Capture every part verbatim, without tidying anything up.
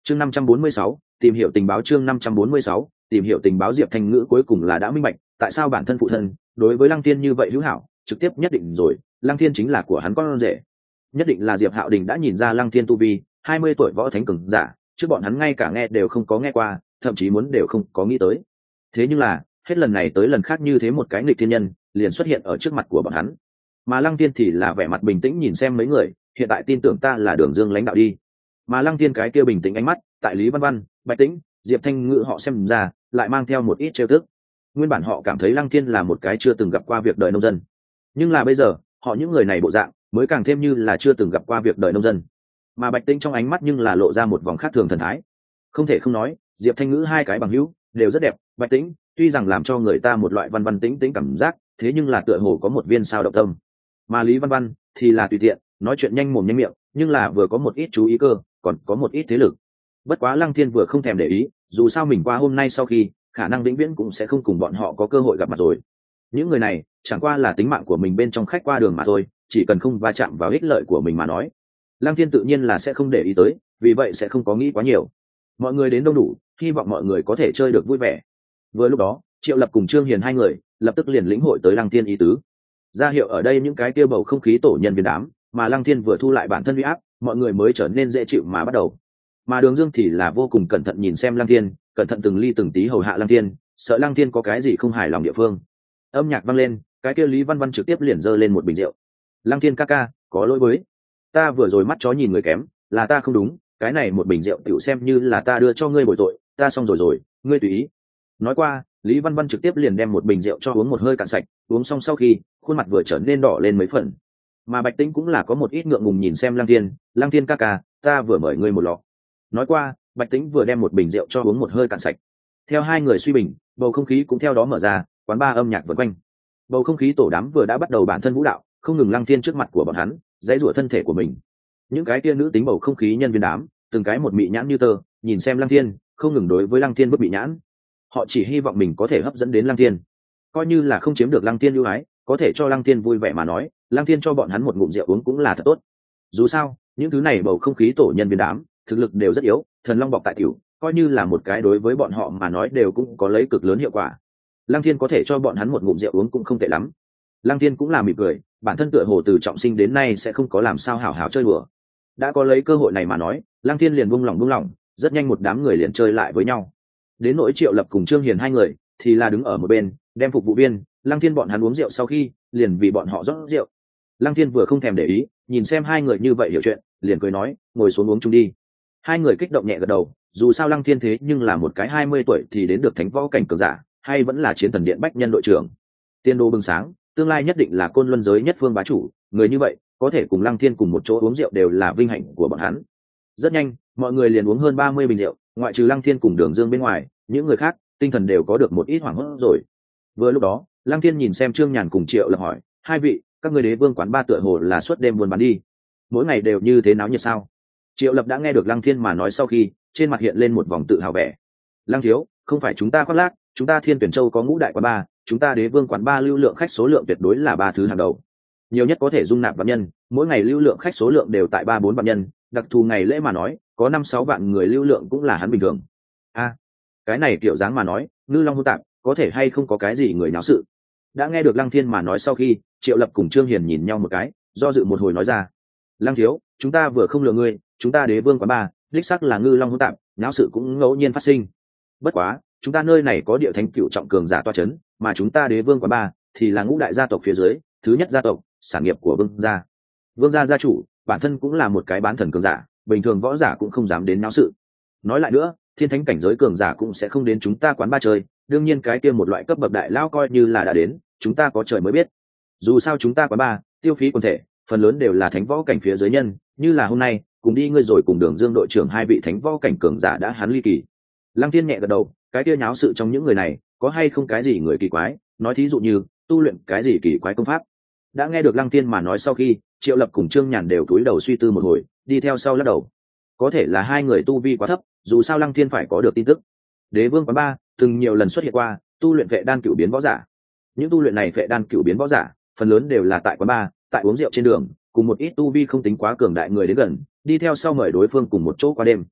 chương năm trăm bốn mươi sáu tìm hiểu tình báo. Chương năm trăm bốn mươi sáu tìm hiểu tình báo. Diệp Thanh Ngữ cuối cùng là đã minh bạch tại sao bản thân phụ thân đối với Lăng Thiên như vậy hữu hảo, trực tiếp nhất định rồi Lăng Thiên chính là của hắn con rể. Nhất định là Diệp Hạo Đình đã nhìn ra Lăng Thiên tu vi hai mươi tuổi võ thánh cường giả, trước bọn hắn ngay cả nghe đều không có nghe qua, thậm chí muốn đều không có nghĩ tới. Thế nhưng là hết lần này tới lần khác như thế một cái nghịch thiên nhân liền xuất hiện ở trước mặt của bọn hắn, mà Lăng Thiên thì là vẻ mặt bình tĩnh nhìn xem mấy người, hiện tại tin tưởng ta là Đường Dương lãnh đạo đi. Mà Lăng Thiên cái kia bình tĩnh ánh mắt tại Lý Văn Văn, Bạch Tĩnh, Diệp Thanh Ngữ họ xem ra lại mang theo một ít trêu tức. Nguyên bản họ cảm thấy Lăng Thiên là một cái chưa từng gặp qua việc đời nông dân, nhưng là bây giờ họ những người này bộ dạng mới càng thêm như là chưa từng gặp qua việc đời nông dân. Mà Bạch Tĩnh trong ánh mắt nhưng là lộ ra một vòng khác thường thần thái. Không thể không nói, Diệp Thanh Ngữ hai cái bằng hữu đều rất đẹp. Bạch Tĩnh tuy rằng làm cho người ta một loại văn văn tĩnh tĩnh cảm giác, thế nhưng là tựa hồ có một viên sao động tâm. Mà Lý Văn Văn thì là tùy tiện, nói chuyện nhanh mồm nhanh miệng, nhưng là vừa có một ít chú ý cơ, còn có một ít thế lực. Bất quá Lăng Thiên vừa không thèm để ý, dù sao mình qua hôm nay sau khi, khả năng vĩnh viễn cũng sẽ không cùng bọn họ có cơ hội gặp mặt rồi. Những người này chẳng qua là tính mạng của mình bên trong khách qua đường mà thôi, chỉ cần không va chạm vào ích lợi của mình mà nói, Lăng Thiên tự nhiên là sẽ không để ý tới, vì vậy sẽ không có nghĩ quá nhiều. Mọi người đến đông đủ, hy vọng mọi người có thể chơi được vui vẻ. Vừa lúc đó, Triệu Lập cùng Trương Hiền hai người lập tức liền lĩnh hội tới Lăng Thiên ý tứ, ra hiệu ở đây những cái kia bầu không khí tổ nhân viên đám, mà Lăng Thiên vừa thu lại bản thân uy áp, mọi người mới trở nên dễ chịu mà bắt đầu. Mà Đường Dương thì là vô cùng cẩn thận nhìn xem Lăng Thiên, cẩn thận từng ly từng tí hầu hạ Lăng Thiên, sợ Lăng Thiên có cái gì không hài lòng địa phương. Âm nhạc vang lên, cái kia Lý Văn Văn trực tiếp liền giơ lên một bình rượu. Lăng Thiên ca ca, có lỗi với ta vừa rồi mắt chó nhìn người kém, là ta không đúng, cái này một bình rượu tiểu xem như là ta đưa cho ngươi bồi tội, ta xong rồi rồi, ngươi tùy ý. Nói qua, Lý Văn Văn trực tiếp liền đem một bình rượu cho uống một hơi cạn sạch, uống xong sau khi, khuôn mặt vừa trở nên đỏ lên mấy phần. Mà Bạch Tĩnh cũng là có một ít ngượng ngùng nhìn xem Lăng Thiên, Lăng Thiên ca ca, ta vừa mời ngươi một lọ. Nói qua, Bạch Tĩnh vừa đem một bình rượu cho uống một hơi cạn sạch. Theo hai người suy bình, bầu không khí cũng theo đó mở ra, quán bar âm nhạc vần quanh. Bầu không khí tổ đám vừa đã bắt đầu bản thân vũ đạo, không ngừng Lăng Thiên trước mặt của bọn hắn, dãy rủa thân thể của mình. Những cái kia nữ tính bầu không khí nhân viên đám, từng cái một mị nhãn như tơ, nhìn xem Lăng Thiên, không ngừng đối với Lăng Thiên bức mị nhãn. Họ chỉ hy vọng mình có thể hấp dẫn đến Lăng Thiên, coi như là không chiếm được Lăng Thiên ưu ái, có thể cho Lăng Thiên vui vẻ mà nói, Lăng Thiên cho bọn hắn một ngụm rượu uống cũng là thật tốt. Dù sao, những thứ này bầu không khí tổ nhân viên đám, thực lực đều rất yếu, thần long bọc tại tiểu, coi như là một cái đối với bọn họ mà nói đều cũng có lấy cực lớn hiệu quả. Lăng Thiên có thể cho bọn hắn một ngụm rượu uống cũng không tệ lắm. Lăng Thiên cũng là mỉm cười, bản thân tựa hồ từ trọng sinh đến nay sẽ không có làm sao hảo hảo chơi đùa. Đã có lấy cơ hội này mà nói, Lăng Thiên liền buông lỏng buông lỏng, rất nhanh một đám người liền chơi lại với nhau. Đến nỗi Triệu Lập cùng Trương Hiền hai người thì là đứng ở một bên, đem phục vụ viên, Lăng Thiên bọn hắn uống rượu sau khi, liền vì bọn họ rót rượu. Lăng Thiên vừa không thèm để ý, nhìn xem hai người như vậy hiểu chuyện, liền cười nói, ngồi xuống uống chung đi. Hai người kích động nhẹ gật đầu, dù sao Lăng Thiên thế nhưng là một cái hai mươi tuổi thì đến được thánh võ cảnh cường giả, hay vẫn là chiến thần điện bách nhân đội trưởng. Tiên đô bừng sáng, tương lai nhất định là côn luân giới nhất phương bá chủ, người như vậy có thể cùng Lăng Thiên cùng một chỗ uống rượu đều là vinh hạnh của bọn hắn. Rất nhanh, mọi người liền uống hơn ba mươi bình rượu, ngoại trừ Lăng Thiên cùng Đường Dương bên ngoài, những người khác tinh thần đều có được một ít hoảng hốt rồi. Vừa lúc đó, Lăng Thiên nhìn xem Trương Nhàn cùng Triệu Lập hỏi, hai vị, các người Đế Vương quán ba tựa hồ là suốt đêm buôn bán đi, mỗi ngày đều như thế náo nhiệt sao? Triệu Lập đã nghe được Lăng Thiên mà nói sau khi, trên mặt hiện lên một vòng tự hào vẻ. Lăng thiếu, không phải chúng ta khoác lác, chúng ta Thiên Tuyển Châu có ngũ đại quán ba, chúng ta Đế Vương quán ba lưu lượng khách số lượng tuyệt đối là ba thứ hàng đầu, nhiều nhất có thể dung nạp vạn nhân, mỗi ngày lưu lượng khách số lượng đều tại ba bốn vạn nhân, đặc thù ngày lễ mà nói, có năm sáu vạn người lưu lượng cũng là hắn bình thường. A, à, cái này kiểu dáng mà nói, ngư long hô tạp, có thể hay không có cái gì người náo sự? Đã nghe được Lăng Thiên mà nói sau khi, Triệu Lập cùng Trương Hiền nhìn nhau một cái, do dự một hồi nói ra, Lăng thiếu, chúng ta vừa không lừa ngươi, chúng ta Đế Vương quán ba, đích xác là ngư long hô tạp, náo sự cũng ngẫu nhiên phát sinh. Bất quá, chúng ta nơi này có địa thánh cựu trọng cường giả toa chấn, mà chúng ta Đế Vương quán ba thì là ngũ đại gia tộc phía dưới, thứ nhất gia tộc, sản nghiệp của Vương gia. Vương gia gia chủ, bản thân cũng là một cái bán thần cường giả, bình thường võ giả cũng không dám đến náo sự. Nói lại nữa, thiên thánh cảnh giới cường giả cũng sẽ không đến chúng ta quán ba chơi, đương nhiên cái kia một loại cấp bậc đại lao coi như là đã đến, chúng ta có trời mới biết. Dù sao chúng ta quán ba, tiêu phí quần thể, phần lớn đều là thánh võ cảnh phía dưới nhân, như là hôm nay, cùng đi ngươi rồi cùng Đường Dương đội trưởng hai vị thánh võ cảnh cường giả đã hắn ly kỳ. Lăng Thiên nhẹ gật đầu, cái kia nháo sự trong những người này, có hay không cái gì người kỳ quái, nói thí dụ như tu luyện cái gì kỳ quái công pháp. Đã nghe được Lăng Thiên mà nói sau khi, Triệu Lập cùng Trương Nhàn đều cúi đầu suy tư một hồi, đi theo sau lắc đầu. Có thể là hai người tu vi quá thấp, dù sao Lăng Thiên phải có được tin tức. Đế Vương quán ba từng nhiều lần xuất hiện qua tu luyện vệ đan cửu biến võ giả. Những tu luyện này vệ đan cửu biến võ giả, phần lớn đều là tại quán ba, tại uống rượu trên đường, cùng một ít tu vi không tính quá cường đại người đến gần, đi theo sau mời đối phương cùng một chỗ qua đêm.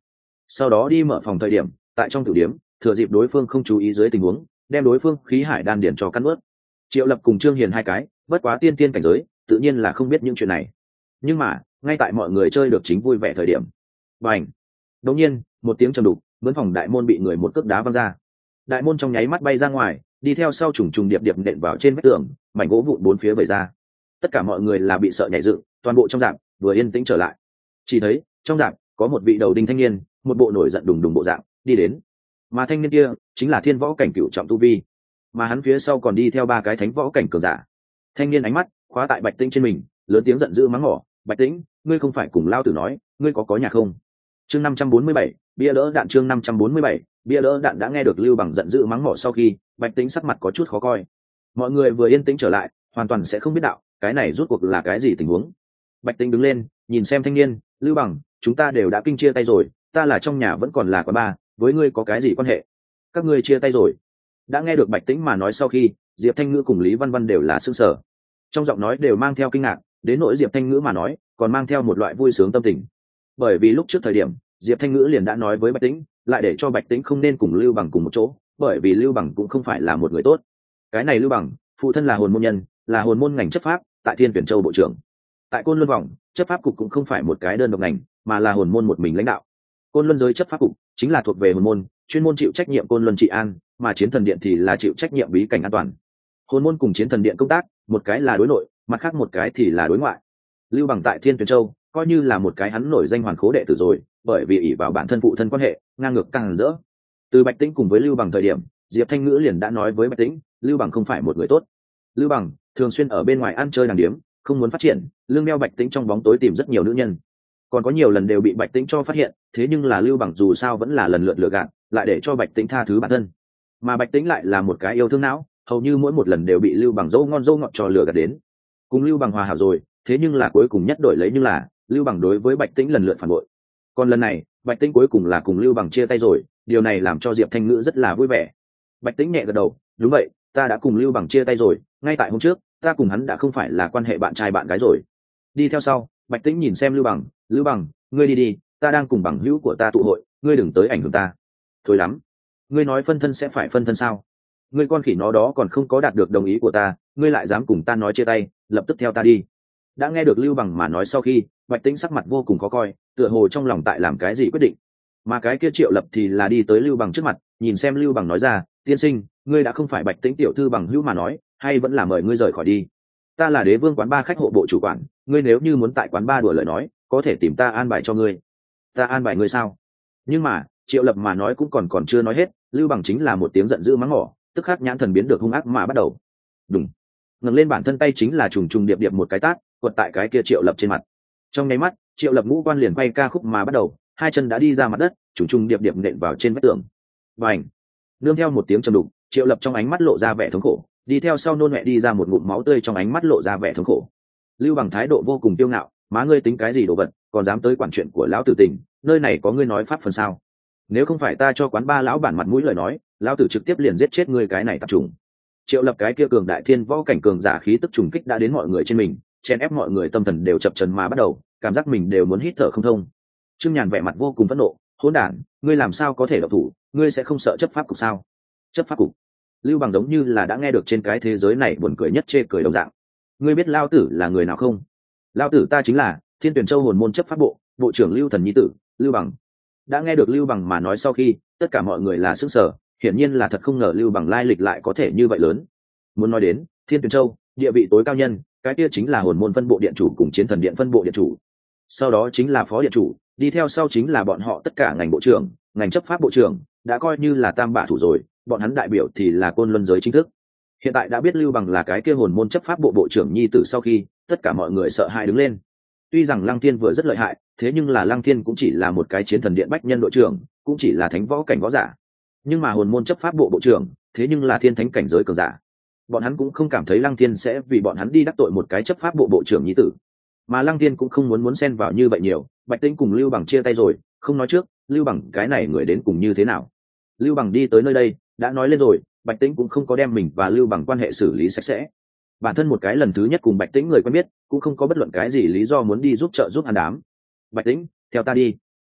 sau đó đi mở phòng thời điểm tại trong tử điếm thừa dịp đối phương không chú ý dưới tình huống đem đối phương khí hải đan điển cho cắt ướt. Triệu Lập cùng Trương Hiền hai cái bất quá tiên tiên cảnh giới tự nhiên là không biết những chuyện này, nhưng mà ngay tại mọi người chơi được chính vui vẻ thời điểm, bành, đột nhiên một tiếng trầm đục, mướn phòng đại môn bị người một cước đá văng ra, đại môn trong nháy mắt bay ra ngoài, đi theo sau trùng trùng điệp điệp nện vào trên vách tường, mảnh gỗ vụn bốn phía vẩy ra. Tất cả mọi người là bị sợ nhảy dựng, toàn bộ trong rạp vừa yên tĩnh trở lại. Chỉ thấy trong rạp có một vị đầu đinh thanh niên, một bộ nổi giận đùng đùng bộ dạng đi đến, mà thanh niên kia chính là thiên võ cảnh cửu trọng tu vi, mà hắn phía sau còn đi theo ba cái thánh võ cảnh cường giả. Thanh niên ánh mắt khóa tại Bạch Tĩnh trên mình, lớn tiếng giận dữ mắng mỏ: Bạch Tĩnh, ngươi không phải cùng lao tử nói ngươi có có nhà không? Chương năm trăm bốn mươi bảy, bia đỡ đạn. Chương năm trăm bốn mươi bảy, bia đỡ đạn. Đã nghe được Lưu Bằng giận dữ mắng mỏ sau khi, Bạch Tĩnh sắc mặt có chút khó coi. Mọi người vừa yên tĩnh trở lại, hoàn toàn sẽ không biết đạo cái này rút cuộc là cái gì tình huống. Bạch Tĩnh đứng lên, nhìn xem thanh niên: Lưu Bằng, chúng ta đều đã kinh chia tay rồi, ta là trong nhà vẫn còn là quán bar, với ngươi có cái gì quan hệ? Các ngươi chia tay rồi? Đã nghe được Bạch Tĩnh mà nói sau khi, Diệp Thanh Ngữ cùng Lý Văn Văn đều là sững sờ, trong giọng nói đều mang theo kinh ngạc, đến nỗi Diệp Thanh Ngữ mà nói còn mang theo một loại vui sướng tâm tình, bởi vì lúc trước thời điểm Diệp Thanh Ngữ liền đã nói với Bạch Tĩnh, lại để cho Bạch Tĩnh không nên cùng Lưu Bằng cùng một chỗ, bởi vì Lưu Bằng cũng không phải là một người tốt. Cái này Lưu Bằng phụ thân là hồn môn nhân, là hồn môn ngành chấp pháp tại Thiên Tuyển Châu bộ trưởng. Tại Côn Luân vòng chấp pháp cục cũng không phải một cái đơn độc ngành, mà là hồn môn một mình lãnh đạo. Côn Luân giới chấp pháp cục chính là thuộc về hồn môn, chuyên môn chịu trách nhiệm Côn Luân trị an, mà Chiến Thần Điện thì là chịu trách nhiệm bí cảnh an toàn. Hồn môn cùng Chiến Thần Điện công tác, một cái là đối nội, mặt khác một cái thì là đối ngoại. Lưu Bằng tại Thiên Tuyển Châu coi như là một cái hắn nổi danh hoàn khố đệ tử rồi, bởi vì ỷ vào bản thân phụ thân quan hệ ngang ngược càng rỡ. Từ Bạch Tĩnh cùng với Lưu Bằng thời điểm, Diệp Thanh Ngữ liền đã nói với Bạch Tĩnh, Lưu Bằng không phải một người tốt. Lưu Bằng thường xuyên ở bên ngoài ăn chơi đàng điếm, không muốn phát triển, lương đeo Bạch Tĩnh trong bóng tối tìm rất nhiều nữ nhân, còn có nhiều lần đều bị Bạch Tĩnh cho phát hiện, thế nhưng là Lưu Bằng dù sao vẫn là lần lượt lừa gạt, lại để cho Bạch Tĩnh tha thứ bản thân. Mà Bạch Tĩnh lại là một cái yêu thương não, hầu như mỗi một lần đều bị Lưu Bằng dâu ngon dâu ngọt cho lừa gạt đến. Cùng Lưu Bằng hòa hảo rồi, thế nhưng là cuối cùng nhất đổi lấy như là Lưu Bằng đối với Bạch Tĩnh lần lượt phản bội. Còn lần này Bạch Tĩnh cuối cùng là cùng Lưu Bằng chia tay rồi, điều này làm cho Diệp Thanh Ngữ rất là vui vẻ. Bạch Tĩnh nhẹ gật đầu, đúng vậy, ta đã cùng Lưu Bằng chia tay rồi, ngay tại hôm trước ta cùng hắn đã không phải là quan hệ bạn trai bạn gái rồi. Đi theo sau, Bạch Tĩnh nhìn xem Lưu Bằng, Lưu Bằng, ngươi đi đi, ta đang cùng bằng hữu của ta tụ hội, ngươi đừng tới ảnh hưởng ta. Thôi lắm, ngươi nói phân thân sẽ phải phân thân sao? Ngươi con khỉ nó đó còn không có đạt được đồng ý của ta, ngươi lại dám cùng ta nói chia tay, lập tức theo ta đi. Đã nghe được Lưu Bằng mà nói sau khi, Bạch Tĩnh sắc mặt vô cùng khó coi, tựa hồ trong lòng tại làm cái gì quyết định. Mà cái kia Triệu Lập thì là đi tới Lưu Bằng trước mặt, nhìn xem Lưu Bằng nói ra, tiên sinh, ngươi đã không phải Bạch Tĩnh tiểu thư bằng hữu mà nói, hay vẫn là mời ngươi rời khỏi đi. Ta là Đế Vương quán ba khách hộ bộ chủ quản, ngươi nếu như muốn tại quán ba đùa lời nói, có thể tìm ta an bài cho ngươi. Ta an bài ngươi sao? Nhưng mà Triệu Lập mà nói cũng còn còn chưa nói hết, Lưu Bằng chính là một tiếng giận dữ mắng mỏ, tức khắc nhãn thần biến được hung ác mà bắt đầu. Đùng, ngẩng lên bản thân tay chính là trùng trùng điệp điệp một cái tát, quật tại cái kia Triệu Lập trên mặt. Trong nháy mắt, Triệu Lập ngũ quan liền quay ca khúc mà bắt đầu, hai chân đã đi ra mặt đất, trùng trùng điệp điệp nện vào trên vách tường. Bành! Nương theo một tiếng trầm đục, Triệu Lập trong ánh mắt lộ ra vẻ thống khổ, đi theo sau nôn mẹ đi ra một ngụm máu tươi, trong ánh mắt lộ ra vẻ thống khổ. Lưu Bằng thái độ vô cùng kiêu ngạo, má ngươi tính cái gì đồ vật, còn dám tới quản chuyện của lão tử tình, nơi này có ngươi nói pháp phần sao? Nếu không phải ta cho quán ba lão bản mặt mũi lời nói, lão tử trực tiếp liền giết chết ngươi cái này tạp trùng. Triệu Lập cái kia cường đại thiên võ cảnh cường giả khí tức trùng kích đã đến mọi người trên mình, chen ép mọi người tâm thần đều chập chờn mà bắt đầu, cảm giác mình đều muốn hít thở không thông. Trương Nhàn vẻ mặt vô cùng phẫn nộ, hỗn đản, ngươi làm sao có thể động thủ, ngươi sẽ không sợ chấp pháp cục sao? Chấp pháp cục? Lưu Bằng giống như là đã nghe được trên cái thế giới này buồn cười nhất chê cười đồng dạng. Ngươi biết lao tử là người nào không? Lao tử ta chính là Thiên Tuyển Châu hồn môn chấp pháp bộ bộ trưởng Lưu Thần nhi tử, Lưu Bằng. Đã nghe được Lưu Bằng mà nói sau khi, tất cả mọi người là sững sờ, hiển nhiên là thật không ngờ Lưu Bằng lai lịch lại có thể như vậy lớn. Muốn nói đến Thiên Tuyển Châu địa vị tối cao nhân, cái kia chính là hồn môn phân bộ điện chủ cùng Chiến Thần Điện phân bộ điện chủ, sau đó chính là phó điện chủ, đi theo sau chính là bọn họ tất cả ngành bộ trưởng, ngành chấp pháp bộ trưởng, đã coi như là tam bả thủ rồi, bọn hắn đại biểu thì là Côn Luân giới chính thức. Hiện tại đã biết Lưu Bằng là cái kia hồn môn chấp pháp bộ bộ trưởng nhi tử sau khi, tất cả mọi người sợ hãi đứng lên. Tuy rằng Lăng Thiên vừa rất lợi hại, thế nhưng là Lăng Thiên cũng chỉ là một cái Chiến Thần Điện bách nhân đội trưởng, cũng chỉ là thánh võ cảnh võ giả. Nhưng mà hồn môn chấp pháp bộ bộ trưởng, thế nhưng là thiên thánh cảnh giới cường giả. Bọn hắn cũng không cảm thấy Lăng Thiên sẽ vì bọn hắn đi đắc tội một cái chấp pháp bộ bộ trưởng nhi tử. Mà Lăng Thiên cũng không muốn muốn xen vào như vậy nhiều, Bạch Tĩnh cùng Lưu Bằng chia tay rồi, không nói trước, Lưu Bằng cái này người đến cùng như thế nào. Lưu Bằng đi tới nơi đây, đã nói lên rồi, Bạch Tĩnh cũng không có đem mình và Lưu Bằng quan hệ xử lý sạch sẽ. Bản thân một cái lần thứ nhất cùng Bạch Tĩnh người quen biết, cũng không có bất luận cái gì lý do muốn đi giúp trợ giúp hắn đám. Bạch Tĩnh, theo ta đi.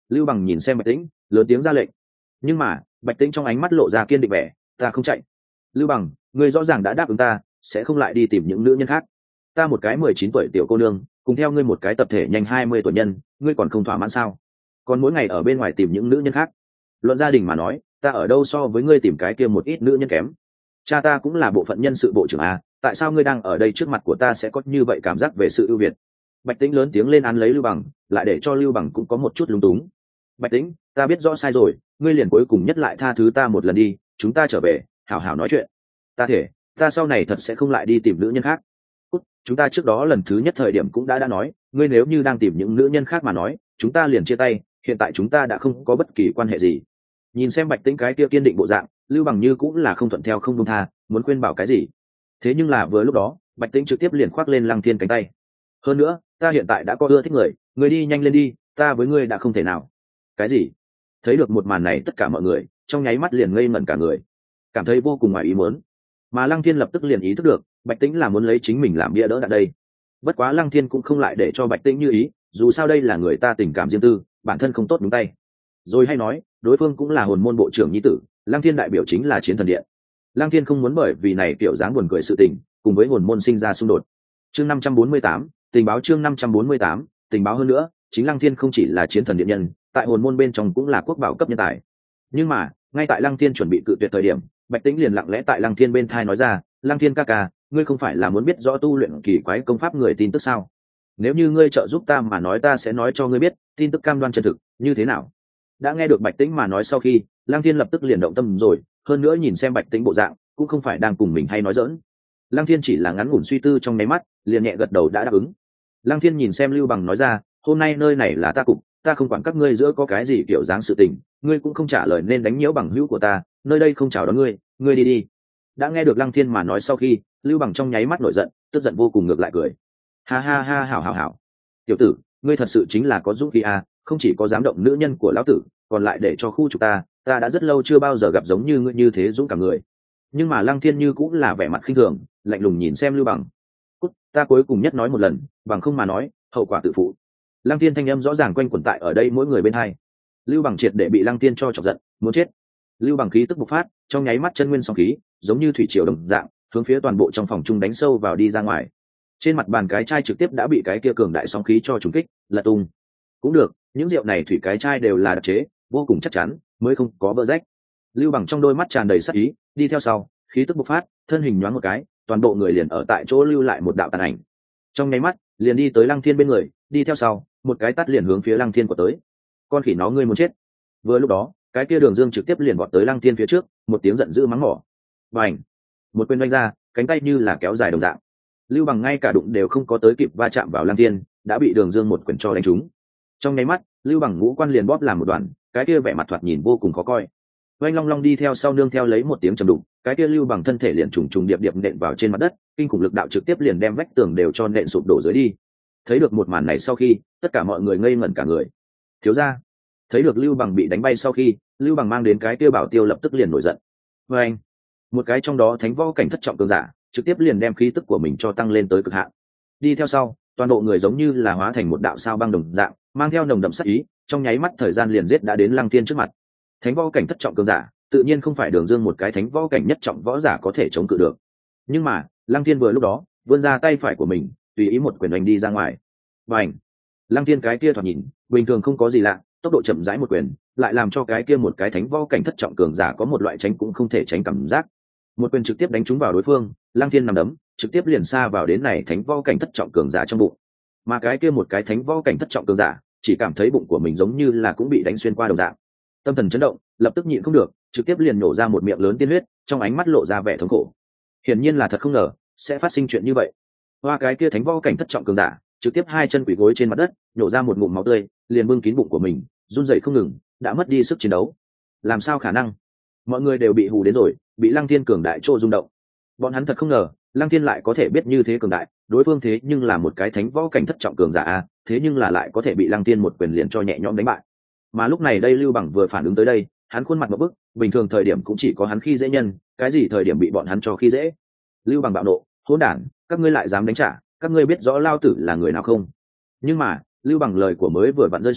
Lưu Bằng nhìn xem Bạch Tĩnh, lớn tiếng ra lệnh. Nhưng mà Bạch Tĩnh trong ánh mắt lộ ra kiên định vẻ, ta không chạy. Lưu Bằng, ngươi rõ ràng đã đáp ứng ta sẽ không lại đi tìm những nữ nhân khác. Ta một cái mười chín tuổi tiểu cô nương cùng theo ngươi một cái tập thể nhanh hai mươi tuổi nhân, ngươi còn không thỏa mãn sao? Còn mỗi ngày ở bên ngoài tìm những nữ nhân khác. Luận gia đình mà nói, ta ở đâu so với ngươi tìm cái kia một ít nữ nhân kém. Cha ta cũng là bộ phận nhân sự bộ trưởng à, tại sao ngươi đang ở đây trước mặt của ta sẽ có như vậy cảm giác về sự ưu việt? Bạch Tĩnh lớn tiếng lên án lấy Lưu Bằng, lại để cho Lưu Bằng cũng có một chút lúng túng. Bạch Tĩnh, ta biết rõ sai rồi, ngươi liền cuối cùng nhất lại tha thứ ta một lần đi, chúng ta trở về hảo hảo nói chuyện. Ta thể ta sau này thật sẽ không lại đi tìm nữ nhân khác. Cút, chúng ta trước đó lần thứ nhất thời điểm cũng đã đã nói, ngươi nếu như đang tìm những nữ nhân khác mà nói, chúng ta liền chia tay, hiện tại chúng ta đã không có bất kỳ quan hệ gì. Nhìn xem Bạch Tĩnh cái kia kiên định bộ dạng, Lưu Bằng như cũng là không thuận theo không buông tha, muốn khuyên bảo cái gì. Thế nhưng là vừa lúc đó, Bạch Tĩnh trực tiếp liền khoác lên Lăng Thiên cánh tay. Hơn nữa, ta hiện tại đã có ưa thích người, người đi nhanh lên đi, ta với ngươi đã không thể nào. Cái gì? Thấy được một màn này, tất cả mọi người trong nháy mắt liền ngây ngẩn cả người, cảm thấy vô cùng ngoài ý muốn. Mà Lăng Thiên lập tức liền ý thức được, Bạch Tĩnh là muốn lấy chính mình làm bia đỡ đạn đây. Bất quá Lăng Thiên cũng không lại để cho Bạch Tĩnh như ý, dù sao đây là người ta tình cảm riêng tư, bản thân không tốt đúng tay. Rồi hay nói, đối phương cũng là hồn môn bộ trưởng nhi tử, Lăng Thiên đại biểu chính là chiến thần điện. Lăng Thiên không muốn bởi vì này kiểu dáng buồn cười sự tình, cùng với hồn môn sinh ra xung đột. Chương năm trăm bốn mươi tám, tình báo chương năm trăm bốn mươi tám, tình báo hơn nữa, chính Lăng Thiên không chỉ là chiến thần điện nhân, tại hồn môn bên trong cũng là quốc bảo cấp nhân tài. Nhưng mà, ngay tại Lăng Thiên chuẩn bị cự tuyệt thời điểm, Bạch Tĩnh liền lặng lẽ tại Lăng Thiên bên thai nói ra, Lăng Thiên ca ca, ngươi không phải là muốn biết rõ tu luyện kỳ quái công pháp người tin tức sao? Nếu như ngươi trợ giúp ta mà nói, ta sẽ nói cho ngươi biết, tin tức cam đoan chân thực, như thế nào? Đã nghe được Bạch Tĩnh mà nói sau khi, Lăng Thiên lập tức liền động tâm rồi, hơn nữa nhìn xem Bạch Tĩnh bộ dạng, cũng không phải đang cùng mình hay nói giỡn. Lăng Thiên chỉ là ngắn ngủn suy tư trong nháy mắt, liền nhẹ gật đầu đã đáp ứng. Lăng Thiên nhìn xem Lưu Bằng nói ra, hôm nay nơi này là ta cục, ta không quản các ngươi giữa có cái gì kiểu dáng sự tình, ngươi cũng không trả lời nên đánh nhiễu bằng hữu của ta, nơi đây không chào đón ngươi, ngươi đi đi. Đã nghe được Lăng Thiên mà nói sau khi, Lưu Bằng trong nháy mắt nổi giận, tức giận vô cùng ngược lại cười. Ha ha ha, hảo hảo hảo. Tiểu tử, ngươi thật sự chính là có dũng khí à, không chỉ có dám động nữ nhân của lão tử, còn lại để cho khu trục ta, ta đã rất lâu chưa bao giờ gặp giống như ngươi như thế dũng cảm người. Nhưng mà Lăng Thiên như cũng là vẻ mặt khinh thường, lạnh lùng nhìn xem Lưu Bằng. Cút, ta cuối cùng nhất nói một lần, bằng không mà nói, hậu quả tự phụ. Lăng Thiên thanh âm rõ ràng quanh quẩn tại ở đây mỗi người bên hai. Lưu Bằng triệt để bị Lăng Thiên cho chọc giận, muốn chết. Lưu Bằng khí tức bộc phát, trong nháy mắt chân nguyên song khí, giống như thủy triều đồng dạng, hướng phía toàn bộ trong phòng trung đánh sâu vào đi ra ngoài. Trên mặt bàn cái chai trực tiếp đã bị cái kia cường đại sóng khí cho trùng kích, lật tung. Cũng được, những rượu này thủy cái chai đều là đặc chế, vô cùng chắc chắn, mới không có vỡ rách. Lưu Bằng trong đôi mắt tràn đầy sát ý, đi theo sau, khí tức bộc phát, thân hình nhoáng một cái, toàn bộ người liền ở tại chỗ lưu lại một đạo tàn ảnh. Trong nháy mắt, liền đi tới Lăng Thiên bên người, đi theo sau, một cái tát liền hướng phía Lăng Thiên của tới. Con khỉ nó ngươi muốn chết. Vừa lúc đó, cái kia Đường Dương trực tiếp liền vọt tới Lăng Thiên phía trước, một tiếng giận dữ mắng mỏ. Bành! Một quyền đánh ra, cánh tay như là kéo dài đồng dạng. Lưu Bằng ngay cả đụng đều không có tới kịp va chạm vào Lăng Thiên, đã bị Đường Dương một quyền cho đánh trúng. Trong nháy mắt, Lưu Bằng ngũ quan liền bóp làm một đoàn, cái kia vẻ mặt thoạt nhìn vô cùng khó coi. Oanh Long Long đi theo sau nương theo lấy một tiếng trầm đục, cái kia Lưu Bằng thân thể liền trùng trùng điệp điệp nện vào trên mặt đất, kinh khủng lực đạo trực tiếp liền đem vách tường đều cho nện sụp đổ dưới đi. Thấy được một màn này sau khi, tất cả mọi người ngây ngẩn cả người. Thiếu gia, thấy được Lưu Bằng bị đánh bay sau khi, Lưu Bằng mang đến cái kia bảo tiêu lập tức liền nổi giận. Và anh, một cái trong đó thánh võ cảnh thất trọng cường giả, trực tiếp liền đem khí tức của mình cho tăng lên tới cực hạn. Đi theo sau, toàn bộ người giống như là hóa thành một đạo sao băng đồng dạng, mang theo nồng đậm sát ý, trong nháy mắt thời gian liền giết đã đến Lăng Thiên trước mặt. Thánh võ cảnh thất trọng cường giả, tự nhiên không phải Đường Dương một cái thánh võ cảnh nhất trọng võ giả có thể chống cự được. Nhưng mà, Lăng Thiên vừa lúc đó, vươn ra tay phải của mình, tùy ý một quyền đánh đi ra ngoài. Bành! Lăng Thiên cái kia thoạt nhìn, bình thường không có gì lạ, tốc độ chậm rãi một quyền, lại làm cho cái kia một cái thánh võ cảnh thất trọng cường giả có một loại tránh cũng không thể tránh cảm giác. Một quyền trực tiếp đánh trúng vào đối phương, Lăng Thiên nằm đấm, trực tiếp liền xa vào đến này thánh võ cảnh thất trọng cường giả trong bụng. Mà cái kia một cái thánh võ cảnh thất trọng cường giả, chỉ cảm thấy bụng của mình giống như là cũng bị đánh xuyên qua đồng dạng. Tâm thần chấn động, lập tức nhịn không được, trực tiếp liền nổ ra một miệng lớn tiên huyết, trong ánh mắt lộ ra vẻ thống khổ. Hiển nhiên là thật không ngờ sẽ phát sinh chuyện như vậy. Hoa cái kia thánh võ cảnh thất trọng cường giả, trực tiếp hai chân quỳ gối trên mặt đất, nhổ ra một ngụm máu tươi, liền bưng kín bụng của mình, run rẩy không ngừng, đã mất đi sức chiến đấu. Làm sao khả năng? Mọi người đều bị hù đến rồi, bị Lăng Thiên cường đại trô rung động. Bọn hắn thật không ngờ, Lăng Thiên lại có thể biết như thế cường đại, đối phương thế nhưng là một cái thánh võ cảnh thất trọng cường giả a, thế nhưng là lại có thể bị Lăng Thiên một quyền liền cho nhẹ nhõm đánh bại. Mà lúc này đây Lưu Bằng vừa phản ứng tới đây, hắn khuôn mặt một bức, bình thường thời điểm cũng chỉ có hắn khi dễ nhân, cái gì thời điểm bị bọn hắn cho khi dễ. Lưu Bằng bạo nộ, hỗn đản, các ngươi lại dám đánh trả, các ngươi biết rõ lao tử là người nào không? Nhưng mà, Lưu Bằng lời của mới vừa vặn rơi xuống,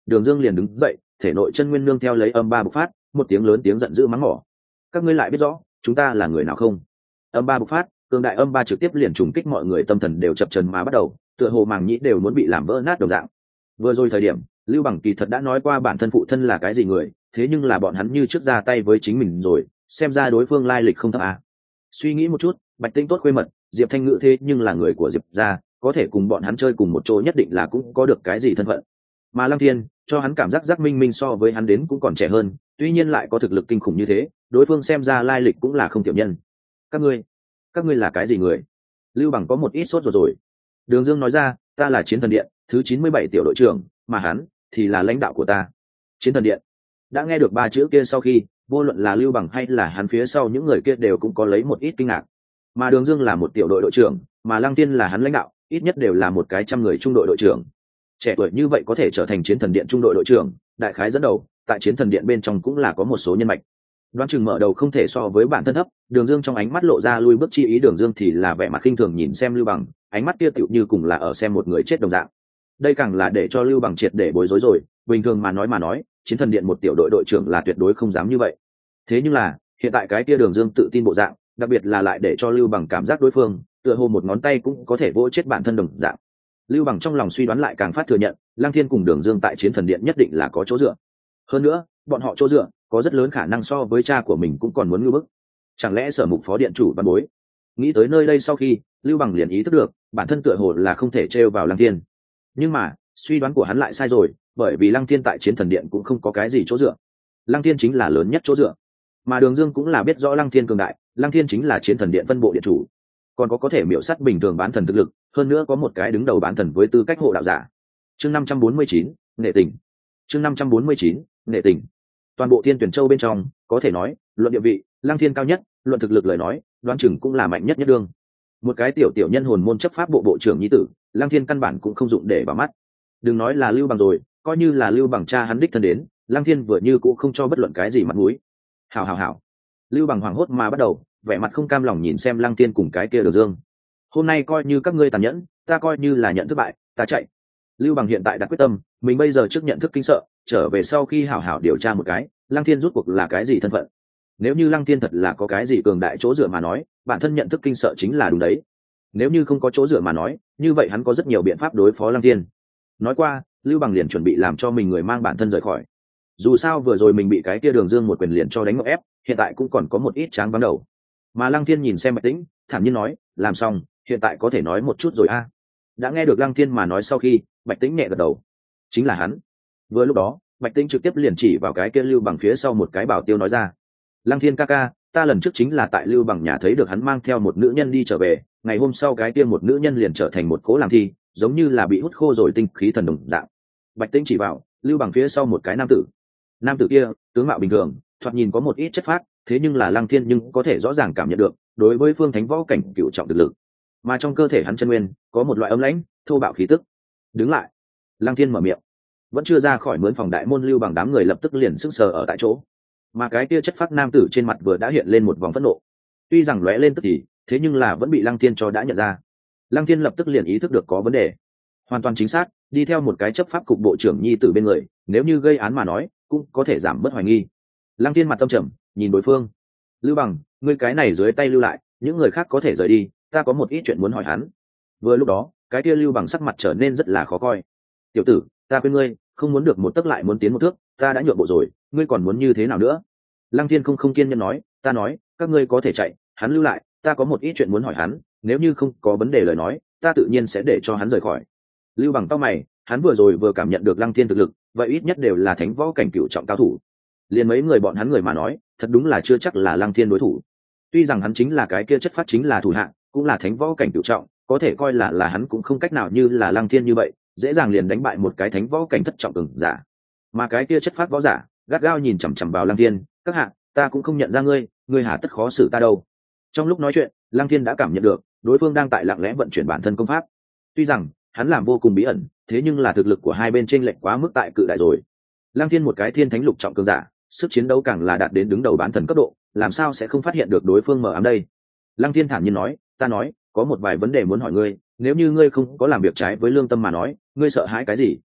Đường Dương liền đứng dậy, thể nội chân nguyên nương theo lấy âm ba bộc phát, một tiếng lớn tiếng giận dữ mắng mỏ. Các ngươi lại biết rõ chúng ta là người nào không? Âm ba bộc phát, cường đại âm ba trực tiếp liền trùng kích mọi người, tâm thần đều chập chờn mà bắt đầu, tựa hồ màng nhĩ đều muốn bị làm vỡ nát đồng dạng. Vừa rồi thời điểm, Lưu Bằng kỳ thật đã nói qua bản thân phụ thân là cái gì người, thế nhưng là bọn hắn như trước ra tay với chính mình rồi, xem ra đối phương lai lịch không thấp à. Suy nghĩ một chút, Bạch Tinh tốt khuê mật, Diệp Thanh Ngữ thế nhưng là người của Diệp gia, có thể cùng bọn hắn chơi cùng một chỗ nhất định là cũng có được cái gì thân phận. Mà Lăng Thiên cho hắn cảm giác giác minh minh so với hắn đến cũng còn trẻ hơn, tuy nhiên lại có thực lực kinh khủng như thế, đối phương xem ra lai lịch cũng là không tiểu nhân. Các ngươi, các ngươi là cái gì người? Lưu Bằng có một ít sốt rồi rồi. Đường Dương nói ra, ta là Chiến Thần Điện thứ chín mươi bảy tiểu đội trưởng, mà hắn thì là lãnh đạo của ta. Chiến Thần Điện. Đã nghe được ba chữ kia sau khi, vô luận là Lưu Bằng hay là hắn phía sau những người kia đều cũng có lấy một ít kinh ngạc. Mà Đường Dương là một tiểu đội đội trưởng, mà Lăng Tiên là hắn lãnh đạo, ít nhất đều là một cái trăm người trung đội đội trưởng. Trẻ tuổi như vậy có thể trở thành Chiến Thần Điện trung đội đội trưởng, đại khái dẫn đầu, tại Chiến Thần Điện bên trong cũng là có một số nhân mạch. Đoán chừng mở đầu không thể so với bản thân thấp, Đường Dương trong ánh mắt lộ ra lui bước chi ý. Đường Dương thì là vẻ mặt khinh thường nhìn xem Lưu Bằng, ánh mắt kia tựu như cùng là ở xem một người chết đồng dạng. Đây càng là để cho Lưu Bằng triệt để bối rối rồi, bình thường mà nói mà nói, Chiến Thần Điện một tiểu đội đội trưởng là tuyệt đối không dám như vậy. Thế nhưng là, hiện tại cái kia Đường Dương tự tin bộ dạng, đặc biệt là lại để cho Lưu Bằng cảm giác đối phương, tựa hồ một ngón tay cũng có thể vỗ chết bản thân đồng dạng. Lưu Bằng trong lòng suy đoán lại càng phát thừa nhận, Lăng Thiên cùng Đường Dương tại Chiến Thần Điện nhất định là có chỗ dựa. Hơn nữa, bọn họ chỗ dựa có rất lớn khả năng so với cha của mình cũng còn muốn ngưu bức. Chẳng lẽ Sở Mục phó điện chủ văn bối? Nghĩ tới nơi đây sau khi, Lưu Bằng liền ý thức được, bản thân tựa hồ là không thể trêu vào Lăng Thiên. Nhưng mà, suy đoán của hắn lại sai rồi, bởi vì Lăng Thiên tại Chiến Thần Điện cũng không có cái gì chỗ dựa. Lăng Thiên chính là lớn nhất chỗ dựa. Mà Đường Dương cũng là biết rõ Lăng Thiên cường đại, Lăng Thiên chính là Chiến Thần Điện phân bộ điện chủ, còn có có thể miểu sát bình thường bán thần thực lực, hơn nữa có một cái đứng đầu bán thần với tư cách hộ đạo giả. Chương năm trăm bốn mươi chín, nghệ tình. Chương năm trăm bốn mươi chín, nghệ tình. Toàn bộ Thiên Tuyển Châu bên trong, có thể nói, luận địa vị, Lăng Thiên cao nhất, luận thực lực lời nói, đoán chừng cũng là mạnh nhất nhất đương. Một cái tiểu tiểu nhân hồn môn chấp pháp bộ bộ trưởng nhi tử, Lăng Thiên căn bản cũng không dụng để vào mắt. Đừng nói là Lưu Bằng rồi, coi như là Lưu Bằng cha hắn đích thân đến, Lăng Thiên vừa như cũng không cho bất luận cái gì mặt mũi. Hảo hảo hảo. Lưu Bằng hoảng hốt mà bắt đầu, vẻ mặt không cam lòng nhìn xem Lăng Thiên cùng cái kia Đường Dương. Hôm nay coi như các ngươi tàn nhẫn, ta coi như là nhận thất bại, ta chạy. Lưu Bằng hiện tại đã quyết tâm, mình bây giờ trước nhận thức kinh sợ, trở về sau khi hảo hảo điều tra một cái, Lăng Thiên rút cuộc là cái gì thân phận. Nếu như Lăng Thiên thật là có cái gì cường đại chỗ dựa mà nói, bản thân nhận thức kinh sợ chính là đúng đấy. Nếu như không có chỗ dựa mà nói, như vậy hắn có rất nhiều biện pháp đối phó Lăng Thiên. Nói qua, Lưu Bằng liền chuẩn bị làm cho mình người mang bản thân rời khỏi. Dù sao vừa rồi mình bị cái kia Đường Dương một quyền liền cho đánh ngộp ép, hiện tại cũng còn có một ít tráng vắng đầu. Mà Lăng Thiên nhìn xem Bạch Tĩnh, thản nhiên nói, làm xong, hiện tại có thể nói một chút rồi a. À. Đã nghe được Lăng Thiên mà nói sau khi, Bạch Tĩnh nhẹ gật đầu. Chính là hắn. Vừa lúc đó, Bạch Tĩnh trực tiếp liền chỉ vào cái kia Lưu Bằng phía sau một cái bảo tiêu nói ra, Lăng Thiên ca ca, ta lần trước chính là tại Lưu Bằng nhà thấy được hắn mang theo một nữ nhân đi trở về, ngày hôm sau cái kia một nữ nhân liền trở thành một cố làm thi, giống như là bị hút khô rồi tinh khí thần đồng dạng. Bạch Tĩnh chỉ vào Lưu Bằng phía sau một cái nam tử. Nam tử kia tướng mạo bình thường, thoạt nhìn có một ít chất phác, thế nhưng là Lăng Thiên nhưng có thể rõ ràng cảm nhận được đối với phương thánh võ cảnh cựu trọng thực lực, mà trong cơ thể hắn chân nguyên có một loại âm lãnh thô bạo khí tức. Đứng lại. Lăng Thiên mở miệng. Vẫn chưa ra khỏi mướn phòng đại môn, Lưu Bằng đám người lập tức liền sững sờ ở tại chỗ. Mà cái kia chất phác nam tử trên mặt vừa đã hiện lên một vòng phẫn nộ, tuy rằng lóe lên tức thì, thế nhưng là vẫn bị Lăng Thiên cho đã nhận ra. Lăng Thiên lập tức liền ý thức được có vấn đề. Hoàn toàn chính xác, đi theo một cái chấp pháp cục bộ trưởng nhi tử bên người, nếu như gây án mà nói, cũng có thể giảm bớt hoài nghi. Lăng Thiên mặt tâm trầm, nhìn đối phương. Lưu Bằng, ngươi cái này dưới tay lưu lại, những người khác có thể rời đi, ta có một ít chuyện muốn hỏi hắn. Vừa lúc đó, cái kia Lưu Bằng sắc mặt trở nên rất là khó coi. Tiểu tử, ta khuyên ngươi, không muốn được một tấc lại muốn tiến một thước, ta đã nhượng bộ rồi, ngươi còn muốn như thế nào nữa? Lăng Thiên không không kiên nhẫn nói, ta nói, các ngươi có thể chạy, hắn lưu lại, ta có một ít chuyện muốn hỏi hắn, nếu như không có vấn đề lời nói, ta tự nhiên sẽ để cho hắn rời khỏi. Lưu Bằng cau mày, hắn vừa rồi vừa cảm nhận được Lăng Thiên thực lực, vậy ít nhất đều là thánh võ cảnh cửu trọng cao thủ. Liền mấy người bọn hắn người mà nói, thật đúng là chưa chắc là Lăng Thiên đối thủ. Tuy rằng hắn chính là cái kia chất phát chính là thủ hạng, cũng là thánh võ cảnh cửu trọng, có thể coi là là hắn cũng không cách nào như là Lăng Thiên như vậy, dễ dàng liền đánh bại một cái thánh võ cảnh thất trọng cường giả. Mà cái kia chất phát võ giả, gắt gao nhìn chằm chằm vào Lăng Thiên, các hạ, ta cũng không nhận ra ngươi, ngươi hà tất khó xử ta đâu. Trong lúc nói chuyện, Lăng Thiên đã cảm nhận được đối phương đang tại lặng lẽ vận chuyển bản thân công pháp. Tuy rằng hắn làm vô cùng bí ẩn, thế nhưng là thực lực của hai bên chênh lệch quá mức tại cự đại rồi. Lăng Thiên một cái thiên thánh lục trọng cường giả, sức chiến đấu càng là đạt đến đứng đầu bán thần cấp độ, làm sao sẽ không phát hiện được đối phương mờ ám đây? Lăng Thiên thản nhiên nói, ta nói, có một vài vấn đề muốn hỏi ngươi, nếu như ngươi không có làm việc trái với lương tâm mà nói, ngươi sợ hãi cái gì?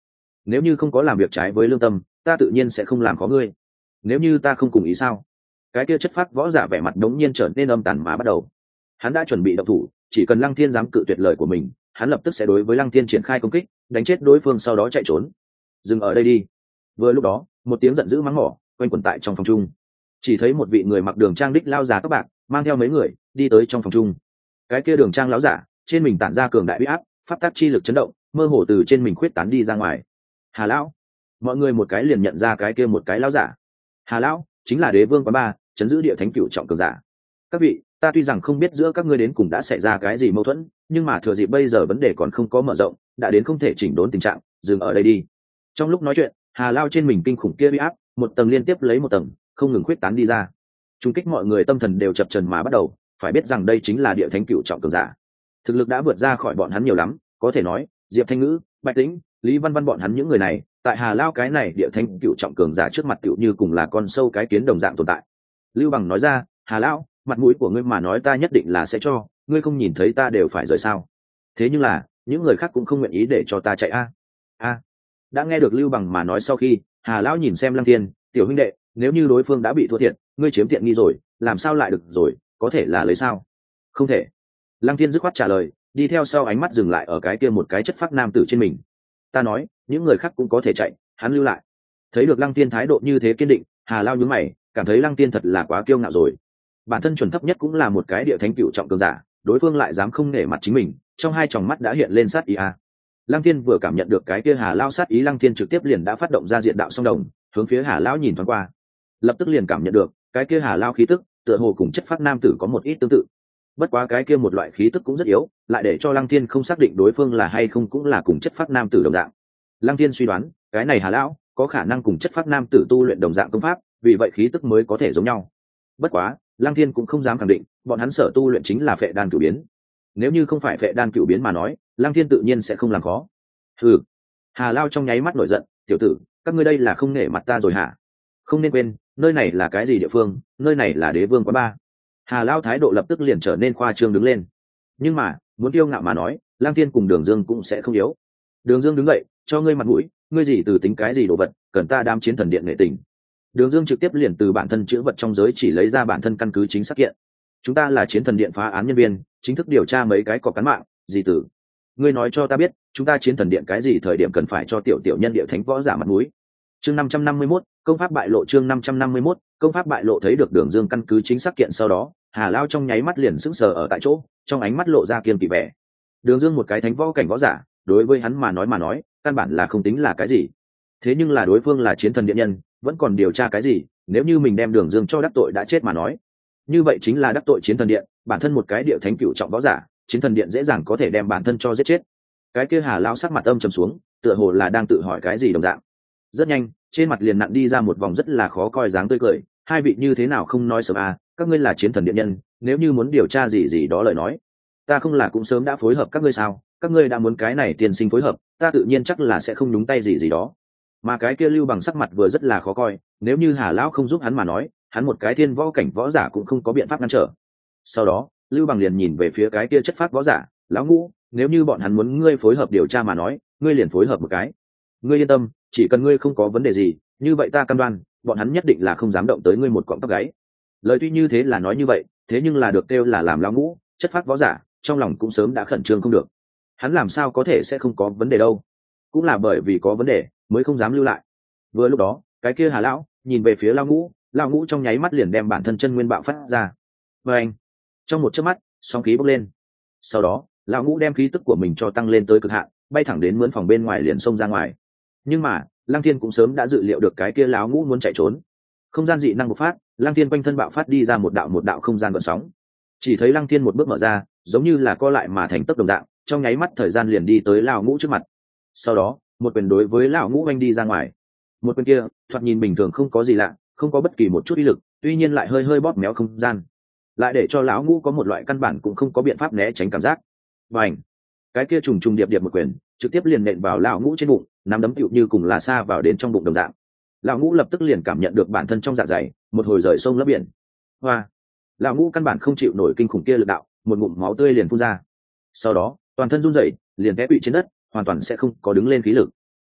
nếu như không có làm việc trái với lương tâm ta tự nhiên sẽ không làm khó ngươi. Nếu như ta không cùng ý sao? Cái kia chất phác võ giả vẻ mặt đống nhiên trở nên âm tàn mà bắt đầu. Hắn đã chuẩn bị động thủ, chỉ cần Lăng Thiên dám cự tuyệt lời của mình, hắn lập tức sẽ đối với Lăng Thiên triển khai công kích, đánh chết đối phương sau đó chạy trốn. Dừng ở đây đi. Vừa lúc đó, một tiếng giận dữ mắng mỏ quanh quẩn tại trong phòng chung. Chỉ thấy một vị người mặc đường trang đích lao già các bạn, mang theo mấy người đi tới trong phòng chung. Cái kia đường trang lão giả, trên mình tản ra cường đại uy áp, pháp tắc chi lực chấn động, mơ hồ từ trên mình khuyết tán đi ra ngoài. Hà lão, mọi người một cái liền nhận ra cái kia một cái lão giả. Hà lão chính là đế vương quán ba, chấn giữ địa thánh cửu trọng cường giả. Các vị, ta tuy rằng không biết giữa các ngươi đến cùng đã xảy ra cái gì mâu thuẫn, nhưng mà thừa dịp bây giờ vấn đề còn không có mở rộng, đã đến không thể chỉnh đốn tình trạng, dừng ở đây đi. Trong lúc nói chuyện, Hà lao trên mình kinh khủng kia uy áp, một tầng liên tiếp lấy một tầng, không ngừng khuyết tán đi ra. Trung kích mọi người tâm thần đều chập chờn mà bắt đầu, phải biết rằng đây chính là địa thánh cửu trọng cường giả. Thực lực đã vượt ra khỏi bọn hắn nhiều lắm, có thể nói, Diệp Thanh Ngữ, Bạch Tĩnh, Lý Văn Văn bọn hắn những người này, tại Hà lao cái này địa thánh cửu trọng cường giả trước mặt tựu như cùng là con sâu cái kiến đồng dạng tồn tại. Lưu Bằng nói ra, Hà lão, mặt mũi của ngươi mà nói ta nhất định là sẽ cho, ngươi không nhìn thấy ta đều phải rời sao? Thế nhưng là, những người khác cũng không nguyện ý để cho ta chạy a. A. Đã nghe được Lưu Bằng mà nói sau khi, Hà lão nhìn xem Lăng Thiên, tiểu huynh đệ, nếu như đối phương đã bị thua thiệt, ngươi chiếm tiện nghi rồi, làm sao lại được rồi, có thể là lấy sao? Không thể. Lăng Thiên dứt khoát trả lời, đi theo sau ánh mắt dừng lại ở cái kia một cái chất phác nam tử trên mình. Ta nói, những người khác cũng có thể chạy, hắn lưu lại. Thấy được Lăng Thiên thái độ như thế kiên định, Hà lão nhướng mày, cảm thấy Lăng Thiên thật là quá kiêu ngạo rồi. Bản thân chuẩn thấp nhất cũng là một cái địa thánh cửu trọng cường giả, đối phương lại dám không nể mặt chính mình, trong hai tròng mắt đã hiện lên sát ý a. Lăng Thiên vừa cảm nhận được cái kia Hà lão sát ý, Lăng Thiên trực tiếp liền đã phát động ra diện đạo song đồng, hướng phía Hà lão nhìn thoáng qua. Lập tức liền cảm nhận được, cái kia Hà lão khí tức, tựa hồ cùng chất phác nam tử có một ít tương tự. Bất quá cái kia một loại khí tức cũng rất yếu, lại để cho Lăng Thiên không xác định đối phương là hay không cũng là cùng chất phác nam tử đồng dạng. Lăng Thiên suy đoán, cái này Hà lão có khả năng cùng chất phác nam tử tu luyện đồng dạng công pháp, vì vậy khí tức mới có thể giống nhau. Bất quá, Lăng Thiên cũng không dám khẳng định, bọn hắn sở tu luyện chính là Phệ Đan Cửu Biến. Nếu như không phải Phệ Đan Cửu Biến mà nói, Lăng Thiên tự nhiên sẽ không làm khó. Ừ. Hà Lao trong nháy mắt nổi giận, tiểu tử, các ngươi đây là không nể mặt ta rồi hả? Không nên quên, nơi này là cái gì địa phương, nơi này là đế vương quán ba. Hà Lao thái độ lập tức liền trở nên khoa trương đứng lên. Nhưng mà, muốn kiêu ngạo mà nói, Lăng Thiên cùng Đường Dương cũng sẽ không yếu. Đường Dương đứng dậy, cho ngươi mặt mũi, ngươi gì từ tính cái gì đồ vật, cần ta đám chiến thần điện nghệ tình. Đường Dương trực tiếp liền từ bản thân chữ vật trong giới chỉ lấy ra bản thân căn cứ chính xác kiện. Chúng ta là chiến thần điện phá án nhân viên, chính thức điều tra mấy cái cọc cán mạng, gì tử. Ngươi nói cho ta biết, chúng ta chiến thần điện cái gì thời điểm cần phải cho tiểu tiểu nhân địa thánh võ giả mặt mũi. Chương năm trăm năm mươi mốt, công pháp bại lộ. Chương năm trăm năm mươi mốt, công pháp bại lộ. Thấy được Đường Dương căn cứ chính xác kiện sau đó, Hà Lao trong nháy mắt liền sững sờ ở tại chỗ, trong ánh mắt lộ ra kiên kỵ vẻ. Đường Dương một cái thánh võ cảnh võ giả, đối với hắn mà nói mà nói, căn bản là không tính là cái gì. Thế nhưng là đối phương là chiến thần điện nhân, vẫn còn điều tra cái gì, nếu như mình đem Đường Dương cho đắc tội đã chết mà nói, như vậy chính là đắc tội chiến thần điện, bản thân một cái địa thánh cửu trọng võ giả, chiến thần điện dễ dàng có thể đem bản thân cho giết chết. Cái kia Hà Lao sắc mặt âm trầm xuống, tựa hồ là đang tự hỏi cái gì đồng dạng. Rất nhanh, trên mặt liền nặn đi ra một vòng rất là khó coi dáng tươi cười, hai vị như thế nào không nói sớm à, các ngươi là chiến thần điện nhân, nếu như muốn điều tra gì gì đó lời nói, ta không là cũng sớm đã phối hợp các ngươi sao, các ngươi đã muốn cái này tiền sinh phối hợp, ta tự nhiên chắc là sẽ không nhúng tay gì gì đó. Mà cái kia Lưu Bằng sắc mặt vừa rất là khó coi, nếu như Hà lão không giúp hắn mà nói, hắn một cái thiên võ cảnh võ giả cũng không có biện pháp ngăn trở. Sau đó, Lưu Bằng liền nhìn về phía cái kia chất phác võ giả, lão Ngũ, nếu như bọn hắn muốn ngươi phối hợp điều tra mà nói, ngươi liền phối hợp một cái. Ngươi yên tâm, chỉ cần ngươi không có vấn đề gì, như vậy ta cam đoan, bọn hắn nhất định là không dám động tới ngươi một cọng tóc gáy. Lời tuy như thế là nói như vậy, thế nhưng là được kêu là làm lão Ngũ, chất phác võ giả, trong lòng cũng sớm đã khẩn trương không được. Hắn làm sao có thể sẽ không có vấn đề đâu? Cũng là bởi vì có vấn đề mới không dám lưu lại. Vừa lúc đó, cái kia Hà lão nhìn về phía lão Ngũ, lão Ngũ trong nháy mắt liền đem bản thân chân nguyên bạo phát ra. Và anh, trong một chớp mắt, sóng khí bốc lên. Sau đó, lão Ngũ đem khí tức của mình cho tăng lên tới cực hạn, bay thẳng đến mướn phòng bên ngoài liền xông ra ngoài. Nhưng mà, Lăng Thiên cũng sớm đã dự liệu được cái kia lão Ngũ muốn chạy trốn. Không gian dị năng bộc phát, Lăng Thiên quanh thân bạo phát đi ra một đạo một đạo không gian gợn sóng. Chỉ thấy Lăng Thiên một bước mở ra, giống như là co lại mà thành tốc đồng dạng, trong nháy mắt thời gian liền đi tới lão Ngũ trước mặt. Sau đó, một quyền đối với lão Ngũ oanh đi ra ngoài. Một quyền kia, thoạt nhìn bình thường không có gì lạ, không có bất kỳ một chút uy lực, tuy nhiên lại hơi hơi bóp méo không gian, lại để cho lão Ngũ có một loại căn bản cũng không có biện pháp né tránh cảm giác. Bành! Cái kia trùng trùng điệp điệp một quyền, trực tiếp liền nện vào lão Ngũ trên bụng, nắm đấm tựu như cùng là sa vào đến trong bụng đồng dạng. Lão Ngũ lập tức liền cảm nhận được bản thân trong dạ dày, một hồi rời sông lấp biển. Hoa! Lão Ngũ căn bản không chịu nổi kinh khủng kia lực đạo, một ngụm máu tươi liền phun ra. Sau đó, toàn thân run rẩy, liền té quỵ trên đất, hoàn toàn sẽ không có đứng lên khí lực.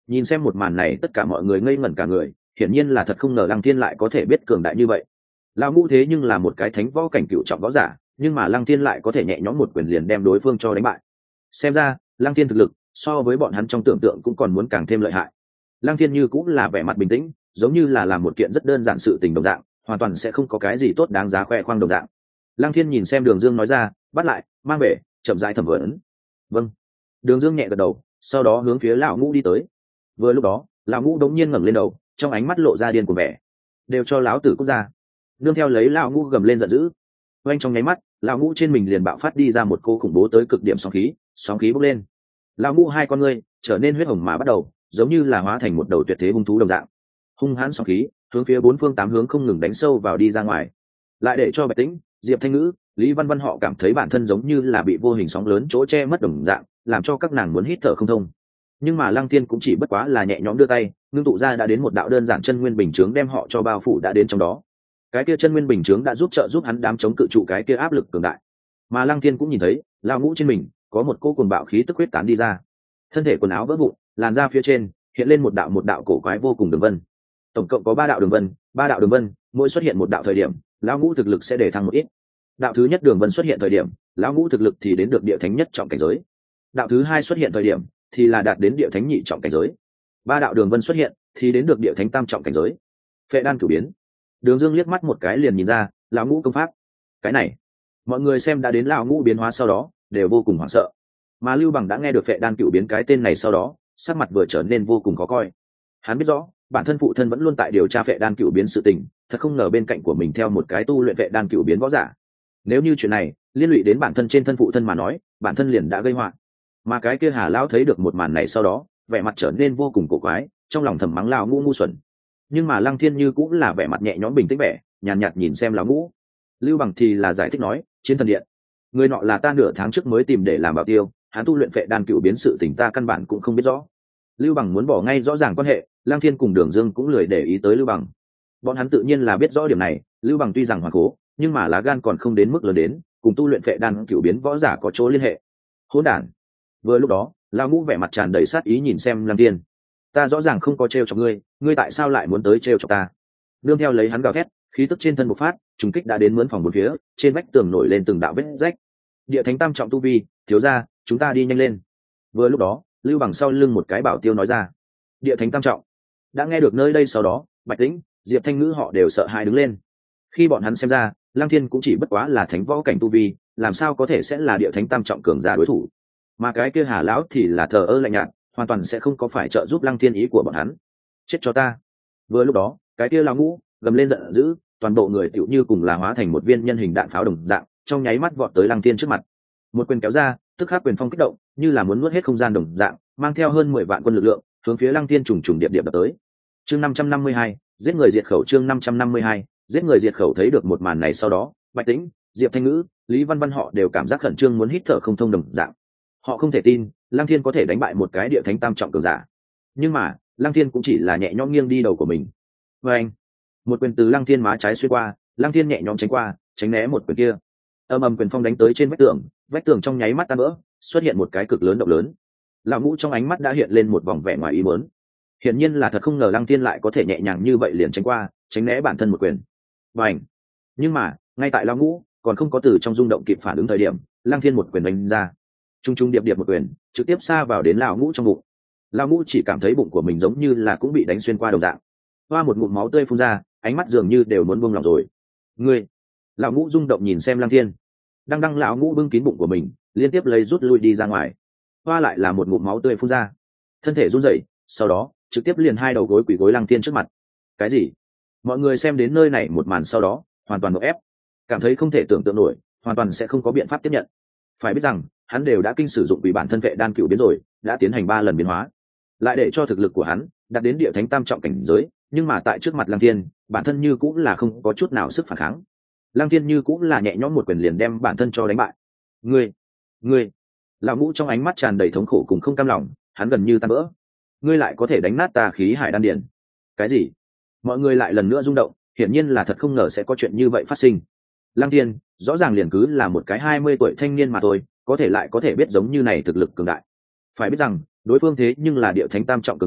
Nhìn xem một màn này tất cả mọi người ngây ngẩn cả người, hiển nhiên là thật không ngờ Lăng Thiên lại có thể biết cường đại như vậy. Lão Ngũ thế nhưng là một cái thánh võ cảnh cựu trọng võ giả, nhưng mà Lăng Thiên lại có thể nhẹ nhõm một quyền liền đem đối phương cho đánh bại. Xem ra Lăng Thiên thực lực so với bọn hắn trong tưởng tượng cũng còn muốn càng thêm lợi hại. Lăng Thiên như cũng là vẻ mặt bình tĩnh, giống như là làm một kiện rất đơn giản sự tình đồng dạng, hoàn toàn sẽ không có cái gì tốt đáng giá khoe khoang đồng dạng. Lăng Thiên nhìn xem Đường Dương nói ra, bắt lại, mang về, chậm rãi thẩm vấn. Vâng. Đường Dương nhẹ gật đầu, sau đó hướng phía lão Ngũ đi tới. Vừa lúc đó, lão Ngũ đống nhiên ngẩng lên đầu, trong ánh mắt lộ ra điên cuồng vẻ. Đều cho lão tử cút ra. Nương theo lấy lão Ngũ gầm lên giận dữ. Oanh trong nháy mắt, lão Ngũ trên mình liền bạo phát đi ra một cô khủng bố tới cực điểm sóng khí, sóng khí bốc lên. Lão Ngũ hai con ngươi trở nên huyết hồng mà bắt đầu, giống như là hóa thành một đầu tuyệt thế hung thú đồng dạng. Hung hãn sóng khí, hướng phía bốn phương tám hướng không ngừng đánh sâu vào đi ra ngoài. Lại để cho Bạch Tĩnh, Diệp Thanh Ngữ, Lý Văn Văn họ cảm thấy bản thân giống như là bị vô hình sóng lớn chỗ che mất đồng dạng, làm cho các nàng muốn hít thở không thông. Nhưng mà Lăng Thiên cũng chỉ bất quá là nhẹ nhõm đưa tay, ngưng tụ ra đã đến một đạo đơn giản chân nguyên bình chướng đem họ cho bao phủ đã đến trong đó. Cái kia chân nguyên bình chướng đã giúp trợ giúp hắn đám chống cự trụ cái kia áp lực cường đại. Mà Lăng Thiên cũng nhìn thấy, lão Ngũ trên mình có một cô cuồng bạo khí tức huyết tán đi ra. Thân thể quần áo vỡ vụn, làn da phía trên hiện lên một đạo một đạo cổ quái vô cùng đường vân. Tổng cộng có ba đạo đường vân, ba đạo đường vân, mỗi xuất hiện một đạo thời điểm, lão Ngũ thực lực sẽ để thăng một ít. Đạo thứ nhất đường vân xuất hiện thời điểm, lão Ngũ thực lực thì đến được địa thánh nhất trọng cảnh giới. Đạo thứ hai xuất hiện thời điểm thì là đạt đến địa thánh nhị trọng cảnh giới. Ba đạo đường vân xuất hiện thì đến được địa thánh tam trọng cảnh giới. Phệ đan cửu biến. Đường Dương liếc mắt một cái liền nhìn ra, lão Ngũ công pháp. Cái này, mọi người xem đã đến lão Ngũ biến hóa sau đó, đều vô cùng hoảng sợ. Mà Lưu Bằng đã nghe được Phệ đan cửu biến cái tên này sau đó, sắc mặt vừa trở nên vô cùng khó coi. Hắn biết rõ, bản thân phụ thân vẫn luôn tại điều tra Phệ đan cửu biến sự tình, thật không ngờ bên cạnh của mình theo một cái tu luyện Phệ đan cửu biến võ giả. Nếu như chuyện này liên lụy đến bản thân trên thân phụ thân mà nói, bản thân liền đã gây họa. Mà cái kia Hà lão thấy được một màn này sau đó, vẻ mặt trở nên vô cùng cổ quái, trong lòng thầm mắng lão Ngũ ngu xuẩn. Nhưng mà Lăng Thiên như cũng là vẻ mặt nhẹ nhõm bình tĩnh vẻ, nhàn nhạt, nhạt nhìn xem lão Ngũ. Lưu Bằng thì là giải thích nói, chiến thần điện, người nọ là ta nửa tháng trước mới tìm để làm bảo tiêu, hắn tu luyện Phệ đan cửu biến sự tình ta căn bản cũng không biết rõ. Lưu Bằng muốn bỏ ngay rõ ràng quan hệ, Lăng Thiên cùng Đường Dương cũng lười để ý tới Lưu Bằng. Bọn hắn tự nhiên là biết rõ điểm này, Lưu Bằng tuy rằng hoàn cố, nhưng mà lá gan còn không đến mức lớn đến cùng tu luyện Phệ đan cửu biến võ giả có chỗ liên hệ. Hỗn đản. Vừa lúc đó, lão Ngũ vẻ mặt tràn đầy sát ý nhìn xem Lăng Thiên. Ta rõ ràng không có trêu chọc ngươi, ngươi tại sao lại muốn tới trêu chọc ta? Nương theo lấy hắn gào thét, khí tức trên thân bộc phát, trùng kích đã đến mướn phòng bốn phía, trên vách tường nổi lên từng đạo vết rách. Địa thánh tam trọng tu vi, thiếu gia, chúng ta đi nhanh lên. Vừa lúc đó, Lưu Bằng sau lưng một cái bảo tiêu nói ra. Địa thánh tam trọng. Đã nghe được nơi đây sau đó, Bạch Tĩnh, Diệp Thanh Ngữ họ đều sợ hãi đứng lên. Khi bọn hắn xem ra, Lăng Thiên cũng chỉ bất quá là thánh võ cảnh tu vi, làm sao có thể sẽ là địa thánh tam trọng cường giả đối thủ? Mà cái kia Hà lão thì là thờ ơ lạnh nhạt, hoàn toàn sẽ không có phải trợ giúp Lăng Thiên ý của bọn hắn. Chết cho ta. Vừa lúc đó, cái kia lão Ngũ gầm lên giận dữ, toàn bộ người tựu như cùng là hóa thành một viên nhân hình đạn pháo đồng dạng, trong nháy mắt vọt tới Lăng Thiên trước mặt. Một quyền kéo ra, tức khắc quyền phong kích động, như là muốn nuốt hết không gian đồng dạng, mang theo hơn mười vạn quân lực lượng, hướng phía Lăng Thiên trùng trùng điệp điệp đập tới. Chương năm trăm năm mươi hai, giết người diệt khẩu. Chương năm trăm năm mươi hai, giết người diệt khẩu. Thấy được một màn này sau đó, Bạch Tĩnh, Diệp Thanh Ngữ, Lý Văn Văn họ đều cảm giác khẩn trương muốn hít thở không thông đồng dạng. Họ không thể tin, Lăng Thiên có thể đánh bại một cái địa thánh tam trọng cường giả. Nhưng mà, Lăng Thiên cũng chỉ là nhẹ nhõm nghiêng đi đầu của mình. Và anh, một quyền từ Lăng Thiên má trái xuyên qua, Lăng Thiên nhẹ nhõm tránh qua, tránh né một quyền kia. Âm ầm quyền phong đánh tới trên vách tường, vách tường trong nháy mắt tan vỡ, xuất hiện một cái cực lớn động lớn. Lão Ngũ trong ánh mắt đã hiện lên một vòng vẻ ngoài ý muốn. Hiển nhiên là thật không ngờ Lăng Thiên lại có thể nhẹ nhàng như vậy liền tránh qua, tránh né bản thân một quyền. Và ảnh. Nhưng mà, ngay tại Lão Ngũ còn không có từ trong rung động kịp phản ứng thời điểm, Lăng Thiên một quyền đánh ra. Trung trung điệp điệp một quyền, trực tiếp xa vào đến Lão Ngũ trong bụng. Lão Ngũ chỉ cảm thấy bụng của mình giống như là cũng bị đánh xuyên qua đồng dạng. Hoa một ngụm máu tươi phun ra, ánh mắt dường như đều muốn buông lỏng rồi. Ngươi! Lão Ngũ rung động nhìn xem Lăng Thiên. Đang đăng Lão Ngũ bưng kín bụng của mình, liên tiếp lấy rút lui đi ra ngoài. Hoa lại là một ngụm máu tươi phun ra. Thân thể run rẩy, sau đó trực tiếp liền hai đầu gối quỳ gối Lăng Thiên trước mặt. Cái gì? Mọi người xem đến nơi này một màn sau đó, hoàn toàn ngộp ép, cảm thấy không thể tưởng tượng nổi, hoàn toàn sẽ không có biện pháp tiếp nhận. Phải biết rằng, hắn đều đã kinh sử dụng vì bản thân Phệ đan cửu biến rồi, đã tiến hành ba lần biến hóa, lại để cho thực lực của hắn đạt đến địa thánh tam trọng cảnh giới, nhưng mà tại trước mặt Lăng Thiên, bản thân như cũng là không có chút nào sức phản kháng. Lăng Thiên như cũng là nhẹ nhõm một quyền liền đem bản thân cho đánh bại. Ngươi, ngươi! Lão Ngũ trong ánh mắt tràn đầy thống khổ cùng không cam lòng, hắn gần như tan vỡ. Ngươi lại có thể đánh nát ta khí hải đan điển? Cái gì? Mọi người lại lần nữa rung động, hiển nhiên là thật không ngờ sẽ có chuyện như vậy phát sinh. Lăng Thiên rõ ràng liền cứ là một cái hai mươi tuổi thanh niên mà thôi, có thể lại có thể biết giống như này thực lực cường đại. Phải biết rằng, đối phương thế nhưng là địa thánh tam trọng cường giả,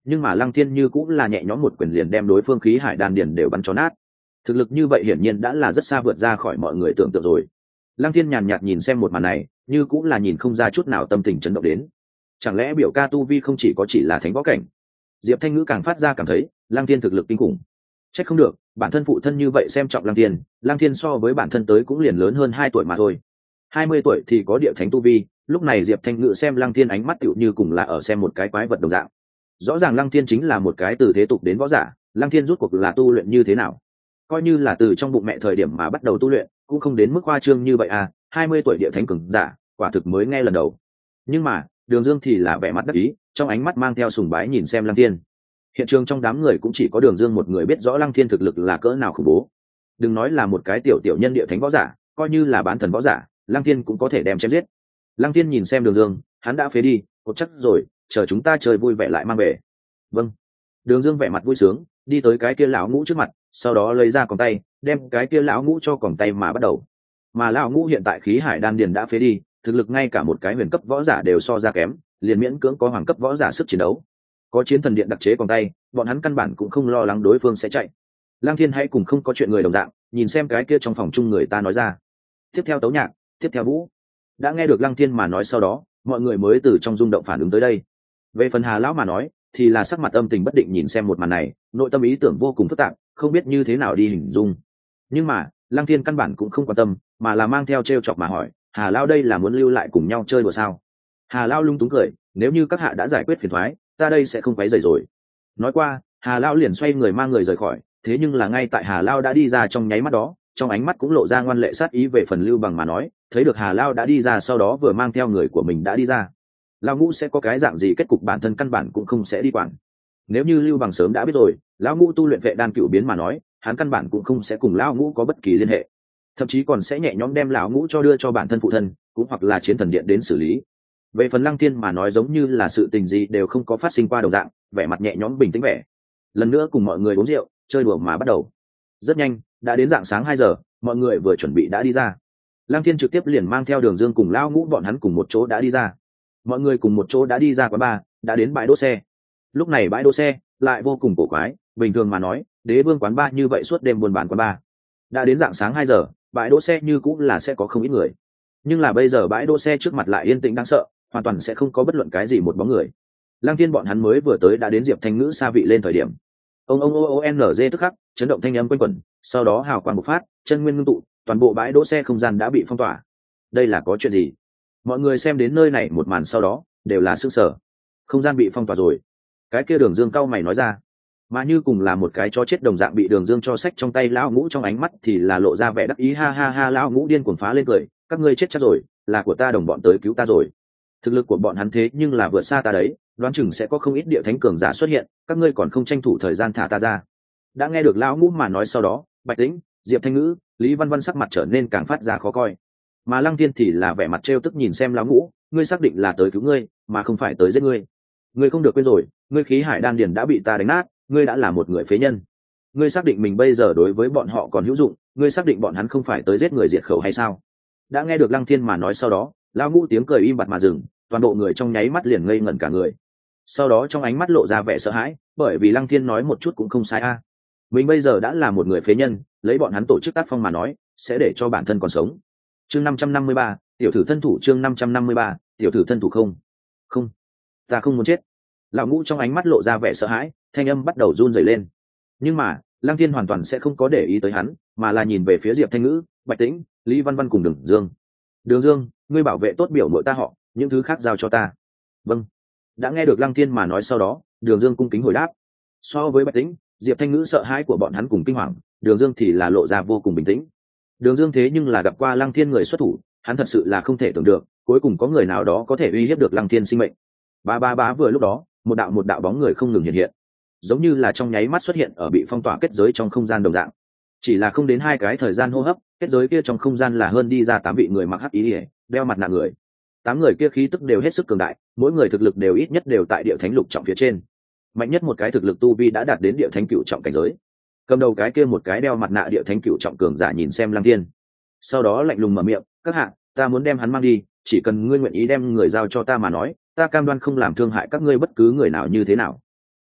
nhưng mà lăng thiên như cũng là nhẹ nhõm một quyền liền đem đối phương khí hải đan điền đều bắn cho nát. Thực lực như vậy hiển nhiên đã là rất xa vượt ra khỏi mọi người tưởng tượng rồi. Lăng thiên nhàn nhạt nhìn xem một màn này, như cũng là nhìn không ra chút nào tâm tình chấn động đến. Chẳng lẽ biểu ca tu vi không chỉ có chỉ là thánh võ cảnh? Diệp Thanh Ngữ càng phát ra cảm thấy lăng thiên thực lực kinh khủng. Trách không được bản thân phụ thân như vậy xem trọng lăng thiên, lăng thiên so với bản thân tới cũng liền lớn hơn hai tuổi mà thôi. Hai mươi tuổi thì có địa thánh tu vi, lúc này Diệp Thanh Ngữ xem lăng thiên ánh mắt tựu như cùng là ở xem một cái quái vật đồng dạng. Rõ ràng lăng thiên chính là một cái từ thế tục đến võ giả, lăng thiên rút cuộc là tu luyện như thế nào? Coi như là từ trong bụng mẹ thời điểm mà bắt đầu tu luyện, cũng không đến mức khoa trương như vậy à. Hai mươi tuổi địa thánh cường giả, quả thực mới nghe lần đầu. Nhưng mà Đường Dương thì là vẻ mặt đắc ý, trong ánh mắt mang theo sùng bái nhìn xem lăng thiên. Hiện trường trong đám người cũng chỉ có Đường Dương một người biết rõ lăng thiên thực lực là cỡ nào khủng bố. Đừng nói là một cái tiểu tiểu nhân địa thánh võ giả, coi như là bán thần võ giả, lăng thiên cũng có thể đem chém giết. Lăng thiên nhìn xem Đường Dương, hắn đã phế đi, cột chắc rồi, chờ chúng ta chơi vui vẻ lại mang về. Vâng. Đường Dương vẻ mặt vui sướng, đi tới cái kia lão ngũ trước mặt, sau đó lấy ra còng tay, đem cái kia lão ngũ cho còng tay mà bắt đầu. Mà lão ngũ hiện tại khí hải đan điền đã phế đi, thực lực ngay cả một cái huyền cấp võ giả đều so ra kém, liền miễn cưỡng có hoàng cấp võ giả sức chiến đấu. Có chiến thần điện đặc chế còng tay, bọn hắn căn bản cũng không lo lắng đối phương sẽ chạy. Lăng thiên hãy cùng không có chuyện người đồng dạng, nhìn xem cái kia trong phòng chung người ta nói ra. Tiếp theo tấu nhạc, tiếp theo vũ. Đã nghe được lăng thiên mà nói sau đó, mọi người mới từ trong rung động phản ứng tới đây. Về phần Hà lão mà nói, thì là sắc mặt âm tình bất định nhìn xem một màn này, nội tâm ý tưởng vô cùng phức tạp, không biết như thế nào đi hình dung. Nhưng mà lăng thiên căn bản cũng không quan tâm, mà là mang theo trêu chọc mà hỏi, Hà lão đây là muốn lưu lại cùng nhau chơi đùa sao? Hà lão lung túng cười, nếu như các hạ đã giải quyết phiền toái, ta đây sẽ không quấy rầy rồi. Nói qua, Hà lão liền xoay người mang người rời khỏi, thế nhưng là ngay tại Hà lão đã đi ra trong nháy mắt đó, trong ánh mắt cũng lộ ra ngoan lệ sát ý về phần Lưu Bằng mà nói, thấy được Hà lão đã đi ra sau đó vừa mang theo người của mình đã đi ra. Lão ngũ sẽ có cái dạng gì kết cục bản thân căn bản cũng không sẽ đi quản. Nếu như Lưu Bằng sớm đã biết rồi, lão ngũ tu luyện vệ đan cựu biến mà nói, hắn căn bản cũng không sẽ cùng lão ngũ có bất kỳ liên hệ, thậm chí còn sẽ nhẹ nhõm đem lão ngũ cho đưa cho bản thân phụ thân, cũng hoặc là chiến thần điện đến xử lý. Về phần Lăng Thiên mà nói giống như là sự tình gì đều không có phát sinh qua đồng dạng, vẻ mặt nhẹ nhõm bình tĩnh vẻ. Lần nữa cùng mọi người uống rượu, chơi đùa mà bắt đầu. Rất nhanh, đã đến rạng sáng hai giờ, mọi người vừa chuẩn bị đã đi ra. Lăng Thiên trực tiếp liền mang theo Đường Dương cùng lão ngũ bọn hắn cùng một chỗ đã đi ra. Mọi người cùng một chỗ đã đi ra quán bar, đã đến bãi đỗ xe. Lúc này bãi đỗ xe lại vô cùng cổ quái, bình thường mà nói, đế vương quán bar như vậy suốt đêm buôn bán quán bar. Đã đến rạng sáng hai giờ, bãi đỗ xe như cũng là sẽ có không ít người. Nhưng là bây giờ bãi đỗ xe trước mặt lại yên tĩnh đáng sợ, hoàn toàn sẽ không có bất luận cái gì một bóng người. Lăng Thiên bọn hắn mới vừa tới đã đến Diệp Thanh Ngữ xa vị lên thời điểm. Ông ông o n g tức khắc, chấn động thanh âm quanh quẩn, sau đó hào quang bộc phát, chân nguyên ngưng tụ, toàn bộ bãi đỗ xe không gian đã bị phong tỏa. Đây là có chuyện gì? Mọi người xem đến nơi này một màn sau đó, đều là sửng sở. Không gian bị phong tỏa rồi. Cái kia Đường Dương cau mày nói ra, mà như cùng là một cái chó chết đồng dạng bị Đường Dương cho xách trong tay, lão ngũ trong ánh mắt thì là lộ ra vẻ đắc ý, ha ha ha, lão ngũ điên cuồng phá lên cười, các ngươi chết chắc rồi, là của ta đồng bọn tới cứu ta rồi. Thực lực của bọn hắn thế nhưng là vượt xa ta đấy, đoán chừng sẽ có không ít địa thánh cường giả xuất hiện, các ngươi còn không tranh thủ thời gian thả ta ra. Đã nghe được lão ngũ mà nói sau đó, Bạch Tĩnh, Diệp Thanh Ngữ, Lý Văn Văn sắc mặt trở nên càng phát ra khó coi. Mà Lăng Thiên thì là vẻ mặt trêu tức nhìn xem lão ngũ, ngươi xác định là tới cứu ngươi, mà không phải tới giết ngươi. Ngươi không được quên rồi, ngươi khí hải đan điền đã bị ta đánh nát, ngươi đã là một người phế nhân. Ngươi xác định mình bây giờ đối với bọn họ còn hữu dụng, ngươi xác định bọn hắn không phải tới giết người diệt khẩu hay sao? Đã nghe được Lăng Thiên mà nói sau đó, lão ngũ tiếng cười im bặt mà dừng, toàn bộ người trong nháy mắt liền ngây ngẩn cả người. Sau đó trong ánh mắt lộ ra vẻ sợ hãi, bởi vì Lăng Thiên nói một chút cũng không sai a. À. Mình bây giờ đã là một người phế nhân, lấy bọn hắn tổ chức tác phong mà nói, sẽ để cho bản thân còn sống. Chương năm trăm năm mươi ba, tiểu thử thân thủ, chương năm trăm năm mươi ba, tiểu thử thân thủ không. Không, ta không muốn chết. Lão ngũ trong ánh mắt lộ ra vẻ sợ hãi, thanh âm bắt đầu run rẩy lên. Nhưng mà, Lăng Thiên hoàn toàn sẽ không có để ý tới hắn, mà là nhìn về phía Diệp Thanh Ngữ, Bạch Tĩnh, Lý Văn Văn cùng Đường Dương. Đường Dương, ngươi bảo vệ tốt biểu muội ta họ, những thứ khác giao cho ta. Vâng. Đã nghe được Lăng Thiên mà nói sau đó, Đường Dương cung kính hồi đáp. So với Bạch Tĩnh, Diệp Thanh Ngữ sợ hãi của bọn hắn cùng kinh hoàng, Đường Dương thì là lộ ra vô cùng bình tĩnh. Đường Dương thế nhưng là gặp qua Lăng Thiên người xuất thủ, hắn thật sự là không thể tưởng được, cuối cùng có người nào đó có thể uy hiếp được Lăng Thiên sinh mệnh. Ba ba bá vừa lúc đó, một đạo một đạo bóng người không ngừng hiện hiện, giống như là trong nháy mắt xuất hiện ở bị phong tỏa kết giới trong không gian đồng dạng. Chỉ là không đến hai cái thời gian hô hấp, kết giới kia trong không gian là hơn đi ra tám vị người mặc hắc y, đeo mặt nạ người. Tám người kia khí tức đều hết sức cường đại, mỗi người thực lực đều ít nhất đều tại địa thánh lục trọng phía trên. Mạnh nhất một cái thực lực tu vi đã đạt đến địa thánh cửu trọng cảnh giới. Cầm đầu cái kia một cái đeo mặt nạ địa thánh cửu trọng cường giả nhìn xem Lăng Thiên, sau đó lạnh lùng mở miệng, các hạ, ta muốn đem hắn mang đi, chỉ cần ngươi nguyện ý đem người giao cho ta mà nói, ta cam đoan không làm thương hại các ngươi bất cứ người nào như thế nào.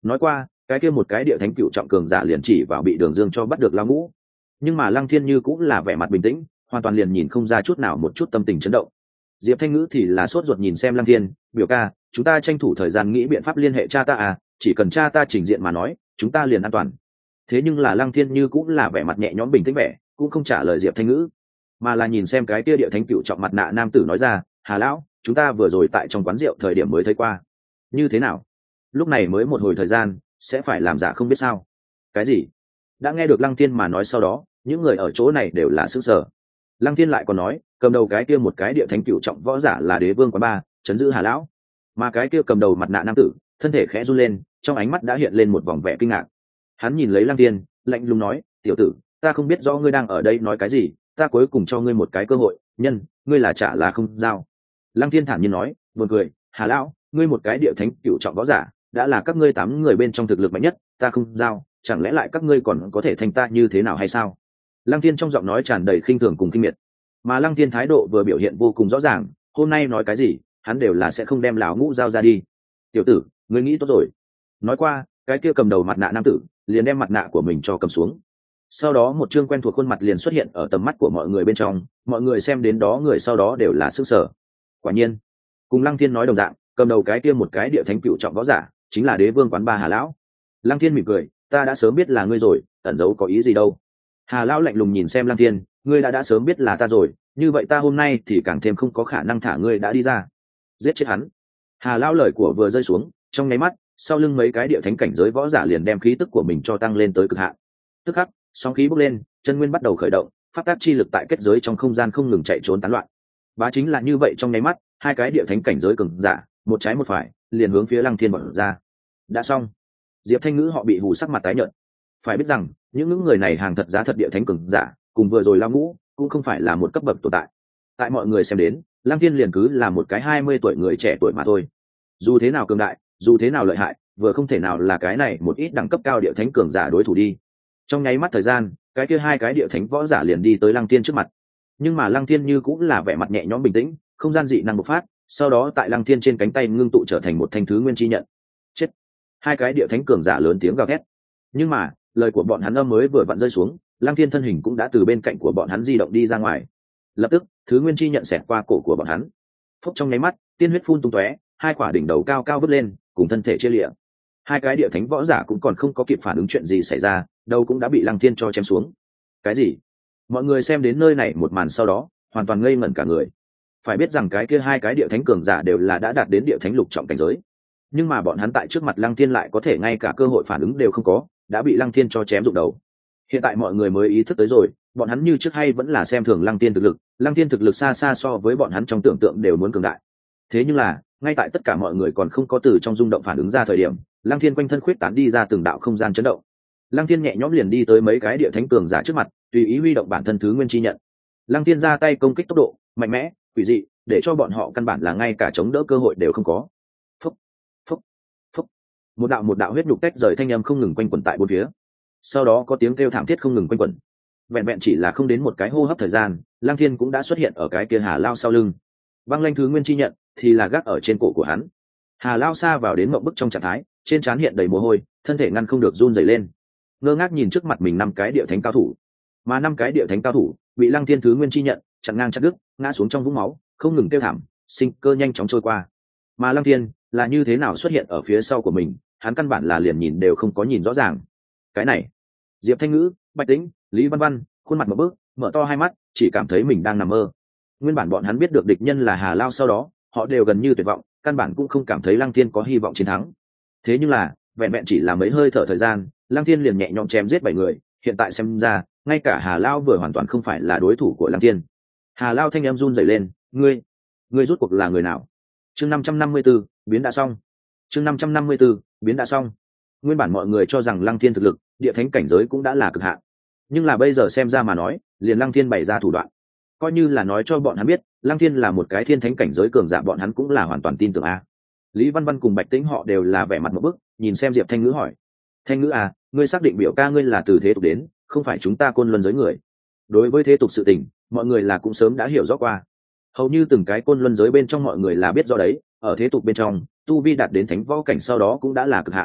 nói qua cái kia một cái địa thánh cựu trọng cường giả liền chỉ vào bị Đường Dương cho bắt được lão ngũ. Nhưng mà Lăng Thiên như cũng là vẻ mặt bình tĩnh, hoàn toàn liền nhìn không ra chút nào một chút tâm tình chấn động. Diệp Thanh Ngữ thì là sốt ruột nhìn xem Lăng Thiên, biểu ca, chúng ta tranh thủ thời gian nghĩ biện pháp liên hệ cha ta à, chỉ cần cha ta trình diện mà nói, chúng ta liền an toàn. Thế nhưng là Lăng Thiên như cũng là vẻ mặt nhẹ nhõm bình tĩnh vẻ, cũng không trả lời Diệp Thanh Ngữ, mà là nhìn xem cái kia địa thánh cựu trọng mặt nạ nam tử nói ra, Hà lão, chúng ta vừa rồi tại trong quán rượu thời điểm mới thấy qua. Như thế nào? Lúc này mới một hồi thời gian, sẽ phải làm giả không biết sao? Cái gì? Đã nghe được Lăng Thiên mà nói sau đó, những người ở chỗ này đều là sững sờ. Lăng Thiên lại còn nói, cầm đầu cái kia một cái địa thánh cựu trọng võ giả là đế vương quán ba, chấn giữ Hà lão. Mà cái kia cầm đầu mặt nạ nam tử, thân thể khẽ run lên, trong ánh mắt đã hiện lên một vòng vẻ kinh ngạc. Hắn nhìn lấy Lăng Thiên, lạnh lùng nói, tiểu tử, ta không biết rõ ngươi đang ở đây nói cái gì, ta cuối cùng cho ngươi một cái cơ hội, nhân, ngươi là trả là không giao. Lăng Thiên thản nhiên nói, buồn cười, Hà lão, ngươi một cái địa thánh cựu trọng võ giả, đã là các ngươi tám người bên trong thực lực mạnh nhất, ta không giao, chẳng lẽ lại các ngươi còn có thể thành ta như thế nào hay sao? Lăng Thiên trong giọng nói tràn đầy khinh thường cùng kinh miệt, mà Lăng Thiên thái độ vừa biểu hiện vô cùng rõ ràng, hôm nay nói cái gì, hắn đều là sẽ không đem lão ngũ giao ra đi. Tiểu tử, ngươi nghĩ tốt rồi. Nói qua, cái kia cầm đầu mặt nạ nam tử liền đem mặt nạ của mình cho cầm xuống. Sau đó một chương quen thuộc khuôn mặt liền xuất hiện ở tầm mắt của mọi người bên trong, mọi người xem đến đó người sau đó đều là sức sở. Quả nhiên, cùng Lăng Thiên nói đồng dạng, cầm đầu cái kia một cái địa thánh cựu trọng võ giả, chính là đế vương quán ba Hà lão. Lăng Thiên mỉm cười, ta đã sớm biết là ngươi rồi, ẩn giấu có ý gì đâu. Hà lão lạnh lùng nhìn xem Lăng Thiên, ngươi đã đã sớm biết là ta rồi, như vậy ta hôm nay thì càng thêm không có khả năng thả ngươi đã đi ra. Giết chết hắn. Hà lão lời của vừa rơi xuống, trong nháy mắt, sau lưng mấy cái địa thánh cảnh giới võ giả liền đem khí tức của mình cho tăng lên tới cực hạn. Tức khắc, sóng khí bốc lên, chân nguyên bắt đầu khởi động, pháp tác chi lực tại kết giới trong không gian không ngừng chạy trốn tán loạn. Bá chính là như vậy, trong nháy mắt, hai cái địa thánh cảnh giới cường giả, một trái một phải, liền hướng phía Lăng Thiên bật ra. Đã xong. Diệp Thanh Ngữ họ bị hù sắc mặt tái nhợt. Phải biết rằng, những những người này hàng thật giá thật địa thánh cường giả, cùng vừa rồi lao ngũ, cũng không phải là một cấp bậc tồn tại. Tại mọi người xem đến, Lăng Thiên liền cứ là một cái hai mươi tuổi người trẻ tuổi mà thôi. Dù thế nào cường đại, dù thế nào lợi hại, vừa không thể nào là cái này một ít đẳng cấp cao địa thánh cường giả đối thủ đi. Trong nháy mắt thời gian, cái kia hai cái địa thánh võ giả liền đi tới Lăng Thiên trước mặt. Nhưng mà Lăng Thiên như cũng là vẻ mặt nhẹ nhõm bình tĩnh, không gian dị năng bộc phát, sau đó tại Lăng Thiên trên cánh tay ngưng tụ trở thành một thanh thứ nguyên chi nhận. Chết! Hai cái địa thánh cường giả lớn tiếng gào thét. Nhưng mà, lời của bọn hắn âm mới vừa vặn rơi xuống, Lăng Thiên thân hình cũng đã từ bên cạnh của bọn hắn di động đi ra ngoài. Lập tức, thứ nguyên chi nhận xẹt qua cổ của bọn hắn. Phốc, trong nháy mắt, tiên huyết phun tung tóe, hai quả đỉnh đầu cao cao vút lên, cùng thân thể chia liệm. Hai cái địa thánh võ giả cũng còn không có kịp phản ứng chuyện gì xảy ra, đầu cũng đã bị Lăng Thiên cho chém xuống. Cái gì? Mọi người xem đến nơi này một màn sau đó, hoàn toàn ngây ngẩn cả người. Phải biết rằng cái kia hai cái địa thánh cường giả đều là đã đạt đến địa thánh lục trọng cảnh giới, nhưng mà bọn hắn tại trước mặt Lăng Thiên lại có thể ngay cả cơ hội phản ứng đều không có, đã bị Lăng Thiên cho chém rụng đầu. Hiện tại mọi người mới ý thức tới rồi, bọn hắn như trước hay vẫn là xem thường Lăng Thiên thực lực, Lăng Thiên thực lực xa xa so với bọn hắn trong tưởng tượng đều muốn cường đại. Thế nhưng là, ngay tại tất cả mọi người còn không có từ trong rung động phản ứng ra thời điểm, Lăng Thiên quanh thân khuyết tán đi ra từng đạo không gian chấn động. Lăng Thiên nhẹ nhõm liền đi tới mấy cái địa thánh cường giả trước mặt, tùy ý huy động bản thân thứ nguyên chi nhận. Lăng Thiên ra tay công kích tốc độ mạnh mẽ, quỷ dị, để cho bọn họ căn bản là ngay cả chống đỡ cơ hội đều không có. Phúc, phúc, phúc. Một đạo một đạo huyết nhục tách rời thanh âm không ngừng quanh quẩn tại bốn phía. Sau đó có tiếng kêu thảm thiết không ngừng quanh quẩn. Vẹn vẹn chỉ là không đến một cái hô hấp thời gian, Lăng Thiên cũng đã xuất hiện ở cái kia Hà Lao sau lưng. Băng lanh thứ nguyên chi nhận thì là gác ở trên cổ của hắn. Hà Lao xa vào đến mộng bức trong trạng thái, trên trán hiện đầy mồ hôi, thân thể ngăn không được run rẩy lên. Ngơ ngác nhìn trước mặt mình năm cái địa thánh cao thủ, mà năm cái địa thánh cao thủ bị Lăng Thiên thứ nguyên chi nhận chặn ngang chặt đứt, ngã xuống trong vũng máu, không ngừng kêu thảm, sinh cơ nhanh chóng trôi qua. Mà Lăng Thiên là như thế nào xuất hiện ở phía sau của mình, hắn căn bản là liền nhìn đều không có nhìn rõ ràng. Cái này, Diệp Thanh Ngữ, Bạch Tĩnh, Lý Văn Văn, khuôn mặt một bước, mở to hai mắt, chỉ cảm thấy mình đang nằm mơ. Nguyên bản bọn hắn biết được địch nhân là Hà Lao sau đó, họ đều gần như tuyệt vọng, căn bản cũng không cảm thấy Lăng Thiên có hy vọng chiến thắng. Thế nhưng là, vẹn vẹn chỉ là mấy hơi thở thời gian, Lăng Thiên liền nhẹ nhõm chém giết bảy người, hiện tại xem ra, ngay cả Hà Lao vừa hoàn toàn không phải là đối thủ của Lăng Thiên. Hà Lao thanh em run rẩy lên, ngươi, ngươi rút cuộc là người nào? Chương năm trăm năm mươi 554, biến đã xong. Chương năm trăm năm mươi 554, biến đã xong. Nguyên bản mọi người cho rằng Lăng Thiên thực lực, địa thánh cảnh giới cũng đã là cực hạn. Nhưng là bây giờ xem ra mà nói, liền Lăng Thiên bày ra thủ đoạn, coi như là nói cho bọn hắn biết, Lăng Thiên là một cái thiên thánh cảnh giới cường giả, bọn hắn cũng là hoàn toàn tin tưởng a. Lý Văn Văn cùng Bạch Tĩnh họ đều là vẻ mặt một bức, nhìn xem Diệp Thanh Ngữ hỏi: Thanh Ngữ à, ngươi xác định biểu ca ngươi là từ thế tục đến, không phải chúng ta côn luân giới người? Đối với thế tục sự tình, mọi người là cũng sớm đã hiểu rõ qua. Hầu như từng cái côn luân giới bên trong mọi người là biết rõ đấy, ở thế tục bên trong, tu vi đạt đến thánh võ cảnh sau đó cũng đã là cực hạn.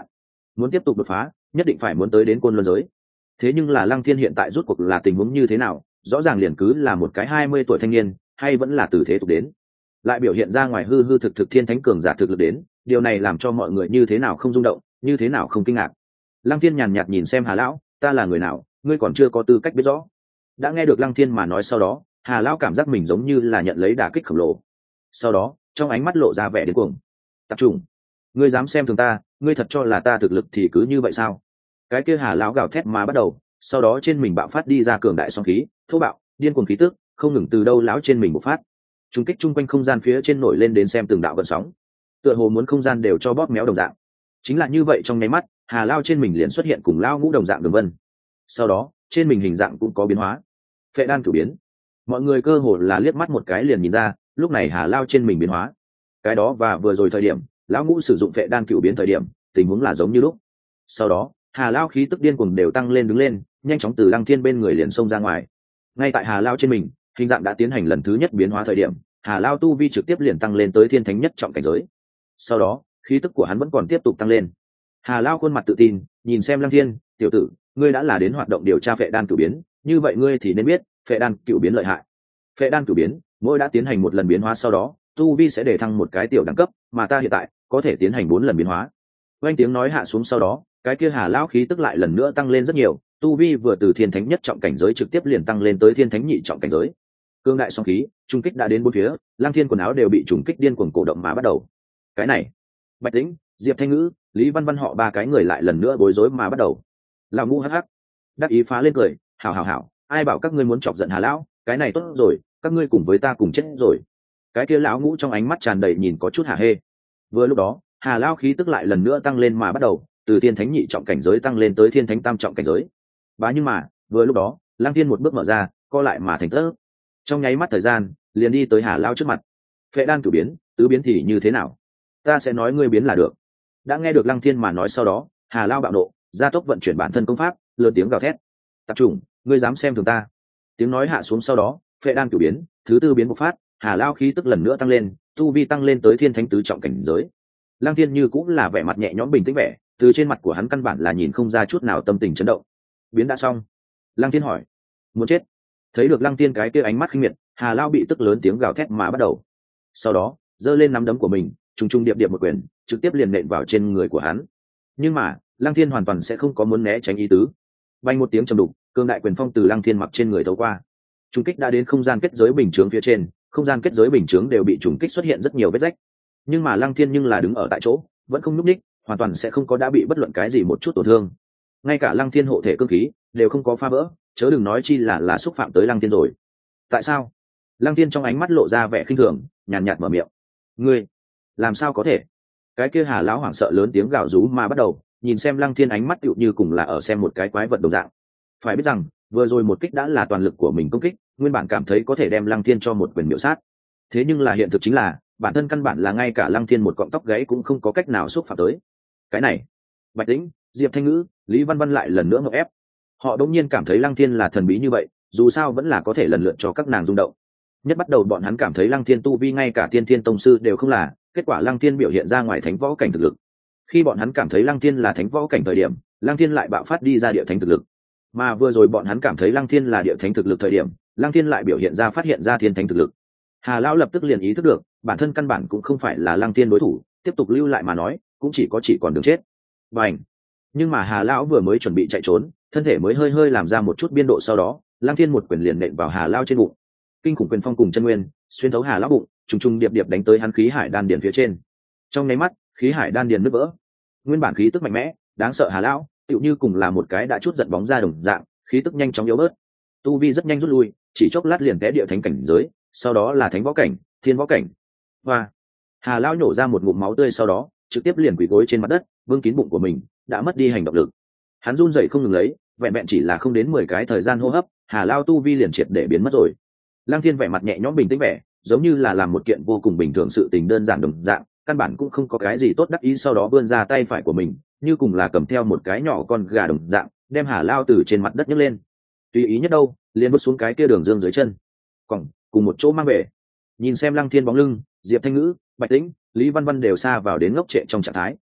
muốn tiếp tục đột phá nhất định phải muốn tới đến côn luân giới. Thế nhưng là Lăng Thiên hiện tại rút cuộc là tình huống như thế nào? Rõ ràng liền cứ là một cái hai mươi tuổi thanh niên, hay vẫn là từ thế tục đến, lại biểu hiện ra ngoài hư hư thực thực thiên thánh cường giả thực lực đến, điều này làm cho mọi người như thế nào không rung động, như thế nào không kinh ngạc. Lăng Thiên nhàn nhạt nhìn xem Hà lão, ta là người nào, ngươi còn chưa có tư cách biết rõ. Đã nghe được Lăng Thiên mà nói sau đó, Hà lão cảm giác mình giống như là nhận lấy đả kích khổng lồ. Sau đó, trong ánh mắt lộ ra vẻ điên cuồng. Tập trung, ngươi dám xem thường ta, ngươi thật cho là ta thực lực thì cứ như vậy sao? Cái kia Hà lão gào thét mà bắt đầu, sau đó trên mình bạo phát đi ra cường đại song khí, thô bạo, điên cuồng khí tức, không ngừng từ đâu lão trên mình bộc phát. Trung kích chung quanh không gian phía trên nổi lên đến xem từng đạo gợn sóng, tựa hồ muốn không gian đều cho bóp méo đồng dạng. Chính là như vậy trong nháy mắt, Hà lao trên mình liền xuất hiện cùng lao ngũ đồng dạng đường vân. Sau đó, trên mình hình dạng cũng có biến hóa. Phệ đan cửu biến. Mọi người cơ hồ là liếc mắt một cái liền nhìn ra, lúc này Hà lao trên mình biến hóa. Cái đó và vừa rồi thời điểm, lão ngũ sử dụng phệ đan cửu biến thời điểm, tình huống là giống như lúc. Sau đó, Hà lao khí tức điên cuồng đều tăng lên đứng lên, nhanh chóng từ Lăng Thiên bên người liền xông ra ngoài. Ngay tại Hà lao trên mình, hình dạng đã tiến hành lần thứ nhất biến hóa thời điểm, Hà lao tu vi trực tiếp liền tăng lên tới thiên thánh nhất trọng cảnh giới. Sau đó, khí tức của hắn vẫn còn tiếp tục tăng lên. Hà lao khuôn mặt tự tin, nhìn xem Lăng Thiên, tiểu tử, ngươi đã là đến hoạt động điều tra phệ đan cửu biến, như vậy ngươi thì nên biết, phệ đan cửu biến lợi hại. Phệ đan cửu biến, mỗi đã tiến hành một lần biến hóa sau đó, tu vi sẽ để thăng một cái tiểu đẳng cấp, mà ta hiện tại có thể tiến hành bốn lần biến hóa. Vang tiếng nói hạ xuống sau đó, cái kia Hà lão khí tức lại lần nữa tăng lên rất nhiều, tu vi vừa từ thiên thánh nhất trọng cảnh giới trực tiếp liền tăng lên tới thiên thánh nhị trọng cảnh giới. Cương đại song khí, trung kích đã đến bốn phía, Lăng Thiên quần áo đều bị trùng kích điên cuồng cổ động mà bắt đầu. Cái này, Bạch Tĩnh, Diệp Thanh Ngữ, Lý Văn Văn họ ba cái người lại lần nữa bối rối mà bắt đầu. Lão Ngũ hắc hắc, đắc ý phá lên cười, hảo hảo hảo, ai bảo các ngươi muốn chọc giận Hà lão, cái này tốt rồi, các ngươi cùng với ta cùng chết rồi. Cái kia lão Ngũ trong ánh mắt tràn đầy nhìn có chút hả hê. Vừa lúc đó, Hà lão khí tức lại lần nữa tăng lên mà bắt đầu, từ thiên thánh nhị trọng cảnh giới tăng lên tới thiên thánh tam trọng cảnh giới. Bá nhưng mà, vừa lúc đó, Lăng Thiên một bước mở ra, co lại mà thành tơ. Trong nháy mắt thời gian, liền đi tới Hà lão trước mặt. Phệ đan cửu biến, tứ biến thì như thế nào? Ta sẽ nói ngươi biến là được. Đã nghe được Lăng Thiên mà nói sau đó, Hà lão bạo nộ, gia tốc vận chuyển bản thân công pháp, lớn tiếng gào thét. Tập trung, ngươi dám xem thường ta? Tiếng nói hạ xuống sau đó, phệ đan cửu biến, thứ tư biến bộc phát, Hà lão khí tức lần nữa tăng lên, tu vi tăng lên tới thiên thánh tứ trọng cảnh giới. Lăng Thiên như cũng là vẻ mặt nhẹ nhõm bình tĩnh vẻ, từ trên mặt của hắn căn bản là nhìn không ra chút nào tâm tình chấn động. Biến đã xong. Lăng Thiên hỏi. Muốn chết? Thấy được Lăng Thiên cái kia ánh mắt khinh miệt, Hà lão bị tức lớn tiếng gào thét mà bắt đầu. Sau đó, giơ lên nắm đấm của mình, trùng trùng điệp điệp một quyền, trực tiếp liền nện vào trên người của hắn. Nhưng mà, Lăng Thiên hoàn toàn sẽ không có muốn né tránh ý tứ. Vang một tiếng trầm đục, cương đại quyền phong từ Lăng Thiên mặc trên người thấu qua. Trùng kích đã đến không gian kết giới bình chướng phía trên, không gian kết giới bình chướng đều bị trùng kích xuất hiện rất nhiều vết rách. Nhưng mà Lăng Thiên nhưng là đứng ở tại chỗ, vẫn không nhúc nhích, hoàn toàn sẽ không có đã bị bất luận cái gì một chút tổn thương. Ngay cả Lăng Thiên hộ thể cương khí đều không có phá vỡ, chớ đừng nói chi là là xúc phạm tới Lăng Thiên rồi. Tại sao? Lăng Thiên trong ánh mắt lộ ra vẻ khinh thường, nhàn nhạt mở miệng. Ngươi, làm sao có thể? Cái kia Hà lão hoảng sợ lớn tiếng gào rú mà bắt đầu, nhìn xem Lăng Thiên ánh mắt tựu như cùng là ở xem một cái quái vật đồng dạng. Phải biết rằng, vừa rồi một kích đã là toàn lực của mình công kích, nguyên bản cảm thấy có thể đem Lăng Thiên cho một quyền miểu sát. Thế nhưng là hiện thực chính là, bản thân căn bản là ngay cả Lăng Thiên một cọng tóc gáy cũng không có cách nào xúc phạm tới. Cái này, Bạch Tĩnh, Diệp Thanh Ngữ, Lý Văn Văn lại lần nữa ngộp ép. Họ đột nhiên cảm thấy Lăng Thiên là thần bí như vậy, dù sao vẫn là có thể lần lượt cho các nàng rung động. Nhất bắt đầu bọn hắn cảm thấy Lăng Thiên tu vi ngay cả Tiên Thiên tông sư đều không là, kết quả Lăng Thiên biểu hiện ra ngoài thánh võ cảnh thực lực. Khi bọn hắn cảm thấy Lăng Thiên là thánh võ cảnh thời điểm, Lăng Thiên lại bạo phát đi ra địa thánh thực lực. Mà vừa rồi bọn hắn cảm thấy Lăng Thiên là địa thánh thực lực thời điểm, Lăng Thiên lại biểu hiện ra phát hiện ra thiên thánh thực lực. Hà lão lập tức liền ý thức được, bản thân căn bản cũng không phải là Lăng Thiên đối thủ, tiếp tục lưu lại mà nói, cũng chỉ có chỉ còn đường chết. Bành! Nhưng mà Hà lão vừa mới chuẩn bị chạy trốn, thân thể mới hơi hơi làm ra một chút biên độ sau đó, Lăng Thiên một quyền liền nện vào Hà lão trên bụng. Kinh khủng quyền phong cùng chân nguyên, xuyên thấu Hà lão bụng, trùng trùng điệp điệp đánh tới hắn khí hải đan điền phía trên. Trong nháy mắt, khí hải đan điền nứt vỡ. Nguyên bản khí tức mạnh mẽ, đáng sợ Hà lão, tựu như cùng là một cái đã chút giận bóng ra đồng dạng, khí tức nhanh chóng yếu bớt. Tu vi rất nhanh rút lui, chỉ chốc lát liền té địa thánh cảnh giới, sau đó là thánh võ cảnh, thiên võ cảnh. Và Hà lão nhổ ra một ngụm máu tươi sau đó, trực tiếp liền quỳ gối trên mặt đất, vương kín bụng của mình, đã mất đi hành động lực. Hắn run rẩy không ngừng lấy, vẹn vẹn chỉ là không đến mười cái thời gian hô hấp, Hà lão tu vi liền triệt để biến mất rồi. Lăng Thiên vẻ mặt nhẹ nhõm bình tĩnh vẻ, giống như là làm một kiện vô cùng bình thường sự tình đơn giản đồng dạng, căn bản cũng không có cái gì tốt đắc ý, sau đó vươn ra tay phải của mình, như cùng là cầm theo một cái nhỏ con gà đồng dạng, đem Hà lão từ trên mặt đất nhấc lên. Tùy ý nhất đâu, liền vứt xuống cái kia đường dương dưới chân. Còn cùng một chỗ mang về. Nhìn xem Lăng Thiên bóng lưng, Diệp Thanh Ngữ, Bạch Tĩnh, Lý Văn Văn đều xa vào đến ngốc trệ trong trạng thái.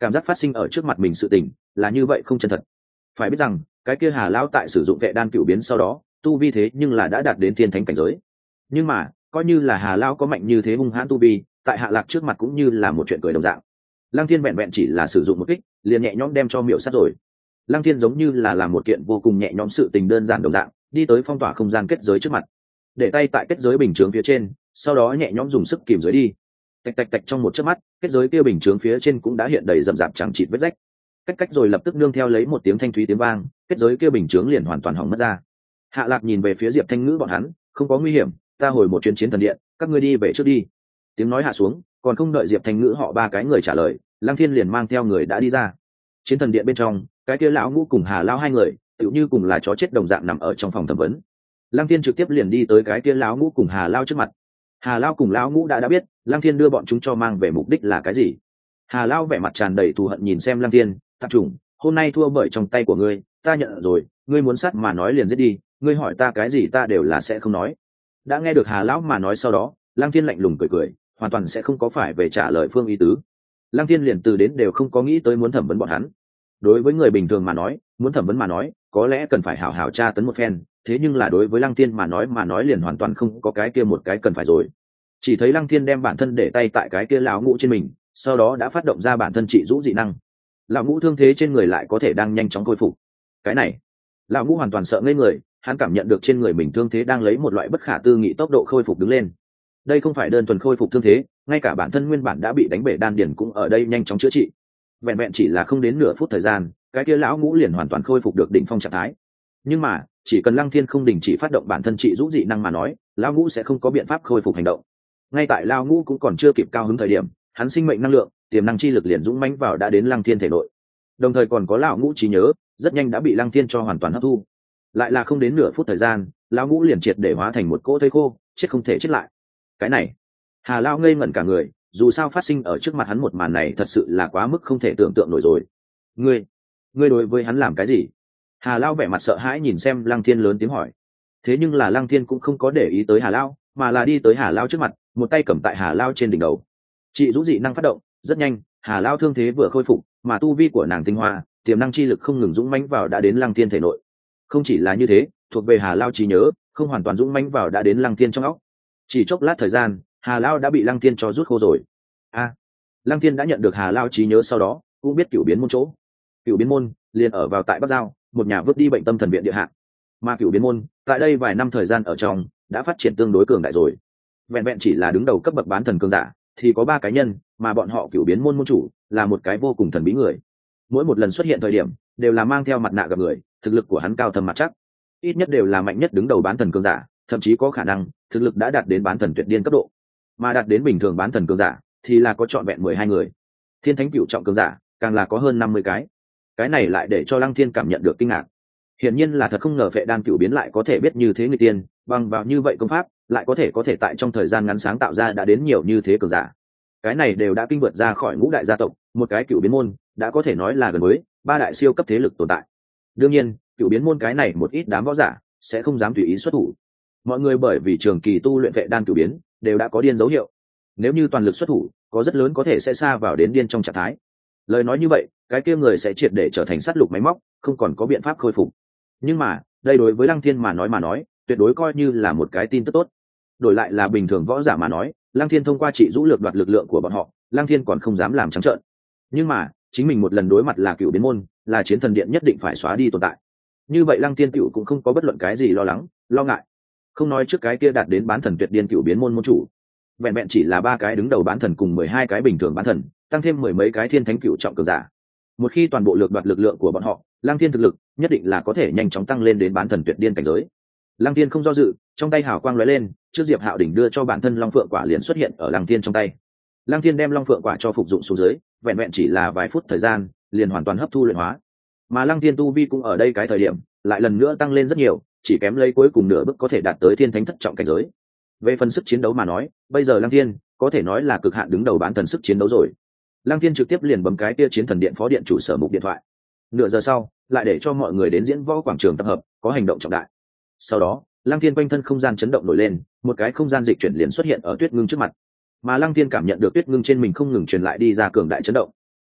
cảm giác phát sinh ở trước mặt mình sự tình là như vậy không chân thật. Phải biết rằng cái kia Hà lão tại sử dụng vệ đan cựu biến sau đó tu vi thế nhưng là đã đạt đến thiên thánh cảnh giới. Nhưng mà coi như là Hà lão có mạnh như thế hung hãn tu vi, tại Hạ Lạc trước mặt cũng như là một chuyện cười đồng dạng. Lăng Thiên vẹn vẹn chỉ là sử dụng một kích liền nhẹ nhõm đem cho miểu sát rồi. Lăng Thiên giống như là làm một kiện vô cùng nhẹ nhõm sự tình đơn giản đồng dạng, đi tới phong tỏa không gian kết giới trước mặt, để tay tại kết giới bình chướng phía trên, sau đó nhẹ nhõm dùng sức kìm giới đi. Tạch tạch tạch, trong một chớp mắt, kết giới kia bình chướng phía trên cũng đã hiện đầy rậm rạp chẳng chịt vết rách. Cách cách rồi lập tức nương theo lấy một tiếng thanh thúy tiếng vang, kết giới kia bình chướng liền hoàn toàn hỏng mất ra. Hạ Lạc nhìn về phía Diệp Thanh Ngữ bọn hắn, không có nguy hiểm, ta hồi một chuyến chiến thần điện, các ngươi đi về trước đi. Tiếng nói hạ xuống, còn không đợi Diệp Thanh Ngữ họ ba cái người trả lời, Lăng Thiên liền mang theo người đã đi ra. Chiến thần điện bên trong, cái kia lão ngũ cùng Hà lão hai người, tựu như cùng là chó chết đồng dạng nằm ở trong phòng thẩm vấn. Lăng Thiên trực tiếp liền đi tới cái kia lão ngũ cùng Hà lão trước mặt. Hà lão cùng lão ngũ đã đã biết, Lăng Thiên đưa bọn chúng cho mang về mục đích là cái gì. Hà lão vẻ mặt tràn đầy thù hận nhìn xem Lăng Thiên, tạp chủng, hôm nay thua bởi trong tay của ngươi, ta nhận rồi, ngươi muốn sát mà nói liền giết đi, ngươi hỏi ta cái gì ta đều là sẽ không nói. Đã nghe được Hà lão mà nói sau đó, Lăng Thiên lạnh lùng cười cười, hoàn toàn sẽ không có phải về trả lời phương ý tứ. Lăng Thiên liền từ đến đều không có nghĩ tới muốn thẩm vấn bọn hắn. Đối với người bình thường mà nói, muốn thẩm vấn mà nói, có lẽ cần phải hảo hảo tra tấn một phen, thế nhưng là đối với Lăng Thiên mà nói mà nói liền hoàn toàn không có cái kia một cái cần phải rồi. Chỉ thấy Lăng Thiên đem bản thân để tay tại cái kia lão ngũ trên mình, sau đó đã phát động ra bản thân trị rũ dị năng. Lão ngũ thương thế trên người lại có thể đang nhanh chóng khôi phục. Cái này, lão ngũ hoàn toàn sợ ngây người, hắn cảm nhận được trên người mình thương thế đang lấy một loại bất khả tư nghị tốc độ khôi phục đứng lên. Đây không phải đơn thuần khôi phục thương thế, ngay cả bản thân nguyên bản đã bị đánh bể đan điền cũng ở đây nhanh chóng chữa trị. Vẹn vẹn chỉ là không đến nửa phút thời gian, cái kia lão ngũ liền hoàn toàn khôi phục được đỉnh phong trạng thái. Nhưng mà chỉ cần Lăng Thiên không đình chỉ phát động bản thân trị rũ dị năng mà nói, lão ngũ sẽ không có biện pháp khôi phục hành động. Ngay tại lão ngũ cũng còn chưa kịp cao hứng thời điểm, hắn sinh mệnh năng lượng, tiềm năng chi lực liền dũng mãnh vào đã đến Lăng Thiên thể nội. Đồng thời còn có lão ngũ trí nhớ, rất nhanh đã bị Lăng Thiên cho hoàn toàn hấp thu. Lại là không đến nửa phút thời gian, lão ngũ liền triệt để hóa thành một cỗ thây khô, chết không thể chết lại. Cái này, Hà lão ngây ngẩn cả người, dù sao phát sinh ở trước mặt hắn một màn này thật sự là quá mức không thể tưởng tượng nổi rồi. Ngươi, ngươi đối với hắn làm cái gì? Hà lão vẻ mặt sợ hãi nhìn xem Lăng Thiên lớn tiếng hỏi. Thế nhưng là Lăng Thiên cũng không có để ý tới Hà lão, mà là đi tới Hà lão trước mặt, một tay cầm tại Hà lão trên đỉnh đầu. Chị rũ dị năng phát động, rất nhanh, Hà lão thương thế vừa khôi phục, mà tu vi của nàng tinh hoa, tiềm năng chi lực không ngừng dũng mãnh vào đã đến Lăng Thiên thể nội. Không chỉ là như thế, thuộc về Hà lão trí nhớ, không hoàn toàn dũng mãnh vào đã đến Lăng Thiên trong óc. Chỉ chốc lát thời gian, Hà lão đã bị Lăng Thiên cho rút khô rồi. A, à, Lăng Thiên đã nhận được Hà lão trí nhớ sau đó, cũng biết cửu biến môn chỗ. Cửu biến môn liền ở vào tại Bắc Giao, một nhà vứt đi bệnh tâm thần viện địa hạ. Mà cửu biến môn, tại đây vài năm thời gian ở trong, đã phát triển tương đối cường đại rồi. Vẹn vẹn chỉ là đứng đầu cấp bậc bán thần cường giả, thì có ba cá nhân, mà bọn họ cửu biến môn môn chủ là một cái vô cùng thần bí người. Mỗi một lần xuất hiện thời điểm, đều là mang theo mặt nạ gặp người, thực lực của hắn cao thâm mặt chắc, ít nhất đều là mạnh nhất đứng đầu bán thần cường giả, thậm chí có khả năng thực lực đã đạt đến bán thần tuyệt điên cấp độ. Mà đạt đến bình thường bán thần cường giả thì là có trọn vẹn mười hai người, thiên thánh cửu trọng cường giả càng là có hơn năm mươi cái. Cái này lại để cho Lăng Thiên cảm nhận được kinh ngạc. Hiển nhiên là thật không ngờ vệ đan cửu biến lại có thể biết như thế người tiên, bằng vào như vậy công pháp, lại có thể có thể tại trong thời gian ngắn sáng tạo ra đã đến nhiều như thế cường giả. Cái này đều đã kinh vượt ra khỏi ngũ đại gia tộc, một cái cửu biến môn đã có thể nói là gần với ba đại siêu cấp thế lực tồn tại. Đương nhiên, cửu biến môn cái này một ít đám võ giả sẽ không dám tùy ý xuất thủ. Mọi người bởi vì trường kỳ tu luyện vệ đan cửu biến đều đã có điên dấu hiệu. Nếu như toàn lực xuất thủ, có rất lớn có thể sẽ xa vào đến điên trong trạng thái. Lời nói như vậy, cái kia người sẽ triệt để trở thành sát lục máy móc, không còn có biện pháp khôi phục. Nhưng mà, đây đối với Lăng Thiên mà nói mà nói, tuyệt đối coi như là một cái tin tức tốt. Đổi lại là bình thường võ giả mà nói, Lăng Thiên thông qua trị rũ lược đoạt lực lượng của bọn họ, Lăng Thiên còn không dám làm trắng trợn. Nhưng mà, chính mình một lần đối mặt là cửu biến môn, là chiến thần điện nhất định phải xóa đi tồn tại. Như vậy Lăng Thiên cửu cũng không có bất luận cái gì lo lắng, lo ngại. Không nói trước cái kia đạt đến bán thần tuyệt điên cửu biến môn môn chủ, vẹn vẹn chỉ là ba cái đứng đầu bán thần cùng mười hai cái bình thường bán thần, tăng thêm mười mấy cái thiên thánh cửu trọng cường giả. Một khi toàn bộ lược đoạt lực lượng của bọn họ, Lăng Thiên thực lực nhất định là có thể nhanh chóng tăng lên đến bán thần tuyệt điên cảnh giới. Lăng Thiên không do dự, trong tay hào quang lóe lên, trước Diệp Hạo đỉnh đưa cho bản thân Long Phượng quả liền xuất hiện ở Lăng Thiên trong tay. Lăng Thiên đem Long Phượng quả cho phục dụng xuống dưới, vẹn vẹn chỉ là vài phút thời gian, liền hoàn toàn hấp thu luyện hóa. Mà Lăng Thiên tu vi cũng ở đây cái thời điểm, lại lần nữa tăng lên rất nhiều, chỉ kém lấy cuối cùng nửa bước có thể đạt tới thiên thánh thất trọng cảnh giới. Về phần sức chiến đấu mà nói, bây giờ Lăng Thiên có thể nói là cực hạn đứng đầu bán thần sức chiến đấu rồi. Lăng Thiên trực tiếp liền bấm cái kia chiến thần điện phó điện chủ sở mục điện thoại. Nửa giờ sau, lại để cho mọi người đến diễn võ quảng trường tập hợp, có hành động trọng đại. Sau đó, Lăng Thiên quanh thân không gian chấn động nổi lên, một cái không gian dịch chuyển liền xuất hiện ở Tuyết Ngưng trước mặt. Mà Lăng Thiên cảm nhận được Tuyết Ngưng trên mình không ngừng truyền lại đi ra cường đại chấn động.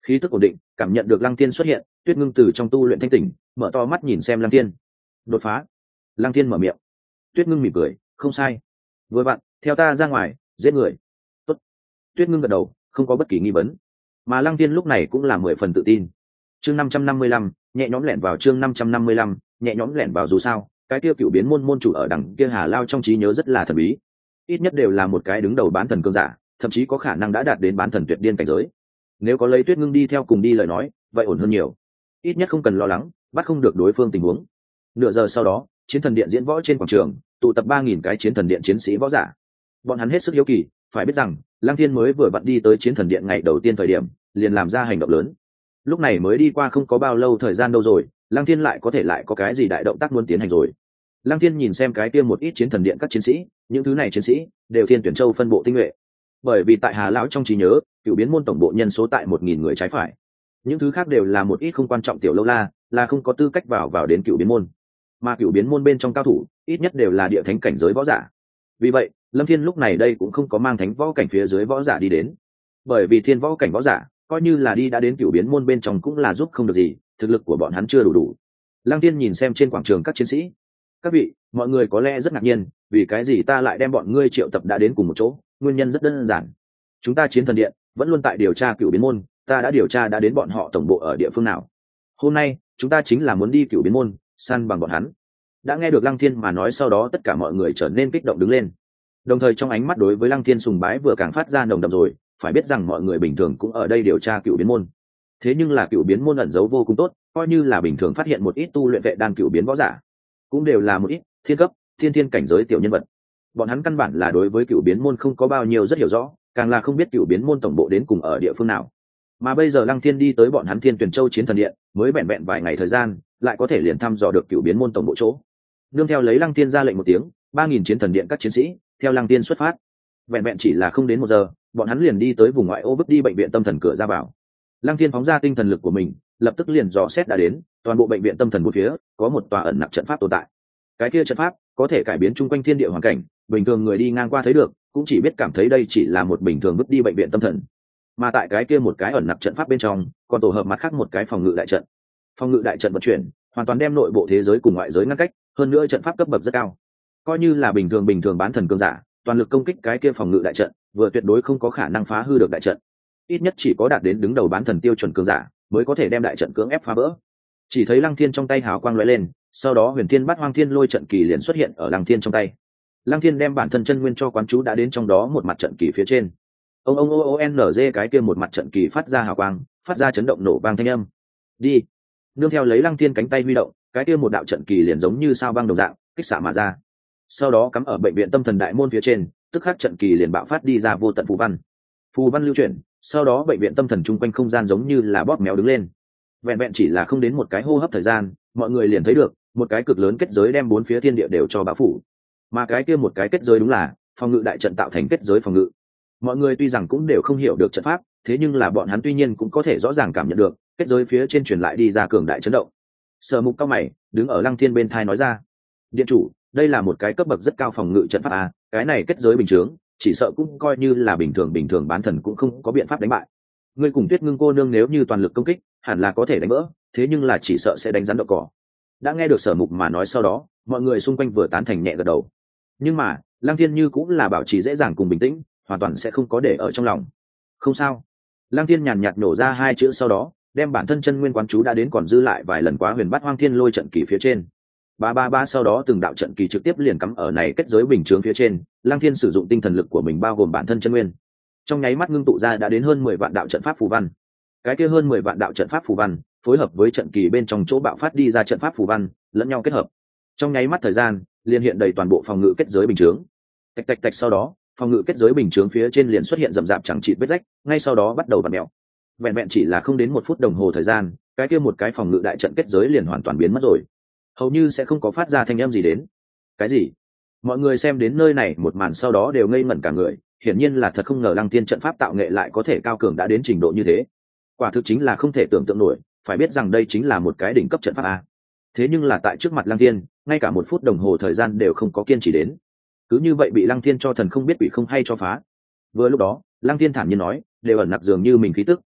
Khí tức ổn định, cảm nhận được Lăng Thiên xuất hiện, Tuyết Ngưng từ trong tu luyện thanh tỉnh, mở to mắt nhìn xem Lăng Thiên. Đột phá. Lăng Thiên mở miệng. Tuyết Ngưng mỉm cười, không sai. Vừa vặn, theo ta ra ngoài, giết người. Tốt. Tuyết Ngưng gật đầu, không có bất kỳ nghi vấn. Mà Lăng Thiên lúc này cũng là mười phần tự tin. Chương năm trăm năm mươi lăm, nhẹ nhõm lẻn vào chương năm trăm năm mươi lăm, nhẹ nhõm lẻn vào dù sao, cái kia cựu biến môn môn chủ ở đằng kia Hà Lao trong trí nhớ rất là thần bí. Ít nhất đều là một cái đứng đầu bán thần cương giả, thậm chí có khả năng đã đạt đến bán thần tuyệt điên cảnh giới. Nếu có lấy Tuyết Ngưng đi theo cùng đi lời nói, vậy ổn hơn nhiều. Ít nhất không cần lo lắng, bắt không được đối phương tình huống. Nửa giờ sau đó, chiến thần điện diễn võ trên quảng trường, tụ tập ba nghìn cái chiến thần điện chiến sĩ võ giả. Bọn hắn hết sức hiếu kỳ, phải biết rằng, Lăng Thiên mới vừa vặn đi tới chiến thần điện ngày đầu tiên thời điểm, liền làm ra hành động lớn. Lúc này mới đi qua không có bao lâu thời gian đâu rồi, Lăng Thiên lại có thể lại có cái gì đại động tác muốn tiến hành rồi. Lăng Thiên nhìn xem cái kia một ít chiến thần điện các chiến sĩ, những thứ này chiến sĩ đều Thiên Tuyển Châu phân bộ tinh nhuệ. Bởi vì tại Hà lão trong trí nhớ, cựu biến môn tổng bộ nhân số tại một nghìn người trái phải. Những thứ khác đều là một ít không quan trọng tiểu lâu la, là không có tư cách vào vào đến cựu biến môn. Mà cựu biến môn bên trong cao thủ, ít nhất đều là địa thánh cảnh giới võ giả. Vì vậy, Lâm Thiên lúc này đây cũng không có mang thánh võ cảnh phía dưới võ giả đi đến. Bởi vì thiên võ cảnh võ giả, coi như là đi đã đến cựu biến môn bên trong cũng là giúp không được gì, thực lực của bọn hắn chưa đủ đủ. Lăng Thiên nhìn xem trên quảng trường các chiến sĩ. Các vị, mọi người có lẽ rất ngạc nhiên, vì cái gì ta lại đem bọn ngươi triệu tập đã đến cùng một chỗ, nguyên nhân rất đơn giản. Chúng ta chiến thần điện vẫn luôn tại điều tra cựu biến môn, ta đã điều tra đã đến bọn họ tổng bộ ở địa phương nào. Hôm nay, chúng ta chính là muốn đi cựu biến môn, săn bằng bọn hắn. Đã nghe được Lăng Thiên mà nói, sau đó tất cả mọi người trở nên kích động đứng lên. Đồng thời trong ánh mắt đối với Lăng Thiên sùng bái vừa càng phát ra nồng đậm rồi, phải biết rằng mọi người bình thường cũng ở đây điều tra cựu biến môn. Thế nhưng là cựu biến môn ẩn giấu vô cùng tốt, coi như là bình thường phát hiện một ít tu luyện vệ đan cựu biến võ giả, cũng đều là một ít thiên cấp, thiên thiên cảnh giới tiểu nhân vật. Bọn hắn căn bản là đối với cựu biến môn không có bao nhiêu rất hiểu rõ, càng là không biết cựu biến môn tổng bộ đến cùng ở địa phương nào. Mà bây giờ Lăng Thiên đi tới bọn hắn Thiên Tuyển Châu chiến thần điện, mới vẹn vẹn vài ngày thời gian, lại có thể liền thăm dò được cựu biến môn tổng bộ chỗ. Nương theo lấy Lăng Thiên ra lệnh một tiếng, ba nghìn chiến thần điện các chiến sĩ theo Lăng Thiên xuất phát. Vẹn vẹn chỉ là không đến một giờ, bọn hắn liền đi tới vùng ngoại ô, bước đi bệnh viện tâm thần cửa ra vào. Lăng Thiên phóng ra tinh thần lực của mình, lập tức liền dò xét đã đến, toàn bộ bệnh viện tâm thần bốn phía có một tòa ẩn nặc trận pháp tồn tại. Cái kia trận pháp có thể cải biến chung quanh thiên địa hoàn cảnh, bình thường người đi ngang qua thấy được, cũng chỉ biết cảm thấy đây chỉ là một bình thường bước đi bệnh viện tâm thần. Mà tại cái kia một cái ẩn nặc trận pháp bên trong, còn tổ hợp mặt khác một cái phòng ngự đại trận. Phòng ngự đại trận vận chuyển, hoàn toàn đem nội bộ thế giới cùng ngoại giới ngăn cách, hơn nữa trận pháp cấp bậc rất cao. Coi như là bình thường bình thường bán thần cường giả, toàn lực công kích cái kia phòng ngự đại trận, vừa tuyệt đối không có khả năng phá hư được đại trận. Ít nhất chỉ có đạt đến đứng đầu bán thần tiêu chuẩn cường giả mới có thể đem đại trận cưỡng ép phá vỡ. Chỉ thấy Lăng Thiên trong tay hào quang lóe lên, sau đó Huyền Thiên Bát Hoang Thiên Lôi trận kỳ liền xuất hiện ở Lăng Thiên trong tay. Lăng Thiên đem bản thân chân nguyên cho quán chú đã đến trong đó một mặt trận kỳ phía trên. Ông ông o n g cái kia một mặt trận kỳ phát ra hào quang, phát ra chấn động nổ vang thanh âm. Đi. Nương theo lấy Lăng Thiên cánh tay huy động, cái kia một đạo trận kỳ liền giống như sao băng đồng dạng, kích xạ mà ra. Sau đó cắm ở bệnh viện tâm thần đại môn phía trên, tức khắc trận kỳ liền bạo phát đi ra vô tận phù văn. Phù văn lưu chuyển, sau đó bệnh viện tâm thần chung quanh không gian giống như là bóp méo đứng lên. Vẹn vẹn chỉ là không đến một cái hô hấp thời gian, mọi người liền thấy được một cái cực lớn kết giới đem bốn phía thiên địa đều cho bao phủ. Mà cái kia một cái kết giới đúng là phòng ngự đại trận tạo thành kết giới phòng ngự. Mọi người tuy rằng cũng đều không hiểu được trận pháp, thế nhưng là bọn hắn tuy nhiên cũng có thể rõ ràng cảm nhận được kết giới phía trên truyền lại đi ra cường đại chấn động. Sở Mục cao mày, đứng ở Lăng Thiên bên thai nói ra: "Điện chủ, đây là một cái cấp bậc rất cao phòng ngự trận pháp à, cái này kết giới bình thường, chỉ sợ cũng coi như là bình thường bình thường bán thần cũng không có biện pháp đánh bại. Ngươi cùng Tuyết Ngưng cô nương nếu như toàn lực công kích, hẳn là có thể đánh vỡ, thế nhưng là chỉ sợ sẽ đánh rắn đậu cỏ." Đã nghe được Sở Mục mà nói sau đó, mọi người xung quanh vừa tán thành nhẹ gật đầu. Nhưng mà, Lăng Thiên như cũng là bảo trì dễ dàng cùng bình tĩnh, hoàn toàn sẽ không có để ở trong lòng. "Không sao." Lăng Thiên nhàn nhạt nổ ra hai chữ sau đó, đem bản thân chân nguyên quán chú đã đến còn dư lại vài lần quá Huyền Bát Hoang Thiên Lôi trận kỳ phía trên. Ba ba ba sau đó từng đạo trận kỳ trực tiếp liền cắm ở này kết giới bình chướng phía trên, Lăng Thiên sử dụng tinh thần lực của mình bao gồm bản thân chân nguyên. Trong nháy mắt ngưng tụ ra đã đến hơn mười vạn đạo trận pháp phù văn. Cái kia hơn mười vạn đạo trận pháp phù văn, phối hợp với trận kỳ bên trong chỗ bạo phát đi ra trận pháp phù văn, lẫn nhau kết hợp. Trong nháy mắt thời gian, liền hiện đầy toàn bộ phòng ngự kết giới bình chướng. Tạch tạch tạch sau đó, phòng ngự kết giới bình chướng phía trên liền xuất hiện rậm rạp chẳng chịt vết rách, ngay sau đó bắt đầu vặn mèo. Vẹn vẹn chỉ là không đến một phút đồng hồ thời gian, cái kia một cái phòng ngự đại trận kết giới liền hoàn toàn biến mất rồi, hầu như sẽ không có phát ra thanh âm gì đến. Cái gì? Mọi người xem đến nơi này một màn sau đó đều ngây ngẩn cả người, hiển nhiên là thật không ngờ Lăng Thiên trận pháp tạo nghệ lại có thể cao cường đã đến trình độ như thế. Quả thực chính là không thể tưởng tượng nổi, phải biết rằng đây chính là một cái đỉnh cấp trận pháp a. Thế nhưng là tại trước mặt Lăng Thiên, ngay cả một phút đồng hồ thời gian đều không có kiên trì đến. Cứ như vậy bị Lăng Thiên cho thần không biết bị không hay cho phá. Vừa lúc đó, Lăng Thiên thản nhiên nói, đều ẩn nặc dường như mình khí tức,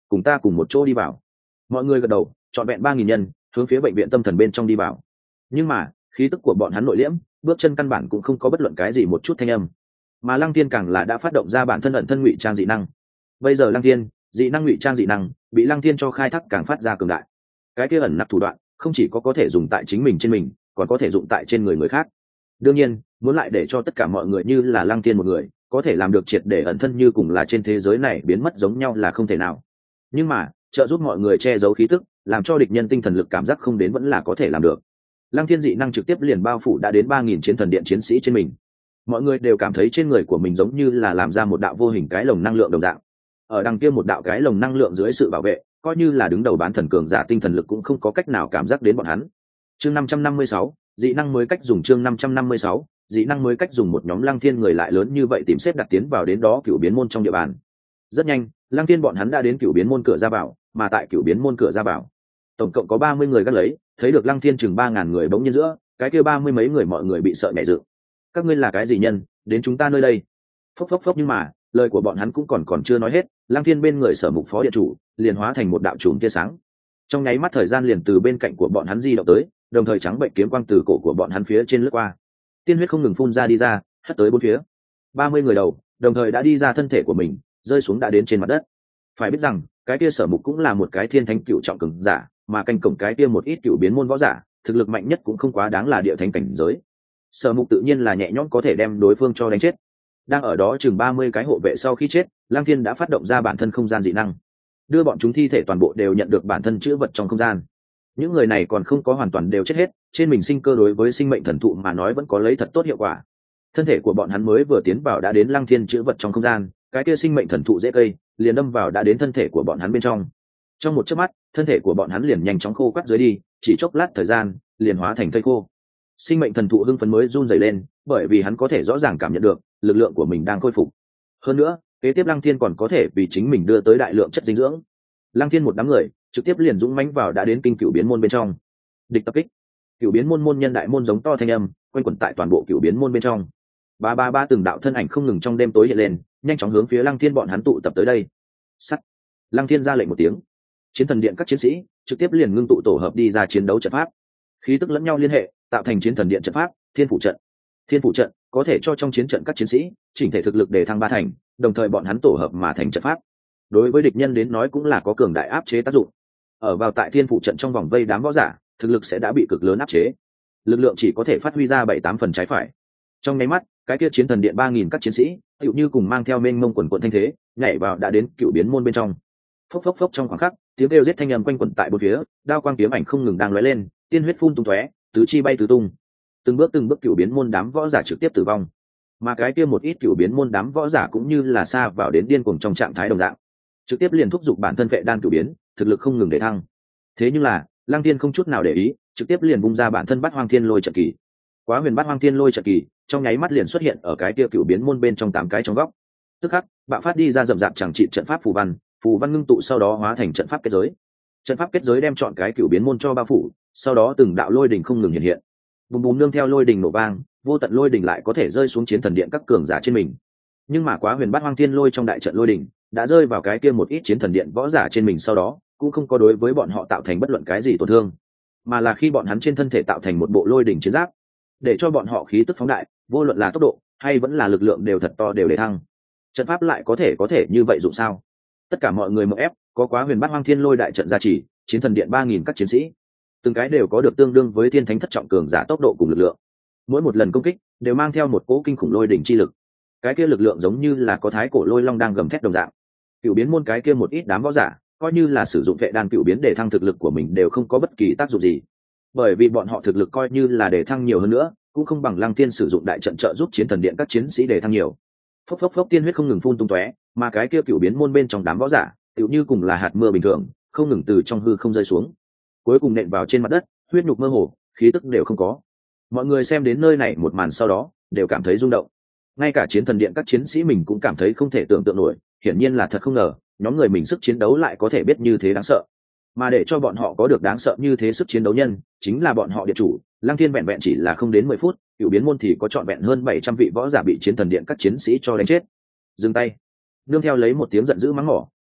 cùng ta cùng một chỗ đi vào. Mọi người gật đầu, trọn vẹn ba nghìn nhân hướng phía bệnh viện tâm thần bên trong đi vào. Nhưng mà khí tức của bọn hắn nội liễm, bước chân căn bản cũng không có bất luận cái gì một chút thanh âm. Mà Lăng Thiên càng là đã phát động ra bản thân ẩn thân ngụy trang dị năng. Bây giờ Lăng Thiên dị năng ngụy trang dị năng bị Lăng Thiên cho khai thác càng phát ra cường đại. Cái kia ẩn nặc thủ đoạn không chỉ có có thể dùng tại chính mình trên mình, còn có thể dụng tại trên người người khác. Đương nhiên, muốn lại để cho tất cả mọi người như là Lăng Thiên một người có thể làm được triệt để ẩn thân như cùng là trên thế giới này biến mất giống nhau là không thể nào. Nhưng mà trợ giúp mọi người che giấu khí tức, làm cho địch nhân tinh thần lực cảm giác không đến vẫn là có thể làm được. Lăng Thiên dị năng trực tiếp liền bao phủ đã đến ba nghìn chiến thần điện chiến sĩ trên mình. Mọi người đều cảm thấy trên người của mình giống như là làm ra một đạo vô hình cái lồng năng lượng đồng dạng. Ở đằng kia một đạo cái lồng năng lượng dưới sự bảo vệ, coi như là đứng đầu bán thần cường giả tinh thần lực cũng không có cách nào cảm giác đến bọn hắn. Chương năm trăm năm mươi sáu, dị năng mới cách dùng chương năm trăm năm mươi sáu, dị năng mới cách dùng một nhóm Lăng Thiên người lại lớn như vậy tìm xếp đặt tiến vào đến đó Cửu Biến môn trong địa bàn. Rất nhanh, Lăng Thiên bọn hắn đã đến Cửu Biến môn cửa ra vào, mà tại Cửu Biến môn cửa ra vào, tổng cộng có ba mươi người gác lấy, thấy được Lăng Thiên chừng ba ngàn người bỗng nhiên giữa, cái kia ba mươi mấy người mọi người bị sợ nhảy dựng. Các ngươi là cái gì nhân, đến chúng ta nơi đây? Phốc phốc phốc nhưng mà, lời của bọn hắn cũng còn còn chưa nói hết, Lăng Thiên bên người Sở Mục phó điện chủ liền hóa thành một đạo chùm tia sáng. Trong nháy mắt thời gian liền từ bên cạnh của bọn hắn di động tới, đồng thời trắng bệnh kiếm quang từ cổ của bọn hắn phía trên lướt qua. Tiên huyết không ngừng phun ra đi ra, hất tới bốn phía. ba mươi người đầu, đồng thời đã đi ra thân thể của mình, rơi xuống đã đến trên mặt đất. Phải biết rằng, cái kia Sở Mục cũng là một cái thiên thánh cựu trọng cường giả, mà canh cổng cái kia một ít cựu biến môn võ giả, thực lực mạnh nhất cũng không quá đáng là địa thánh cảnh giới. Sở Mục tự nhiên là nhẹ nhõm có thể đem đối phương cho đánh chết. Đang ở đó chừng ba mươi cái hộ vệ sau khi chết, Lăng Thiên đã phát động ra bản thân không gian dị năng, đưa bọn chúng thi thể toàn bộ đều nhận được bản thân chữ vật trong không gian. Những người này còn không có hoàn toàn đều chết hết, trên mình sinh cơ đối với sinh mệnh thần thụ mà nói vẫn có lấy thật tốt hiệu quả. Thân thể của bọn hắn mới vừa tiến vào đã đến Lăng Thiên chữ vật trong không gian, cái kia sinh mệnh thần thụ dễ cây liền đâm vào đã đến thân thể của bọn hắn bên trong. Trong một chớp mắt, thân thể của bọn hắn liền nhanh chóng khô quắt dưới đi, chỉ chốc lát thời gian, liền hóa thành thây khô. Sinh mệnh thần thụ hưng phấn mới run rẩy lên, bởi vì hắn có thể rõ ràng cảm nhận được lực lượng của mình đang khôi phục. Hơn nữa, kế tiếp Lăng Thiên còn có thể vì chính mình đưa tới đại lượng chất dinh dưỡng. Lăng Thiên một đám người trực tiếp liền dũng mãnh vào đã đến kinh Cửu Biến môn bên trong. Địch tập kích. Cửu Biến môn môn nhân đại môn giống to thanh âm, quanh quẩn tại toàn bộ Cửu Biến môn bên trong. Ba ba ba từng đạo thân ảnh không ngừng trong đêm tối hiện lên, nhanh chóng hướng phía Lăng Thiên bọn hắn tụ tập tới đây. Sắt. Lăng Thiên ra lệnh một tiếng. Chiến thần điện các chiến sĩ trực tiếp liền ngưng tụ tổ hợp đi ra chiến đấu trận pháp. Khí tức lẫn nhau liên hệ, tạo thành chiến thần điện trận pháp, Thiên phủ trận. Thiên phủ trận có thể cho trong chiến trận các chiến sĩ chỉnh thể thực lực để thăng ba thành, đồng thời bọn hắn tổ hợp mà thành trận pháp. Đối với địch nhân đến nói cũng là có cường đại áp chế tác dụng. Ở vào tại Thiên phủ trận trong vòng vây đám võ giả, thực lực sẽ đã bị cực lớn áp chế, lực lượng chỉ có thể phát huy ra bảy tám phần trái phải. Trong nháy mắt, cái kia chiến thần điện ba nghìn các chiến sĩ tựu như cùng mang theo mênh mông quần quần thanh thế nhảy vào đã đến Cửu Biến môn bên trong. Phốc phốc phốc trong khoảng khắc, tiếng kêu giết thanh âm quanh quẩn tại bốn phía, đao quang kiếm ảnh không ngừng đang lóe lên, tiên huyết phun tung tóe, tứ chi bay tứ tung. Từng bước từng bước Cửu Biến môn đám võ giả trực tiếp tử vong, mà cái kia một ít Cửu Biến môn đám võ giả cũng như là sa vào đến điên cuồng trong trạng thái đồng dạng, trực tiếp liền thúc giục bản thân vệ đan cửu biến, thực lực không ngừng để thăng. Thế nhưng là Lăng Thiên không chút nào để ý, trực tiếp liền bung ra bản thân Bát Hoang Thiên Lôi trận kỳ. Quá huyền Bát Hoang Thiên Lôi trận kỳ trong nháy mắt liền xuất hiện ở cái kia Cửu Biến môn bên trong tám cái trong góc. Tức khắc bạo phát đi ra rậm rạp chẳng trị trận pháp phù văn, phù văn ngưng tụ sau đó hóa thành trận pháp kết giới. Trận pháp kết giới đem chọn cái Cửu Biến môn cho bao phủ, sau đó từng đạo lôi đỉnh không ngừng hiện hiện. Bùm bùm nương theo lôi đỉnh nổ vang, vô tận lôi đỉnh lại có thể rơi xuống chiến thần điện các cường giả trên mình. Nhưng mà Quá huyền Bát Hoang Thiên Lôi trong đại trận lôi đỉnh đã rơi vào cái kia một ít chiến thần điện võ giả trên mình, sau đó cũng không có đối với bọn họ tạo thành bất luận cái gì tổn thương, mà là khi bọn hắn trên thân thể tạo thành một bộ lôi đỉnh chiến giáp, để cho bọn họ khí tức phóng đại, vô luận là tốc độ hay vẫn là lực lượng đều thật to đều để thăng. Trận pháp lại có thể có thể như vậy dụng sao? Tất cả mọi người mở ép, có Quá huyền Bát Hoang Thiên Lôi đại trận gia trì, chiến thần điện ba nghìn các chiến sĩ từng cái đều có được tương đương với thiên thánh thất trọng cường giả tốc độ cùng lực lượng, mỗi một lần công kích đều mang theo một cỗ kinh khủng lôi đỉnh chi lực. Cái kia lực lượng giống như là có thái cổ lôi long đang gầm thét đồng dạng. Cửu Biến môn cái kia một ít đám võ giả coi như là sử dụng vệ đan cửu biến để thăng thực lực của mình đều không có bất kỳ tác dụng gì, bởi vì bọn họ thực lực coi như là để thăng nhiều hơn nữa cũng không bằng Lăng Thiên sử dụng đại trận trợ giúp chiến thần điện các chiến sĩ để thăng nhiều. Phốc phốc phốc tiên huyết không ngừng phun tung tóe, mà cái kia Cửu Biến môn bên trong đám võ giả tựu như cùng là hạt mưa bình thường không ngừng từ trong hư không rơi xuống, cuối cùng nện vào trên mặt đất, huyết nhục mơ hồ, khí tức đều không có. Mọi người xem đến nơi này một màn sau đó đều cảm thấy rung động, ngay cả chiến thần điện các chiến sĩ mình cũng cảm thấy không thể tưởng tượng nổi, hiển nhiên là thật không ngờ nhóm người mình sức chiến đấu lại có thể biết như thế đáng sợ. Mà để cho bọn họ có được đáng sợ như thế sức chiến đấu nhân chính là bọn họ điện chủ Lăng Thiên. Vẹn vẹn chỉ là không đến mười phút, Cửu Biến môn thì có trọn vẹn hơn bảy trăm vị võ giả bị chiến thần điện các chiến sĩ cho đánh chết. Dừng tay. Nương theo lấy một tiếng giận dữ mắng mỏ,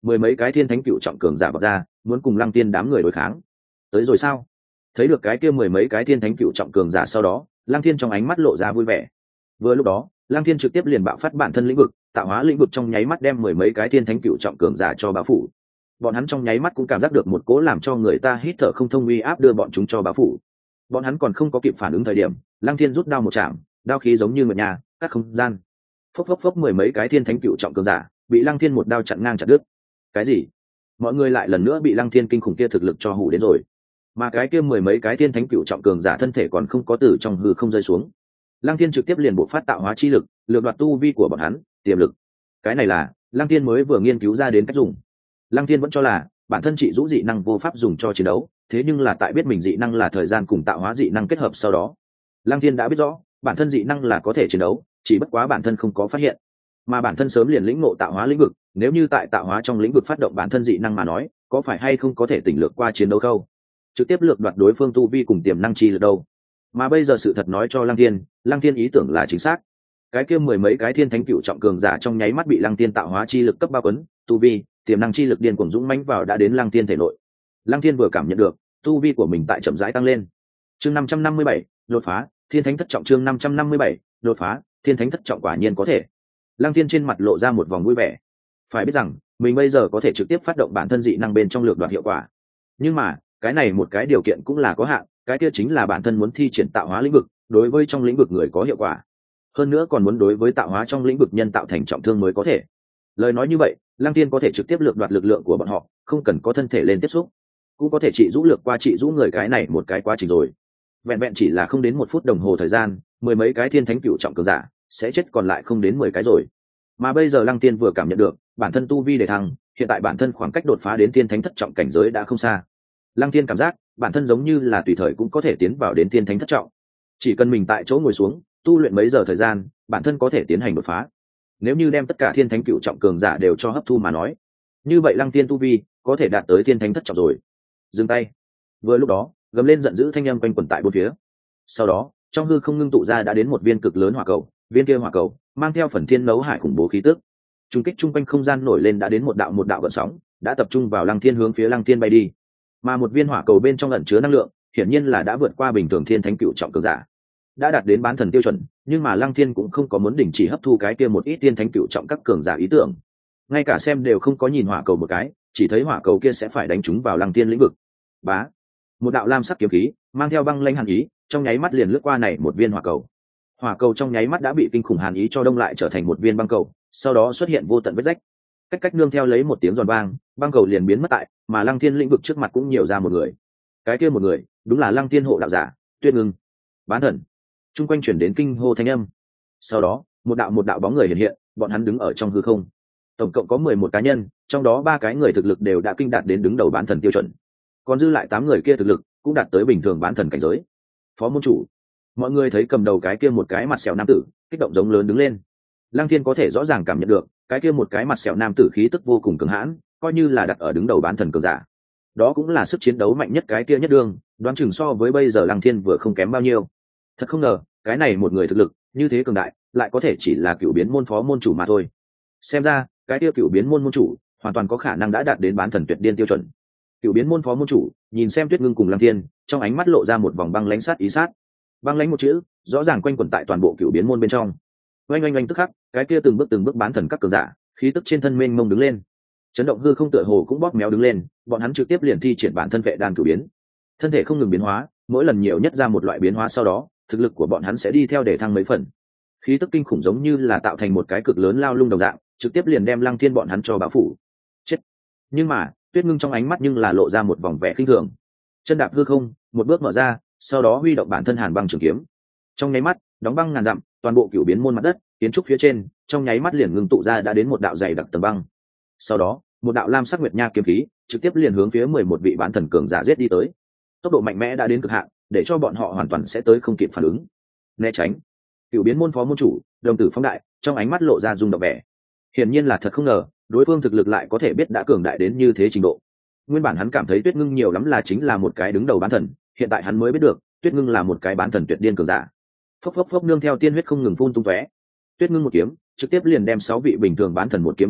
mười mấy cái thiên thánh cựu trọng cường giả vọt ra, muốn cùng lăng tiên đám người đối kháng. Tới rồi sao? Thấy được cái kia mười mấy cái thiên thánh cựu trọng cường giả sau đó, lăng thiên trong ánh mắt lộ ra vui vẻ. Vừa lúc đó, lăng thiên trực tiếp liền bạo phát bản thân lĩnh vực, tạo hóa lĩnh vực trong nháy mắt đem mười mấy cái thiên thánh cựu trọng cường giả cho bao phủ. Bọn hắn trong nháy mắt cũng cảm giác được một cố làm cho người ta hít thở không thông uy áp đưa bọn chúng cho bao phủ. Bọn hắn còn không có kịp phản ứng thời điểm, lăng thiên rút đao một chạm, đao khí giống như một nhà cắt không gian. Phốc phốc phốc mười mấy cái thiên thánh cựu trọng cường giả bị lăng thiên một đao chặn ngang chặt đứt. Cái gì? Mọi người lại lần nữa bị lăng thiên kinh khủng kia thực lực cho hù đến rồi. Mà cái kia mười mấy cái thiên thánh cựu trọng cường giả thân thể còn không có từ trong hư không rơi xuống, lăng thiên trực tiếp liền bộc phát tạo hóa chi lực, lược đoạt tu vi của bọn hắn, tiềm lực. Cái này là lăng thiên mới vừa nghiên cứu ra đến cách dùng. Lăng thiên vẫn cho là bản thân trị rũ dị năng vô pháp dùng cho chiến đấu, thế nhưng là tại biết mình dị năng là thời gian cùng tạo hóa dị năng kết hợp sau đó, lăng thiên đã biết rõ bản thân dị năng là có thể chiến đấu, chỉ bất quá bản thân không có phát hiện. Mà bản thân sớm liền lĩnh ngộ tạo hóa lĩnh vực, nếu như tại tạo hóa trong lĩnh vực phát động bản thân dị năng mà nói, có phải hay không có thể tỉnh lược qua chiến đấu khâu, trực tiếp lược đoạt đối phương tu vi cùng tiềm năng chi lực đâu. Mà bây giờ sự thật nói cho lăng thiên, lăng thiên ý tưởng là chính xác. Cái kia mười mấy cái thiên thánh cựu trọng cường giả trong nháy mắt bị lăng thiên tạo hóa chi lực cấp bao quấn, tu vi tiềm năng chi lực điên cuồng dũng mãnh vào đã đến lăng thiên thể nội. Lăng thiên vừa cảm nhận được tu vi của mình tại chậm rãi tăng lên. Chương năm trăm năm mươi bảy đột phá thiên thánh thất trọng. Chương năm trăm năm mươi bảy đột phá thiên thánh thất trọng, quả nhiên có thể. Lăng thiên trên mặt lộ ra một vòng vui vẻ. Phải biết rằng mình bây giờ có thể trực tiếp phát động bản thân dị năng bên trong lược đoạt hiệu quả, nhưng mà cái này một cái điều kiện cũng là có hạn, cái kia chính là bản thân muốn thi triển tạo hóa lĩnh vực đối với trong lĩnh vực người có hiệu quả, hơn nữa còn muốn đối với tạo hóa trong lĩnh vực nhân tạo thành trọng thương mới có thể. Lời nói như vậy, lăng tiên có thể trực tiếp lược đoạt lực lượng của bọn họ, không cần có thân thể lên tiếp xúc, cũng có thể trị rũ lược qua trị rũ người, cái này một cái quá trình rồi. Vẹn vẹn chỉ là không đến một phút đồng hồ thời gian, mười mấy cái thiên thánh cựu trọng cường giả sẽ chết còn lại không đến mười cái rồi. Mà bây giờ lăng tiên vừa cảm nhận được bản thân tu vi để thăng, hiện tại bản thân khoảng cách đột phá đến thiên thánh thất trọng cảnh giới đã không xa. Lăng tiên cảm giác bản thân giống như là tùy thời cũng có thể tiến vào đến thiên thánh thất trọng, chỉ cần mình tại chỗ ngồi xuống tu luyện mấy giờ thời gian, bản thân có thể tiến hành đột phá. Nếu như đem tất cả thiên thánh cựu trọng cường giả đều cho hấp thu mà nói, như vậy lăng tiên tu vi có thể đạt tới thiên thánh thất trọng rồi. Dừng tay. Vừa lúc đó gầm lên giận dữ thanh âm quanh quẩn tại bốn phía. Sau đó trong hư không ngưng tụ ra đã đến một viên cực lớn hỏa cầu, viên kia hỏa cầu mang theo phần thiên nấu hải khủng bố khí tức, trung kích trung quanh không gian nổi lên đã đến một đạo một đạo gợn sóng, đã tập trung vào lăng thiên, hướng phía lăng thiên bay đi. Mà một viên hỏa cầu bên trong ẩn chứa năng lượng hiển nhiên là đã vượt qua bình thường thiên thánh cựu trọng cường giả, đã đạt đến bán thần tiêu chuẩn. Nhưng mà lăng thiên cũng không có muốn đình chỉ hấp thu cái kia một ít thiên thánh cựu trọng các cường giả ý tưởng, ngay cả xem đều không có nhìn hỏa cầu một cái, chỉ thấy hỏa cầu kia sẽ phải đánh trúng vào lăng thiên lĩnh vực. Bá, một đạo lam sắc kiếm khí mang theo băng lanh hàn ý trong nháy mắt liền lướt qua này một viên hỏa cầu. Hỏa cầu trong nháy mắt đã bị kinh khủng hàn ý cho đông lại, trở thành một viên băng cầu, sau đó xuất hiện vô tận vết rách, cách cách nương theo lấy một tiếng giòn vang, băng cầu liền biến mất tại, mà lăng thiên lĩnh vực trước mặt cũng nhiều ra một người. Cái kia một người đúng là lăng thiên hộ đạo giả Tuyết Ngưng. Bán thần. Trung quanh chuyển đến kinh hô thanh âm. Sau đó một đạo một đạo bóng người hiện hiện, bọn hắn đứng ở trong hư không. Tổng cộng có mười một cá nhân, trong đó ba cái người thực lực đều đã kinh đạt đến đứng đầu bán thần tiêu chuẩn, còn dư lại tám người kia thực lực cũng đạt tới bình thường bán thần cảnh giới. Phó môn chủ. Mọi người thấy cầm đầu cái kia một cái mặt sẹo nam tử kích động giống lớn đứng lên. Lăng thiên có thể rõ ràng cảm nhận được cái kia một cái mặt sẹo nam tử khí tức vô cùng cường hãn, coi như là đặt ở đứng đầu bán thần cường giả, đó cũng là sức chiến đấu mạnh nhất cái kia nhất đương, đoán chừng so với bây giờ lăng thiên vừa không kém bao nhiêu. Thật không ngờ cái này một người thực lực như thế cường đại, lại có thể chỉ là cựu biến môn phó môn chủ mà thôi. Xem ra cái kia cựu biến môn môn chủ hoàn toàn có khả năng đã đạt đến bán thần tuyệt điên tiêu chuẩn. Cựu biến môn phó môn chủ nhìn xem Tuyết Ngưng cùng lăng thiên, trong ánh mắt lộ ra một vòng băng lãnh sát ý sát. Băng lãnh một chữ rõ ràng quanh quẩn tại toàn bộ cựu biến môn bên trong. Oanh oanh oanh, tức khắc cái kia từng bước từng bước bán thần các cường giả khí tức trên thân mênh mông đứng lên, chấn động hư không tựa hồ cũng bóp méo đứng lên. Bọn hắn trực tiếp liền thi triển bản thân vệ đan cửu biến, thân thể không ngừng biến hóa, mỗi lần nhiều nhất ra một loại biến hóa, sau đó thực lực của bọn hắn sẽ đi theo để thăng mấy phần. Khí tức kinh khủng giống như là tạo thành một cái cực lớn lao lung đồng dạng, trực tiếp liền đem lăng thiên bọn hắn cho bao phủ. Chết. Nhưng mà Tuyết Ngưng trong ánh mắt nhưng là lộ ra một vòng vẻ khinh thường, chân đạp hư không một bước mở ra, sau đó huy động bản thân hàn băng trường kiếm, trong nháy mắt đóng băng ngàn dặm, toàn bộ cửu biến môn mặt đất kiến trúc phía trên trong nháy mắt liền ngưng tụ ra đã đến một đạo dày đặc tầng băng. Sau đó một đạo lam sắc nguyệt nha kiếm khí trực tiếp liền hướng phía mười một vị bán thần cường giả giết đi tới. Tốc độ mạnh mẽ đã đến cực hạn, để cho bọn họ hoàn toàn sẽ tới không kịp phản ứng né tránh. Cửu biến môn phó môn chủ đồng tử phóng đại, trong ánh mắt lộ ra rung động vẻ. Hiển nhiên là thật không ngờ đối phương thực lực lại có thể biết đã cường đại đến như thế trình độ. Nguyên bản hắn cảm thấy Tuyết Ngưng nhiều lắm là chính là một cái đứng đầu bán thần, hiện tại hắn mới biết được Tuyết Ngưng là một cái bán thần tuyệt điên cường giả. Phốc phốc phốc, nương theo tiên huyết không ngừng phun tung tóe, Tuyết Ngưng một kiếm trực tiếp liền đem sáu vị bình thường bán thần một kiếm chặt đứt,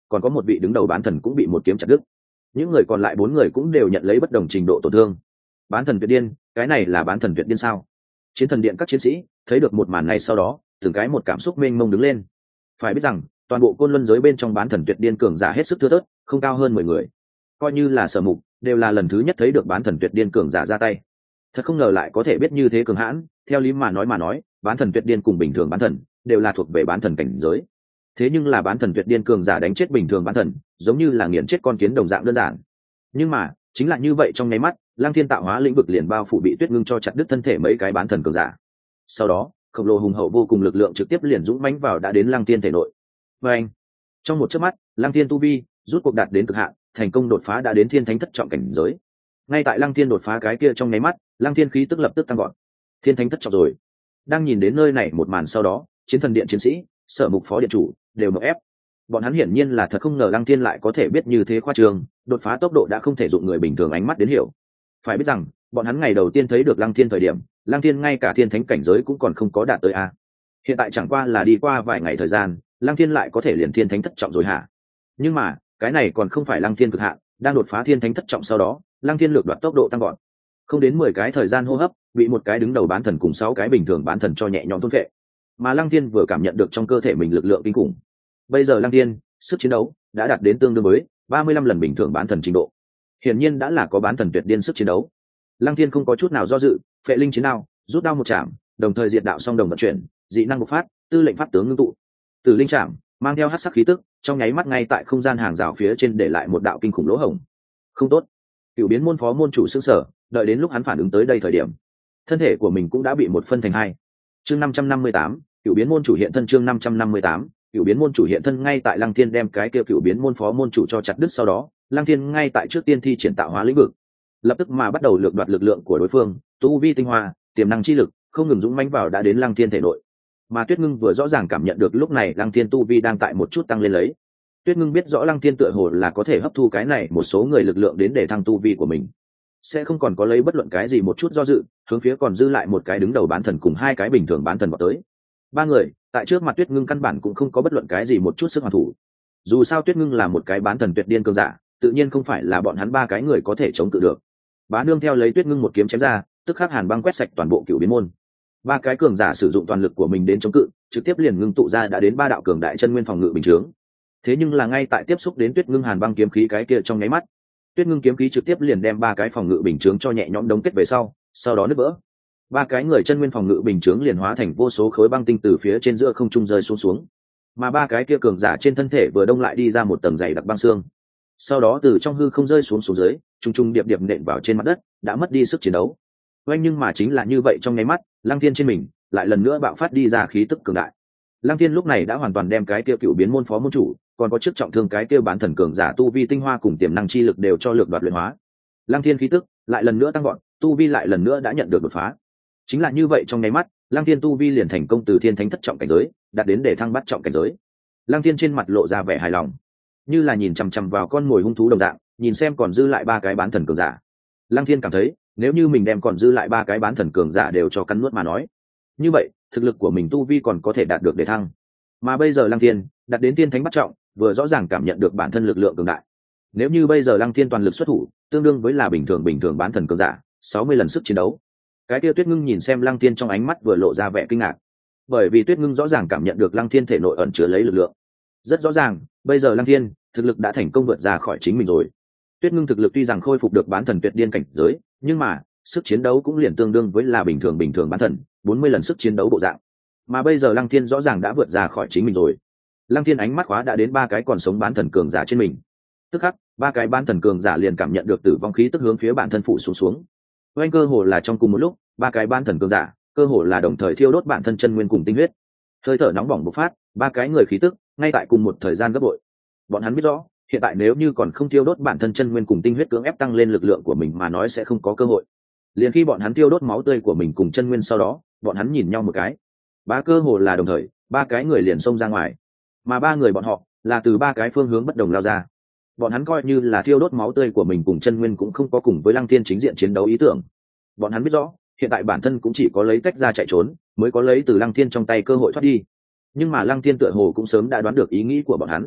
còn có một vị đứng đầu bán thần cũng bị một kiếm chặt đứt. Những người còn lại bốn người cũng đều nhận lấy bất đồng trình độ tổn thương. Bán thần tuyệt điên, cái này là bán thần tuyệt điên sao? Chiến thần điện các chiến sĩ thấy được một màn này sau đó, từng cái một cảm xúc mênh mông đứng lên. Phải biết rằng, toàn bộ côn luân giới bên trong bán thần tuyệt điên cường giả hết sức thưa thớt, không cao hơn mười người. Coi như là Sở Mục, đều là lần thứ nhất thấy được bán thần tuyệt điên cường giả ra tay. Thật không ngờ lại có thể biết như thế cường hãn, theo lý mà nói mà nói, bán thần tuyệt điên cùng bình thường bán thần đều là thuộc về bán thần cảnh giới. Thế nhưng là bán thần tuyệt điên cường giả đánh chết bình thường bán thần, giống như là nghiền chết con kiến đồng dạng đơn giản. Nhưng mà, chính là như vậy trong nháy mắt, Lăng Thiên tạo hóa lĩnh vực liền bao phủ bị Tuyết Ngưng cho chặt đứt thân thể mấy cái bán thần cường giả. Sau đó, khổng lồ hùng hậu vô cùng lực lượng trực tiếp liền dũng mãnh vào đã đến Lăng Thiên thể nội. Và anh, trong một chớp mắt, Lăng Thiên tu vi rút cuộc đạt đến cực hạn, thành công đột phá đã đến thiên thánh thất trọng cảnh giới. Ngay tại Lăng Thiên đột phá cái kia trong nháy mắt, Lăng Thiên khí tức lập tức tăng vọt. Thiên thánh thất trọng rồi. Đang nhìn đến nơi này một màn sau đó, Chiến thần điện chiến sĩ, Sở Mục phó điện chủ đều ngộp ép. Bọn hắn hiển nhiên là thật không ngờ Lăng Thiên lại có thể biết như thế khoa trương, đột phá tốc độ đã không thể dụng người bình thường ánh mắt đến hiểu. Phải biết rằng, bọn hắn ngày đầu tiên thấy được Lăng Thiên thời điểm, Lăng Thiên ngay cả thiên thánh cảnh giới cũng còn không có đạt tới a. Hiện tại chẳng qua là đi qua vài ngày thời gian, Lăng Thiên lại có thể liền thiên thánh thất trọng rồi hả? Nhưng mà, cái này còn không phải Lăng Thiên cực hạn, đang đột phá thiên thánh thất trọng sau đó, Lăng Thiên lược đoạt tốc độ tăng gọn. Không đến mười cái thời gian hô hấp, bị một cái đứng đầu bán thần cùng sáu cái bình thường bán thần cho nhẹ nhõm thôn phệ. Mà Lăng Thiên vừa cảm nhận được trong cơ thể mình lực lượng kinh khủng. Bây giờ Lăng Thiên, sức chiến đấu đã đạt đến tương đương với ba mươi lăm lần bình thường bán thần trình độ. Hiển nhiên đã là có bán thần tuyệt điên sức chiến đấu. Lăng Thiên không có chút nào do dự, phệ linh chiến đao, rút đao một chạm, đồng thời diệt đạo song đồng vận chuyển, dị năng bộc phát, tư lệnh pháp tướng ngưng tụ. Tử linh chạm, mang theo hắc sắc khí tức, trong nháy mắt ngay tại không gian hàng rào phía trên để lại một đạo kinh khủng lỗ hổng. Không tốt. Cửu biến môn phó môn chủ sững sờ, đợi đến lúc hắn phản ứng tới đây thời điểm, thân thể của mình cũng đã bị một phân thành hai. Chương năm trăm năm mươi tám, Cửu biến môn chủ hiện thân chương năm trăm năm mươi tám, Cửu biến môn chủ hiện thân ngay tại Lăng Thiên đem cái kia Cửu biến môn phó môn chủ cho chặt đứt sau đó, Lăng Thiên ngay tại trước tiên thi triển tạo hóa lĩnh vực, lập tức mà bắt đầu lược đoạt lực lượng của đối phương, tu vi tinh hoa, tiềm năng chi lực, không ngừng dũng mãnh vào đã đến Lăng Thiên thể nội. Mà Tuyết Ngưng vừa rõ ràng cảm nhận được lúc này Lăng Thiên tu vi đang tại một chút tăng lên lấy. Tuyết Ngưng biết rõ Lăng Thiên tựa hồ là có thể hấp thu cái này một số người lực lượng đến để thăng tu vi của mình, sẽ không còn có lấy bất luận cái gì một chút do dự, hướng phía còn dư lại một cái đứng đầu bán thần cùng hai cái bình thường bán thần vào tới. Ba người, tại trước mặt Tuyết Ngưng căn bản cũng không có bất luận cái gì một chút sức hoàn thủ. Dù sao Tuyết Ngưng là một cái bán thần tuyệt điên cường giả, tự nhiên không phải là bọn hắn ba cái người có thể chống cự được. Bá Nương theo lấy Tuyết Ngưng một kiếm chém ra, tức khắc hàn băng quét sạch toàn bộ Cửu biến môn. Ba cái cường giả sử dụng toàn lực của mình đến chống cự, trực tiếp liền ngưng tụ ra đã đến ba đạo cường đại chân nguyên phòng ngự bình chướng. Thế nhưng là ngay tại tiếp xúc đến Tuyết Ngưng hàn băng kiếm khí cái kia trong nháy mắt, Tuyết Ngưng kiếm khí trực tiếp liền đem ba cái phòng ngự bình chướng cho nhẹ nhõm đóng kết về sau, sau đó nứt vỡ. Ba cái người chân nguyên phòng ngự bình chướng liền hóa thành vô số khối băng tinh từ phía trên giữa không trung rơi xuống xuống. Mà ba cái kia cường giả trên thân thể vừa đông lại đi ra một tầng dày đặc băng xương. Sau đó từ trong hư không rơi xuống xuống dưới, trung trung điệp điệp nện vào trên mặt đất, đã mất đi sức chiến đấu. Oanh nhưng mà chính là như vậy trong nháy mắt, Lăng Thiên trên mình lại lần nữa bạo phát đi ra khí tức cường đại. Lăng Thiên lúc này đã hoàn toàn đem cái kia Cửu biến môn phó môn chủ, còn có chức trọng thương cái kia bán thần cường giả tu vi tinh hoa cùng tiềm năng chi lực đều cho lược đoạt luyện hóa. Lăng Thiên khí tức lại lần nữa tăng vọt, tu vi lại lần nữa đã nhận được đột phá. Chính là như vậy trong nháy mắt, Lăng Thiên tu vi liền thành công từ thiên thánh thất trọng cảnh giới, đạt đến để thăng bắt trọng cảnh giới. Lăng Thiên trên mặt lộ ra vẻ hài lòng, như là nhìn chằm chằm vào con mồi hung thú đồng dạng, nhìn xem còn dư lại ba cái bán thần cường giả. Lăng Thiên cảm thấy, nếu như mình đem còn dư lại ba cái bán thần cường giả đều cho cắn nuốt mà nói, như vậy thực lực của mình tu vi còn có thể đạt được để thăng. Mà bây giờ Lăng Thiên đạt đến tiên thánh bắt trọng, vừa rõ ràng cảm nhận được bản thân lực lượng cường đại. Nếu như bây giờ Lăng Thiên toàn lực xuất thủ, tương đương với là bình thường bình thường bán thần cường giả sáu mươi lần sức chiến đấu. Cái kia Tuyết Ngưng nhìn xem Lăng Thiên trong ánh mắt vừa lộ ra vẻ kinh ngạc, bởi vì Tuyết Ngưng rõ ràng cảm nhận được Lăng Thiên thể nội ẩn chứa lấy lực lượng. Rất rõ ràng, bây giờ Lăng Thiên thực lực đã thành công vượt ra khỏi chính mình rồi. Tuyết Ngưng thực lực tuy rằng khôi phục được bán thần tuyệt điên cảnh giới, nhưng mà sức chiến đấu cũng liền tương đương với là bình thường bình thường bán thần bốn mươi lần sức chiến đấu bộ dạng. Mà bây giờ Lăng Thiên rõ ràng đã vượt ra khỏi chính mình rồi. Lăng Thiên ánh mắt khóa đã đến ba cái còn sống bán thần cường giả trên mình. Tức khắc, ba cái bán thần cường giả liền cảm nhận được tử vong khí tức hướng phía bản thân phụ xuống xuống. Oanh cơ hồ là trong cùng một lúc, ba cái bán thần cường giả, cơ hồ là đồng thời thiêu đốt bản thân chân nguyên cùng tinh huyết. Hơi thở nóng bỏng bộc phát, ba cái người khí tức, ngay tại cùng một thời gian gấp bội. Bọn hắn biết rõ, hiện tại nếu như còn không thiêu đốt bản thân chân nguyên cùng tinh huyết cưỡng ép tăng lên lực lượng của mình mà nói sẽ không có cơ hội. Liền khi bọn hắn thiêu đốt máu tươi của mình cùng chân nguyên sau đó, bọn hắn nhìn nhau một cái. Ba cơ hồ là đồng thời, ba cái người liền xông ra ngoài. Mà ba người bọn họ là từ ba cái phương hướng bất đồng lao ra. Bọn hắn coi như là thiêu đốt máu tươi của mình cùng chân nguyên cũng không có cùng với Lăng Thiên chính diện chiến đấu ý tưởng. Bọn hắn biết rõ, hiện tại bản thân cũng chỉ có lấy tách ra chạy trốn, mới có lấy từ Lăng Thiên trong tay cơ hội thoát đi. Nhưng mà Lăng Thiên tựa hồ cũng sớm đã đoán được ý nghĩ của bọn hắn.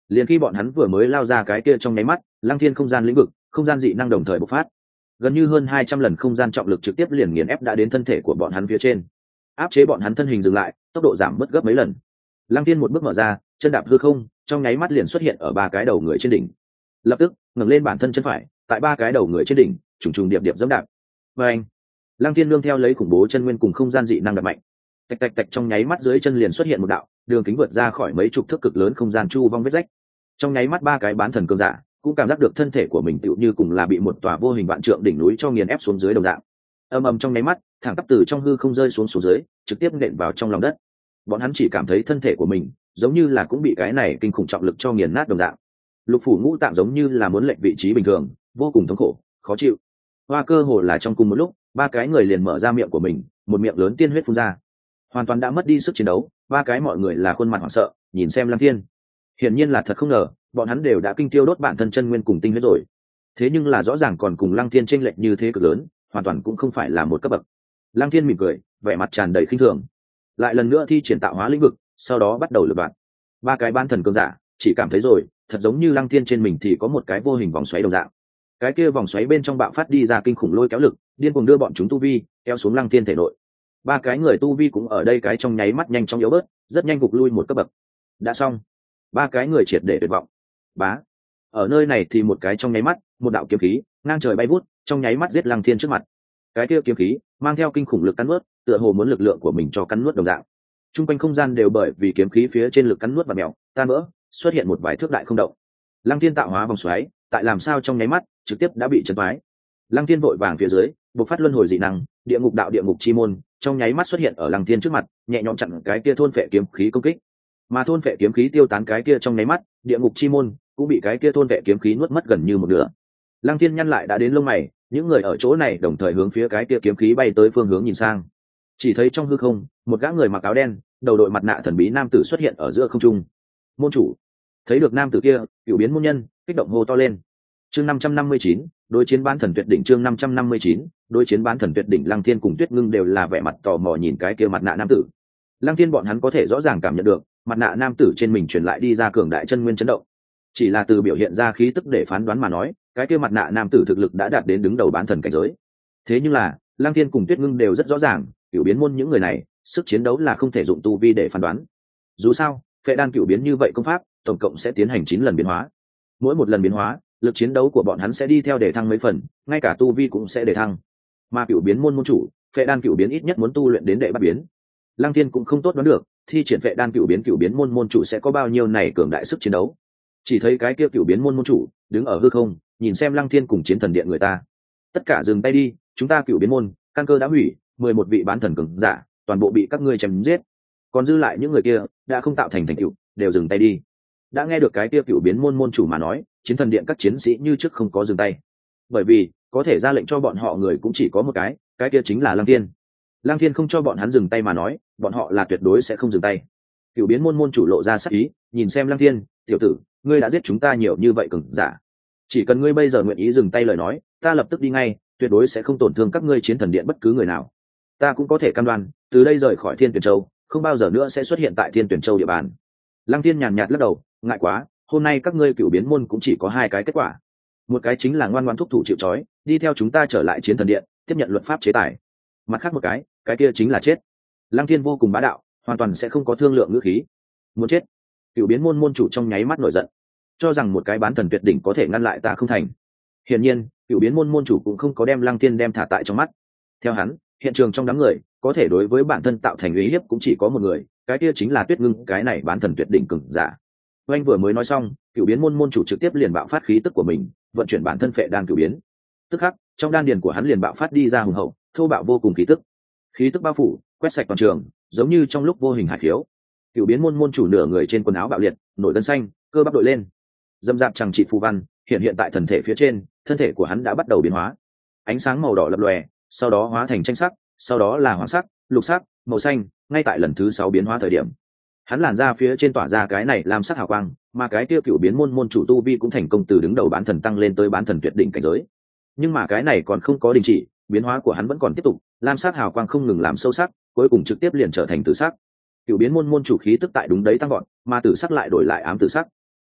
Liền khi bọn hắn vừa mới lao ra cái kia trong nháy mắt, Lăng Thiên không gian lĩnh vực, không gian dị năng đồng thời bộc phát. Gần như hơn hai trăm lần không gian trọng lực trực tiếp liền nghiền ép đã đến thân thể của bọn hắn phía trên, áp chế bọn hắn thân hình dừng lại, tốc độ giảm mất gấp mấy lần. Lăng Thiên một bước mở ra, chân đạp hư không, trong nháy mắt liền xuất hiện ở ba cái đầu người trên đỉnh. Lập tức, ngẩng lên bản thân chân phải, tại ba cái đầu người trên đỉnh, trùng trùng điệp điệp giẫm đạp. Và anh, Lăng Thiên nương theo lấy khủng bố chân nguyên cùng không gian dị năng đập mạnh. Tạch tạch tạch, trong nháy mắt dưới chân liền xuất hiện một đạo đường kính vượt ra khỏi mấy chục thước cực lớn không gian chu vong vết rách. Trong nháy mắt ba cái bán thần cường giả cũng cảm giác được thân thể của mình tựu như cùng là bị một tòa vô hình vạn trượng đỉnh núi cho nghiền ép xuống dưới đồng dạng. Ầm ầm, trong nháy mắt, thẳng tắp từ trong hư không rơi xuống xuống dưới, trực tiếp nện vào trong lòng đất. Bọn hắn chỉ cảm thấy thân thể của mình giống như là cũng bị cái này kinh khủng trọng lực cho nghiền nát đồng dạng. Lục phủ ngũ tạng giống như là muốn lệch vị trí bình thường, vô cùng thống khổ, khó chịu. Hoa cơ hồ là trong cùng một lúc, ba cái người liền mở ra miệng của mình, một miệng lớn tiên huyết phun ra. Hoàn toàn đã mất đi sức chiến đấu, ba cái mọi người là khuôn mặt hoảng sợ, nhìn xem Lăng Thiên. Hiển nhiên là thật không ngờ, bọn hắn đều đã kinh tiêu đốt bản thân chân nguyên cùng tinh huyết rồi. Thế nhưng là rõ ràng còn cùng Lăng Thiên chênh lệch như thế cực lớn, hoàn toàn cũng không phải là một cấp bậc. Lăng Thiên mỉm cười, vẻ mặt tràn đầy khinh thường. Lại lần nữa thi triển tạo hóa lĩnh vực, sau đó bắt đầu lượt bạn. Ba cái ban thần cường giả chỉ cảm thấy rồi, thật giống như Lăng Thiên trên mình thì có một cái vô hình vòng xoáy đồng dạng. Cái kia vòng xoáy bên trong bạo phát đi ra kinh khủng lôi kéo lực, điên cuồng đưa bọn chúng tu vi kéo xuống Lăng Thiên thể nội. Ba cái người tu vi cũng ở đây cái trong nháy mắt nhanh chóng yếu bớt, rất nhanh gục lui một cấp bậc. Đã xong. Ba cái người triệt để tuyệt vọng. Bá. Ở nơi này thì một cái trong nháy mắt, một đạo kiếm khí ngang trời bay vút, trong nháy mắt giết Lăng Thiên trước mặt. Cái kia kiếm khí mang theo kinh khủng lực cắn nuốt, tựa hồ muốn lực lượng của mình cho cắn nuốt đồng dạng. Trung quanh không gian đều bởi vì kiếm khí phía trên lực cắn nuốt và mèo, tan vỡ, xuất hiện một vài thước đại không động. Lăng Thiên tạo hóa vòng xoáy, tại làm sao trong nháy mắt, trực tiếp đã bị chấn phái. Lăng Thiên vội vàng phía dưới, bộc phát luân hồi dị năng, địa ngục đạo địa ngục chi môn, trong nháy mắt xuất hiện ở Lăng Thiên trước mặt, nhẹ nhõm chặn cái kia thôn phệ kiếm khí công kích. Mà thôn phệ kiếm khí tiêu tán cái kia trong nháy mắt, địa ngục chi môn cũng bị cái kia thôn phệ kiếm khí nuốt mất gần như một nửa. Lăng Thiên nhăn lại đã đến lông mày, những người ở chỗ này đồng thời hướng phía cái kia kiếm khí bay tới phương hướng nhìn sang. Chỉ thấy trong hư không, một gã người mặc áo đen, đầu đội mặt nạ thần bí nam tử xuất hiện ở giữa không trung. Môn chủ thấy được nam tử kia, cựu biến môn nhân kích động hô to lên. Chương năm trăm năm mươi chín, đối chiến bán thần tuyệt đỉnh. Chương năm trăm năm mươi chín, đối chiến bán thần tuyệt đỉnh. Lăng Thiên cùng Tuyết Ngưng đều là vẻ mặt tò mò nhìn cái kia mặt nạ nam tử. Lăng Thiên bọn hắn có thể rõ ràng cảm nhận được, mặt nạ nam tử trên mình truyền lại đi ra cường đại chân nguyên chấn động. Chỉ là từ biểu hiện ra khí tức để phán đoán mà nói, cái kia mặt nạ nam tử thực lực đã đạt đến đứng đầu bán thần cảnh giới. Thế nhưng là, Lăng Thiên cùng Tuyết Ngưng đều rất rõ ràng, cựu biến môn những người này, sức chiến đấu là không thể dụng tu vi để phán đoán. Dù sao, phệ đan cựu biến như vậy công pháp, tổng cộng sẽ tiến hành chín lần biến hóa. Mỗi một lần biến hóa, lực chiến đấu của bọn hắn sẽ đi theo để thăng mấy phần, ngay cả tu vi cũng sẽ để thăng. Mà cựu biến môn môn chủ, phệ đan cựu biến ít nhất muốn tu luyện đến đệ bát biến. Lăng Thiên cũng không tốt đoán được, thi triển phệ đan cựu biến cựu biến môn môn chủ sẽ có bao nhiêu này cường đại sức chiến đấu. Chỉ thấy cái kia cựu biến môn môn chủ đứng ở hư không, nhìn xem Lăng Thiên cùng chiến thần điện người ta. Tất cả dừng tay đi, chúng ta cựu biến môn, căn cơ đã hủy, mười một vị bán thần cường giả, toàn bộ bị các ngươi chém giết. Còn dư lại những người kia, đã không tạo thành thành tựu, đều dừng tay đi. Đã nghe được cái kia cựu biến môn môn chủ mà nói, chiến thần điện các chiến sĩ như trước không có dừng tay. Bởi vì, có thể ra lệnh cho bọn họ người cũng chỉ có một cái, cái kia chính là Lăng Thiên. Lăng Thiên không cho bọn hắn dừng tay mà nói, bọn họ là tuyệt đối sẽ không dừng tay. Cựu biến môn môn chủ lộ ra sắc ý, nhìn xem Lăng Thiên, tiểu tử, ngươi đã giết chúng ta nhiều như vậy cường giả. Chỉ cần ngươi bây giờ nguyện ý dừng tay lời nói, ta lập tức đi ngay, tuyệt đối sẽ không tổn thương các ngươi chiến thần điện bất cứ người nào. Ta cũng có thể cam đoan, từ đây rời khỏi Thiên Tuyển Châu, không bao giờ nữa sẽ xuất hiện tại Thiên Tuyển Châu địa bàn. Lăng Thiên nhàn nhạt lắc đầu, ngại quá, hôm nay các ngươi cựu biến môn cũng chỉ có hai cái kết quả. Một cái chính là ngoan ngoãn thúc thủ chịu trói, đi theo chúng ta trở lại chiến thần điện, tiếp nhận luật pháp chế tài. Mặt khác một cái, cái kia chính là chết. Lăng Thiên vô cùng bá đạo, hoàn toàn sẽ không có thương lượng ngữ khí. Muốn chết? Cựu biến môn môn chủ trong nháy mắt nổi giận, cho rằng một cái bán thần tuyệt đỉnh có thể ngăn lại ta không thành. Hiển nhiên, cựu biến môn môn chủ cũng không có đem Lăng Thiên đem thả tại trong mắt. Theo hắn, hiện trường trong đám người, có thể đối với bản thân tạo thành uy hiếp cũng chỉ có một người, cái kia chính là Tuyết Ngưng, cái này bán thần tuyệt đỉnh cường giả. Anh vừa mới nói xong, cựu biến môn môn chủ trực tiếp liền bạo phát khí tức của mình, vận chuyển bản thân phệ đan cựu biến. Tức khắc, trong đan điền của hắn liền bạo phát đi ra hùng hậu, thô bạo vô cùng khí tức. Khí tức bao phủ, quét sạch toàn trường, giống như trong lúc vô hình hải khiếu. Cựu biến môn môn chủ nửa người trên quần áo bạo liệt, nổi gân xanh, cơ bắp đội lên. Dâm dạp chẳng trị phù văn, hiện hiện tại thần thể phía trên, thân thể của hắn đã bắt đầu biến hóa. Ánh sáng màu đỏ lập lòe, sau đó hóa thành tranh sắc, sau đó là hoàng sắc, lục sắc, màu xanh, ngay tại lần thứ sáu biến hóa thời điểm. Hắn làn ra phía trên tỏa ra cái này làm sắc hào quang, mà cái tiêu cựu biến môn môn chủ tu vi cũng thành công từ đứng đầu bán thần tăng lên tới bán thần tuyệt đỉnh cảnh giới. Nhưng mà cái này còn không có đình chỉ, biến hóa của hắn vẫn còn tiếp tục, lam sắc hào quang không ngừng làm sâu sắc, cuối cùng trực tiếp liền trở thành tử sắc. Cựu biến môn môn chủ khí tức tại đúng đấy tăng vọt, mà tử sắc lại đổi lại ám tử sắc.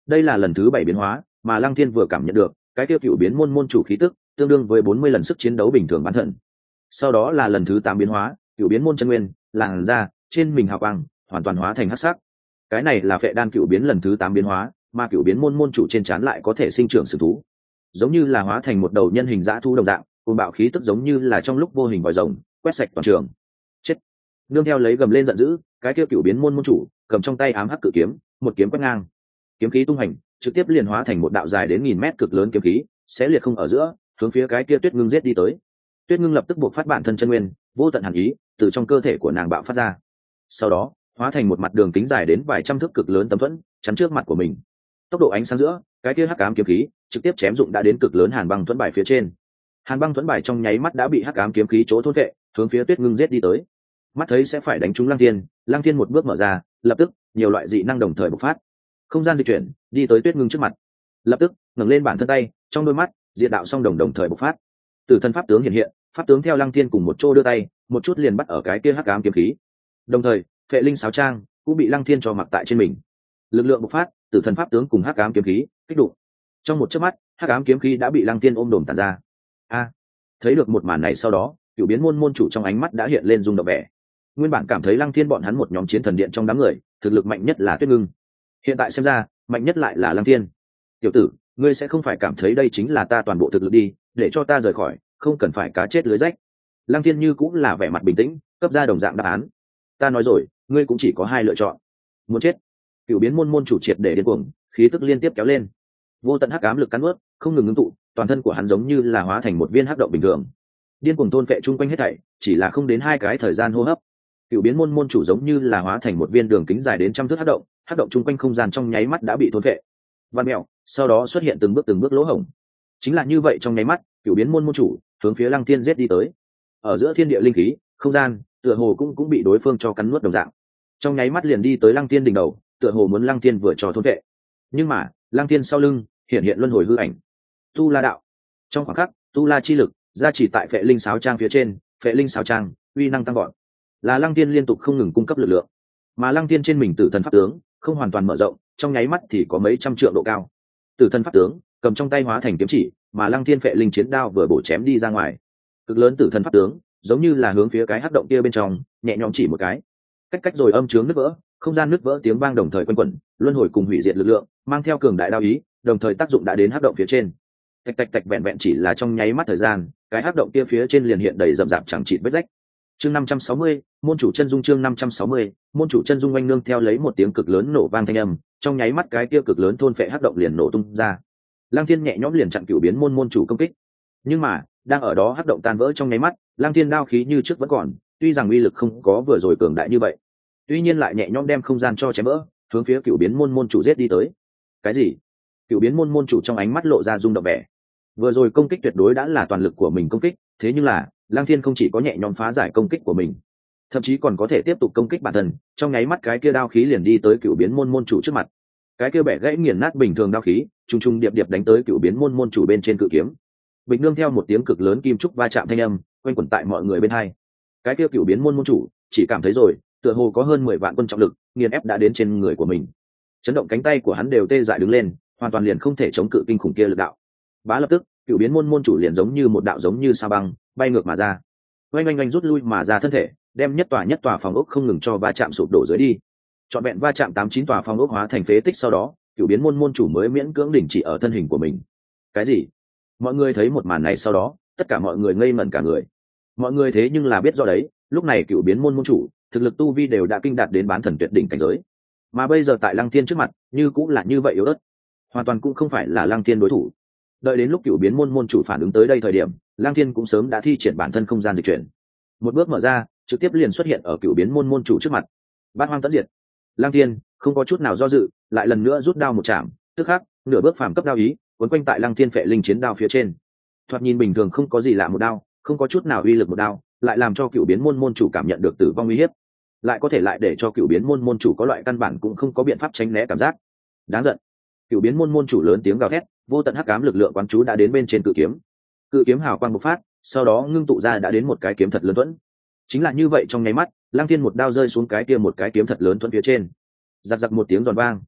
đây là lần thứ bảy biến hóa mà lăng thiên vừa cảm nhận được cái kia cựu biến môn môn chủ khí tức tương đương với bốn mươi lần sức chiến đấu bình thường bán thần. Sau đó là lần thứ tám biến hóa, cựu biến môn chân nguyên, làn da trên mình hào quang hoàn toàn hóa thành hắc sắc. Cái này là phệ đan cựu biến lần thứ tám biến hóa, mà cựu biến môn môn chủ trên trán lại có thể sinh trưởng sử thú, giống như là hóa thành một đầu nhân hình dã thú đồng dạng, cuồng bạo khí tức giống như là trong lúc vô hình vòi rồng quét sạch toàn trường. Chết! Nương theo lấy gầm lên giận dữ, cái kia cựu biến môn môn chủ cầm trong tay ám hắc cự kiếm, một kiếm quét ngang, kiếm khí tung hành, trực tiếp liền hóa thành một đạo dài đến nghìn mét cực lớn kiếm khí, xé liệt không ở giữa, hướng phía cái kia Tuyết Ngưng giết đi tới. Tuyết Ngưng lập tức buộc phát bản thân chân nguyên, vô tận hàn ý từ trong cơ thể của nàng bạo phát ra, sau đó hóa thành một mặt đường kính dài đến vài trăm thước cực lớn tấm thuẫn chắn trước mặt của mình. Tốc độ ánh sáng giữa, cái kia hắc ám kiếm khí trực tiếp chém dụng đã đến cực lớn hàn băng thuẫn bài phía trên. Hàn băng thuẫn bài trong nháy mắt đã bị hắc ám kiếm khí chỗ thôn vệ, hướng phía Tuyết Ngưng giết đi tới. Mắt thấy sẽ phải đánh trúng Lăng Thiên, Lăng Thiên một bước mở ra, lập tức nhiều loại dị năng đồng thời bộc phát, không gian di chuyển đi tới Tuyết Ngưng trước mặt, lập tức ngẩng lên bản thân tay, trong đôi mắt diệt đạo song đồng đồng thời bộc phát, tử thân pháp tướng hiện hiện, pháp tướng theo Lăng Thiên cùng một chỗ đưa tay, một chút liền bắt ở cái kia hắc ám kiếm khí. Đồng thời phệ linh sáo trang cũng bị Lăng Thiên cho mặc tại trên mình, lực lượng bộc phát, tử thần pháp tướng cùng hắc ám kiếm khí kích đụng, trong một chớp mắt hắc ám kiếm khí đã bị Lăng Thiên ôm đồm tản ra. A, thấy được một màn này sau đó, cựu biến môn môn chủ trong ánh mắt đã hiện lên rung động vẻ. Nguyên bản cảm thấy Lăng Thiên bọn hắn một nhóm chiến thần điện trong đám người thực lực mạnh nhất là Tuyết Ngưng, hiện tại xem ra mạnh nhất lại là Lăng Thiên. Tiểu tử, ngươi sẽ không phải cảm thấy đây chính là ta toàn bộ thực lực đi, để cho ta rời khỏi, không cần phải cá chết lưới rách. Lăng Thiên như cũng là vẻ mặt bình tĩnh, cấp ra đồng dạng đáp án. Ta nói rồi, ngươi cũng chỉ có hai lựa chọn: muốn chết. Cựu biến môn môn chủ triệt để điên cuồng, khí tức liên tiếp kéo lên, vô tận hắc ám lực cắn nuốt không ngừng ngưng tụ, toàn thân của hắn giống như là hóa thành một viên hắc động bình thường, điên cuồng thôn phệ chung quanh hết thảy, chỉ là không đến hai cái thời gian hô hấp. Cựu biến môn môn chủ giống như là hóa thành một viên đường kính dài đến trăm thước hắc động, hắc động chung quanh không gian trong nháy mắt đã bị thôn phệ, văn mèo, sau đó xuất hiện từng bước từng bước lỗ hổng. Chính là như vậy, trong nháy mắt, cựu biến môn môn chủ hướng phía Lăng Thiên giết đi tới. Ở giữa thiên địa linh khí, không gian, tựa hồ cũng cũng bị đối phương cho cắn nuốt đồng dạng, trong nháy mắt liền đi tới Lăng Thiên đỉnh đầu, tựa hồ muốn Lăng Thiên vừa cho thôn phệ. Nhưng mà, Lăng Thiên sau lưng hiện hiện luân hồi hư ảnh, tu la đạo. Trong khoảng khắc, tu la chi lực gia chỉ tại phệ linh sáo trang phía trên, phệ linh sáo trang uy năng tăng gọn, là Lăng Thiên liên tục không ngừng cung cấp lực lượng. Mà Lăng Thiên trên mình tử thần pháp tướng không hoàn toàn mở rộng, trong nháy mắt thì có mấy trăm trượng độ cao. Tử thần pháp tướng cầm trong tay hóa thành kiếm chỉ, mà Lăng Thiên phệ linh chiến đao vừa bổ chém đi ra ngoài. Cực lớn tử thần pháp tướng giống như là hướng phía cái hắc động kia bên trong nhẹ nhõm chỉ một cái, cách cách rồi âm chướng nứt vỡ, không gian nứt vỡ tiếng vang đồng thời quanh quẩn, luân hồi cùng hủy diệt lực lượng mang theo cường đại đao ý, đồng thời tác dụng đã đến hắc động phía trên. Tạch tạch tạch, vẹn vẹn chỉ là trong nháy mắt thời gian, cái hắc động kia phía trên liền hiện đầy rậm rạp chẳng chịt vết rách. Chương năm trăm sáu mươi, môn chủ chân dung. Chương năm trăm sáu mươi, môn chủ chân dung. Oanh, nương theo lấy một tiếng cực lớn nổ vang thanh âm, trong nháy mắt cái kia cực lớn thôn phệ hắc động liền nổ tung ra. Lăng Thiên nhẹ nhõm liền chặn cửu biến môn môn chủ công kích. Nhưng mà, đang ở đó hắc động tan vỡ trong nháy mắt, Lăng Thiên đao khí như trước vẫn còn, tuy rằng uy lực không có vừa rồi cường đại như vậy, tuy nhiên lại nhẹ nhõm đem không gian cho chém vỡ, hướng phía cửu biến môn môn chủ giết đi tới. Cái gì? Cửu biến môn môn chủ trong ánh mắt lộ ra rung động vẻ. Vừa rồi công kích tuyệt đối đã là toàn lực của mình công kích, thế nhưng là Lăng Thiên không chỉ có nhẹ nhõm phá giải công kích của mình, thậm chí còn có thể tiếp tục công kích bản thân. Trong nháy mắt cái kia đao khí liền đi tới cửu biến môn môn chủ trước mặt, cái kia bẻ gãy nghiền nát bình thường đao khí trùng trùng điệp điệp đánh tới cửu biến môn môn chủ bên trên cự kiếm. Bình nương theo một tiếng cực lớn kim trúc va chạm thanh âm quanh quẩn tại mọi người bên hai, cái kia cửu biến môn môn chủ chỉ cảm thấy rồi tựa hồ có hơn mười vạn quân trọng lực nghiền ép đã đến trên người của mình, chấn động cánh tay của hắn đều tê dại đứng lên, hoàn toàn liền không thể chống cự kinh khủng kia lực đạo. Bá lập tức cửu biến môn môn chủ liền giống như một đạo giống như sao băng bay ngược mà ra, oanh oanh oanh rút lui mà ra thân thể, đem nhất tòa nhất tòa phòng ốc không ngừng cho va chạm sụp đổ dưới đi. Trọn vẹn va chạm tám chín tòa phòng ốc hóa thành phế tích, sau đó cửu biến môn môn chủ mới miễn cưỡng đình chỉ ở thân hình của mình. Cái gì? Mọi người thấy một màn này sau đó, tất cả mọi người ngây ngẩn cả người. Mọi người thế nhưng là biết do đấy, lúc này cửu biến môn môn chủ thực lực tu vi đều đã kinh đạt đến bán thần tuyệt đỉnh cảnh giới, mà bây giờ tại Lăng Thiên trước mặt như cũng là như vậy yếu ớt, hoàn toàn cũng không phải là Lăng Thiên đối thủ. Đợi đến lúc cửu biến môn môn chủ phản ứng tới đây thời điểm, Lăng Thiên cũng sớm đã thi triển bản thân không gian dịch chuyển, một bước mở ra, trực tiếp liền xuất hiện ở cửu biến môn môn chủ trước mặt. Bát hoang tận diệt. Lăng Thiên không có chút nào do dự, lại lần nữa rút đao một chạm, tức khắc nửa bước phàm cấp đao ý cuốn quanh tại Lăng Thiên phệ linh chiến đao phía trên. Thoạt nhìn bình thường không có gì lạ một đao, không có chút nào uy lực một đao, lại làm cho cửu biến môn môn chủ cảm nhận được tử vong uy hiếp, lại có thể lại để cho cửu biến môn môn chủ có loại căn bản cũng không có biện pháp tránh né cảm giác. Đáng giận. Cửu biến môn môn chủ lớn tiếng gào thét, vô tận hắc ám lực lượng quán chú đã đến bên trên cự kiếm. Cự kiếm hào quang bộc phát, sau đó ngưng tụ ra đã đến một cái kiếm thật lớn thuẫn. Chính là như vậy, trong nháy mắt, Lăng Thiên một đao rơi xuống cái kia một cái kiếm thật lớn thuẫn phía trên. Giặc giặc một tiếng giòn vang,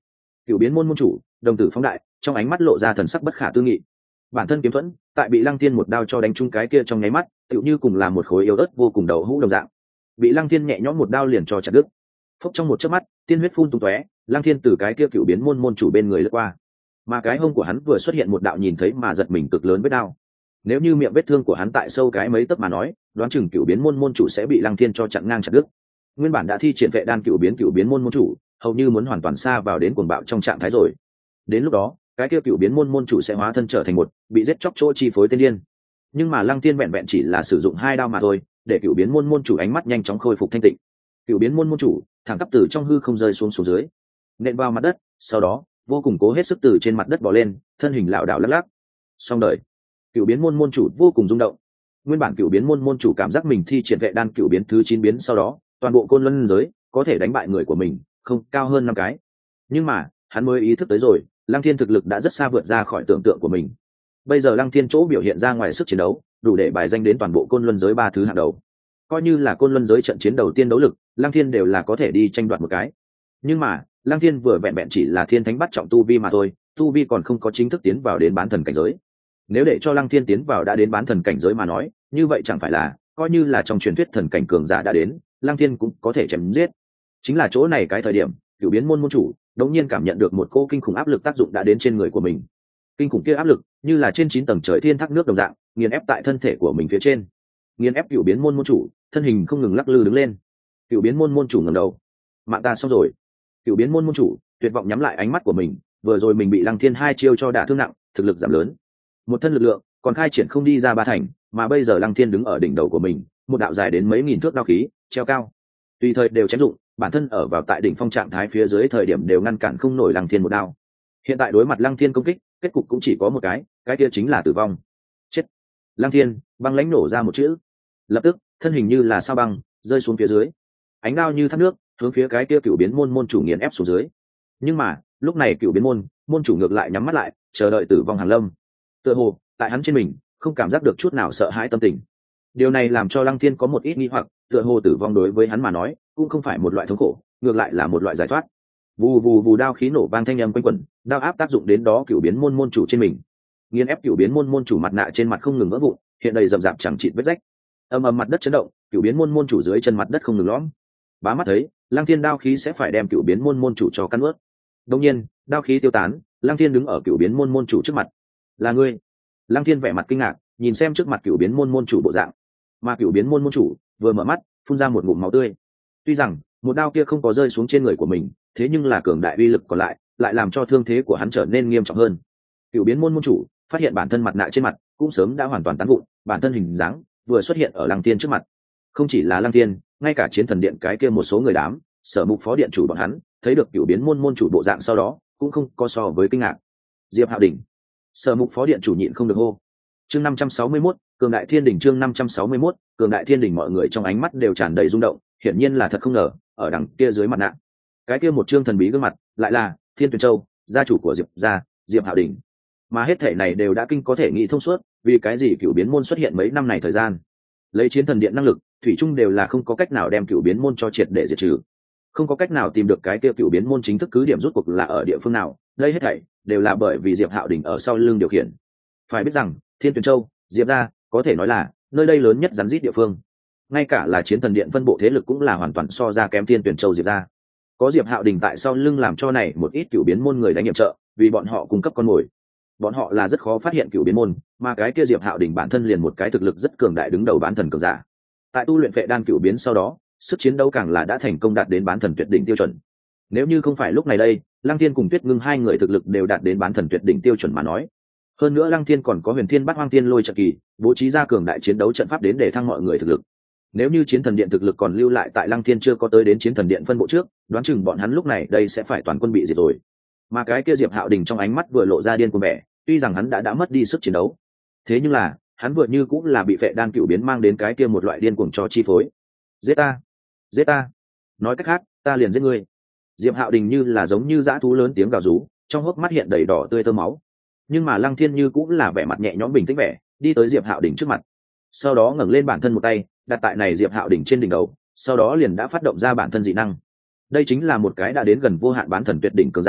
Cựu biến môn môn chủ đồng tử phóng đại, trong ánh mắt lộ ra thần sắc bất khả tư nghị. Bản thân kiếm thuẫn tại bị Lăng Thiên một đao cho đánh trúng cái kia trong nháy mắt, tựu như cùng là một khối yếu ớt vô cùng đầu hũ đồng dạng, bị Lăng Thiên nhẹ nhõm một đao liền cho chặt đứt. Phốc, trong một chớp mắt, tiên huyết phun tung tóe, Lăng Thiên từ cái kia cựu biến môn môn chủ bên người lướt qua, mà cái hông của hắn vừa xuất hiện một đạo nhìn thấy mà giật mình cực lớn vết đao. Nếu như miệng vết thương của hắn tại sâu cái mấy tấc mà nói, đoán chừng cựu biến môn môn chủ sẽ bị Lăng Thiên cho chặn ngang chặt đứt. Nguyên bản đã thi triển vệ đan cựu biến cựu biến môn môn chủ, hầu như muốn hoàn toàn xa vào đến cuồng bạo trong trạng thái rồi. Đến lúc đó, cái kia cựu biến môn môn chủ sẽ hóa thân trở thành một bị giết chóc chỗ chi phối tên điên. Nhưng mà Lăng Thiên vẹn vẹn chỉ là sử dụng hai đao mà thôi, để cựu biến môn môn chủ ánh mắt nhanh chóng khôi phục thanh tịnh. Cựu biến môn môn chủ thẳng tắp từ trong hư không rơi xuống xuống dưới, nện vào mặt đất, sau đó vô cùng cố hết sức từ trên mặt đất bò lên, thân hình lảo đảo lắc lắc. Xong đời. Cựu biến môn môn chủ vô cùng rung động. Nguyên bản cựu biến môn môn chủ cảm giác mình thi triển vệ đan cựu biến thứ chín biến sau đó, toàn bộ côn luân giới có thể đánh bại người của mình không cao hơn năm cái. Nhưng mà hắn mới ý thức tới rồi, Lăng Thiên thực lực đã rất xa vượt ra khỏi tưởng tượng của mình. Bây giờ Lăng Thiên chỗ biểu hiện ra ngoài sức chiến đấu, đủ để bài danh đến toàn bộ côn luân giới ba thứ hạng đầu. Coi như là côn luân giới trận chiến đầu tiên đấu lực, Lăng Thiên đều là có thể đi tranh đoạt một cái. Nhưng mà Lăng Thiên vừa vẹn vẹn chỉ là thiên thánh bắt trọng tu vi mà thôi, tu vi còn không có chính thức tiến vào đến bán thần cảnh giới. Nếu để cho Lăng Thiên tiến vào đã đến bán thần cảnh giới mà nói, như vậy chẳng phải là coi như là trong truyền thuyết thần cảnh cường giả đã đến, Lăng Thiên cũng có thể chém giết. Chính là chỗ này cái thời điểm, cửu biến môn môn chủ đống nhiên cảm nhận được một cô kinh khủng áp lực tác dụng đã đến trên người của mình. Kinh khủng kia áp lực như là trên chín tầng trời thiên thác nước đồng dạng, nghiền ép tại thân thể của mình phía trên. Nghiền ép cửu biến môn môn chủ, thân hình không ngừng lắc lư đứng lên. Cửu biến môn môn chủ ngẩng đầu, mạng ta xong rồi. Cửu biến môn môn chủ tuyệt vọng nhắm lại ánh mắt của mình, vừa rồi mình bị Lăng Thiên hai chiêu cho đả thương nặng, thực lực giảm lớn, một thân lực lượng còn khai triển không đi ra ba thành, mà bây giờ Lăng Thiên đứng ở đỉnh đầu của mình, một đạo dài đến mấy nghìn thước đao khí treo cao, tùy thời đều chém dụng, bản thân ở vào tại đỉnh phong trạng thái phía dưới thời điểm đều ngăn cản không nổi Lăng Thiên một đao. Hiện tại đối mặt Lăng Thiên công kích, kết cục cũng chỉ có một cái, cái kia chính là tử vong. Chết. Lăng Thiên băng lãnh nổ ra một chữ, lập tức thân hình như là sao băng rơi xuống phía dưới, ánh đao như thác nước hướng phía cái kia cựu biến môn môn chủ nghiền ép xuống dưới. Nhưng mà lúc này cựu biến môn môn chủ ngược lại nhắm mắt lại, chờ đợi tử vong hàng lâm. Tựa hồ tại hắn trên mình không cảm giác được chút nào sợ hãi tâm tình. Điều này làm cho Lăng Thiên có một ít nghi hoặc, tựa hồ tử vong đối với hắn mà nói cũng không phải một loại thống khổ, ngược lại là một loại giải thoát. Vù vù vù, đao khí nổ vang thanh âm quanh quẩn, đao áp tác dụng đến đó cựu biến môn môn chủ trên mình, nghiền ép cựu biến môn môn chủ mặt nạ trên mặt không ngừng vỡ vụn, hiện đầy rậm rạp chẳng chịt vết rách. Ầm ầm, mặt đất chấn động, cựu biến môn môn chủ dưới chân mặt đất không ngừng lõm. Bá mắt thấy Lăng Thiên đao khí sẽ phải đem cựu biến môn môn chủ cho cắn ướt. Đột nhiên đao khí tiêu tán, Lăng Thiên đứng ở cựu biến môn môn chủ trước mặt. Là ngươi? Lăng Thiên vẻ mặt kinh ngạc nhìn xem trước mặt cựu biến môn môn chủ bộ dạng, mà cựu biến môn môn chủ vừa mở mắt phun ra một ngụm máu tươi. Tuy rằng một đao kia không có rơi xuống trên người của mình, thế nhưng là cường đại uy lực còn lại lại làm cho thương thế của hắn trở nên nghiêm trọng hơn. Cựu biến môn môn chủ phát hiện bản thân mặt nạ trên mặt cũng sớm đã hoàn toàn tán vụn, bản thân hình dáng vừa xuất hiện ở Lăng Thiên trước mặt. Không chỉ là Lăng Thiên, ngay cả chiến thần điện cái kia một số người đám sở mục phó điện chủ bọn hắn thấy được cựu biến môn môn chủ bộ dạng sau đó cũng không có so với kinh ngạc. Diệp Hạo Đỉnh. Sở mục phó điện chủ nhịn không được hô. Chương năm trăm sáu mươi mốt, cường đại thiên đỉnh. Chương năm trăm sáu mươi mốt, cường đại thiên đỉnh. Mọi người trong ánh mắt đều tràn đầy rung động, hiển nhiên là thật không ngờ, ở đằng kia dưới mặt nạ, cái kia một trương thần bí gương mặt, lại là Thiên Tuyền Châu, gia chủ của Diệp gia, Diệp Hạo Đỉnh. Mà hết thể này đều đã kinh có thể nghĩ thông suốt, vì cái gì cựu biến môn xuất hiện mấy năm này thời gian, lấy chiến thần điện năng lực, thủy chung đều là không có cách nào đem cựu biến môn cho triệt để diệt trừ, không có cách nào tìm được cái kia cựu biến môn chính thức cứ điểm rút cuộc là ở địa phương nào. Đây hết thảy đều là bởi vì Diệp Hạo Đỉnh ở sau lưng điều khiển. Phải biết rằng Thiên Tuyền Châu, Diệp gia có thể nói là nơi đây lớn nhất rắn rít địa phương, ngay cả là chiến thần điện phân bộ thế lực cũng là hoàn toàn so ra kém Thiên Tuyền Châu Diệp gia. Có Diệp Hạo Đỉnh tại sau lưng làm cho này một ít cựu biến môn người đánh nhiệm trợ, vì bọn họ cung cấp con mồi. Bọn họ là rất khó phát hiện cựu biến môn, mà cái kia Diệp Hạo Đỉnh bản thân liền một cái thực lực rất cường đại đứng đầu bán thần cường giả. Tại tu luyện vệ đan cựu biến sau đó, sức chiến đấu càng là đã thành công đạt đến bán thần tuyệt đỉnh tiêu chuẩn. Nếu như không phải lúc này đây, Lăng Thiên cùng Tuyết Ngưng hai người thực lực đều đạt đến bán thần tuyệt đỉnh tiêu chuẩn mà nói. Hơn nữa Lăng Thiên còn có Huyền Thiên Bát Hoang Thiên Lôi trận kỳ, bố trí ra cường đại chiến đấu trận pháp đến để thăng mọi người thực lực. Nếu như chiến thần điện thực lực còn lưu lại tại Lăng Thiên chưa có tới đến chiến thần điện phân bộ trước, đoán chừng bọn hắn lúc này đây sẽ phải toàn quân bị diệt rồi. Mà cái kia Diệp Hạo Đỉnh trong ánh mắt vừa lộ ra điên cuồng vẻ, tuy rằng hắn đã đã mất đi sức chiến đấu, thế nhưng là hắn vừa như cũng là bị vệ đan cựu biến mang đến cái kia một loại điên cuồng cho chi phối. Giết ta, giết ta, nói cách khác, ta liền giết ngươi. Diệp Hạo Đình như là giống như dã thú lớn tiếng gào rú, trong hốc mắt hiện đầy đỏ tươi tơ máu. Nhưng mà Lăng Thiên như cũng là vẻ mặt nhẹ nhõm bình tĩnh vẻ, đi tới Diệp Hạo Đình trước mặt, sau đó ngẩng lên bản thân một tay, đặt tại này Diệp Hạo Đình trên đỉnh đầu, sau đó liền đã phát động ra bản thân dị năng. Đây chính là một cái đã đến gần vô hạn bán thần tuyệt đỉnh cường giả,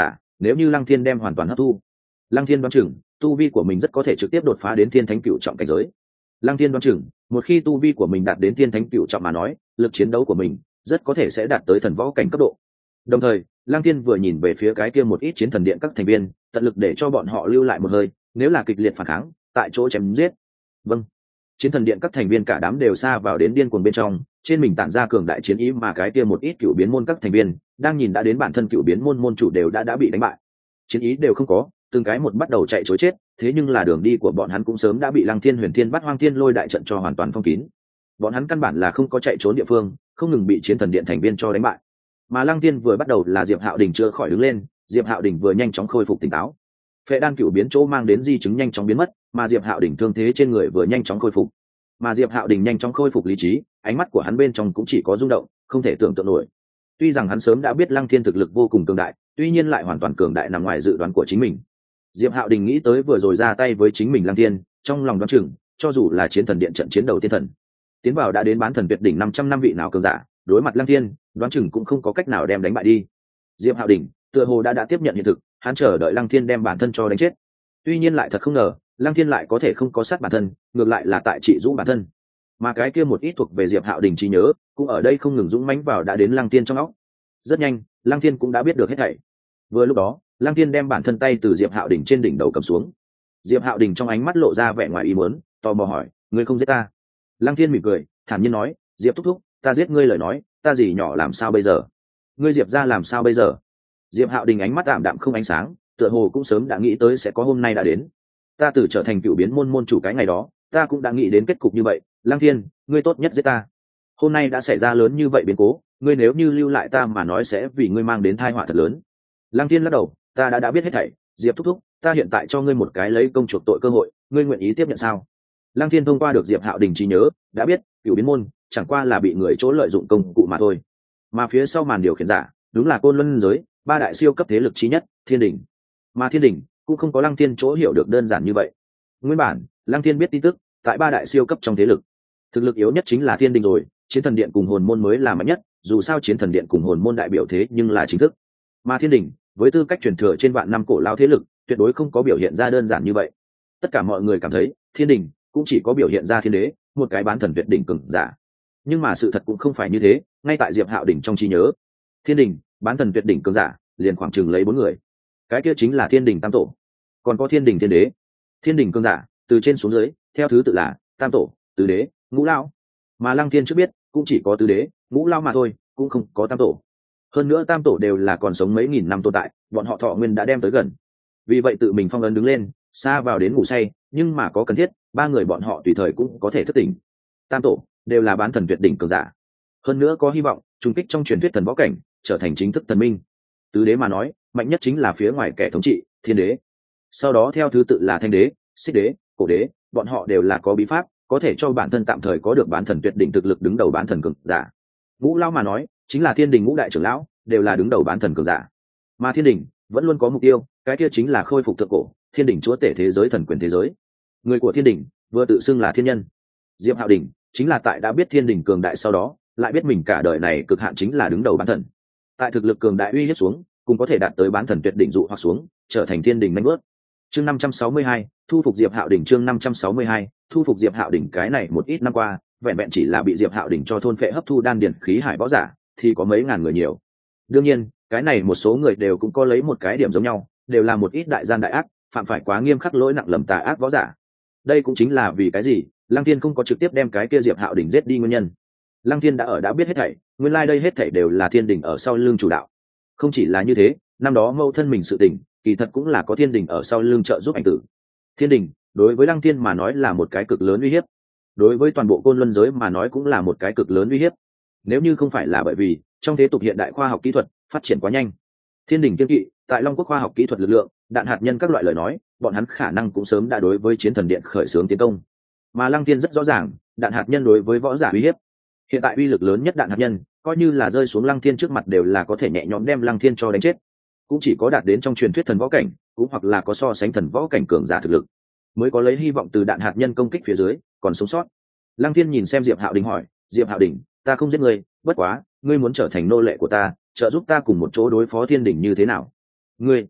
nếu như lăng thiên đem hoàn toàn hấp thu, lăng thiên đoán chừng tu vi của mình rất có thể trực tiếp đột phá đến thiên thánh cựu trọng cảnh giới. Lăng thiên đoán chừng một khi tu vi của mình đạt đến thiên thánh cựu trọng mà nói, lực chiến đấu của mình rất có thể sẽ đạt tới thần võ cảnh cấp độ. Đồng thời lăng thiên vừa nhìn về phía cái kia một ít chiến thần điện các thành viên, tận lực để cho bọn họ lưu lại một hơi, nếu là kịch liệt phản kháng tại chỗ chém giết. Vâng. Chiến thần điện các thành viên cả đám đều xa vào đến điên cuồng bên trong, trên mình tản ra cường đại chiến ý, mà cái kia một ít cựu biến môn các thành viên đang nhìn đã đến bản thân cựu biến môn môn chủ đều đã đã bị đánh bại, chiến ý đều không có, từng cái một bắt đầu chạy trối chết. Thế nhưng là đường đi của bọn hắn cũng sớm đã bị Lăng Thiên Huyền Thiên Bát Hoang Thiên Lôi đại trận cho hoàn toàn phong kín. Bọn hắn căn bản là không có chạy trốn địa phương, không ngừng bị chiến thần điện thành viên cho đánh bại. Mà Lăng Thiên vừa bắt đầu là Diệp Hạo Đình chưa khỏi đứng lên, Diệp Hạo Đình vừa nhanh chóng khôi phục tỉnh táo. Phệ đan cựu biến chỗ mang đến di chứng nhanh chóng biến mất, mà Diệp Hạo Đình thương thế trên người vừa nhanh chóng khôi phục. Mà Diệp Hạo Đình nhanh chóng khôi phục lý trí, ánh mắt của hắn bên trong cũng chỉ có rung động, không thể tưởng tượng nổi. Tuy rằng hắn sớm đã biết Lăng Thiên thực lực vô cùng cường đại, tuy nhiên lại hoàn toàn cường đại nằm ngoài dự đoán của chính mình. Diệp Hạo Đình nghĩ tới vừa rồi ra tay với chính mình Lăng Thiên, trong lòng đoán chừng, cho dù là chiến thần điện trận chiến đầu tiên thần, tiến vào đã đến bán thần tuyệt đỉnh năm trăm năm vị nào cường giả, đối mặt Lăng Thiên, đoán chừng cũng không có cách nào đem đánh bại đi. Diệp Hạo Đình tựa hồ đã đã tiếp nhận hiện thực, hắn chờ đợi Lăng Thiên đem bản thân cho đánh chết. Tuy nhiên lại thật không ngờ, Lăng Thiên lại có thể không có sát bản thân, ngược lại là tại trị dũng bản thân. Mà cái kia một ít thuộc về Diệp Hạo Đình trí nhớ, cũng ở đây không ngừng dũng mãnh vào đã đến Lăng Thiên trong óc. Rất nhanh, Lăng Thiên cũng đã biết được hết thảy. Vừa lúc đó, Lăng Thiên đem bản thân tay từ Diệp Hạo Đình trên đỉnh đầu cầm xuống. Diệp Hạo Đình trong ánh mắt lộ ra vẻ ngoài ý muốn, tò mò hỏi: "Ngươi không giết ta?" Lăng Thiên mỉm cười, thản nhiên nói: "Diệp thúc thúc, ta giết ngươi lời nói, ta gì nhỏ làm sao bây giờ? Ngươi Diệp gia làm sao bây giờ?" Diệp Hạo Đình ánh mắt đạm đạm không ánh sáng, tựa hồ cũng sớm đã nghĩ tới sẽ có hôm nay đã đến. "Ta từ trở thành cựu biến môn môn chủ cái ngày đó, ta cũng đã nghĩ đến kết cục như vậy. Lăng Thiên, ngươi tốt nhất giết ta. Hôm nay đã xảy ra lớn như vậy biến cố, ngươi nếu như lưu lại ta mà nói sẽ vì ngươi mang đến tai họa thật lớn." Lăng Thiên lắc đầu: "Ta đã đã biết hết thảy, Diệp thúc thúc, ta hiện tại cho ngươi một cái lấy công chuộc tội cơ hội, ngươi nguyện ý tiếp nhận sao?" Lăng Thiên thông qua được Diệp Hạo Đình trí nhớ, đã biết cựu biến môn chẳng qua là bị người chỗ lợi dụng công cụ mà thôi, mà phía sau màn điều khiển giả đúng là Côn Luân giới ba đại siêu cấp thế lực chí nhất, Thiên Đình. Mà Thiên Đình cũng không có Lăng Thiên chỗ hiểu được đơn giản như vậy. Nguyên bản Lăng Thiên biết tin tức, tại ba đại siêu cấp trong thế lực, thực lực yếu nhất chính là Thiên Đình rồi, Chiến Thần Điện cùng Hồn Môn mới là mạnh nhất, dù sao Chiến Thần Điện cùng Hồn Môn đại biểu thế nhưng là chính thức. Mà Thiên Đình với tư cách truyền thừa trên vạn năm cổ lao thế lực, tuyệt đối không có biểu hiện ra đơn giản như vậy. Tất cả mọi người cảm thấy Thiên Đình cũng chỉ có biểu hiện ra thiên đế, một cái bán thần tuyệt đỉnh cường giả. Nhưng mà sự thật cũng không phải như thế, ngay tại Diệp Hạo Đình trong trí nhớ, Thiên Đình bán thần tuyệt đỉnh cường giả liền khoảng chừng lấy bốn người. Cái kia chính là Thiên Đình tam tổ, còn có Thiên Đình thiên đế. Thiên Đình cường giả từ trên xuống dưới, theo thứ tự là tam tổ, tứ đế, ngũ lao. Mà Lăng Thiên chưa biết, cũng chỉ có tứ đế, ngũ lao mà thôi, cũng không có tam tổ. Hơn nữa tam tổ đều là còn sống mấy nghìn năm tồn tại, bọn họ thọ nguyên đã đem tới gần. Vì vậy tự mình phong ấn đứng lên, xa vào đến ngủ say, nhưng mà có cần thiết, ba người bọn họ tùy thời cũng có thể thức tỉnh. Tam tổ đều là bán thần tuyệt đỉnh cường giả, hơn nữa có hy vọng trùng kích trong truyền thuyết thần võ cảnh, trở thành chính thức thần minh. Tứ đế mà nói, mạnh nhất chính là phía ngoài kẻ thống trị, thiên đế. Sau đó theo thứ tự là thanh đế, xích đế, cổ đế, bọn họ đều là có bí pháp, có thể cho bản thân tạm thời có được bán thần tuyệt đỉnh thực lực đứng đầu bán thần cường giả. Ngũ lao mà nói, chính là Thiên Đình ngũ đại trưởng lão, đều là đứng đầu bán thần cường giả. Mà Thiên Đình vẫn luôn có mục tiêu, cái kia chính là khôi phục thượng cổ, Thiên Đình chúa tể thế giới, thần quyền thế giới. Người của Thiên Đình vừa tự xưng là thiên nhân. Diệp Hạo Đình chính là tại đã biết Thiên Đình cường đại sau đó, lại biết mình cả đời này cực hạn chính là đứng đầu bán thần. Tại thực lực cường đại uy hiếp xuống, cùng có thể đạt tới bán thần tuyệt đỉnh dụ hoặc xuống, trở thành Thiên Đình mạnh bước. Chương năm trăm sáu mươi hai, thu phục Diệp Hạo Đình. Chương năm trăm sáu mươi hai, thu phục Diệp Hạo Đình. Cái này một ít năm qua, vẹn vẹn chỉ là bị Diệp Hạo Đình cho thôn phệ hấp thu đan điền khí hải võ giả, thì có mấy ngàn người nhiều. Đương nhiên, cái này một số người đều cũng có lấy một cái điểm giống nhau, đều là một ít đại gian đại ác, phạm phải quá nghiêm khắc lỗi nặng lầm tà ác võ giả. Đây cũng chính là vì cái gì Lăng Thiên không có trực tiếp đem cái kia Diệp Hạo Đình giết đi nguyên nhân. Lăng Thiên đã ở đã biết hết thảy, nguyên lai like đây hết thảy đều là Thiên Đình ở sau lưng chủ đạo. Không chỉ là như thế, năm đó mâu thân mình sự tình, kỳ thật cũng là có Thiên Đình ở sau lưng trợ giúp anh tử. Thiên Đình đối với Lăng Thiên mà nói là một cái cực lớn uy hiếp, đối với toàn bộ Côn Luân giới mà nói cũng là một cái cực lớn uy hiếp. Nếu như không phải là bởi vì trong thế tục hiện đại khoa học kỹ thuật phát triển quá nhanh, Thiên Đình kiên kỵ tại Long Quốc khoa học kỹ thuật lực lượng, đạn hạt nhân các loại lời nói, bọn hắn khả năng cũng sớm đã đối với Chiến Thần Điện khởi xướng tiến công. Mà Lăng Thiên rất rõ ràng, đạn hạt nhân đối với võ giả uy hiếp. Hiện tại uy lực lớn nhất đạn hạt nhân, coi như là rơi xuống Lăng Thiên trước mặt đều là có thể nhẹ nhõm đem Lăng Thiên cho đánh chết. Cũng chỉ có đạt đến trong truyền thuyết thần võ cảnh, cũng hoặc là có so sánh thần võ cảnh cường giả thực lực, mới có lấy hy vọng từ đạn hạt nhân công kích phía dưới còn sống sót. Lăng Thiên nhìn xem Diệp Hạo Đình hỏi: "Diệp Hạo Đình, ta không giết ngươi, bất quá, ngươi muốn trở thành nô lệ của ta, trợ giúp ta cùng một chỗ đối phó Thiên Đình như thế nào?" "Ngươi?"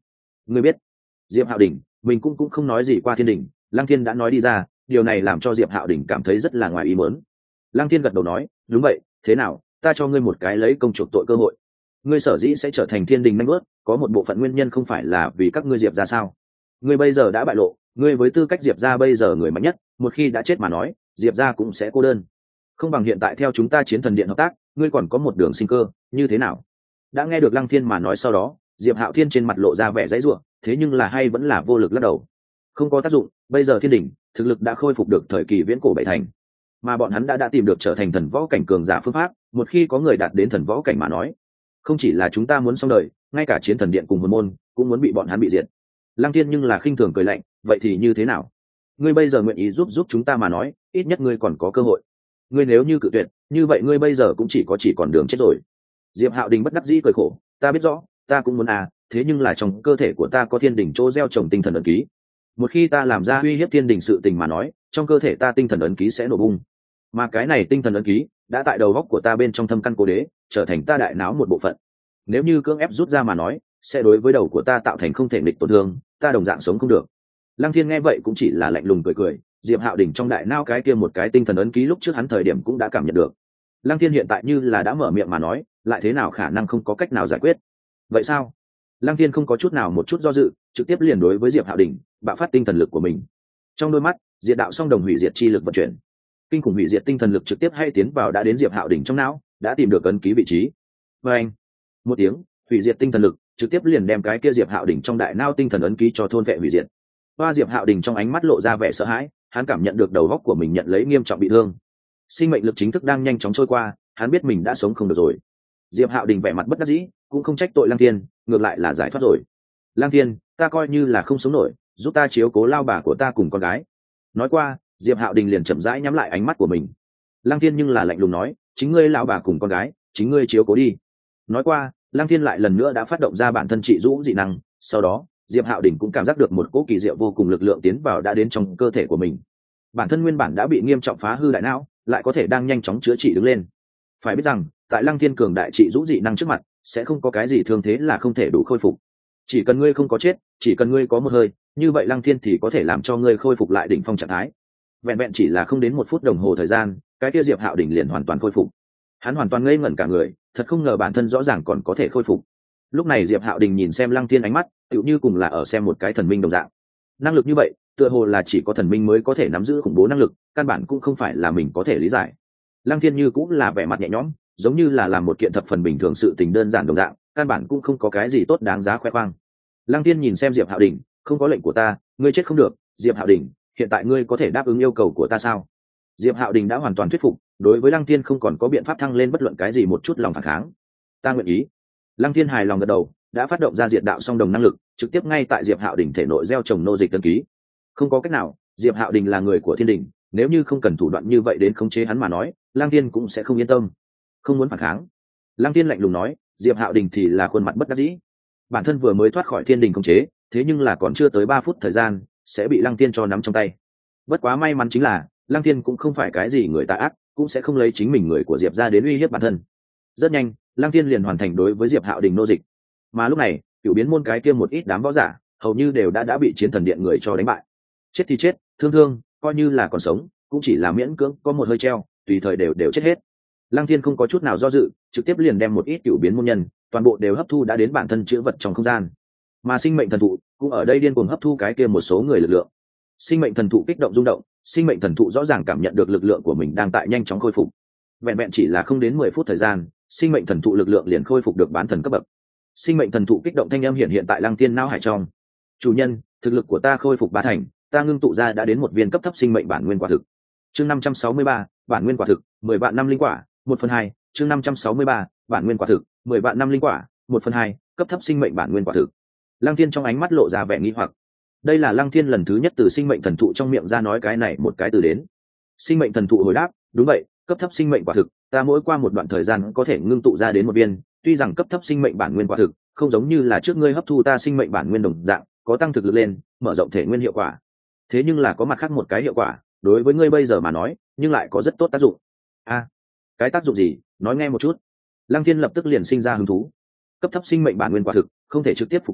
Ngươi biết. Diệp Hạo Đình mình cũng cũng không nói gì qua Thiên Đình, Lăng Thiên đã nói đi ra, điều này làm cho Diệp Hạo Đình cảm thấy rất là ngoài ý muốn. Lăng Thiên gật đầu nói, đúng vậy, thế nào, ta cho ngươi một cái lấy công chuộc tội cơ hội. Ngươi sở dĩ sẽ trở thành Thiên Đình nanh bớt, có một bộ phận nguyên nhân không phải là vì các ngươi Diệp ra sao? Ngươi bây giờ đã bại lộ, ngươi với tư cách Diệp ra bây giờ người mạnh nhất, một khi đã chết mà nói, Diệp ra cũng sẽ cô đơn. Không bằng hiện tại theo chúng ta Chiến Thần Điện hợp tác, ngươi còn có một đường sinh cơ, như thế nào? Đã nghe được Lăng Thiên mà nói sau đó, Diệp Hạo Thiên trên mặt lộ ra vẻ dãy rủa, thế nhưng là hay vẫn là vô lực lắc đầu. Không có tác dụng, bây giờ Thiên Đình thực lực đã khôi phục được thời kỳ viễn cổ bảy thành, mà bọn hắn đã đã tìm được trở thành thần võ cảnh cường giả phương pháp, một khi có người đạt đến thần võ cảnh mà nói, không chỉ là chúng ta muốn xong đời, ngay cả Chiến Thần Điện cùng hồn môn cũng muốn bị bọn hắn bị diệt. Lăng Thiên nhưng là khinh thường cười lạnh, vậy thì như thế nào? Ngươi bây giờ nguyện ý giúp giúp chúng ta mà nói, ít nhất ngươi còn có cơ hội. Ngươi nếu như cự tuyệt, như vậy ngươi bây giờ cũng chỉ có chỉ còn đường chết rồi. Diệp Hạo Đình bất đắc dĩ cười khổ, ta biết rõ, ta cũng muốn à, thế nhưng là trong cơ thể của ta có Thiên Đình chỗ gieo trồng tinh thần ấn ký. Một khi ta làm ra uy hiếp Thiên Đình sự tình mà nói, trong cơ thể ta tinh thần ấn ký sẽ nổ bung. Mà cái này tinh thần ấn ký đã tại đầu góc của ta bên trong thâm căn cố đế, trở thành ta đại não một bộ phận. Nếu như cưỡng ép rút ra mà nói, sẽ đối với đầu của ta tạo thành không thể nghịch tổn thương, ta đồng dạng sống không được. Lăng Thiên nghe vậy cũng chỉ là lạnh lùng cười cười, Diệp Hạo Đình trong đại não cái kia một cái tinh thần ấn ký lúc trước hắn thời điểm cũng đã cảm nhận được. Lăng Thiên hiện tại như là đã mở miệng mà nói, lại thế nào khả năng không có cách nào giải quyết. Vậy sao? Lăng Thiên không có chút nào một chút do dự, trực tiếp liền đối với Diệp Hạo Đình bạo phát tinh thần lực của mình. Trong đôi mắt, diệt đạo song đồng hủy diệt chi lực vận chuyển, kinh khủng hủy diệt tinh thần lực trực tiếp hay tiến vào đã đến Diệp Hạo Đình trong não, đã tìm được ấn ký vị trí. Và anh, một tiếng, hủy diệt tinh thần lực trực tiếp liền đem cái kia Diệp Hạo Đình trong đại não tinh thần ấn ký cho thôn vệ hủy diệt. Hoa Diệp Hạo Đình trong ánh mắt lộ ra vẻ sợ hãi, hắn cảm nhận được đầu óc của mình nhận lấy nghiêm trọng bị thương. Sinh mệnh lực chính thức đang nhanh chóng trôi qua, hắn biết mình đã sống không được rồi. Diệp Hạo Đình vẻ mặt bất đắc dĩ, cũng không trách tội Lăng Thiên, ngược lại là giải thoát rồi. Lăng Thiên, ta coi như là không sống nổi, giúp ta chiếu cố lao bà của ta cùng con gái. Nói qua, Diệp Hạo Đình liền chậm rãi nhắm lại ánh mắt của mình. Lăng Thiên nhưng là lạnh lùng nói, chính ngươi lão bà cùng con gái, chính ngươi chiếu cố đi. Nói qua, Lăng Thiên lại lần nữa đã phát động ra bản thân trị rũ dị năng, sau đó, Diệp Hạo Đình cũng cảm giác được một cỗ kỳ diệu vô cùng lực lượng tiến vào đã đến trong cơ thể của mình. Bản thân nguyên bản đã bị nghiêm trọng phá hư đại não, lại có thể đang nhanh chóng chữa trị đứng lên. Phải biết rằng, tại Lăng Thiên cường đại trị rũ dị năng trước mặt, sẽ không có cái gì thương thế là không thể đủ khôi phục. Chỉ cần ngươi không có chết, chỉ cần ngươi có một hơi, như vậy Lăng Thiên thì có thể làm cho ngươi khôi phục lại đỉnh phong trạng thái. Vẹn vẹn chỉ là không đến một phút đồng hồ thời gian, cái kia Diệp Hạo Đình liền hoàn toàn khôi phục. Hắn hoàn toàn ngây ngẩn cả người, thật không ngờ bản thân rõ ràng còn có thể khôi phục. Lúc này Diệp Hạo Đình nhìn xem Lăng Thiên ánh mắt, tựu như cùng là ở xem một cái thần minh đồng dạng. Năng lực như vậy, tựa hồ là chỉ có thần minh mới có thể nắm giữ khủng bố năng lực, căn bản cũng không phải là mình có thể lý giải. Lăng Thiên như cũng là vẻ mặt nhẹ nhõm, giống như là làm một kiện thập phần bình thường sự tình đơn giản đồng dạng, căn bản cũng không có cái gì tốt đáng giá khoe khoang. Lăng Thiên nhìn xem Diệp Hạo Đình, không có lệnh của ta, ngươi chết không được. Diệp Hạo Đình, hiện tại ngươi có thể đáp ứng yêu cầu của ta sao? Diệp Hạo Đình đã hoàn toàn thuyết phục, đối với Lăng Thiên không còn có biện pháp thăng lên bất luận cái gì một chút lòng phản kháng. Ta nguyện ý. Lăng Thiên hài lòng gật đầu, đã phát động ra diệt đạo song đồng năng lực, trực tiếp ngay tại Diệp Hạo Đình thể nội gieo trồng nô dịch ấn ký. Không có cách nào, Diệp Hạo Đình là người của Thiên Đình, nếu như không cần thủ đoạn như vậy đến khống chế hắn mà nói, Lăng Thiên cũng sẽ không yên tâm. Không muốn phản kháng. Lăng Thiên lạnh lùng nói, Diệp Hạo Đình thì là khuôn mặt bất đắc dĩ. Bản thân vừa mới thoát khỏi Thiên Đình khống chế, thế nhưng là còn chưa tới ba phút thời gian, sẽ bị Lăng Thiên cho nắm trong tay. Bất quá may mắn chính là, Lăng Thiên cũng không phải cái gì người tà ác, cũng sẽ không lấy chính mình người của Diệp ra đến uy hiếp bản thân. Rất nhanh, Lăng Thiên liền hoàn thành đối với Diệp Hạo Đình nô dịch. Mà lúc này, cựu biến môn cái kia một ít đám võ giả, hầu như đều đã đã bị Chiến Thần Điện người cho đánh bại. Chết thì chết, thương thương, coi như là còn sống, cũng chỉ là miễn cưỡng có một hơi treo, tùy thời đều đều chết hết. Lăng Thiên không có chút nào do dự, trực tiếp liền đem một ít cựu biến môn nhân, toàn bộ đều hấp thu đã đến bản thân chứa vật trong không gian. Mà sinh mệnh thần thụ cũng ở đây điên cuồng hấp thu cái kia một số người lực lượng. Sinh mệnh thần thụ kích động rung động, sinh mệnh thần thụ rõ ràng cảm nhận được lực lượng của mình đang tại nhanh chóng khôi phục. Vẹn vẹn chỉ là không đến mười phút thời gian, sinh mệnh thần thụ lực lượng liền khôi phục được bán thần cấp bậc. Sinh mệnh thần thụ kích động thanh âm hiện hiện tại Lăng Thiên não hải trong. Chủ nhân, thực lực của ta khôi phục ba thành, ta ngưng tụ ra đã đến một viên cấp thấp sinh mệnh bản nguyên quả thực. Chương năm trăm sáu mươi ba, bản nguyên quả thực, mười vạn năm linh quả, một phần hai. Chương năm trăm sáu mươi ba, bản nguyên quả thực, mười vạn năm linh quả, một phần hai, cấp thấp sinh mệnh bản nguyên quả thực. Lăng Thiên trong ánh mắt lộ ra vẻ nghi hoặc. Đây là Lăng Thiên lần thứ nhất từ sinh mệnh thần thụ trong miệng ra nói cái này một cái từ đến. Sinh mệnh thần thụ hồi đáp, đúng vậy, cấp thấp sinh mệnh quả thực, ta mỗi qua một đoạn thời gian có thể ngưng tụ ra đến một viên, tuy rằng cấp thấp sinh mệnh bản nguyên quả thực không giống như là trước ngươi hấp thu ta sinh mệnh bản nguyên đồng dạng, có tăng thực lực lên, mở rộng thể nguyên hiệu quả. Thế nhưng là có mặt khác một cái hiệu quả, đối với ngươi bây giờ mà nói, nhưng lại có rất tốt tác dụng. A, à, cái tác dụng gì? Nói nghe một chút. Lăng Thiên lập tức liền sinh ra hứng thú. Cấp thấp sinh mệnh bản nguyên quả thực không thể trực tiếp phục dụng,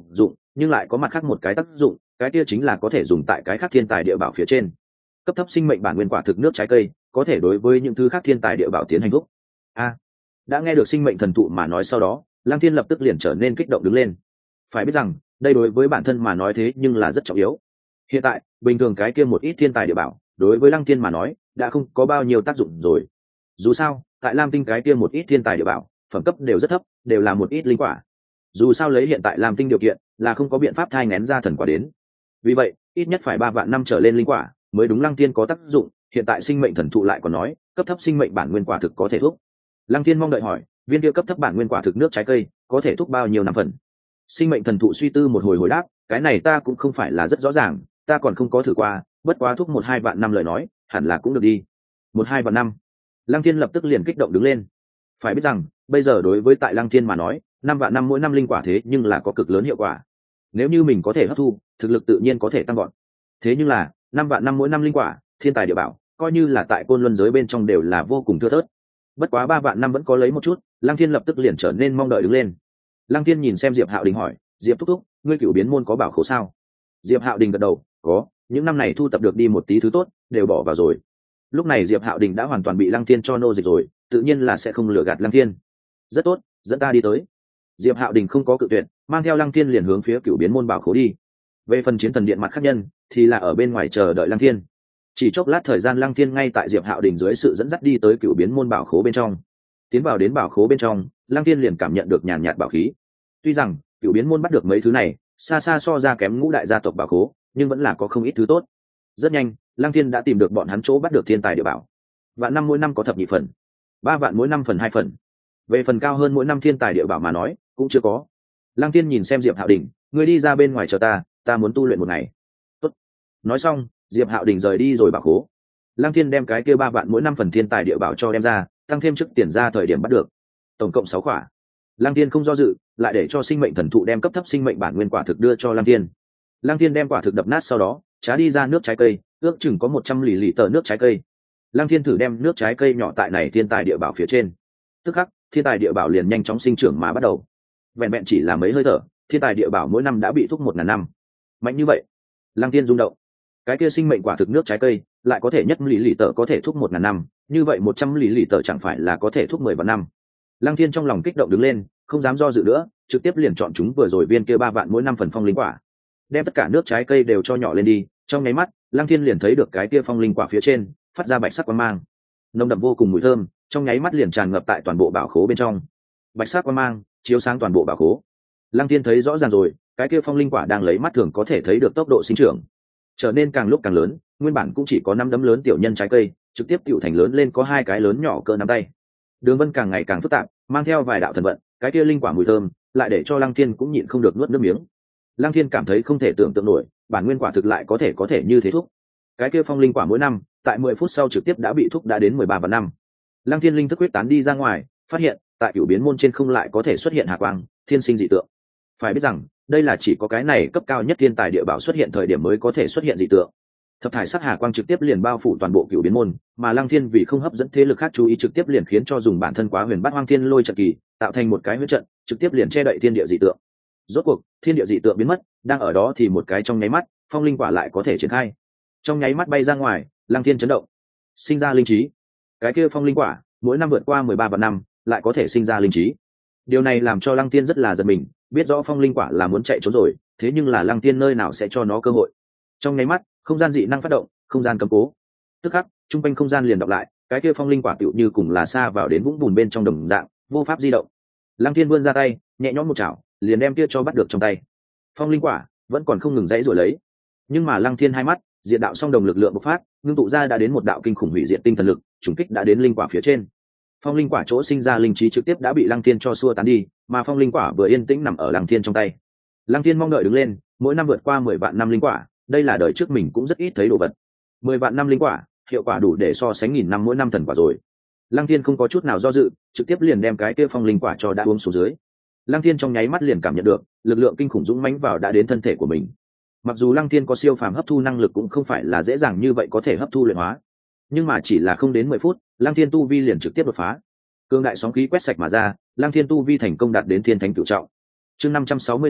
nhưng lại có mặt khác một cái tác dụng, cái kia chính là có thể dùng tại cái khác thiên tài địa bảo phía trên. Cấp thấp sinh mệnh bản nguyên quả thực nước trái cây có thể đối với những thứ khác thiên tài địa bảo tiến hành thúc. A, đã nghe được sinh mệnh thần thụ mà nói sau đó, Lăng Thiên lập tức liền trở nên kích động đứng lên. Phải biết rằng đây đối với bản thân mà nói thế nhưng là rất trọng yếu. Hiện tại bình thường cái kia một ít thiên tài địa bảo đối với Lăng Thiên mà nói đã không có bao nhiêu tác dụng rồi. Dù sao tại Lam Tinh cái kia một ít thiên tài địa bảo phẩm cấp đều rất thấp, đều là một ít linh quả. Dù sao lấy hiện tại Lam Tinh điều kiện là không có biện pháp thai ngén ra thần quả đến, vì vậy ít nhất phải ba vạn năm trở lên linh quả mới đúng Lăng Thiên có tác dụng. Hiện tại sinh mệnh thần thụ lại còn nói cấp thấp sinh mệnh bản nguyên quả thực có thể thúc. Lăng Thiên mong đợi hỏi, viên kia cấp thấp bản nguyên quả thực nước trái cây có thể thúc bao nhiêu năm phần? Sinh mệnh thần thụ suy tư một hồi hồi đáp, cái này ta cũng không phải là rất rõ ràng, ta còn không có thử qua, bất quá thúc một hai vạn năm lời nói hẳn là cũng được đi. Một hai vạn năm? Lăng Thiên lập tức liền kích động đứng lên. Phải biết rằng bây giờ đối với tại Lăng Thiên mà nói năm vạn năm mỗi năm linh quả thế nhưng là có cực lớn hiệu quả. Nếu như mình có thể hấp thu, thực lực tự nhiên có thể tăng gọn. Thế nhưng là năm vạn năm mỗi năm linh quả, thiên tài địa bảo coi như là tại côn luân giới bên trong đều là vô cùng thưa thớt. Bất quá ba vạn năm vẫn có lấy một chút. Lăng Thiên lập tức liền trở nên mong đợi đứng lên. Lăng Thiên nhìn xem Diệp Hạo Đình hỏi, Diệp thúc thúc, ngươi cửu biến môn có bảo khố sao? Diệp Hạo Đình gật đầu, có, những năm này thu tập được đi một tí thứ tốt đều bỏ vào rồi. Lúc này Diệp Hạo Đình đã hoàn toàn bị Lăng Thiên cho nô dịch rồi, tự nhiên là sẽ không lừa gạt Lăng Thiên. Rất tốt, dẫn ta đi tới. Diệp Hạo Đình không có cự tuyệt, mang theo Lăng Thiên liền hướng phía cửu biến môn bảo khố đi. Về phần chiến thần điện mặt khác nhân thì là ở bên ngoài chờ đợi Lăng Thiên. Chỉ chốc lát thời gian, Lăng Thiên ngay tại Diệp Hạo Đình dưới sự dẫn dắt đi tới cửu biến môn bảo khố bên trong. Tiến vào đến bảo khố bên trong, Lăng Thiên liền cảm nhận được nhàn nhạt bảo khí. Tuy rằng cửu biến môn bắt được mấy thứ này xa xa so ra kém ngũ đại gia tộc bảo khố, nhưng vẫn là có không ít thứ tốt. Rất nhanh Lăng Thiên đã tìm được bọn hắn chỗ bắt được thiên tài địa bảo. Vạn năm mỗi năm có thập nhị phần, ba vạn mỗi năm phần hai phần. Về phần cao hơn mỗi năm thiên tài địa bảo mà nói cũng chưa có. Lăng Thiên nhìn xem Diệp Hạo Đình, ngươi đi ra bên ngoài chờ ta, ta muốn tu luyện một ngày. Tốt. Nói xong Diệp Hạo Đình rời đi rồi bảo khố. Lăng Thiên đem cái kia ba vạn mỗi năm phần thiên tài địa bảo cho đem ra, tăng thêm trước tiền ra thời điểm bắt được, tổng cộng sáu quả. Lăng Thiên không do dự, lại để cho sinh mệnh thần thụ đem cấp thấp sinh mệnh bản nguyên quả thực đưa cho Lăng Thiên. Lăng Thiên đem quả thực đập nát sau đó trá đi ra nước trái cây, ước chừng có một trăm lì lì tờ nước trái cây. Lăng Thiên thử đem nước trái cây nhỏ tại này thiên tài địa bảo phía trên, tức khắc thiên tài địa bảo liền nhanh chóng sinh trưởng mà bắt đầu. Vẹn vẹn chỉ là mấy hơi thở, thiên tài địa bảo mỗi năm đã bị thúc một ngàn năm. Mạnh như vậy. Lăng Thiên rung động. Cái kia sinh mệnh quả thực nước trái cây lại có thể nhất lì lì tờ có thể thúc một ngàn năm, như vậy một trăm lì lì tờ chẳng phải là có thể thúc mười vạn năm. Lăng Thiên trong lòng kích động đứng lên, không dám do dự nữa, trực tiếp liền chọn chúng vừa rồi viên kia ba vạn mỗi năm phần phong linh quả, đem tất cả nước trái cây đều cho nhỏ lên đi. Trong nháy mắt Lăng Thiên liền thấy được cái kia phong linh quả phía trên phát ra bạch sắc quang mang, nồng đậm vô cùng mùi thơm, trong nháy mắt liền tràn ngập tại toàn bộ bảo khố bên trong. Bạch sắc quang mang chiếu sáng toàn bộ bảo khố. Lăng Thiên thấy rõ ràng rồi, cái kia phong linh quả đang lấy mắt thường có thể thấy được tốc độ sinh trưởng, trở nên càng lúc càng lớn. Nguyên bản cũng chỉ có năm đấm lớn tiểu nhân trái cây, trực tiếp tựu thành lớn lên có hai cái lớn nhỏ cỡ nắm tay. Đường vân càng ngày càng phức tạp, mang theo vài đạo thần vận, cái kia linh quả mùi thơm lại để cho Lăng Thiên cũng nhịn không được nuốt nước miếng. Lăng Thiên cảm thấy không thể tưởng tượng nổi, bản nguyên quả thực lại có thể có thể như thế thúc. Cái kia phong linh quả mỗi năm tại mười phút sau trực tiếp đã bị thúc đã đến mười ba vạn năm. Lăng Thiên linh thức quyết tán đi ra ngoài, phát hiện tại cửu biến môn trên không lại có thể xuất hiện hà quang, thiên sinh dị tượng. Phải biết rằng đây là chỉ có cái này cấp cao nhất thiên tài địa bảo xuất hiện thời điểm mới có thể xuất hiện dị tượng. Thập thải sắc hà quang trực tiếp liền bao phủ toàn bộ cửu biến môn, mà Lăng Thiên vì không hấp dẫn thế lực khác chú ý, trực tiếp liền khiến cho dùng bản thân quá huyền bát hoang thiên lôi trận kỳ tạo thành một cái huyết trận, trực tiếp liền che đậy thiên địa dị tượng. Rốt cuộc thiên địa dị tượng biến mất, đang ở đó thì một cái trong nháy mắt phong linh quả lại có thể triển khai, trong nháy mắt bay ra ngoài. Lăng Thiên chấn động, sinh ra linh trí. Cái kia phong linh quả mỗi năm vượt qua mười ba vạn năm lại có thể sinh ra linh trí. Điều này làm cho Lăng Thiên rất là giật mình, biết rõ phong linh quả là muốn chạy trốn rồi, thế nhưng là Lăng Thiên nơi nào sẽ cho nó cơ hội. Trong nháy mắt không gian dị năng phát động, không gian cấm cố, tức khắc trung quanh không gian liền đọc lại, cái kia phong linh quả tựu như cùng là xa vào đến vũng bùn bên trong đồng dạng, vô pháp di động. Lăng Thiên vươn ra tay, nhẹ nhõm một chảo liền đem kia cho bắt được trong tay. Phong linh quả vẫn còn không ngừng dãy rồi lấy, nhưng mà Lăng Thiên hai mắt diện đạo song đồng lực lượng bộc phát, ngưng tụ ra đã đến một đạo kinh khủng hủy diệt tinh thần lực, trùng kích đã đến linh quả phía trên. Phong linh quả chỗ sinh ra linh trí trực tiếp đã bị Lăng Thiên cho xua tán đi, mà phong linh quả vừa yên tĩnh nằm ở Lăng Thiên trong tay. Lăng Thiên mong đợi đứng lên, mỗi năm vượt qua mười vạn năm linh quả, đây là đời trước mình cũng rất ít thấy đồ vật. Mười vạn năm linh quả, hiệu quả đủ để so sánh nghìn năm mỗi năm thần quả rồi. Lăng Thiên không có chút nào do dự, trực tiếp liền đem cái kia phong linh quả cho đã uống xuống dưới. Lăng Thiên trong nháy mắt liền cảm nhận được lực lượng kinh khủng dũng mãnh vào đã đến thân thể của mình. Mặc dù Lăng Thiên có siêu phàm hấp thu năng lực, cũng không phải là dễ dàng như vậy có thể hấp thu luyện hóa, nhưng mà chỉ là không đến mười phút, Lăng Thiên tu vi liền trực tiếp đột phá. Cương đại sóng khí quét sạch mà ra, Lăng Thiên tu vi thành công đạt đến thiên thánh cửu trọng. Chương năm trăm sáu mươi 564,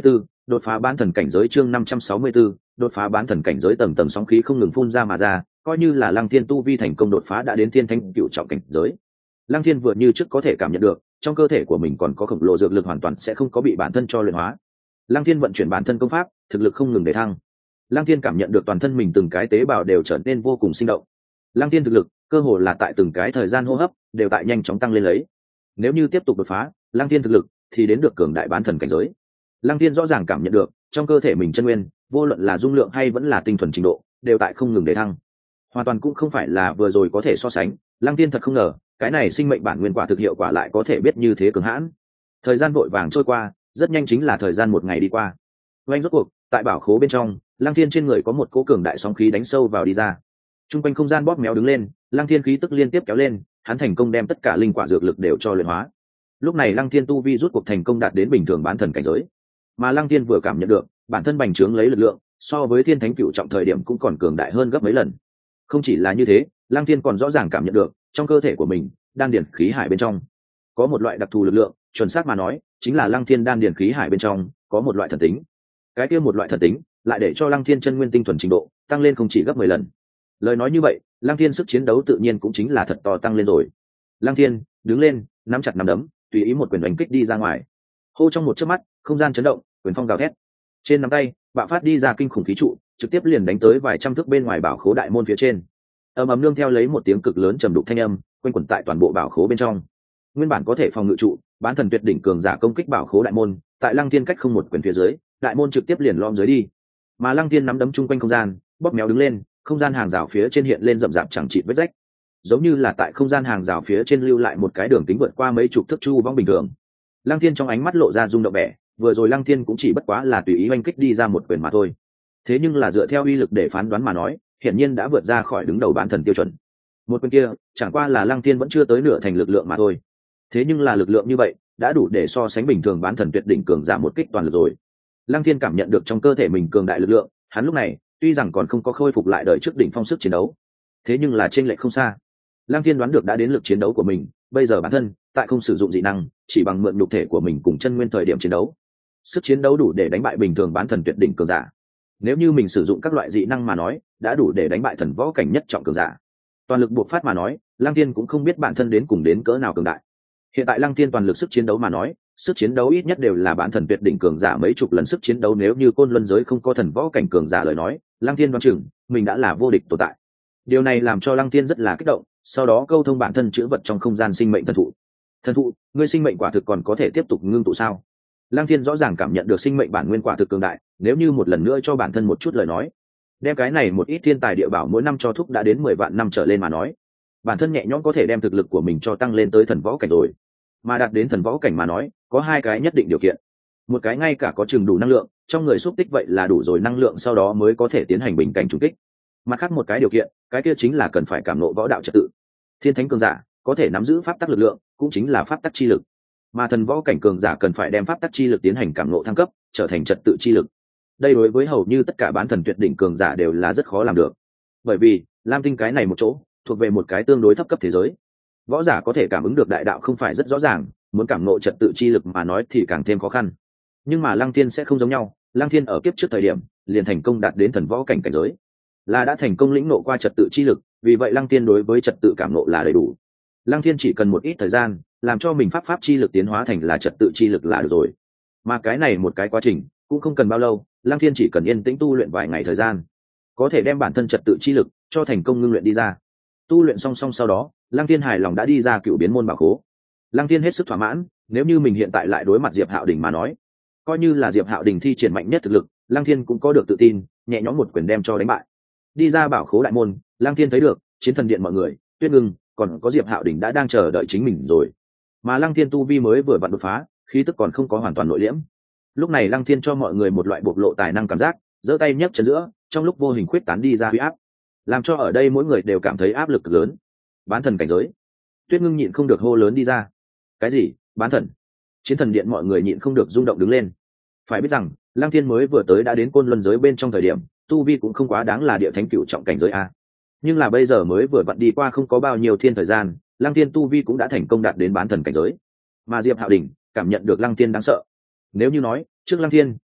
Đột phá bán thần cảnh giới chương năm trăm sáu mươi 564, đột phá bán thần cảnh giới tầng tầng sóng khí không ngừng phun ra mà ra, coi như là Lăng Thiên tu vi thành công đột phá đã đến thiên thánh cựu trọng cảnh giới. Lăng Thiên vừa như trước có thể cảm nhận được, trong cơ thể của mình còn có khổng lồ dược lực hoàn toàn sẽ không có bị bản thân cho luyện hóa. Lăng Thiên vận chuyển bản thân công pháp, thực lực không ngừng để thăng. Lăng Thiên cảm nhận được toàn thân mình từng cái tế bào đều trở nên vô cùng sinh động. Lăng Thiên thực lực, cơ hồ là tại từng cái thời gian hô hấp, đều tại nhanh chóng tăng lên lấy. Nếu như tiếp tục đột phá, Lăng Thiên thực lực thì đến được cường đại bán thần cảnh giới. Lăng Thiên rõ ràng cảm nhận được, trong cơ thể mình chân nguyên, vô luận là dung lượng hay vẫn là tinh thuần trình độ, đều tại không ngừng để thăng. Hoàn toàn cũng không phải là vừa rồi có thể so sánh, Lăng Thiên thật không ngờ, cái này sinh mệnh bản nguyên quả thực hiệu quả lại có thể biết như thế cường hãn. Thời gian vội vàng trôi qua, rất nhanh chính là thời gian một ngày đi qua. Oanh rốt cuộc, tại bảo khố bên trong, Lăng Thiên trên người có một cỗ cường đại sóng khí đánh sâu vào đi ra. Trung quanh không gian bóp méo đứng lên, Lăng Thiên khí tức liên tiếp kéo lên, hắn thành công đem tất cả linh quả dược lực đều cho luyện hóa. Lúc này Lăng Thiên tu vi rút cuộc thành công đạt đến bình thường bán thần cảnh giới. Mà Lăng Thiên vừa cảm nhận được, bản thân bành trướng lấy lực lượng, so với thiên thánh cựu trọng thời điểm cũng còn cường đại hơn gấp mấy lần. Không chỉ là như thế, Lăng Thiên còn rõ ràng cảm nhận được, trong cơ thể của mình, đan điển khí hải bên trong có một loại đặc thù lực lượng, chuẩn xác mà nói, chính là Lăng Thiên đan điển khí hải bên trong có một loại thần tính. Cái kia một loại thần tính, lại để cho Lăng Thiên chân nguyên tinh thuần trình độ tăng lên không chỉ gấp mười lần. Lời nói như vậy, Lăng Thiên sức chiến đấu tự nhiên cũng chính là thật to tăng lên rồi. Lăng Thiên đứng lên, nắm chặt nắm đấm, tùy ý một quyền đánh kích đi ra ngoài. Hô, trong một chớp mắt, không gian chấn động, quyền phong gào thét. Trên nắm tay, bạo phát đi ra kinh khủng khí trụ, trực tiếp liền đánh tới vài trăm thước bên ngoài bảo khố đại môn phía trên. Ầm ầm nương theo lấy một tiếng cực lớn trầm đục thanh âm, quanh quẩn tại toàn bộ bảo khố bên trong. Nguyên bản có thể phòng ngự trụ, bán thần tuyệt đỉnh cường giả công kích bảo khố đại môn, tại Lăng Thiên cách không một quyền phía dưới, đại môn trực tiếp liền lom dưới đi. Mà Lăng Thiên nắm đấm chung quanh không gian, bóp méo đứng lên, không gian hàng rào phía trên hiện lên rậm rạp chẳng chịt vết rách, giống như là tại không gian hàng rào phía trên lưu lại một cái đường kính vượt qua mấy chục thước chu vong bình thường. Lăng Thiên trong ánh mắt lộ ra rung động vẻ, vừa rồi Lăng Thiên cũng chỉ bất quá là tùy ý oanh kích đi ra một quyền mà thôi. Thế nhưng là dựa theo uy lực để phán đoán mà nói, hiển nhiên đã vượt ra khỏi đứng đầu bán thần tiêu chuẩn. Một quyền kia, chẳng qua là Lăng Thiên vẫn chưa tới nửa thành lực lượng mà thôi. Thế nhưng là lực lượng như vậy, đã đủ để so sánh bình thường bán thần tuyệt đỉnh cường giả một kích toàn lực rồi. Lăng Thiên cảm nhận được trong cơ thể mình cường đại lực lượng, hắn lúc này, tuy rằng còn không có khôi phục lại đời trước đỉnh phong sức chiến đấu, thế nhưng là chênh lệch không xa. Lăng Thiên đoán được đã đến lực chiến đấu của mình, bây giờ bản thân tại không sử dụng dị năng, chỉ bằng mượn nhục thể của mình cùng chân nguyên thời điểm chiến đấu, sức chiến đấu đủ để đánh bại bình thường bán thần tuyệt đỉnh cường giả. Nếu như mình sử dụng các loại dị năng mà nói, đã đủ để đánh bại thần võ cảnh nhất trọng cường giả. Toàn lực buộc phát mà nói, Lăng Thiên cũng không biết bản thân đến cùng đến cỡ nào cường đại. Hiện tại Lăng Thiên toàn lực sức chiến đấu mà nói, sức chiến đấu ít nhất đều là bán thần tuyệt đỉnh cường giả mấy chục lần sức chiến đấu, nếu như côn luân giới không có thần võ cảnh cường giả lời nói, Lăng Thiên đoán chừng mình đã là vô địch tồn tại. Điều này làm cho Lăng Thiên rất là kích động, sau đó câu thông bản thân chữa vật trong không gian sinh mệnh thần thụ. Thần thụ, ngươi sinh mệnh quả thực còn có thể tiếp tục ngưng tụ sao? Lăng Thiên rõ ràng cảm nhận được sinh mệnh bản nguyên quả thực cường đại, nếu như một lần nữa cho bản thân một chút lời nói, đem cái này một ít thiên tài địa bảo mỗi năm cho thúc đã đến mười vạn năm trở lên mà nói, bản thân nhẹ nhõm có thể đem thực lực của mình cho tăng lên tới thần võ cảnh rồi. Mà đạt đến thần võ cảnh mà nói, có hai cái nhất định điều kiện. Một cái ngay cả có chừng đủ năng lượng, trong người xúc tích vậy là đủ rồi năng lượng, sau đó mới có thể tiến hành bình cảnh trùng kích. Mặt khác một cái điều kiện, cái kia chính là cần phải cảm ngộ võ đạo trật tự. Thiên thánh cường giả có thể nắm giữ pháp tắc lực lượng, cũng chính là pháp tắc chi lực. Mà thần võ cảnh cường giả cần phải đem pháp tắc chi lực tiến hành cảm ngộ thăng cấp, trở thành trật tự chi lực. Đây đối với hầu như tất cả bán thần tuyệt đỉnh cường giả đều là rất khó làm được. Bởi vì, Lam Tinh cái này một chỗ, thuộc về một cái tương đối thấp cấp thế giới. Võ giả có thể cảm ứng được đại đạo không phải rất rõ ràng, muốn cảm ngộ trật tự chi lực mà nói thì càng thêm khó khăn. Nhưng mà Lăng Thiên sẽ không giống nhau, Lăng Thiên ở kiếp trước thời điểm, liền thành công đạt đến thần võ cảnh cảnh giới, là đã thành công lĩnh ngộ qua trật tự chi lực, vì vậy Lăng Thiên đối với trật tự cảm ngộ là đầy đủ. Lăng Thiên chỉ cần một ít thời gian, làm cho mình pháp pháp chi lực tiến hóa thành là trật tự chi lực là được rồi. Mà cái này một cái quá trình, cũng không cần bao lâu, Lăng Thiên chỉ cần yên tĩnh tu luyện vài ngày thời gian, có thể đem bản thân trật tự chi lực cho thành công ngưng luyện đi ra. Tu luyện song song sau đó, Lăng Thiên hài lòng đã đi ra cựu biến môn bảo khố. Lăng Thiên hết sức thỏa mãn, nếu như mình hiện tại lại đối mặt Diệp Hạo Đình mà nói, coi như là Diệp Hạo Đình thi triển mạnh nhất thực lực, Lăng Thiên cũng có được tự tin, nhẹ nhõm một quyền đem cho đánh bại. Đi ra bảo khố đại môn, Lăng Thiên thấy được chiến thần điện mọi người, Tuyết Ngưng, còn có Diệp Hạo Đình đã đang chờ đợi chính mình rồi. Mà Lăng Thiên tu vi mới vừa vặn đột phá, khí tức còn không có hoàn toàn nội liễm. Lúc này Lăng Thiên cho mọi người một loại bộc lộ tài năng cảm giác, giơ tay nhấc chân giữa, trong lúc vô hình khuyết tán đi ra huy áp, làm cho ở đây mỗi người đều cảm thấy áp lực cực lớn. Bán thần cảnh giới. Tuyết Ngưng nhịn không được hô lớn đi ra. Cái gì? Bán thần? Chiến thần điện mọi người nhịn không được rung động đứng lên. Phải biết rằng, Lăng Thiên mới vừa tới đã đến côn luân giới bên trong thời điểm, tu vi cũng không quá đáng là địa thánh cửu trọng cảnh giới a. Nhưng là bây giờ mới vừa vặn đi qua không có bao nhiêu thiên thời gian, Lăng Thiên tu vi cũng đã thành công đạt đến bán thần cảnh giới. Mà Diệp Hạo Đình cảm nhận được Lăng Thiên đáng sợ. Nếu như nói, trước Lăng Thiên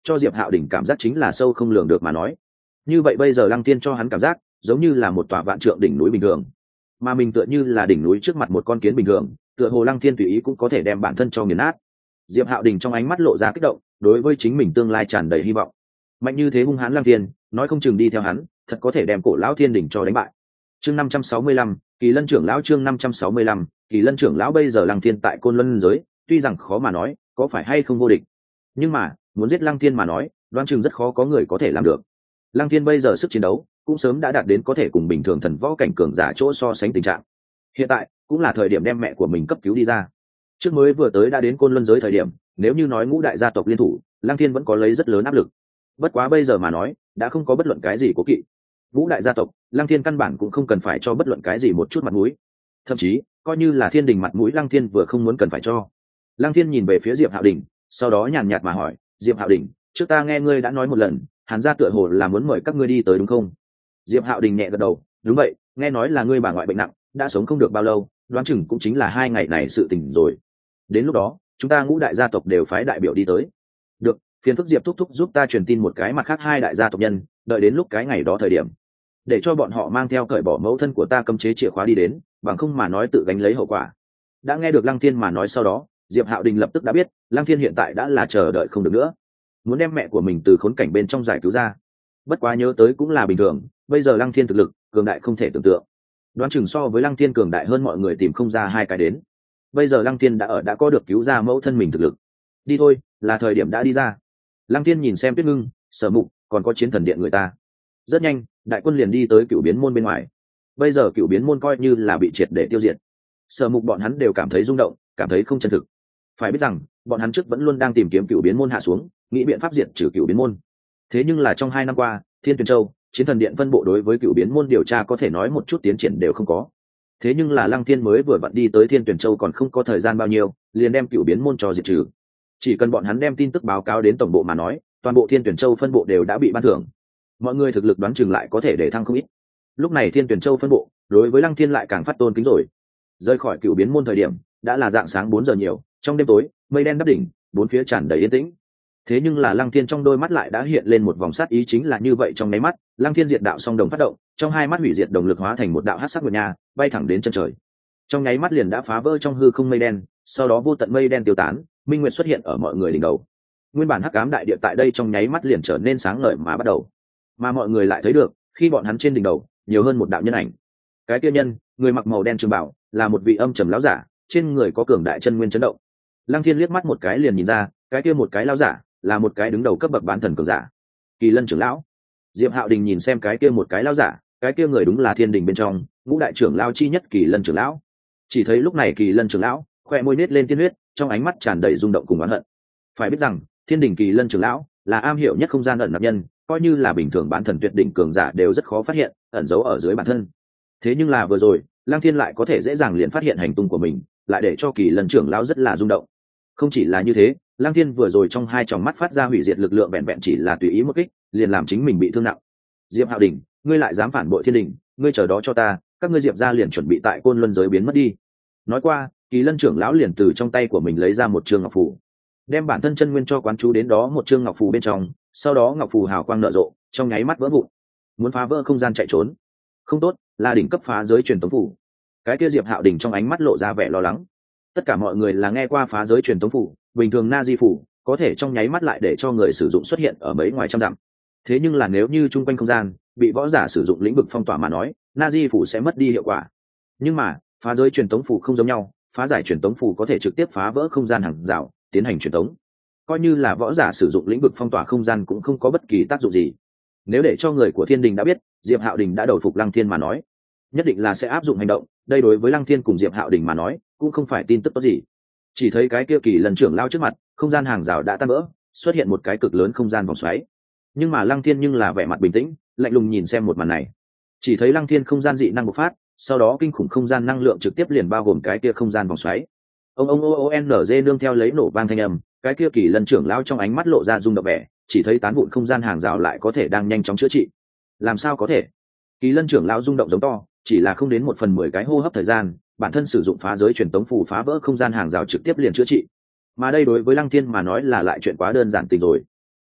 cho diệp hạo đình cảm giác chính là sâu không lường được mà nói. Như vậy bây giờ lăng thiên cho hắn cảm giác giống như là một tòa vạn trượng đỉnh núi bình thường, mà mình tựa như là đỉnh núi trước mặt một con kiến bình thường, tựa hồ lăng thiên tùy ý cũng có thể đem bản thân cho nghiền nát. Diệp hạo đình trong ánh mắt lộ ra kích động, đối với chính mình tương lai tràn đầy hy vọng. Mạnh như thế hung hãn lăng thiên, nói không chừng đi theo hắn thật có thể đem cổ lão thiên đỉnh cho đánh bại. Chương năm trăm sáu mươi lăm, Kỳ Lân trưởng lão. Chương năm trăm sáu mươi lăm, Kỳ Lân trưởng lão. Bây giờ lăng thiên tại côn luân giới tuy rằng khó mà nói có phải hay không vô địch, nhưng mà muốn giết lăng thiên mà nói đoán chừng rất khó có người có thể làm được. Lăng thiên bây giờ sức chiến đấu cũng sớm đã đạt đến có thể cùng bình thường thần võ cảnh cường giả chỗ so sánh tình trạng. Hiện tại cũng là thời điểm đem mẹ của mình cấp cứu đi ra. Trước mới vừa tới đã đến côn luân giới thời điểm, nếu như nói ngũ đại gia tộc liên thủ, lăng thiên vẫn có lấy rất lớn áp lực. Bất quá bây giờ mà nói đã không có bất luận cái gì cố kỵ. Ngũ đại gia tộc, lăng thiên căn bản cũng không cần phải cho bất luận cái gì một chút mặt mũi, thậm chí coi như là thiên đình mặt mũi lăng thiên vừa không muốn cần phải cho. Lăng thiên nhìn về phía diệp hạo đình, sau đó nhàn nhạt mà hỏi, diệp hạo đình, trước ta nghe ngươi đã nói một lần hàn gia tựa hồ là muốn mời các ngươi đi tới đúng không? Diệp hạo đình nhẹ gật đầu, đúng vậy, nghe nói là ngươi bà ngoại bệnh nặng, đã sống không được bao lâu, đoán chừng cũng chính là hai ngày này sự tình rồi. Đến lúc đó chúng ta ngũ đại gia tộc đều phái đại biểu đi tới. Được, phiền phức diệp thúc thúc giúp ta truyền tin một cái mặt khác hai đại gia tộc nhân, đợi đến lúc cái ngày đó thời điểm để cho bọn họ mang theo cởi bỏ mẫu thân của ta cấm chế chìa khóa đi đến, bằng không mà nói tự gánh lấy hậu quả. Đã nghe được lăng thiên mà nói sau đó, diệp hạo đình lập tức đã biết lăng thiên hiện tại đã là chờ đợi không được nữa, muốn đem mẹ của mình từ khốn cảnh bên trong giải cứu ra. Bất quá nhớ tới cũng là bình thường, bây giờ lăng thiên thực lực cường đại không thể tưởng tượng, đoán chừng so với lăng thiên cường đại hơn mọi người tìm không ra hai cái đến. Bây giờ lăng thiên đã ở đã có được cứu ra mẫu thân mình thực lực, đi thôi, là thời điểm đã đi ra. Lăng thiên nhìn xem Tuyết Ngưng, Sở Mục còn có chiến thần điện người ta. Rất nhanh đại quân liền đi tới cựu biến môn bên ngoài. Bây giờ cựu biến môn coi như là bị triệt để tiêu diệt. Sở Mục bọn hắn đều cảm thấy rung động, cảm thấy không chân thực. Phải biết rằng bọn hắn trước vẫn luôn đang tìm kiếm cựu biến môn hạ xuống, nghĩ biện pháp diệt trừ cựu biến môn. Thế nhưng là trong hai năm qua, Thiên Tuyền Châu, chiến thần điện phân bộ đối với cựu biến môn điều tra có thể nói một chút tiến triển đều không có. Thế nhưng là lăng thiên mới vừa vặn đi tới Thiên Tuyền Châu còn không có thời gian bao nhiêu, liền đem cựu biến môn cho diệt trừ. Chỉ cần bọn hắn đem tin tức báo cáo đến tổng bộ mà nói, toàn bộ Thiên Tuyền Châu phân bộ đều đã bị ban thưởng. Mọi người thực lực đoán chừng lại có thể để thăng không ít. Lúc này Thiên Tuyền Châu phân bộ đối với lăng thiên lại càng phát tôn kính rồi. Rời khỏi cựu biến môn thời điểm đã là dạng sáng bốn giờ nhiều, trong đêm tối mây đen đắp đỉnh, bốn phía tràn đầy yên tĩnh. Thế nhưng là lăng thiên trong đôi mắt lại đã hiện lên một vòng sát ý, chính là như vậy trong nháy mắt lăng thiên diệt đạo song đồng phát động, trong hai mắt hủy diệt đồng lực hóa thành một đạo hắc sắc nguyệt nha, bay thẳng đến chân trời. Trong nháy mắt liền đã phá vỡ trong hư không mây đen, sau đó vô tận mây đen tiêu tán, minh nguyệt xuất hiện ở mọi người đỉnh đầu. Nguyên bản hắc ám đại địa tại đây trong nháy mắt liền trở nên sáng ngời mà bắt đầu. Mà mọi người lại thấy được khi bọn hắn trên đỉnh đầu nhiều hơn một đạo nhân ảnh. Cái kia nhân, người mặc màu đen trường bảo, là một vị âm trầm lão giả, trên người có cường đại chân nguyên chấn động. Lăng thiên liếc mắt một cái liền nhìn ra, cái kia một cái lão giả là một cái đứng đầu cấp bậc bán thần cường giả, Kỳ Lân trưởng lão. Diệp hạo đình nhìn xem cái kia một cái lão giả, cái kia người đúng là thiên đình bên trong ngũ đại trưởng lão chi nhất Kỳ Lân trưởng lão. Chỉ thấy lúc này Kỳ Lân trưởng lão khoe môi nết lên tiên huyết, trong ánh mắt tràn đầy rung động cùng oán hận. Phải biết rằng thiên đình Kỳ Lân trưởng lão là am hiểu nhất không gian ẩn nấp nhân, coi như là bình thường bán thần tuyệt đỉnh cường giả đều rất khó phát hiện, ẩn giấu ở dưới bản thân. Thế nhưng là vừa rồi lăng thiên lại có thể dễ dàng liền phát hiện hành tung của mình, lại để cho Kỳ Lân trưởng lão rất là rung động. Không chỉ là như thế, lăng thiên vừa rồi trong hai tròng mắt phát ra hủy diệt lực lượng vẹn vẹn chỉ là tùy ý một kích liền làm chính mình bị thương nặng. Diệp hạo đình, ngươi lại dám phản bội thiên đình, ngươi chờ đó cho ta, các ngươi Diệp gia liền chuẩn bị tại côn luân giới biến mất đi. Nói qua, Kỳ Lân trưởng lão liền từ trong tay của mình lấy ra một trương ngọc phù, đem bản thân chân nguyên cho quán chú đến đó một trương ngọc phù bên trong, sau đó ngọc phù hào quang nở rộ, trong nháy mắt vỡ vụn. Muốn phá vỡ không gian chạy trốn? Không tốt, là đỉnh cấp phá giới truyền tống phù. Cái kia Diệp hạo đình trong ánh mắt lộ ra vẻ lo lắng. Tất cả mọi người là nghe qua phá giới truyền tống phù, bình thường na di phù có thể trong nháy mắt lại để cho người sử dụng xuất hiện ở mấy ngoài trăm dặm. Thế nhưng là nếu như chung quanh không gian bị võ giả sử dụng lĩnh vực phong tỏa mà nói, na di phù sẽ mất đi hiệu quả. Nhưng mà phá giới truyền tống phù không giống nhau, phá giải truyền tống phù có thể trực tiếp phá vỡ không gian hàng rào tiến hành truyền tống. Coi như là võ giả sử dụng lĩnh vực phong tỏa không gian cũng không có bất kỳ tác dụng gì. Nếu để cho người của thiên đình đã biết Diệp hạo đình đã đầu phục lăng thiên mà nói, nhất định là sẽ áp dụng hành động. Đây đối với lăng thiên cùng Diệp hạo đình mà nói cũng không phải tin tức tốt gì. Chỉ thấy cái kia Kỳ Lân trưởng lao trước mặt, không gian hàng rào đã tan vỡ, xuất hiện một cái cực lớn không gian vòng xoáy. Nhưng mà lăng thiên nhưng là vẻ mặt bình tĩnh, lạnh lùng nhìn xem một màn này. Chỉ thấy lăng thiên không gian dị năng bộc phát, sau đó kinh khủng không gian năng lượng trực tiếp liền bao gồm cái kia không gian vòng xoáy. Ông ông o n g nương theo lấy nổ vang thanh âm, cái kia Kỳ Lân trưởng lao trong ánh mắt lộ ra rung động vẻ, chỉ thấy tán vụn không gian hàng rào lại có thể đang nhanh chóng chữa trị. Làm sao có thể? Kỳ Lân trưởng lao rung động giống to, chỉ là không đến một phần mười cái hô hấp thời gian, bản thân sử dụng phá giới truyền tống phù phá vỡ không gian hàng rào trực tiếp liền chữa trị. Mà đây đối với lăng thiên mà nói là lại chuyện quá đơn giản tình rồi.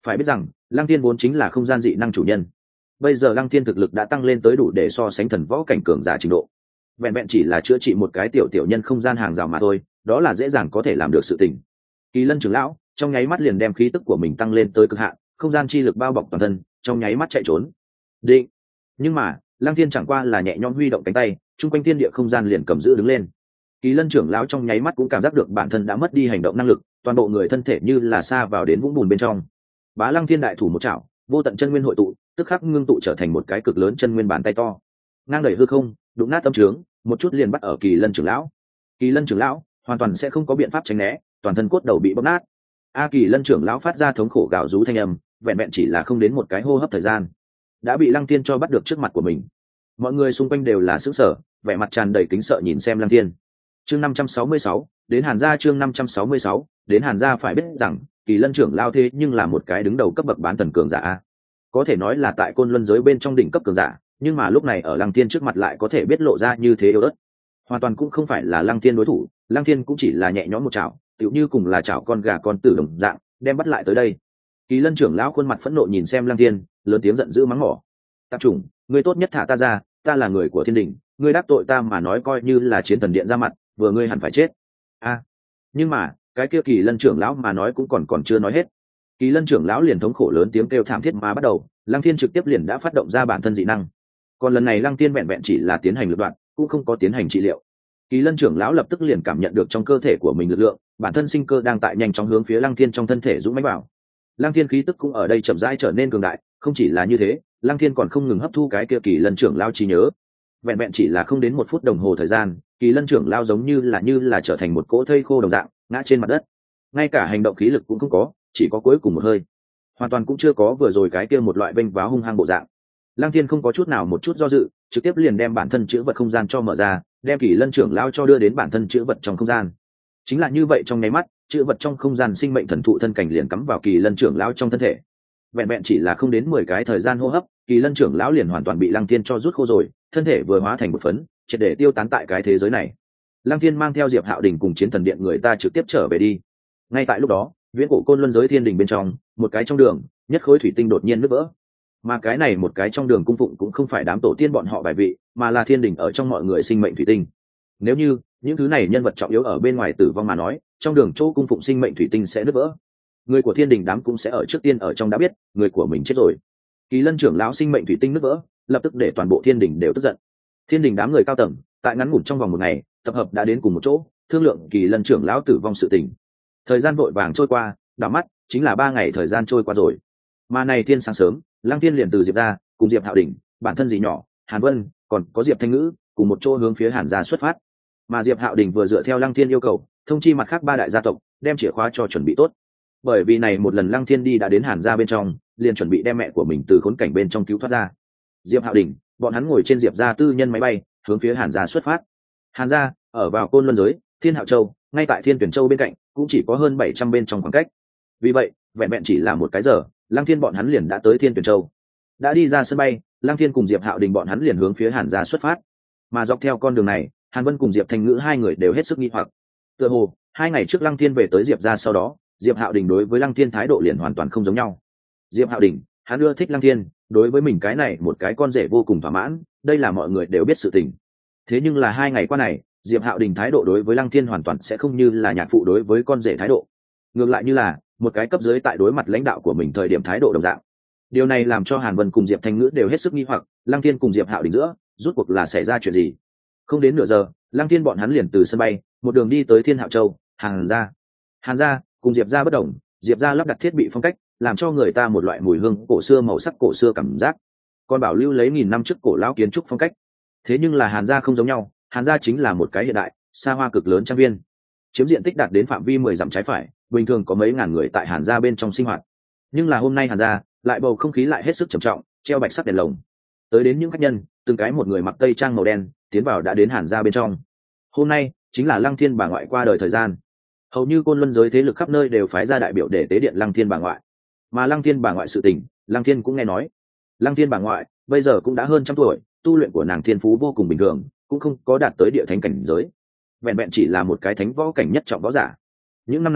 Phải biết rằng Lăng Thiên vốn chính là không gian dị năng chủ nhân, bây giờ Lăng Thiên thực lực đã tăng lên tới đủ để so sánh thần võ cảnh cường giả trình độ, vẹn vẹn chỉ là chữa trị một cái tiểu tiểu nhân không gian hàng rào mà thôi, đó là dễ dàng có thể làm được sự tình. Kỳ Lân trưởng lão trong nháy mắt liền đem khí tức của mình tăng lên tới cực hạn, không gian chi lực bao bọc toàn thân, trong nháy mắt chạy trốn. Định. Nhưng mà Lăng Thiên chẳng qua là nhẹ nhõm huy động cánh tay, trung quanh thiên địa không gian liền cầm giữ đứng lên. Kỳ Lân trưởng lão trong nháy mắt cũng cảm giác được bản thân đã mất đi hành động năng lực, toàn bộ người thân thể như là sa vào đến vũng bùn bên trong. Bá Lăng Thiên đại thủ một chảo, vô tận chân nguyên hội tụ, tức khắc ngưng tụ trở thành một cái cực lớn chân nguyên bàn tay to, ngang đẩy hư không, đụng nát tâm trướng, một chút liền bắt ở Kỳ Lân trưởng lão. Kỳ Lân trưởng lão hoàn toàn sẽ không có biện pháp tránh né, toàn thân cốt đầu bị bóp nát. A Kỳ Lân trưởng lão phát ra thống khổ gào rú thanh âm, vẹn vẹn chỉ là không đến một cái hô hấp thời gian, đã bị Lăng Thiên cho bắt được trước mặt của mình. Mọi người xung quanh đều là sững sờ, vẻ mặt tràn đầy kính sợ nhìn xem Lăng Thiên. Chương năm trăm sáu mươi sáu, đến Hàn gia. Chương năm trăm sáu mươi sáu, đến Hàn gia. Phải biết rằng Kỳ Lân trưởng lão thế nhưng là một cái đứng đầu cấp bậc bán thần cường giả, có thể nói là tại côn luân giới bên trong đỉnh cấp cường giả, nhưng mà lúc này ở Lăng Thiên trước mặt lại có thể biết lộ ra như thế yếu ớt, hoàn toàn cũng không phải là Lăng Thiên đối thủ. Lăng Thiên cũng chỉ là nhẹ nhõm một chảo, tựu như cùng là chảo con gà con tử đồng dạng, đem bắt lại tới đây. Kỳ Lân trưởng lão khuôn mặt phẫn nộ nhìn xem Lăng Thiên, lớn tiếng giận dữ mắng mỏ: "Tạp chủng, ngươi tốt nhất thả ta ra, ta là người của thiên đình, ngươi đáp tội ta mà nói coi như là chiến thần điện ra mặt, vừa ngươi hẳn phải chết." A, à, nhưng mà cái kia Kỳ Lân trưởng lão mà nói cũng còn còn chưa nói hết, Kỳ Lân trưởng lão liền thống khổ lớn tiếng kêu thảm thiết mà bắt đầu. Lăng Thiên trực tiếp liền đã phát động ra bản thân dị năng, còn lần này Lăng Thiên vẹn vẹn chỉ là tiến hành lựa đoạn, cũng không có tiến hành trị liệu. Kỳ Lân trưởng lão lập tức liền cảm nhận được trong cơ thể của mình lực lượng, bản thân sinh cơ đang tại nhanh chóng hướng phía Lăng Thiên trong thân thể dũng mãnh vào. Lăng Thiên khí tức cũng ở đây chậm rãi trở nên cường đại, không chỉ là như thế, Lăng Thiên còn không ngừng hấp thu cái kia Kỳ Lân trưởng lão trí nhớ. Vẹn vẹn chỉ là không đến một phút đồng hồ thời gian, Kỳ Lân trưởng lão giống như là như là trở thành một cỗ thây khô đồng dạng, ngã trên mặt đất. Ngay cả hành động khí lực cũng không có, chỉ có cuối cùng một hơi, hoàn toàn cũng chưa có vừa rồi cái kia một loại bênh váo hung hăng bộ dạng. Lăng Thiên không có chút nào một chút do dự, trực tiếp liền đem bản thân chữ vật không gian cho mở ra, đem Kỳ Lân trưởng lão cho đưa đến bản thân chữ vật trong không gian. Chính là như vậy, trong nháy mắt, chữ vật trong không gian sinh mệnh thần thụ thân cảnh liền cắm vào Kỳ Lân trưởng lão trong thân thể. Vẹn vẹn chỉ là không đến mười cái thời gian hô hấp, Kỳ Lân trưởng lão liền hoàn toàn bị Lăng Thiên cho rút khô rồi, thân thể vừa hóa thành một phấn, triệt để tiêu tán tại cái thế giới này. Lăng Thiên mang theo Diệp Hạo Đình cùng Chiến Thần Điện người ta trực tiếp trở về đi. Ngay tại lúc đó, viễn cổ côn luân giới thiên đình bên trong, một cái trong đường, nhất khối thủy tinh đột nhiên nứt vỡ. Mà cái này một cái trong đường cung phụng cũng không phải đám tổ tiên bọn họ bài vị, mà là thiên đình ở trong mọi người sinh mệnh thủy tinh. Nếu như những thứ này nhân vật trọng yếu ở bên ngoài tử vong mà nói, trong đường chỗ cung phụng sinh mệnh thủy tinh sẽ nứt vỡ. Người của thiên đình đám cũng sẽ ở trước tiên ở trong đã biết người của mình chết rồi. Kỳ Lân trưởng lão sinh mệnh thủy tinh nứt vỡ, lập tức để toàn bộ thiên đình đều tức giận. Thiên đình đám người cao tầng tại ngắn ngủn trong vòng một ngày tập hợp đã đến cùng một chỗ, thương lượng Kỳ Lân trưởng lão tử vong sự tình. Thời gian vội vàng trôi qua, đảo mắt chính là ba ngày thời gian trôi qua rồi. Mà này thiên sáng sớm, Lăng Thiên liền từ Diệp ra cùng Diệp Hạo Đỉnh, bản thân dì nhỏ Hàn Vân, còn có Diệp Thanh Ngữ cùng một chỗ hướng phía Hàn gia xuất phát. Mà Diệp Hạo Đỉnh vừa dựa theo Lăng Thiên yêu cầu, thông chi mặt khác ba đại gia tộc, đem chìa khóa cho chuẩn bị tốt. Bởi vì này một lần Lăng Thiên đi đã đến Hàn gia bên trong, liền chuẩn bị đem mẹ của mình từ khốn cảnh bên trong cứu thoát ra. Diệp Hạo Đỉnh, bọn hắn ngồi trên Diệp gia tư nhân máy bay, hướng phía Hàn gia xuất phát. Hàn gia ở vào côn luân giới, Thiên Hạo Châu, ngay tại Thiên Tuyển Châu bên cạnh, cũng chỉ có hơn bảy trăm bên trong khoảng cách. Vì vậy, vẹn vẹn chỉ là một cái giờ, Lăng Thiên bọn hắn liền đã tới Thiên Tuyển Châu. Đã đi ra sân bay, Lăng Thiên cùng Diệp Hạo Đình bọn hắn liền hướng phía Hàn gia xuất phát. Mà dọc theo con đường này, Hàn Vân cùng Diệp Thanh Ngữ hai người đều hết sức nghi hoặc. Tựa hồ, hai ngày trước Lăng Thiên về tới Diệp gia sau đó, Diệp Hạo Đình đối với Lăng Thiên thái độ liền hoàn toàn không giống nhau. Diệp Hạo Đình, hắn ưa thích Lăng Thiên, đối với mình cái này một cái con rể vô cùng thỏa mãn, đây là mọi người đều biết sự tình. Thế nhưng là hai ngày qua này, Diệp Hạo Đình thái độ đối với Lăng Thiên hoàn toàn sẽ không như là nhạc phụ đối với con rể thái độ, ngược lại như là một cái cấp dưới tại đối mặt lãnh đạo của mình thời điểm thái độ đồng dạng. Điều này làm cho Hàn Vân cùng Diệp Thanh Ngữ đều hết sức nghi hoặc, Lăng Thiên cùng Diệp Hạo Đình giữa rút cuộc là xảy ra chuyện gì. Không đến nửa giờ, Lăng Thiên bọn hắn liền từ sân bay một đường đi tới Thiên Hạo Châu, Hàn gia. Hàn gia cùng Diệp gia bất đồng, Diệp gia lắp đặt thiết bị phong cách, làm cho người ta một loại mùi hương cổ xưa, màu sắc cổ xưa cảm giác, còn bảo lưu lấy nghìn năm trước cổ lão kiến trúc phong cách. Thế nhưng là Hàn gia không giống nhau, Hàn gia chính là một cái hiện đại, xa hoa cực lớn trang viên, chiếm diện tích đạt đến phạm vi mười dặm trái phải, bình thường có mấy ngàn người tại Hàn gia bên trong sinh hoạt. Nhưng là hôm nay Hàn gia lại bầu không khí lại hết sức trầm trọng, treo bạch sắc đèn lồng. Tới đến những khách nhân, từng cái một người mặc tây trang màu đen, tiến vào đã đến Hàn gia bên trong. Hôm nay chính là Lăng Thiên bà ngoại qua đời thời gian. Hầu như côn luân giới thế lực khắp nơi đều phái ra đại biểu để tế điện Lăng Thiên bà ngoại. Mà Lăng Thiên bà ngoại sự tình, Lăng Thiên cũng nghe nói. Lăng Thiên bà ngoại bây giờ cũng đã hơn trăm tuổi, tu luyện của nàng thiên phú vô cùng bình thường, cũng không có đạt tới địa thánh cảnh giới, vẹn vẹn chỉ là một cái thánh võ cảnh nhất trọng võ giả. Những năm này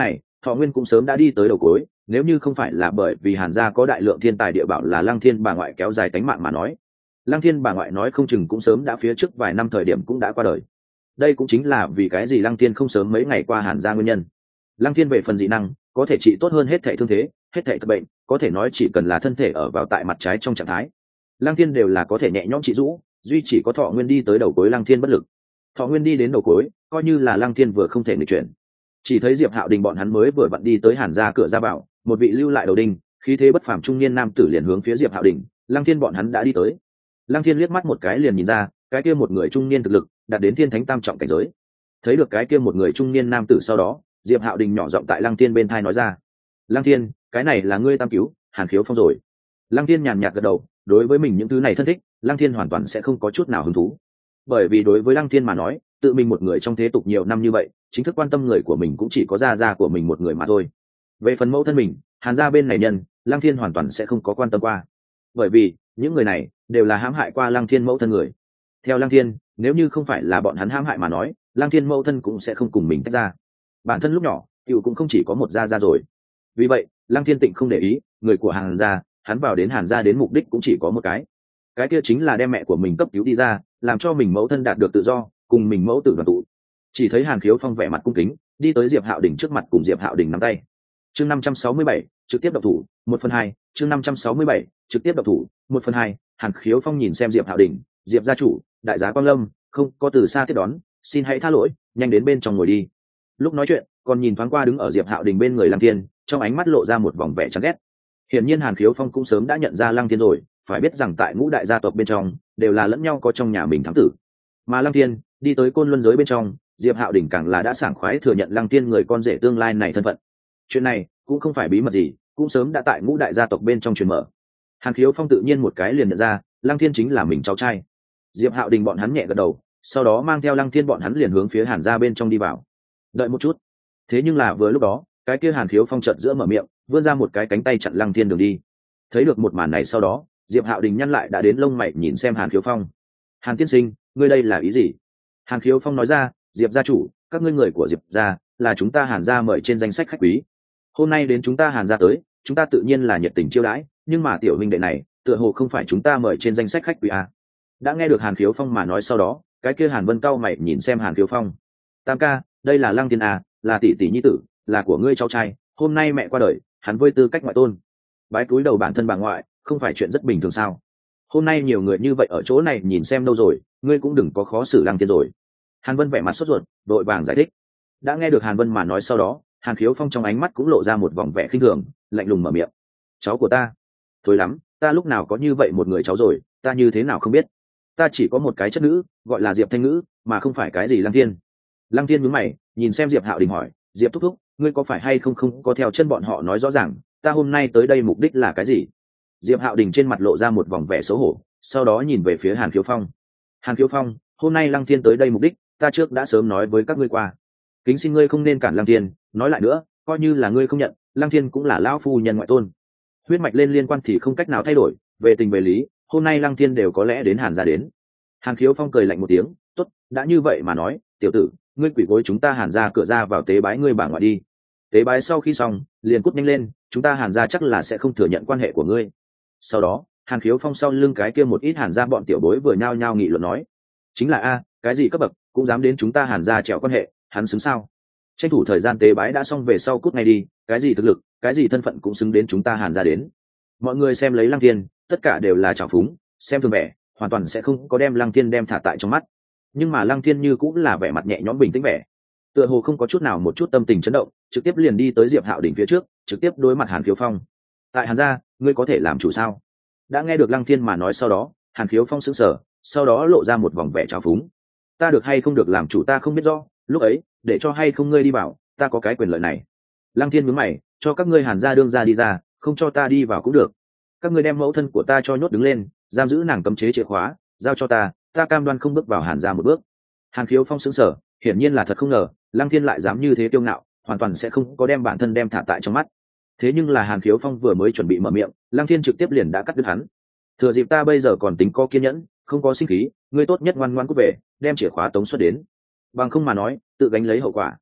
Thọ Nguyên cũng sớm đã đi tới đầu cối, nếu như không phải là bởi vì Hàn gia có đại lượng thiên tài địa bảo là Lăng Thiên bà ngoại kéo dài tánh mạng mà nói, Lăng Thiên bà ngoại nói không chừng cũng sớm đã phía trước vài năm thời điểm cũng đã qua đời. Đây cũng chính là vì cái gì Lăng Thiên không sớm mấy ngày qua Hàn gia nguyên nhân. Lăng Thiên về phần dị năng, có thể trị tốt hơn hết thảy thương thế, hết thảy bệnh, có thể nói chỉ cần là thân thể ở vào tại mặt trái trong trạng thái, Lăng Thiên đều là có thể nhẹ nhõm trị rũ, duy chỉ có Thọ Nguyên đi tới đầu cối Lăng Thiên bất lực. Thọ Nguyên đi đến đầu cối, coi như là Lăng Thiên vừa không thể nghịch chuyển. Chỉ thấy Diệp Hạo Đình bọn hắn mới vừa vặn đi tới Hàn gia cửa ra vào, một vị lưu lại đầu đinh, khí thế bất phàm trung niên nam tử liền hướng phía Diệp Hạo Đình, Lăng Thiên bọn hắn đã đi tới. Lăng Thiên liếc mắt một cái liền nhìn ra, cái kia một người trung niên thực lực đạt đến thiên thánh tam trọng cảnh giới. Thấy được cái kia một người trung niên nam tử sau đó, Diệp Hạo Đình nhỏ giọng tại Lăng Thiên bên tai nói ra: "Lăng Thiên, cái này là ngươi tam cứu, Hàn Khiếu Phong rồi." Lăng Thiên nhàn nhạt gật đầu, đối với mình những thứ này thân thích, Lăng Thiên hoàn toàn sẽ không có chút nào hứng thú. Bởi vì đối với Lăng Thiên mà nói, tự mình một người trong thế tục nhiều năm như vậy, chính thức quan tâm người của mình cũng chỉ có gia gia của mình một người mà thôi. Về phần mẫu thân mình, Hàn gia bên này nhân, Lăng Thiên hoàn toàn sẽ không có quan tâm qua. Bởi vì, những người này đều là hãm hại qua Lăng Thiên mẫu thân người. Theo Lăng Thiên, nếu như không phải là bọn hắn hãm hại mà nói, Lăng Thiên mẫu thân cũng sẽ không cùng mình tách ra. Bản thân lúc nhỏ, cựu cũng không chỉ có một gia gia rồi. Vì vậy, Lăng Thiên Tịnh không để ý, người của Hàn gia, hắn vào đến Hàn gia đến mục đích cũng chỉ có một cái. Cái kia chính là đem mẹ của mình cấp cứu đi ra, làm cho mình mẫu thân đạt được tự do, cùng mình mẫu tử đoàn tụ. Chỉ thấy Hàn Khiếu Phong vẻ mặt cung kính, đi tới Diệp Hạo Đình trước mặt cùng Diệp Hạo Đình nắm tay. Chương năm trăm sáu mươi bảy, trực tiếp độc thủ, một phần hai, chương năm trăm sáu mươi bảy, trực tiếp độc thủ, một phần hai. Hàn Khiếu Phong nhìn xem Diệp Hạo Đình, Diệp gia chủ, đại giá Quang Lâm, không có từ xa tiếp đón, xin hãy tha lỗi, nhanh đến bên trong ngồi đi. Lúc nói chuyện, còn nhìn thoáng qua đứng ở Diệp Hạo Đình bên người Lăng Thiên, trong ánh mắt lộ ra một vòng vẻ chán ghét. Hiển nhiên Hàn Khiếu Phong cũng sớm đã nhận ra Lăng Thiên rồi, phải biết rằng tại ngũ đại gia tộc bên trong, đều là lẫn nhau có trong nhà mình thám tử. Mà Lăng Thiên, đi tới Côn Luân giới bên trong, Diệp Hạo Đình càng là đã sảng khoái thừa nhận Lăng Thiên người con rể tương lai này thân phận. Chuyện này cũng không phải bí mật gì, cũng sớm đã tại ngũ đại gia tộc bên trong truyền mở. Hàn Khiếu Phong tự nhiên một cái liền nhận ra, Lăng Thiên chính là mình cháu trai. Diệp Hạo Đình bọn hắn nhẹ gật đầu, sau đó mang theo Lăng Thiên bọn hắn liền hướng phía Hàn gia bên trong đi vào. Đợi một chút. Thế nhưng là vừa lúc đó, cái kia Hàn Khiếu Phong chợt giữa mở miệng, vươn ra một cái cánh tay chặn Lăng Thiên đường đi. Thấy được một màn này sau đó, Diệp Hạo Đình nhăn lại đã đến lông mày nhìn xem Hàn Khiếu Phong. "Hàn tiên sinh, ngươi đây là ý gì?" Hàn Khiếu Phong nói ra: "Diệp gia chủ, các ngươi người của Diệp gia là chúng ta Hàn gia mời trên danh sách khách quý. Hôm nay đến chúng ta Hàn gia tới, chúng ta tự nhiên là nhiệt tình chiêu đãi, nhưng mà tiểu huynh đệ này, tựa hồ không phải chúng ta mời trên danh sách khách quý à?" Đã nghe được Hàn Khiếu Phong mà nói sau đó, cái kia Hàn Vân cao mày nhìn xem Hàn Khiếu Phong. "Tam ca, đây là Lăng Thiên à, là tỷ tỷ nhi tử, là của ngươi cháu trai, hôm nay mẹ qua đời, hắn với tư cách ngoại tôn. Bái cúi đầu bản thân bà ngoại, không phải chuyện rất bình thường sao? Hôm nay nhiều người như vậy ở chỗ này nhìn xem đâu rồi, ngươi cũng đừng có khó xử Lăng Thiên rồi." Hàn Vân vẻ mặt sốt ruột, đội vàng giải thích. Đã nghe được Hàn Vân mà nói sau đó, Hàn Khiếu Phong trong ánh mắt cũng lộ ra một vòng vẻ khinh thường, lạnh lùng mở miệng: "Cháu của ta? Thôi lắm, ta lúc nào có như vậy một người cháu rồi, ta như thế nào không biết. Ta chỉ có một cái chất nữ, gọi là Diệp Thanh Ngữ, mà không phải cái gì Lăng Thiên." Lăng Thiên nhướng mày, nhìn xem Diệp Hạo Đình hỏi: "Diệp thúc thúc, ngươi có phải hay không không có theo chân bọn họ nói rõ ràng, ta hôm nay tới đây mục đích là cái gì?" Diệp Hạo Đình trên mặt lộ ra một vòng vẻ xấu hổ, sau đó nhìn về phía Hàn Khiếu Phong. "Hàn Khiếu Phong, hôm nay Lăng Thiên tới đây mục đích, ta trước đã sớm nói với các ngươi qua. Kính xin ngươi không nên cản Lăng Thiên, nói lại nữa, coi như là ngươi không nhận, Lăng Thiên cũng là lão phu nhân ngoại tôn. Huyết mạch lên liên quan thì không cách nào thay đổi, về tình về lý, hôm nay Lăng Thiên đều có lẽ đến Hàn gia đến." Hàn Khiếu Phong cười lạnh một tiếng: "Tốt, đã như vậy mà nói, tiểu tử, ngươi quỳ gối chúng ta Hàn gia cửa ra vào tế bái ngươi bà ngoại đi. Tế bái sau khi xong, liền cút nhanh lên, chúng ta Hàn gia chắc là sẽ không thừa nhận quan hệ của ngươi." Sau đó, Hàn Khiếu Phong sau lưng cái kia một ít Hàn gia bọn tiểu bối vừa nhao nhao nghị luận nói: "Chính là a, cái gì cấp bậc, cũng dám đến chúng ta Hàn gia trèo quan hệ, hắn xứng sao? Tranh thủ thời gian tế bái đã xong về sau cút ngay đi, cái gì thực lực, cái gì thân phận cũng xứng đến chúng ta Hàn gia đến." Mọi người xem lấy Lăng Thiên, tất cả đều là trào phúng, xem thường vẻ, hoàn toàn sẽ không có đem Lăng Thiên đem thả tại trong mắt. Nhưng mà Lăng Thiên như cũng là vẻ mặt nhẹ nhõm bình tĩnh vẻ, tựa hồ không có chút nào một chút tâm tình chấn động, trực tiếp liền đi tới Diệp Hạo Đình phía trước, trực tiếp đối mặt Hàn Khiếu Phong. "Tại Hàn gia, ngươi có thể làm chủ sao?" Đã nghe được Lăng Thiên mà nói sau đó, Hàn Khiếu Phong sững sờ, sau đó lộ ra một vòng vẻ trào phúng. "Ta được hay không được làm chủ ta không biết rõ, lúc ấy, để cho hay không ngươi đi vào, ta có cái quyền lợi này." Lăng Thiên nhướng mày: "Cho các ngươi Hàn gia đương gia đi ra, không cho ta đi vào cũng được. Các ngươi đem mẫu thân của ta cho nhốt đứng lên, giam giữ nàng cấm chế chìa khóa, giao cho ta, ta cam đoan không bước vào Hàn gia một bước." Hàn Khiếu Phong sững sờ, hiển nhiên là thật không ngờ, Lăng Thiên lại dám như thế kiêu ngạo, hoàn toàn sẽ không có đem bản thân đem thả tại trong mắt. Thế nhưng là Hàn Khiếu Phong vừa mới chuẩn bị mở miệng, Lăng Thiên trực tiếp liền đã cắt đứt hắn. "Thừa dịp ta bây giờ còn tính có kiên nhẫn, không có sinh khí, ngươi tốt nhất ngoan ngoãn cút về, đem chìa khóa tống xuất đến. Bằng không mà nói, tự gánh lấy hậu quả."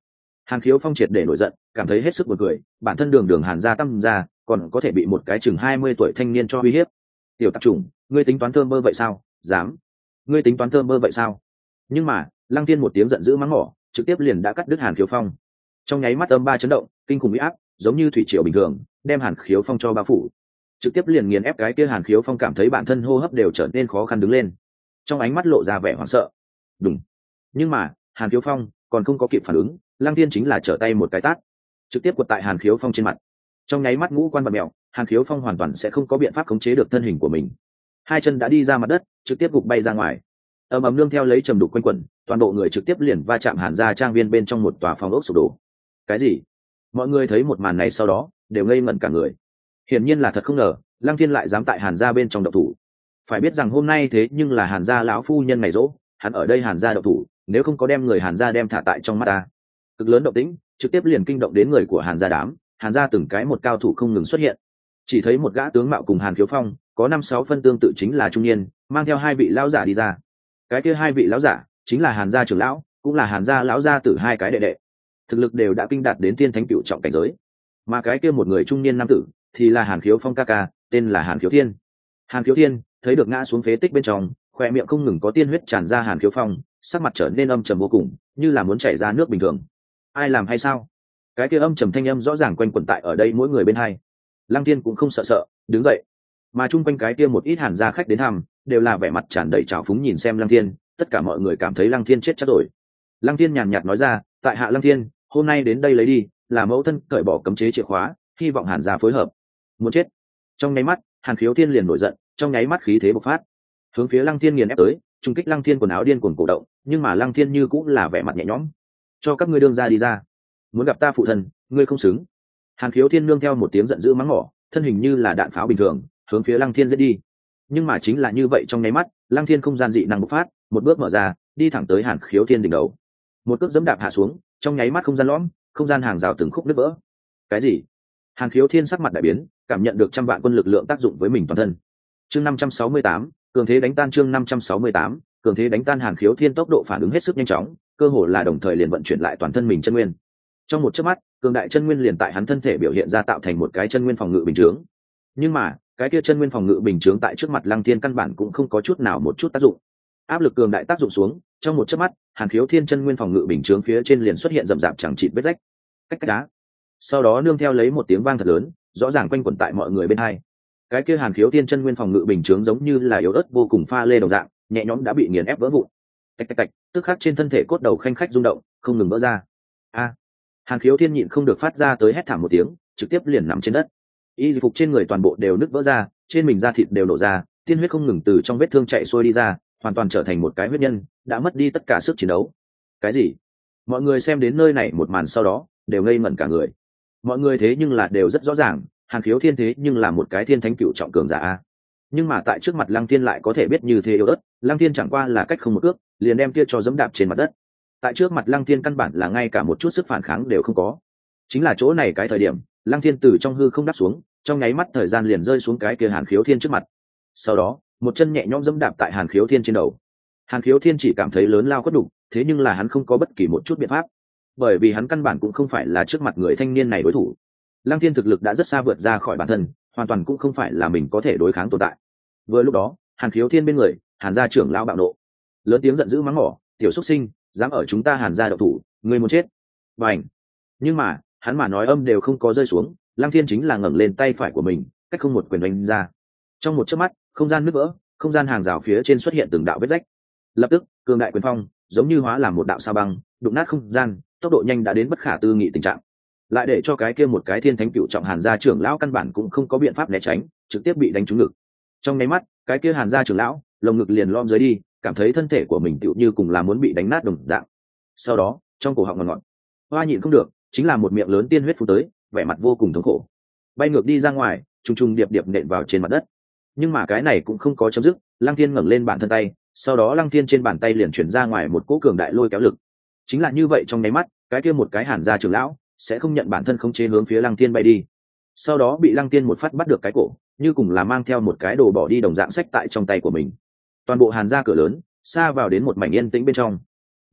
Hàn Khiếu Phong triệt để nổi giận, cảm thấy hết sức buồn cười, bản thân đường đường Hàn gia tam gia, còn có thể bị một cái chừng hai mươi tuổi thanh niên cho uy hiếp. Tiểu tạp chủng, ngươi tính toán thơm mơ vậy sao? Dám? Ngươi tính toán thơm mơ vậy sao? Nhưng mà, Lăng Thiên một tiếng giận dữ mắng mỏ, trực tiếp liền đã cắt đứt Hàn Khiếu Phong. Trong nháy mắt âm ba chấn động, kinh khủng uy áp, giống như thủy triều bình thường, đem Hàn Khiếu Phong cho bao phủ. Trực tiếp liền nghiền ép cái kia Hàn Khiếu Phong cảm thấy bản thân hô hấp đều trở nên khó khăn đứng lên. Trong ánh mắt lộ ra vẻ hoảng sợ. Đúng. Nhưng mà, Hàn Khiếu Phong còn không có kịp phản ứng, Lăng Thiên chính là trở tay một cái tát, trực tiếp quật tại Hàn Khiếu Phong trên mặt. Trong nháy mắt ngũ quan bặm mèo, Hàn Khiếu Phong hoàn toàn sẽ không có biện pháp khống chế được thân hình của mình. Hai chân đã đi ra mặt đất, trực tiếp gục bay ra ngoài. Ầm ầm nương theo lấy trầm đục quanh quẩn, toàn bộ người trực tiếp liền va chạm Hàn gia trang viên bên trong một tòa phòng ốc sụp đổ. Cái gì? Mọi người thấy một màn này sau đó, đều ngây ngẩn cả người. Hiển nhiên là thật không ngờ, Lăng Thiên lại dám tại Hàn gia bên trong động thủ. Phải biết rằng hôm nay thế nhưng là Hàn gia lão phu nhân ngày rỗ, hắn ở đây Hàn gia động thủ, nếu không có đem người Hàn gia đem thả tại trong mắt ta. Cực lớn động tĩnh, trực tiếp liền kinh động đến người của Hàn gia đám, Hàn gia từng cái một cao thủ không ngừng xuất hiện. Chỉ thấy một gã tướng mạo cùng Hàn Khiếu Phong, có năm sáu phân tương tự chính là trung niên, mang theo hai vị lão giả đi ra. Cái kia hai vị lão giả chính là Hàn gia trưởng lão, cũng là Hàn gia lão gia tử hai cái đệ đệ. Thực lực đều đã kinh đạt đến tiên thánh cửu trọng cảnh giới. Mà cái kia một người trung niên nam tử thì là Hàn Khiếu Phong ca ca, tên là Hàn Khiếu Thiên. Hàn Khiếu Thiên thấy được ngã xuống phế tích bên trong, khóe miệng không ngừng có tiên huyết tràn ra, Hàn Khiếu Phong sắc mặt trở nên âm trầm vô cùng, như là muốn chảy ra nước bình thường. Ai làm hay sao? Cái kia âm trầm thanh âm rõ ràng quanh quẩn tại ở đây mỗi người bên hai. Lăng Thiên cũng không sợ sợ, đứng dậy. Mà chung quanh cái kia một ít Hàn gia khách đến thăm, đều là vẻ mặt tràn đầy trào phúng nhìn xem Lăng Thiên, tất cả mọi người cảm thấy Lăng Thiên chết chắc rồi. Lăng Thiên nhàn nhạt nói ra, tại hạ Lăng Thiên, hôm nay đến đây lấy đi, là mẫu thân cởi bỏ cấm chế chìa khóa, hy vọng Hàn gia phối hợp. Muốn chết. Trong nháy mắt, Hàn Khiếu Thiên liền nổi giận, trong nháy mắt khí thế bộc phát, hướng phía Lăng Thiên nghiền ép tới, trùng kích Lăng Thiên quần áo điên cuồng cổ động, nhưng mà Lăng Thiên như cũng là vẻ mặt nhẹ nhõm. Cho các ngươi đương ra đi ra, muốn gặp ta phụ thân, ngươi không xứng. Hàn Khiếu Thiên nương theo một tiếng giận dữ mắng mỏ, thân hình như là đạn pháo bình thường, hướng phía Lăng Thiên giết đi. Nhưng mà chính là như vậy, trong nháy mắt, Lăng Thiên không gian dị năng bộc phát, một bước mở ra, đi thẳng tới Hàn Khiếu Thiên đỉnh đầu. Một cước giẫm đạp hạ xuống, trong nháy mắt không gian lõm, không gian hàng rào từng khúc nứt vỡ. Cái gì? Hàn Khiếu Thiên sắc mặt đại biến, cảm nhận được trăm vạn quân lực lượng tác dụng với mình toàn thân. Chương năm trăm sáu mươi tám, cường thế đánh tan. Chương năm trăm sáu mươi tám, cường thế đánh tan. Hàn Khiếu Thiên tốc độ phản ứng hết sức nhanh chóng, cơ hồ là đồng thời liền vận chuyển lại toàn thân mình chân nguyên. Trong một chớp mắt, cường đại chân nguyên liền tại hắn thân thể biểu hiện ra, tạo thành một cái chân nguyên phòng ngự bình chướng. Nhưng mà, cái kia chân nguyên phòng ngự bình chướng tại trước mặt Lăng Thiên căn bản cũng không có chút nào một chút tác dụng. Áp lực cường đại tác dụng xuống, trong một chớp mắt, Hàn Khiếu Thiên chân nguyên phòng ngự bình chướng phía trên liền xuất hiện rậm rạp chẳng chịt vết rách. Cách cách đá. Sau đó nương theo lấy một tiếng vang thật lớn, rõ ràng quanh quẩn tại mọi người bên hai. Cái kia Hàn Khiếu Thiên chân nguyên phòng ngự bình chướng giống như là yếu ớt vô cùng pha lê đồng dạng, nhẹ nhõm đã bị nghiền ép vỡ vụn. Cách cách cách, tức khắc trên thân thể cốt đầu khanh khách rung động, không ngừng vỡ ra. A! Hàn Khiếu Thiên nhịn không được phát ra tới hét thảm một tiếng, trực tiếp liền nằm trên đất. Y phục trên người toàn bộ đều nứt vỡ ra, trên mình da thịt đều nổ ra, tiên huyết không ngừng từ trong vết thương chạy xuôi đi ra, hoàn toàn trở thành một cái huyết nhân, đã mất đi tất cả sức chiến đấu. Cái gì? Mọi người xem đến nơi này một màn sau đó, đều ngây ngẩn cả người. Mọi người thế nhưng là đều rất rõ ràng, Hàn Khiếu Thiên thế nhưng là một cái thiên thánh cựu trọng cường giả a. Nhưng mà tại trước mặt Lăng Thiên lại có thể biết như thế yếu ớt, Lăng Thiên chẳng qua là cách không một cước, liền đem kia cho giẫm đạp trên mặt đất. Tại trước mặt Lăng Thiên căn bản là ngay cả một chút sức phản kháng đều không có. Chính là chỗ này cái thời điểm, Lăng Thiên từ trong hư không đáp xuống, trong nháy mắt thời gian liền rơi xuống cái kia Hàn Khiếu Thiên trước mặt. Sau đó, một chân nhẹ nhõm giẫm đạp tại Hàn Khiếu Thiên trên đầu. Hàn Khiếu Thiên chỉ cảm thấy lớn lao khuất đục, thế nhưng là hắn không có bất kỳ một chút biện pháp, bởi vì hắn căn bản cũng không phải là trước mặt người thanh niên này đối thủ. Lăng Thiên thực lực đã rất xa vượt ra khỏi bản thân, hoàn toàn cũng không phải là mình có thể đối kháng tồn tại. Vừa lúc đó, Hàn Khiếu Thiên bên người, Hàn gia trưởng lão bạo nộ, lớn tiếng giận dữ mắng mỏ, tiểu xuất sinh, dám ở chúng ta Hàn gia độc thủ, ngươi muốn chết. Bành! Nhưng mà, hắn mà nói âm đều không có rơi xuống, Lăng Thiên chính là ngẩng lên tay phải của mình, cách không một quyền đánh ra. Trong một chớp mắt, không gian nứt vỡ, không gian hàng rào phía trên xuất hiện từng đạo vết rách. Lập tức, cường đại quyền phong, giống như hóa làm một đạo sao băng, đụng nát không gian, tốc độ nhanh đã đến bất khả tư nghị tình trạng. Lại để cho cái kia một cái thiên thánh cựu trọng Hàn gia trưởng lão căn bản cũng không có biện pháp né tránh, trực tiếp bị đánh trúng ngực. Trong nháy mắt, cái kia Hàn gia trưởng lão, lồng ngực liền lom dưới đi, cảm thấy thân thể của mình tựu như cùng là muốn bị đánh nát đồng dạng. Sau đó, trong cổ họng ngọt ngọt, hoa nhịn không được, chính là một miệng lớn tiên huyết phun tới, vẻ mặt vô cùng thống khổ, bay ngược đi ra ngoài, trùng trùng điệp điệp nện vào trên mặt đất. Nhưng mà cái này cũng không có chấm dứt, Lăng Thiên ngẩng lên bản thân tay, sau đó Lăng Thiên trên bàn tay liền chuyển ra ngoài một cỗ cường đại lôi kéo lực. Chính là như vậy, trong nháy mắt, cái kia một cái Hàn gia trưởng lão sẽ không nhận bản thân khống chế hướng phía Lăng Thiên bay đi. Sau đó bị Lăng Thiên một phát bắt được cái cổ, như cùng là mang theo một cái đồ bỏ đi đồng dạng sách tại trong tay của mình. Toàn bộ Hàn gia cửa lớn xa vào đến một mảnh yên tĩnh bên trong.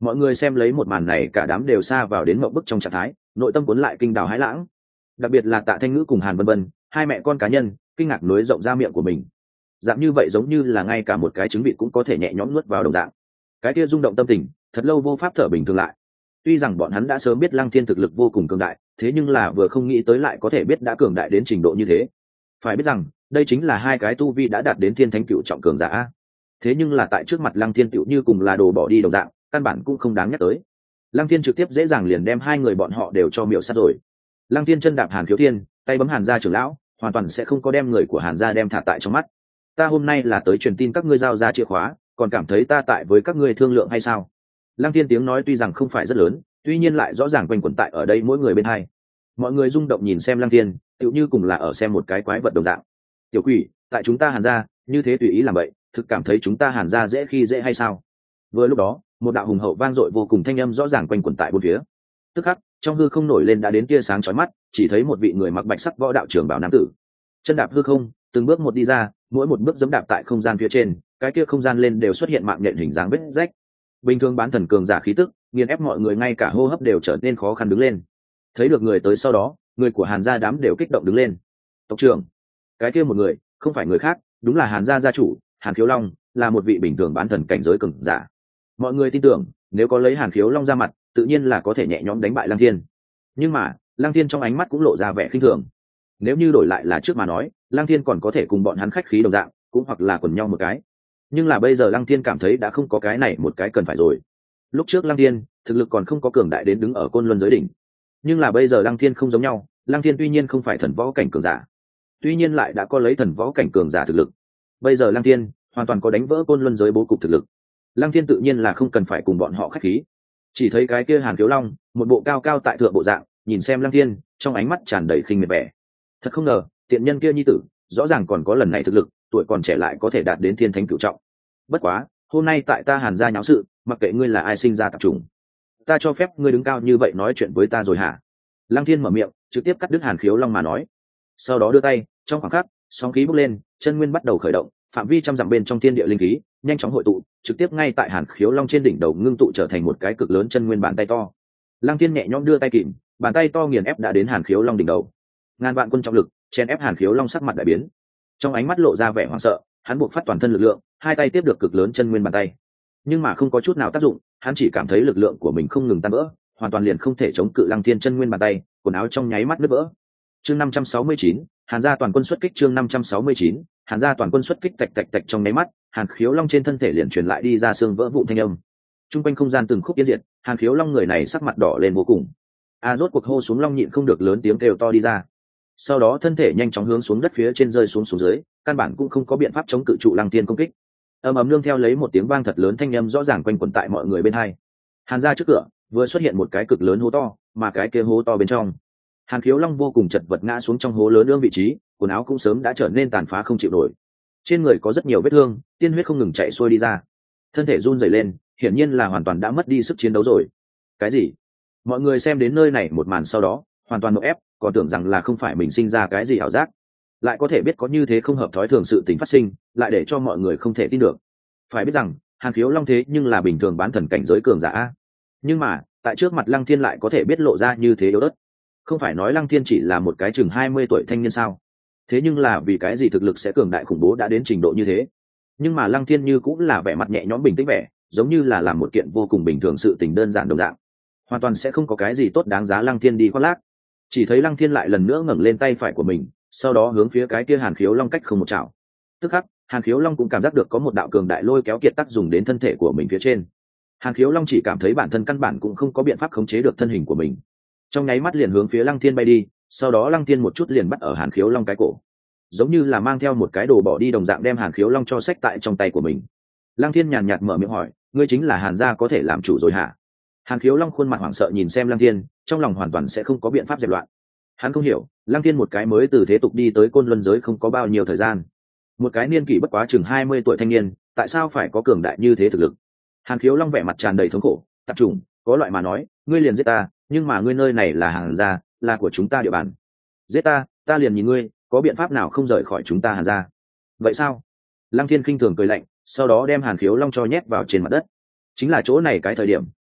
Mọi người xem lấy một màn này cả đám đều xa vào đến mộng bức trong trạng thái, nội tâm cuốn lại kinh đào hãi lãng. Đặc biệt là Tạ Thanh Ngữ cùng Hàn Vân Vân, hai mẹ con cá nhân kinh ngạc nối rộng ra miệng của mình. Dạng như vậy giống như là ngay cả một cái trứng vịt cũng có thể nhẹ nhõm nuốt vào đồng dạng. Cái kia rung động tâm tình thật lâu vô pháp thở bình thường lại. Tuy rằng bọn hắn đã sớm biết Lăng Thiên thực lực vô cùng cường đại, thế nhưng là vừa không nghĩ tới lại có thể biết đã cường đại đến trình độ như thế. Phải biết rằng đây chính là hai cái tu vi đã đạt đến thiên thánh cựu trọng cường giả. Thế nhưng là tại trước mặt Lăng Thiên tựu như cùng là đồ bỏ đi đồng dạng, căn bản cũng không đáng nhắc tới. Lăng Thiên trực tiếp dễ dàng liền đem hai người bọn họ đều cho miểu sát rồi. Lăng Thiên chân đạp Hàn Khiếu Thiên, tay bấm Hàn gia trưởng lão, hoàn toàn sẽ không có đem người của Hàn gia đem thả tại trong mắt. Ta hôm nay là tới truyền tin các ngươi giao ra chìa khóa, còn cảm thấy ta tại với các ngươi thương lượng hay sao? Lăng Thiên tiếng nói tuy rằng không phải rất lớn, tuy nhiên lại rõ ràng quanh quẩn tại ở đây mỗi người bên hai. Mọi người rung động nhìn xem Lăng Thiên, tựu như cùng là ở xem một cái quái vật đồng dạng. Tiểu quỷ, tại chúng ta Hàn gia, như thế tùy ý làm vậy, thực cảm thấy chúng ta Hàn gia dễ khi dễ hay sao? Vừa lúc đó, một đạo hùng hậu vang dội vô cùng thanh âm rõ ràng quanh quẩn tại bốn phía. Tức khắc, trong hư không nổi lên đã đến tia sáng chói mắt, chỉ thấy một vị người mặc bạch sắc võ đạo trưởng bảo nam tử, chân đạp hư không, từng bước một đi ra, mỗi một bước giẫm đạp tại không gian phía trên, cái kia không gian lên đều xuất hiện mạng nhện hình dáng vết rách. Bình thường bán thần cường giả khí tức, nghiền ép mọi người ngay cả hô hấp đều trở nên khó khăn đứng lên. Thấy được người tới sau đó, người của Hàn gia đám đều kích động đứng lên. Tộc trưởng, cái kia một người, không phải người khác, đúng là Hàn gia gia chủ, Hàn Khiếu Long, là một vị bình thường bán thần cảnh giới cường giả. Mọi người tin tưởng, nếu có lấy Hàn Khiếu Long ra mặt, tự nhiên là có thể nhẹ nhõm đánh bại Lăng Thiên. Nhưng mà, Lăng Thiên trong ánh mắt cũng lộ ra vẻ khinh thường. Nếu như đổi lại là trước mà nói, Lăng Thiên còn có thể cùng bọn hắn khách khí đồng dạng, cũng hoặc là quần nhau một cái. Nhưng là bây giờ Lăng Thiên cảm thấy đã không có cái này một cái cần phải rồi. Lúc trước Lăng Thiên, thực lực còn không có cường đại đến đứng ở Côn Luân giới đỉnh. Nhưng là bây giờ Lăng Thiên không giống nhau, Lăng Thiên tuy nhiên không phải thần võ cảnh cường giả, tuy nhiên lại đã có lấy thần võ cảnh cường giả thực lực. Bây giờ Lăng Thiên hoàn toàn có đánh vỡ Côn Luân giới bố cục thực lực. Lăng Thiên tự nhiên là không cần phải cùng bọn họ khách khí. Chỉ thấy cái kia Hàn Khiếu Long, một bộ cao cao tại thượng bộ dạng, nhìn xem Lăng Thiên, trong ánh mắt tràn đầy khinh miệt vẻ. Thật không ngờ, tiện nhân kia nhi tử, rõ ràng còn có lần này thực lực, tuổi còn trẻ lại có thể đạt đến thiên thánh cửu trọng. Bất quá, hôm nay tại ta Hàn gia nháo sự, mặc kệ ngươi là ai sinh ra tạp trùng, ta cho phép ngươi đứng cao như vậy nói chuyện với ta rồi hả? Lăng Thiên mở miệng, trực tiếp cắt đứt Hàn Khiếu Long mà nói. Sau đó đưa tay, trong khoảng khắc, sóng khí bốc lên, chân nguyên bắt đầu khởi động, phạm vi trăm dặm bên trong thiên địa linh khí nhanh chóng hội tụ, trực tiếp ngay tại Hàn Khiếu Long trên đỉnh đầu ngưng tụ trở thành một cái cực lớn chân nguyên bàn tay to. Lăng Thiên nhẹ nhõm đưa tay kìm, bàn tay to nghiền ép đã đến Hàn Khiếu Long đỉnh đầu. Ngàn vạn quân trọng lực, chen ép Hàn Khiếu Long sắc mặt đại biến. Trong ánh mắt lộ ra vẻ hoảng sợ, hắn buộc phát toàn thân lực lượng, hai tay tiếp được cực lớn chân nguyên bàn tay. Nhưng mà không có chút nào tác dụng, hắn chỉ cảm thấy lực lượng của mình không ngừng tan vỡ, hoàn toàn liền không thể chống cự Lăng Thiên chân nguyên bàn tay, quần áo trong nháy mắt nứt vỡ. Chương năm trăm sáu mươi chín, Hàn gia toàn quân xuất kích. Chương năm trăm sáu mươi chín, Hàn gia toàn quân xuất kích. Tạch tạch tạch, trong nháy mắt, Hàn Khiếu Long trên thân thể liền truyền lại đi ra xương vỡ vụn thanh âm. Trung quanh không gian từng khúc yên diệt, Hàn Khiếu Long người này sắc mặt đỏ lên vô cùng. A rốt cuộc hô xuống Long nhịn không được lớn tiếng kêu to đi ra. Sau đó thân thể nhanh chóng hướng xuống đất phía trên rơi xuống xuống dưới, căn bản cũng không có biện pháp chống cự trụ Lăng Thiên công kích. Ầm ầm nương theo lấy một tiếng vang thật lớn thanh âm rõ ràng quanh quẩn tại mọi người bên hai. Hàn gia trước cửa vừa xuất hiện một cái cực lớn hố to, mà cái kia hố to bên trong, Hàn Khiếu Long vô cùng chật vật ngã xuống trong hố lớn ương vị trí, quần áo cũng sớm đã trở nên tàn phá không chịu nổi. Trên người có rất nhiều vết thương, tiên huyết không ngừng chạy xuôi đi ra. Thân thể run rẩy lên, hiển nhiên là hoàn toàn đã mất đi sức chiến đấu rồi. Cái gì? Mọi người xem đến nơi này một màn sau đó, hoàn toàn ngộp ép, còn tưởng rằng là không phải mình sinh ra cái gì ảo giác, lại có thể biết có như thế không hợp thói thường sự tình phát sinh, lại để cho mọi người không thể tin được. Phải biết rằng, Hàn Khiếu Long thế nhưng là bình thường bán thần cảnh giới cường giả, nhưng mà tại trước mặt Lăng Thiên lại có thể biết lộ ra như thế yếu ớt. Không phải nói Lăng Thiên chỉ là một cái chừng hai mươi tuổi thanh niên sao? Thế nhưng là vì cái gì thực lực sẽ cường đại khủng bố đã đến trình độ như thế? Nhưng mà Lăng Thiên như cũng là vẻ mặt nhẹ nhõm bình tĩnh vẻ, giống như là làm một kiện vô cùng bình thường sự tình đơn giản đồng dạng, hoàn toàn sẽ không có cái gì tốt đáng giá Lăng Thiên đi khoác lác. Chỉ thấy Lăng Thiên lại lần nữa ngẩng lên tay phải của mình, sau đó hướng phía cái kia Hàn Khiếu Long cách không một chảo. Tức khắc, Hàn Khiếu Long cũng cảm giác được có một đạo cường đại lôi kéo kiệt tác dùng đến thân thể của mình phía trên. Hàn Khiếu Long chỉ cảm thấy bản thân căn bản cũng không có biện pháp khống chế được thân hình của mình, trong nháy mắt liền hướng phía Lăng Thiên bay đi, sau đó Lăng Thiên một chút liền bắt ở Hàn Khiếu Long cái cổ, giống như là mang theo một cái đồ bỏ đi đồng dạng đem Hàn Khiếu Long cho xách tại trong tay của mình. Lăng Thiên nhàn nhạt mở miệng hỏi, ngươi chính là Hàn gia có thể làm chủ rồi hả? Hàn Khiếu Long khuôn mặt hoảng sợ nhìn xem Lăng Thiên, trong lòng hoàn toàn sẽ không có biện pháp dẹp loạn. Hắn không hiểu, Lăng Thiên một cái mới từ thế tục đi tới Côn Luân giới không có bao nhiêu thời gian, một cái niên kỷ bất quá chừng hai mươi tuổi thanh niên, tại sao phải có cường đại như thế thực lực? Hàn Khiếu Long vẻ mặt tràn đầy thống khổ, tập trung, có loại mà nói, ngươi liền giết ta, nhưng mà ngươi nơi này là Hàn gia, là của chúng ta địa bàn. Giết ta, ta liền nhìn ngươi có biện pháp nào không rời khỏi chúng ta Hàn gia. Vậy sao? Lăng Thiên khinh thường cười lạnh, sau đó đem Hàn Khiếu Long cho nhét vào trên mặt đất. Chính là chỗ này cái thời điểm,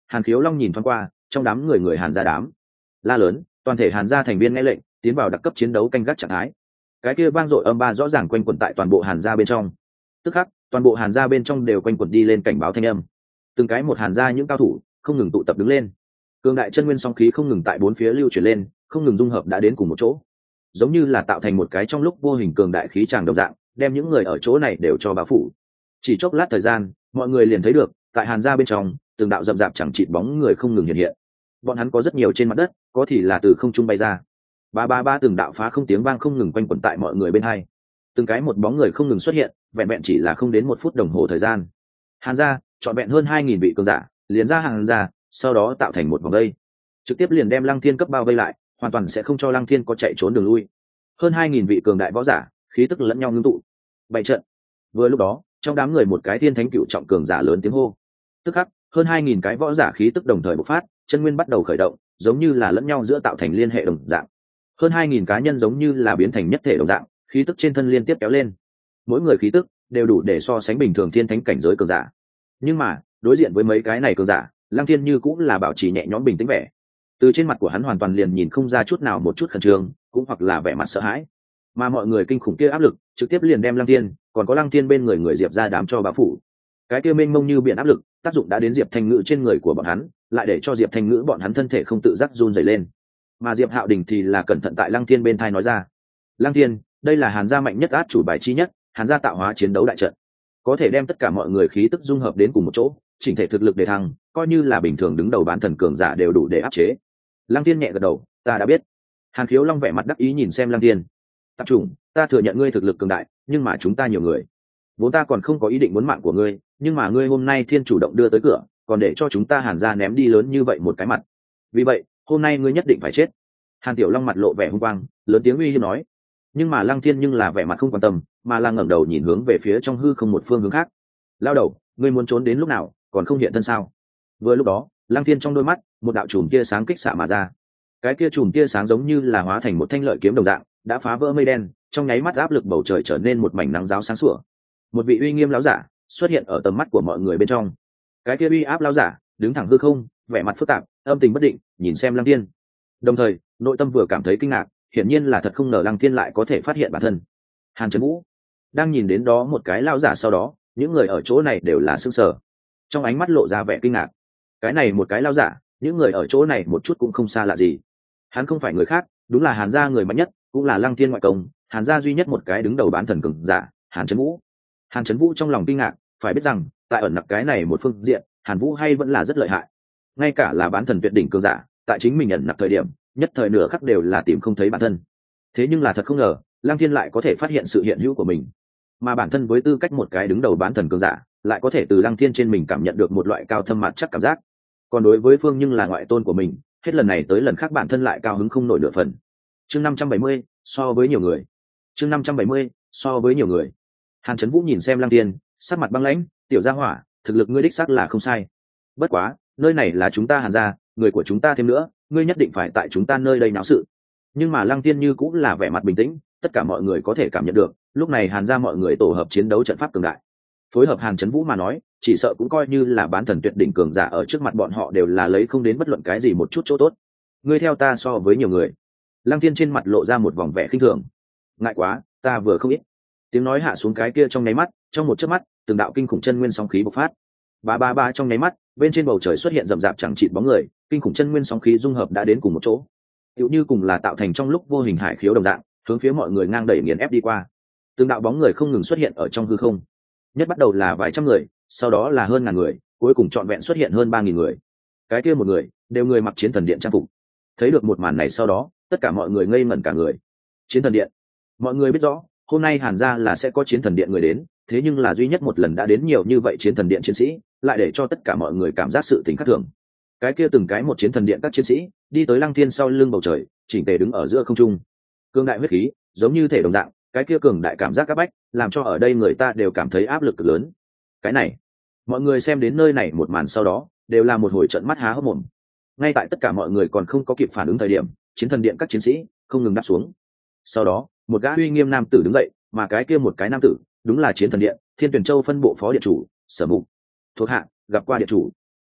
Hàn Khiếu Long nhìn thoáng qua trong đám người người Hàn gia đám, la lớn, toàn thể Hàn gia thành viên nghe lệnh tiến vào đặc cấp chiến đấu canh gác trạng thái. Cái kia vang dội âm ba rõ ràng quanh quẩn tại toàn bộ Hàn gia bên trong. Tức khắc toàn bộ Hàn gia bên trong đều quanh quẩn đi lên cảnh báo thanh âm. Từng cái một Hàn gia những cao thủ không ngừng tụ tập đứng lên, cường đại chân nguyên song khí không ngừng tại bốn phía lưu chuyển lên, không ngừng dung hợp đã đến cùng một chỗ, giống như là tạo thành một cái trong lúc vô hình cường đại khí tràng đồng dạng, đem những người ở chỗ này đều cho bao phủ. Chỉ chốc lát thời gian, mọi người liền thấy được tại Hàn gia bên trong từng đạo rậm rạp chẳng chịt bóng người không ngừng hiện hiện. Bọn hắn có rất nhiều trên mặt đất, có thì là từ không trung bay ra. Ba ba ba từng đạo phá không tiếng vang không ngừng quanh quẩn tại mọi người bên hai. Từng cái một bóng người không ngừng xuất hiện, vẹn vẹn chỉ là không đến một phút đồng hồ thời gian. Hàn gia chọn vẹn hơn hai nghìn vị cường giả, liền ra Hàn gia, sau đó tạo thành một vòng vây, trực tiếp liền đem Lăng Thiên cấp bao vây lại, hoàn toàn sẽ không cho Lăng Thiên có chạy trốn đường lui. Hơn hai nghìn vị cường đại võ giả, khí tức lẫn nhau ngưng tụ. Bảy trận. Vừa lúc đó, trong đám người một cái thiên thánh cựu trọng cường giả lớn tiếng hô. Tức khắc, hơn hai nghìn cái võ giả khí tức đồng thời bộc phát, chân nguyên bắt đầu khởi động, giống như là lẫn nhau giữa tạo thành liên hệ đồng dạng. Hơn hai nghìn cá nhân giống như là biến thành nhất thể đồng dạng, khí tức trên thân liên tiếp kéo lên. Mỗi người khí tức đều đủ để so sánh bình thường thiên thánh cảnh giới cường giả. Nhưng mà, đối diện với mấy cái này cường giả, Lăng Thiên như cũng là bảo trì nhẹ nhõm bình tĩnh vẻ. Từ trên mặt của hắn hoàn toàn liền nhìn không ra chút nào một chút khẩn trương, cũng hoặc là vẻ mặt sợ hãi. Mà mọi người kinh khủng kia áp lực, trực tiếp liền đem Lăng Thiên, còn có Lăng Thiên bên người người Diệp ra đám cho bao phủ. Cái kia mênh mông như biển áp lực, tác dụng đã đến Diệp Thanh Ngữ trên người của bọn hắn, lại để cho Diệp Thanh Ngữ bọn hắn thân thể không tự giác run rẩy lên. Mà Diệp Hạo Đình thì là cẩn thận tại Lăng Thiên bên tai nói ra: "Lăng Thiên, đây là Hàn gia mạnh nhất át chủ bài chi nhất, Hàn gia tạo hóa chiến đấu đại trận, có thể đem tất cả mọi người khí tức dung hợp đến cùng một chỗ, chỉnh thể thực lực để thăng, coi như là bình thường đứng đầu bán thần cường giả đều đủ để áp chế." Lăng Thiên nhẹ gật đầu: "Ta đã biết." Hàn Khiếu Long vẻ mặt đắc ý nhìn xem Lăng Thiên: "Tập trung, ta thừa nhận ngươi thực lực cường đại, nhưng mà chúng ta nhiều người, vốn ta còn không có ý định muốn mạng của ngươi, nhưng mà ngươi hôm nay Thiên chủ động đưa tới cửa, còn để cho chúng ta Hàn gia ném đi lớn như vậy một cái mặt. Vì vậy, hôm nay ngươi nhất định phải chết." Hàn Tiểu Long mặt lộ vẻ hung quang, lớn tiếng uy hiếp nói. Nhưng mà Lăng Thiên nhưng là vẻ mặt không quan tâm, mà là ngẩng đầu nhìn hướng về phía trong hư không một phương hướng khác. "Lao đầu, ngươi muốn trốn đến lúc nào, còn không hiện thân sao?" Vừa lúc đó, Lăng Thiên trong đôi mắt, một đạo chùm tia sáng kích xạ mà ra. Cái kia chùm tia sáng giống như là hóa thành một thanh lợi kiếm đồng dạng, đã phá vỡ mây đen, trong nháy mắt áp lực bầu trời trở nên một mảnh nắng ráo sáng sủa. Một vị uy nghiêm lão giả xuất hiện ở tầm mắt của mọi người bên trong. Cái kia uy áp lão giả đứng thẳng hư không, vẻ mặt phức tạp, âm tình bất định, nhìn xem Lăng Thiên. Đồng thời, nội tâm vừa cảm thấy kinh ngạc, hiển nhiên là thật không ngờ Lăng Thiên lại có thể phát hiện bản thân. Hàn Trấn Vũ đang nhìn đến đó một cái lão giả, sau đó, những người ở chỗ này đều là sững sờ, trong ánh mắt lộ ra vẻ kinh ngạc. Cái này một cái lão giả, những người ở chỗ này một chút cũng không xa lạ gì. Hắn không phải người khác, đúng là Hàn gia người mạnh nhất, cũng là Lăng Thiên ngoại công, Hàn gia duy nhất một cái đứng đầu bán thần cường giả, Hàn Trấn Vũ. Hàn Trấn Vũ trong lòng kinh ngạc, phải biết rằng, tại ẩn nặc cái này một phương diện, Hàn Vũ hay vẫn là rất lợi hại. Ngay cả là bán thần tuyệt đỉnh cường giả, tại chính mình ẩn nặc thời điểm, nhất thời nửa khắc đều là tìm không thấy bản thân. Thế nhưng là thật không ngờ, Lăng Thiên lại có thể phát hiện sự hiện hữu của mình, mà bản thân với tư cách một cái đứng đầu bán thần cường giả, lại có thể từ Lăng Thiên trên mình cảm nhận được một loại cao thâm mặt chắc cảm giác. Còn đối với Phương nhưng là ngoại tôn của mình, hết lần này tới lần khác bản thân lại cao hứng không nổi nửa phần. Chương năm trăm bảy mươi, so với nhiều người. Chương năm trăm bảy mươi, so với nhiều người. Hàn Trấn Vũ nhìn xem Lăng Thiên, sắc mặt băng lãnh: "Tiểu gia hỏa, thực lực ngươi đích xác là không sai. Bất quá, nơi này là chúng ta Hàn gia, người của chúng ta thêm nữa, ngươi nhất định phải tại chúng ta nơi đây náo sự." Nhưng mà Lăng Thiên như cũng là vẻ mặt bình tĩnh, tất cả mọi người có thể cảm nhận được, lúc này Hàn gia mọi người tổ hợp chiến đấu trận pháp cường đại. Phối hợp Hàn Trấn Vũ mà nói, chỉ sợ cũng coi như là bán thần tuyệt đỉnh cường giả, ở trước mặt bọn họ đều là lấy không đến bất luận cái gì một chút chỗ tốt. "Ngươi theo ta so với nhiều người." Lăng Thiên trên mặt lộ ra một vòng vẻ khinh thường. "Ngại quá, ta vừa không ít." Tiếng nói hạ xuống cái kia trong nháy mắt, trong một chớp mắt, từng đạo kinh khủng chân nguyên sóng khí bộc phát. Ba ba ba trong nháy mắt, bên trên bầu trời xuất hiện rậm rạp chẳng chịt bóng người, kinh khủng chân nguyên sóng khí dung hợp đã đến cùng một chỗ. Tựu như cùng là tạo thành trong lúc vô hình hải khiếu đồng dạng, hướng phía mọi người ngang đẩy nghiền ép đi qua. Từng đạo bóng người không ngừng xuất hiện ở trong hư không. Nhất bắt đầu là vài trăm người, sau đó là hơn ngàn người, cuối cùng trọn vẹn xuất hiện hơn ba nghìn người. Cái kia một người, đều người mặc chiến thần điện trang phục. Thấy được một màn này sau đó, tất cả mọi người ngây ngẩn cả người. Chiến thần điện. Mọi người biết rõ, hôm nay Hàn gia là sẽ có chiến thần điện người đến, thế nhưng là duy nhất một lần đã đến nhiều như vậy chiến thần điện chiến sĩ, lại để cho tất cả mọi người cảm giác sự tình khác thường. Cái kia từng cái một chiến thần điện các chiến sĩ, đi tới Lăng Thiên sau lưng bầu trời, chỉnh tề đứng ở giữa không trung. Cường đại huyết khí, giống như thể đồng dạng, cái kia cường đại cảm giác các bách, làm cho ở đây người ta đều cảm thấy áp lực cực lớn. Cái này, mọi người xem đến nơi này một màn sau đó, đều là một hồi trận mắt há hốc mồm. Ngay tại tất cả mọi người còn không có kịp phản ứng thời điểm, chiến thần điện các chiến sĩ không ngừng đáp xuống. Sau đó, một gã uy nghiêm nam tử đứng dậy, mà cái kia một cái nam tử, đúng là chiến thần điện Thiên Tuyển Châu phân bộ phó điện chủ Sở Mục. "Thuộc hạ gặp qua điện chủ."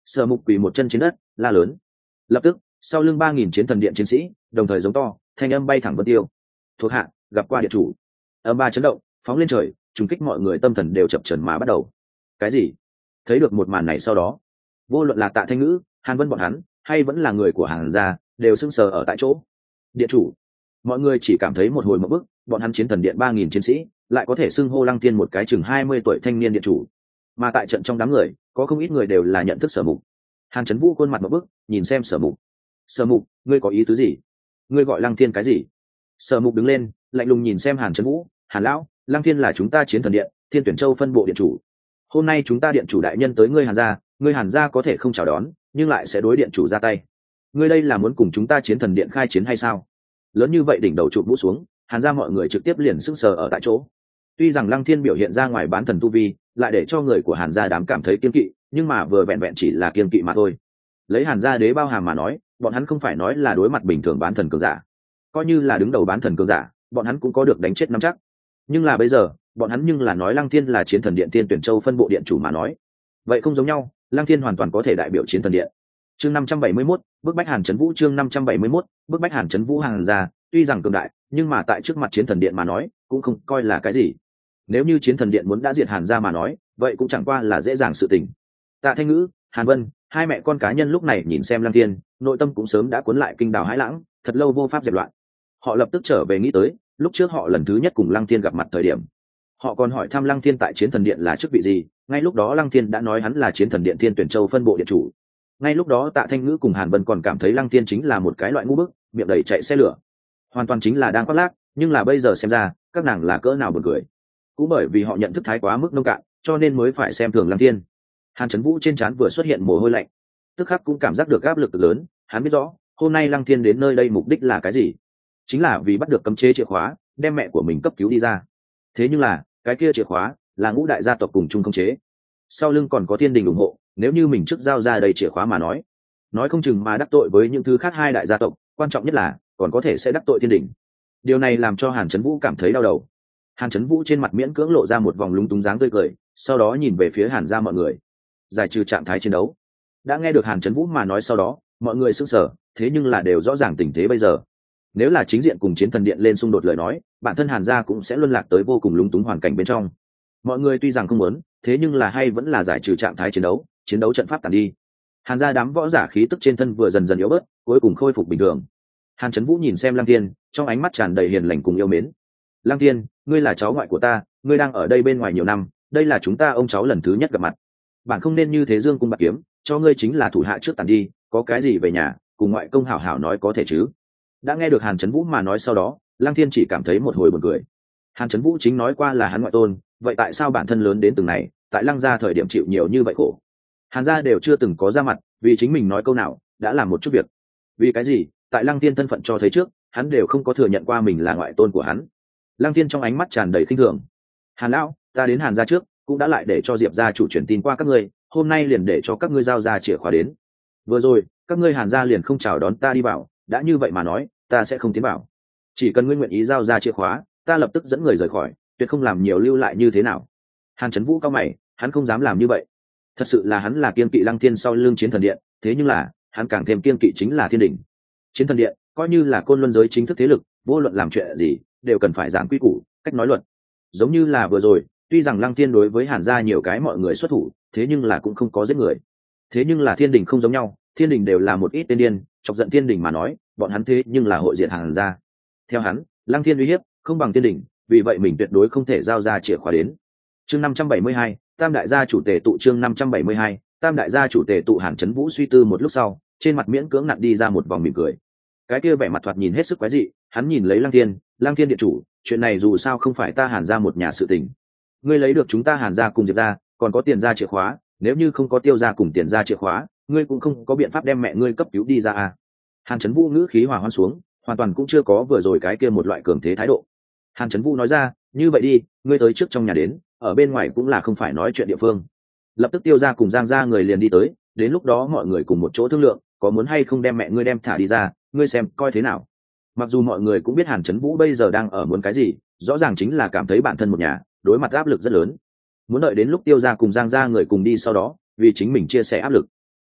Sở Mục quỳ một chân trên đất la lớn. Lập tức sau lưng ba nghìn chiến thần điện chiến sĩ đồng thời giống to, thanh âm bay thẳng vân tiêu. Thuộc hạ gặp qua điện chủ. Âm ba chấn động phóng lên trời, trùng kích mọi người tâm thần đều chập chờn mà bắt đầu. Cái gì? Thấy được một màn này sau đó, vô luận là Tạ Thanh Ngữ, Hàn Vân bọn hắn hay vẫn là người của Hàn gia đều sững sờ ở tại chỗ. Điện chủ. Mọi người chỉ cảm thấy một hồi một bức, bọn hắn chiến thần điện ba nghìn chiến sĩ lại có thể xưng hô Lăng Tiên một cái chừng hai mươi tuổi thanh niên điện chủ. Mà tại trận trong đám người có không ít người đều là nhận thức Sở Mục. Hàn Chấn Vũ khuôn mặt một bức nhìn xem Sở Mục. Sở Mục, ngươi có ý tứ gì? Ngươi gọi Lăng Thiên cái gì? Sở Mục đứng lên lạnh lùng nhìn xem Hàn Chấn Vũ. Hàn lão, Lăng Thiên là chúng ta chiến thần điện Thiên Tuyển Châu phân bộ điện chủ. Hôm nay chúng ta điện chủ đại nhân tới ngươi Hàn gia, ngươi Hàn gia có thể không chào đón, nhưng lại sẽ đối điện chủ ra tay. Ngươi đây là muốn cùng chúng ta chiến thần điện khai chiến hay sao? Lớn như vậy đỉnh đầu chụp mũ xuống, Hàn gia mọi người trực tiếp liền sững sờ ở tại chỗ. Tuy rằng Lăng Thiên biểu hiện ra ngoài bán thần tu vi, lại để cho người của Hàn gia đám cảm thấy kiêng kỵ, nhưng mà vừa vẹn vẹn chỉ là kiêng kỵ mà thôi. Lấy Hàn gia đế bao hàm mà nói, bọn hắn không phải nói là đối mặt bình thường bán thần cường giả, coi như là đứng đầu bán thần cường giả, bọn hắn cũng có được đánh chết nắm chắc. Nhưng là bây giờ, bọn hắn nhưng là nói Lăng Thiên là chiến thần điện Tiên Tuyển Châu phân bộ điện chủ mà nói, vậy không giống nhau, Lăng Thiên hoàn toàn có thể đại biểu chiến thần điện. Chương năm trăm bảy mươi mốt, bức bách Hàn Chấn Vũ. Chương năm trăm bảy mươi mốt, bức bách Hàn Chấn Vũ. Hàn gia tuy rằng cường đại, nhưng mà tại trước mặt chiến thần điện mà nói, cũng không coi là cái gì. Nếu như chiến thần điện muốn đã diệt Hàn gia mà nói, vậy cũng chẳng qua là dễ dàng sự tình. Tạ Thanh Ngữ, Hàn Vân, hai mẹ con cá nhân lúc này nhìn xem Lăng Thiên, nội tâm cũng sớm đã cuốn lại kinh đào hãi lãng, thật lâu vô pháp dẹp loạn. Họ lập tức trở về nghĩ tới, lúc trước họ lần thứ nhất cùng Lăng Thiên gặp mặt thời điểm, họ còn hỏi thăm Lăng Thiên tại chiến thần điện là chức vị gì, ngay lúc đó Lăng Thiên đã nói hắn là chiến thần điện Thiên Tuyển Châu phân bộ điện chủ. Ngay lúc đó Tạ Thanh Ngữ cùng Hàn Vân còn cảm thấy Lăng Thiên chính là một cái loại ngu bức, miệng đầy chạy xe lửa, hoàn toàn chính là đang khoác lác, nhưng là bây giờ xem ra, các nàng là cỡ nào buồn cười. Cũng bởi vì họ nhận thức thái quá mức nông cạn, cho nên mới phải xem thường Lăng Thiên. Hàn Chấn Vũ trên trán vừa xuất hiện mồ hôi lạnh, tức khắc cũng cảm giác được áp lực lớn, hắn biết rõ, hôm nay Lăng Thiên đến nơi đây mục đích là cái gì? Chính là vì bắt được cấm chế chìa khóa, đem mẹ của mình cấp cứu đi ra. Thế nhưng là, cái kia chìa khóa là ngũ đại gia tộc cùng chung khống chế. Sau lưng còn có Thiên Đình ủng hộ, nếu như mình trước giao ra đầy chìa khóa mà nói, nói không chừng mà đắc tội với những thứ khác hai đại gia tộc, quan trọng nhất là còn có thể sẽ đắc tội Thiên Đình. Điều này làm cho Hàn Chấn Vũ cảm thấy đau đầu. Hàn Chấn Vũ trên mặt miễn cưỡng lộ ra một vòng lúng túng dáng tươi cười, sau đó nhìn về phía Hàn gia mọi người. Giải trừ trạng thái chiến đấu. Đã nghe được Hàn Chấn Vũ mà nói sau đó, mọi người sững sờ, thế nhưng là đều rõ ràng tình thế bây giờ. Nếu là chính diện cùng chiến thần điện lên xung đột lời nói, bản thân Hàn gia cũng sẽ luân lạc tới vô cùng lúng túng hoàn cảnh bên trong. Mọi người tuy rằng không muốn, thế nhưng là hay vẫn là giải trừ trạng thái chiến đấu, chiến đấu trận pháp tàn đi. Hàn gia đám võ giả khí tức trên thân vừa dần dần yếu bớt, cuối cùng khôi phục bình thường. Hàn Chấn Vũ nhìn xem Lăng Thiên, trong ánh mắt tràn đầy hiền lành cùng yêu mến. Lăng Thiên, ngươi là cháu ngoại của ta, ngươi đang ở đây bên ngoài nhiều năm, đây là chúng ta ông cháu lần thứ nhất gặp mặt. Bạn không nên như thế dương cung bạc kiếm, cho ngươi chính là thủ hạ trước tàn đi, có cái gì về nhà, cùng ngoại công hảo hảo nói có thể chứ. Đã nghe được Hàn Chấn Vũ mà nói sau đó, Lăng Thiên chỉ cảm thấy một hồi buồn cười. Hàn Chấn Vũ chính nói qua là hắn ngoại tôn, vậy tại sao bản thân lớn đến từng này, tại Lăng gia thời điểm chịu nhiều như vậy khổ? Hàn gia đều chưa từng có ra mặt, vì chính mình nói câu nào, đã làm một chút việc. Vì cái gì? Tại Lăng Thiên thân phận cho thấy trước, hắn đều không có thừa nhận qua mình là ngoại tôn của hắn. Lăng Thiên trong ánh mắt tràn đầy khinh thường. Hàn lão, ta đến Hàn gia trước, cũng đã lại để cho Diệp gia chủ truyền tin qua các ngươi, hôm nay liền để cho các ngươi giao ra chìa khóa đến. Vừa rồi, các ngươi Hàn gia liền không chào đón ta đi vào, đã như vậy mà nói, ta sẽ không tiến vào. Chỉ cần ngươi nguyện ý giao ra chìa khóa, ta lập tức dẫn người rời khỏi, tuyệt không làm nhiều lưu lại như thế nào. Hàn Chấn Vũ cao mày, hắn không dám làm như vậy. Thật sự là hắn là kiên kỵ Lăng Thiên sau lưng chiến thần điện, thế nhưng là, hắn càng thêm kiên kỵ chính là Thiên Đình. Chiến thần điện, coi như là côn luân giới chính thức thế lực, vô luận làm chuyện gì, đều cần phải giảng quy củ, cách nói luật. Giống như là vừa rồi, tuy rằng Lăng Thiên đối với Hàn gia nhiều cái mọi người xuất thủ, thế nhưng là cũng không có giết người. Thế nhưng là Thiên Đình không giống nhau, Thiên Đình đều là một ít tên điên, chọc giận Thiên Đình mà nói, bọn hắn thế nhưng là hội diện Hàn gia. Theo hắn, Lăng Thiên uy hiếp không bằng Thiên Đình, vì vậy mình tuyệt đối không thể giao ra chìa khóa đến. Chương năm trăm bảy mươi hai, Tam đại gia chủ tề tụ. Chương năm trăm bảy mươi hai, Tam đại gia chủ tề tụ. Hàn Chấn Vũ suy tư một lúc sau, trên mặt miễn cưỡng nặn đi ra một vòng mỉm cười. Cái kia vẻ mặt thoạt nhìn hết sức quái dị, hắn nhìn lấy Lăng Thiên, Lăng Thiên điện chủ, chuyện này dù sao không phải ta Hàn gia một nhà sự tình. Ngươi lấy được chúng ta Hàn gia cùng Diệp gia, còn có tiền gia chìa khóa, nếu như không có Tiêu gia cùng tiền gia chìa khóa, ngươi cũng không có biện pháp đem mẹ ngươi cấp cứu đi ra à? Hàn Chấn Vũ ngữ khí hòa hoãn xuống, hoàn toàn cũng chưa có vừa rồi cái kia một loại cường thế thái độ. Hàn Chấn Vũ nói ra, như vậy đi, ngươi tới trước trong nhà đến, ở bên ngoài cũng là không phải nói chuyện địa phương. Lập tức Tiêu gia cùng Giang gia người liền đi tới, đến lúc đó mọi người cùng một chỗ thương lượng, có muốn hay không đem mẹ ngươi đem thả đi ra, ngươi xem coi thế nào. Mặc dù mọi người cũng biết Hàn Chấn Vũ bây giờ đang ở muốn cái gì, rõ ràng chính là cảm thấy bản thân một nhà đối mặt áp lực rất lớn, muốn đợi đến lúc Tiêu gia cùng Giang gia người cùng đi sau đó, vì chính mình chia sẻ áp lực.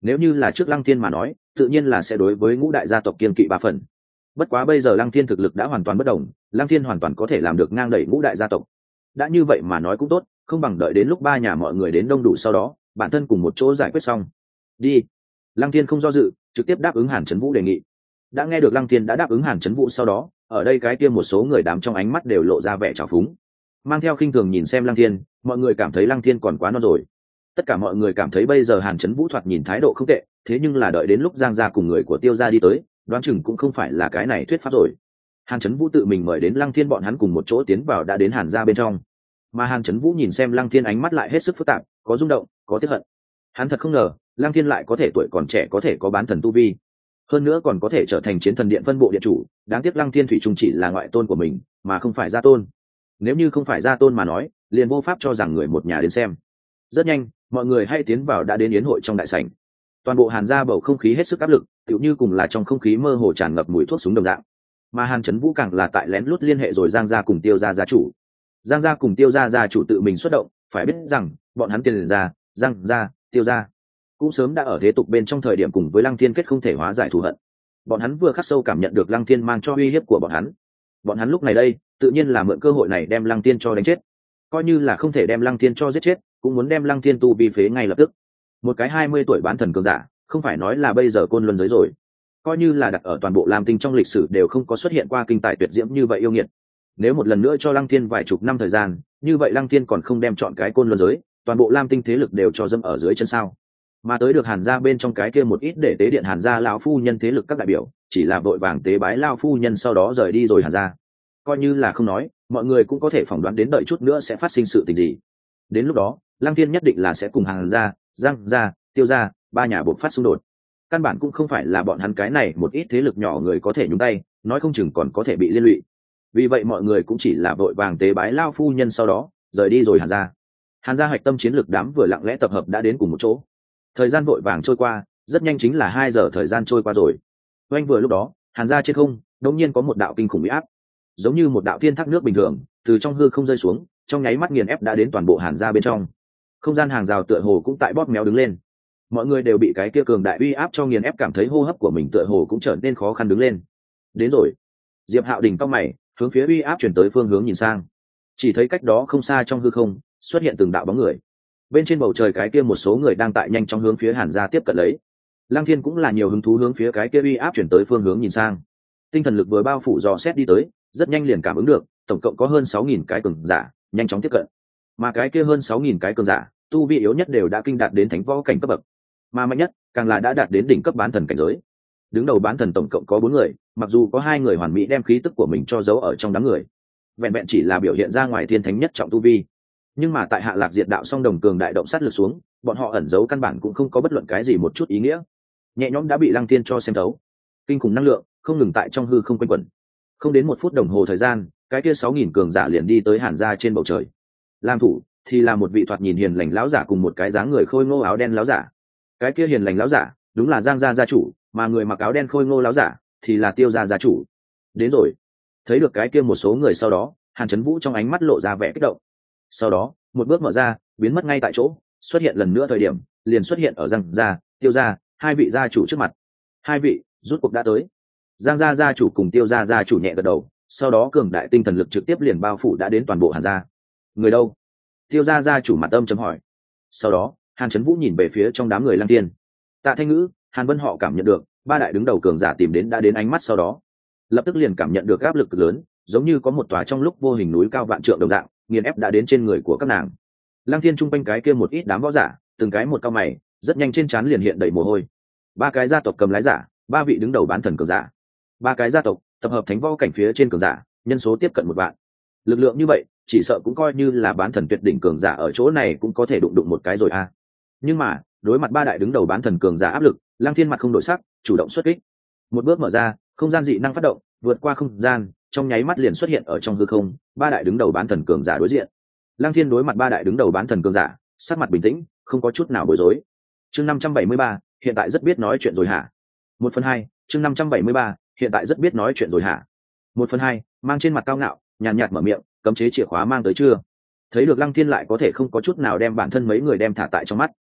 nếu như là trước Lăng Thiên mà nói tự nhiên là sẽ đối với ngũ đại gia tộc kiên kỵ ba phần. Bất quá bây giờ Lăng Thiên thực lực đã hoàn toàn bất đồng, Lăng Thiên hoàn toàn có thể làm được ngang đẩy ngũ đại gia tộc. Đã như vậy mà nói cũng tốt, không bằng đợi đến lúc ba nhà mọi người đến đông đủ sau đó bản thân cùng một chỗ giải quyết xong. Đi. Lăng Thiên không do dự, trực tiếp đáp ứng Hàn Chấn Vũ đề nghị. Đã nghe được Lăng Thiên đã đáp ứng Hàn Chấn Vũ sau đó, ở đây cái kia một số người đám trong ánh mắt đều lộ ra vẻ trào phúng, mang theo khinh thường nhìn xem Lăng Thiên. Mọi người cảm thấy Lăng Thiên còn quá non rồi. Tất cả mọi người cảm thấy bây giờ Hàn Chấn Vũ thoạt nhìn thái độ không tệ, thế nhưng là đợi đến lúc Giang gia cùng người của Tiêu gia đi tới, đoán chừng cũng không phải là cái này thuyết pháp rồi. Hàn Chấn Vũ tự mình mời đến Lăng Thiên bọn hắn cùng một chỗ tiến vào đã đến Hàn gia bên trong. Mà Hàn Chấn Vũ nhìn xem Lăng Thiên ánh mắt lại hết sức phức tạp, có rung động, có tiếc hận. Hắn thật không ngờ, Lăng Thiên lại có thể tuổi còn trẻ có thể có bán thần tu vi, hơn nữa còn có thể trở thành chiến thần điện phân bộ điện chủ. Đáng tiếc Lăng Thiên thủy chung chỉ là ngoại tôn của mình, mà không phải gia tôn. Nếu như không phải gia tôn mà nói, liền vô pháp cho rằng người một nhà đến xem. Rất nhanh, mọi người hay tiến vào đã đến yến hội trong đại sảnh. Toàn bộ Hàn gia bầu không khí hết sức áp lực, tựu như cùng là trong không khí mơ hồ tràn ngập mùi thuốc súng đồng dạng. Mà Hàn Chấn Vũ càng là tại lén lút liên hệ rồi Giang gia cùng Tiêu gia gia chủ. Giang gia cùng Tiêu gia gia chủ tự mình xuất động, phải biết rằng bọn hắn tiền gia, Giang gia, Tiêu gia cũng sớm đã ở thế tục bên trong thời điểm cùng với Lăng Thiên kết không thể hóa giải thù hận. Bọn hắn vừa khắc sâu cảm nhận được Lăng Thiên mang cho uy hiếp của bọn hắn. Bọn hắn lúc này đây, tự nhiên là mượn cơ hội này đem Lăng Thiên cho đánh chết. Coi như là không thể đem Lăng Thiên cho giết chết, cũng muốn đem Lăng Thiên tu vi phế ngay lập tức. Một cái hai mươi tuổi bán thần cường giả, không phải nói là bây giờ côn luân giới rồi. Coi như là đặt ở toàn bộ Lam Tinh trong lịch sử đều không có xuất hiện qua kinh tài tuyệt diễm như vậy yêu nghiệt. Nếu một lần nữa cho Lăng Thiên vài chục năm thời gian, như vậy Lăng Thiên còn không đem chọn cái côn luân giới, toàn bộ Lam Tinh thế lực đều cho dẫm ở dưới chân sao? Mà tới được Hàn gia bên trong cái kia một ít để tế điện Hàn gia lão phu nhân thế lực các đại biểu, chỉ là vội vàng tế bái lão phu nhân sau đó rời đi rồi Hàn gia. Coi như là không nói, mọi người cũng có thể phỏng đoán đến đợi chút nữa sẽ phát sinh sự tình gì. Đến lúc đó, Lăng Thiên nhất định là sẽ cùng Hàn gia, Giang gia, Tiêu gia, ba nhà buộc phát xung đột. Căn bản cũng không phải là bọn hắn cái này một ít thế lực nhỏ người có thể nhúng tay, nói không chừng còn có thể bị liên lụy. Vì vậy mọi người cũng chỉ là vội vàng tế bái lão phu nhân sau đó rời đi rồi Hàn gia. Hàn gia hạch tâm chiến lược đám vừa lặng lẽ tập hợp đã đến cùng một chỗ. Thời gian vội vàng trôi qua, rất nhanh chính là hai giờ thời gian trôi qua rồi. Oanh vừa lúc đó, Hàn gia trên không, đột nhiên có một đạo kinh khủng uy áp, giống như một đạo thiên thác nước bình thường, từ trong hư không rơi xuống, trong nháy mắt nghiền ép đã đến toàn bộ Hàn gia bên trong. Không gian hàng rào tựa hồ cũng tại bóp méo đứng lên. Mọi người đều bị cái kia cường đại uy áp cho nghiền ép cảm thấy hô hấp của mình tựa hồ cũng trở nên khó khăn đứng lên. Đến rồi. Diệp Hạo Đình cau mày, hướng phía uy áp chuyển tới phương hướng nhìn sang. Chỉ thấy cách đó không xa trong hư không, xuất hiện từng đạo bóng người. Bên trên bầu trời cái kia một số người đang tại nhanh chóng hướng phía Hàn gia tiếp cận lấy. Lăng Thiên cũng là nhiều hứng thú hướng phía cái kia uy áp chuyển tới phương hướng nhìn sang. Tinh thần lực vừa bao phủ dò xét đi tới, rất nhanh liền cảm ứng được, tổng cộng có hơn sáu nghìn cái cường giả, nhanh chóng tiếp cận. Mà cái kia hơn sáu nghìn cái cường giả, tu vi yếu nhất đều đã kinh đạt đến thánh võ cảnh cấp bậc, mà mạnh nhất càng là đã đạt đến đỉnh cấp bán thần cảnh giới. Đứng đầu bán thần tổng cộng có bốn người, mặc dù có hai người hoàn mỹ đem khí tức của mình cho giấu ở trong đám người, vẹn vẹn chỉ là biểu hiện ra ngoài thiên thánh nhất trọng tu vi. Nhưng mà tại Hạ Lạc Diệt đạo song đồng cường đại động sát lực xuống, bọn họ ẩn giấu căn bản cũng không có bất luận cái gì một chút ý nghĩa, nhẹ nhõm đã bị Lăng Thiên cho xem thấu. Kinh khủng năng lượng không ngừng tại trong hư không quanh quẩn. Không đến một phút đồng hồ thời gian, cái kia sáu nghìn cường giả liền đi tới Hàn gia trên bầu trời. Làm thủ thì là một vị thoạt nhìn hiền lành lão giả cùng một cái dáng người khôi ngô áo đen lão giả. Cái kia hiền lành lão giả đúng là Giang gia gia chủ, mà người mặc áo đen khôi ngô lão giả thì là Tiêu gia gia chủ. Đến rồi. Thấy được cái kia một số người sau đó, Hàn Chấn Vũ trong ánh mắt lộ ra vẻ kích động. Sau đó, một bước mở ra, biến mất ngay tại chỗ, xuất hiện lần nữa thời điểm, liền xuất hiện ở Giang gia, Tiêu gia, hai vị gia chủ trước mặt. Hai vị, rút cuộc đã tới. Giang gia gia chủ cùng Tiêu gia gia chủ nhẹ gật đầu, sau đó cường đại tinh thần lực trực tiếp liền bao phủ đã đến toàn bộ Hàn gia. Người đâu? Tiêu gia gia chủ mặt âm chấm hỏi. Sau đó, Hàn Chấn Vũ nhìn về phía trong đám người Lăng Thiên. Tạ Thanh Ngữ, Hàn Vân họ cảm nhận được, ba đại đứng đầu cường giả tìm đến đã đến ánh mắt sau đó, lập tức liền cảm nhận được áp lực cực lớn, giống như có một tòa trong lúc vô hình núi cao vạn trượng đồng dạng, nghiền ép đã đến trên người của các nàng. Lăng Thiên trung quanh cái kia một ít đám võ giả, từng cái một cao mày, rất nhanh trên trán liền hiện đầy mồ hôi. Ba cái gia tộc cầm lái giả, ba vị đứng đầu bán thần cường giả, ba cái gia tộc tập hợp thánh võ cảnh phía trên cường giả, nhân số tiếp cận một vạn. Lực lượng như vậy, chỉ sợ cũng coi như là bán thần tuyệt đỉnh cường giả ở chỗ này cũng có thể đụng đụng một cái rồi a. À. Nhưng mà, đối mặt ba đại đứng đầu bán thần cường giả áp lực, Lăng Thiên mặt không đổi sắc, chủ động xuất kích. Một bước mở ra, không gian dị năng phát động, vượt qua không gian, trong nháy mắt liền xuất hiện ở trong hư không, ba đại đứng đầu bán thần cường giả đối diện. Lăng Thiên đối mặt ba đại đứng đầu bán thần cường giả, sắc mặt bình tĩnh, không có chút nào bối rối. Chương năm trăm bảy mươi ba, hiện tại rất biết nói chuyện rồi hả? Một phần hai, chương năm trăm bảy mươi ba, hiện tại rất biết nói chuyện rồi hả? Một phần hai, mang trên mặt cao ngạo, nhàn nhạt mở miệng, cấm chế chìa khóa mang tới chưa? Thấy được Lăng Thiên lại có thể không có chút nào đem bản thân mấy người đem thả tại trong mắt.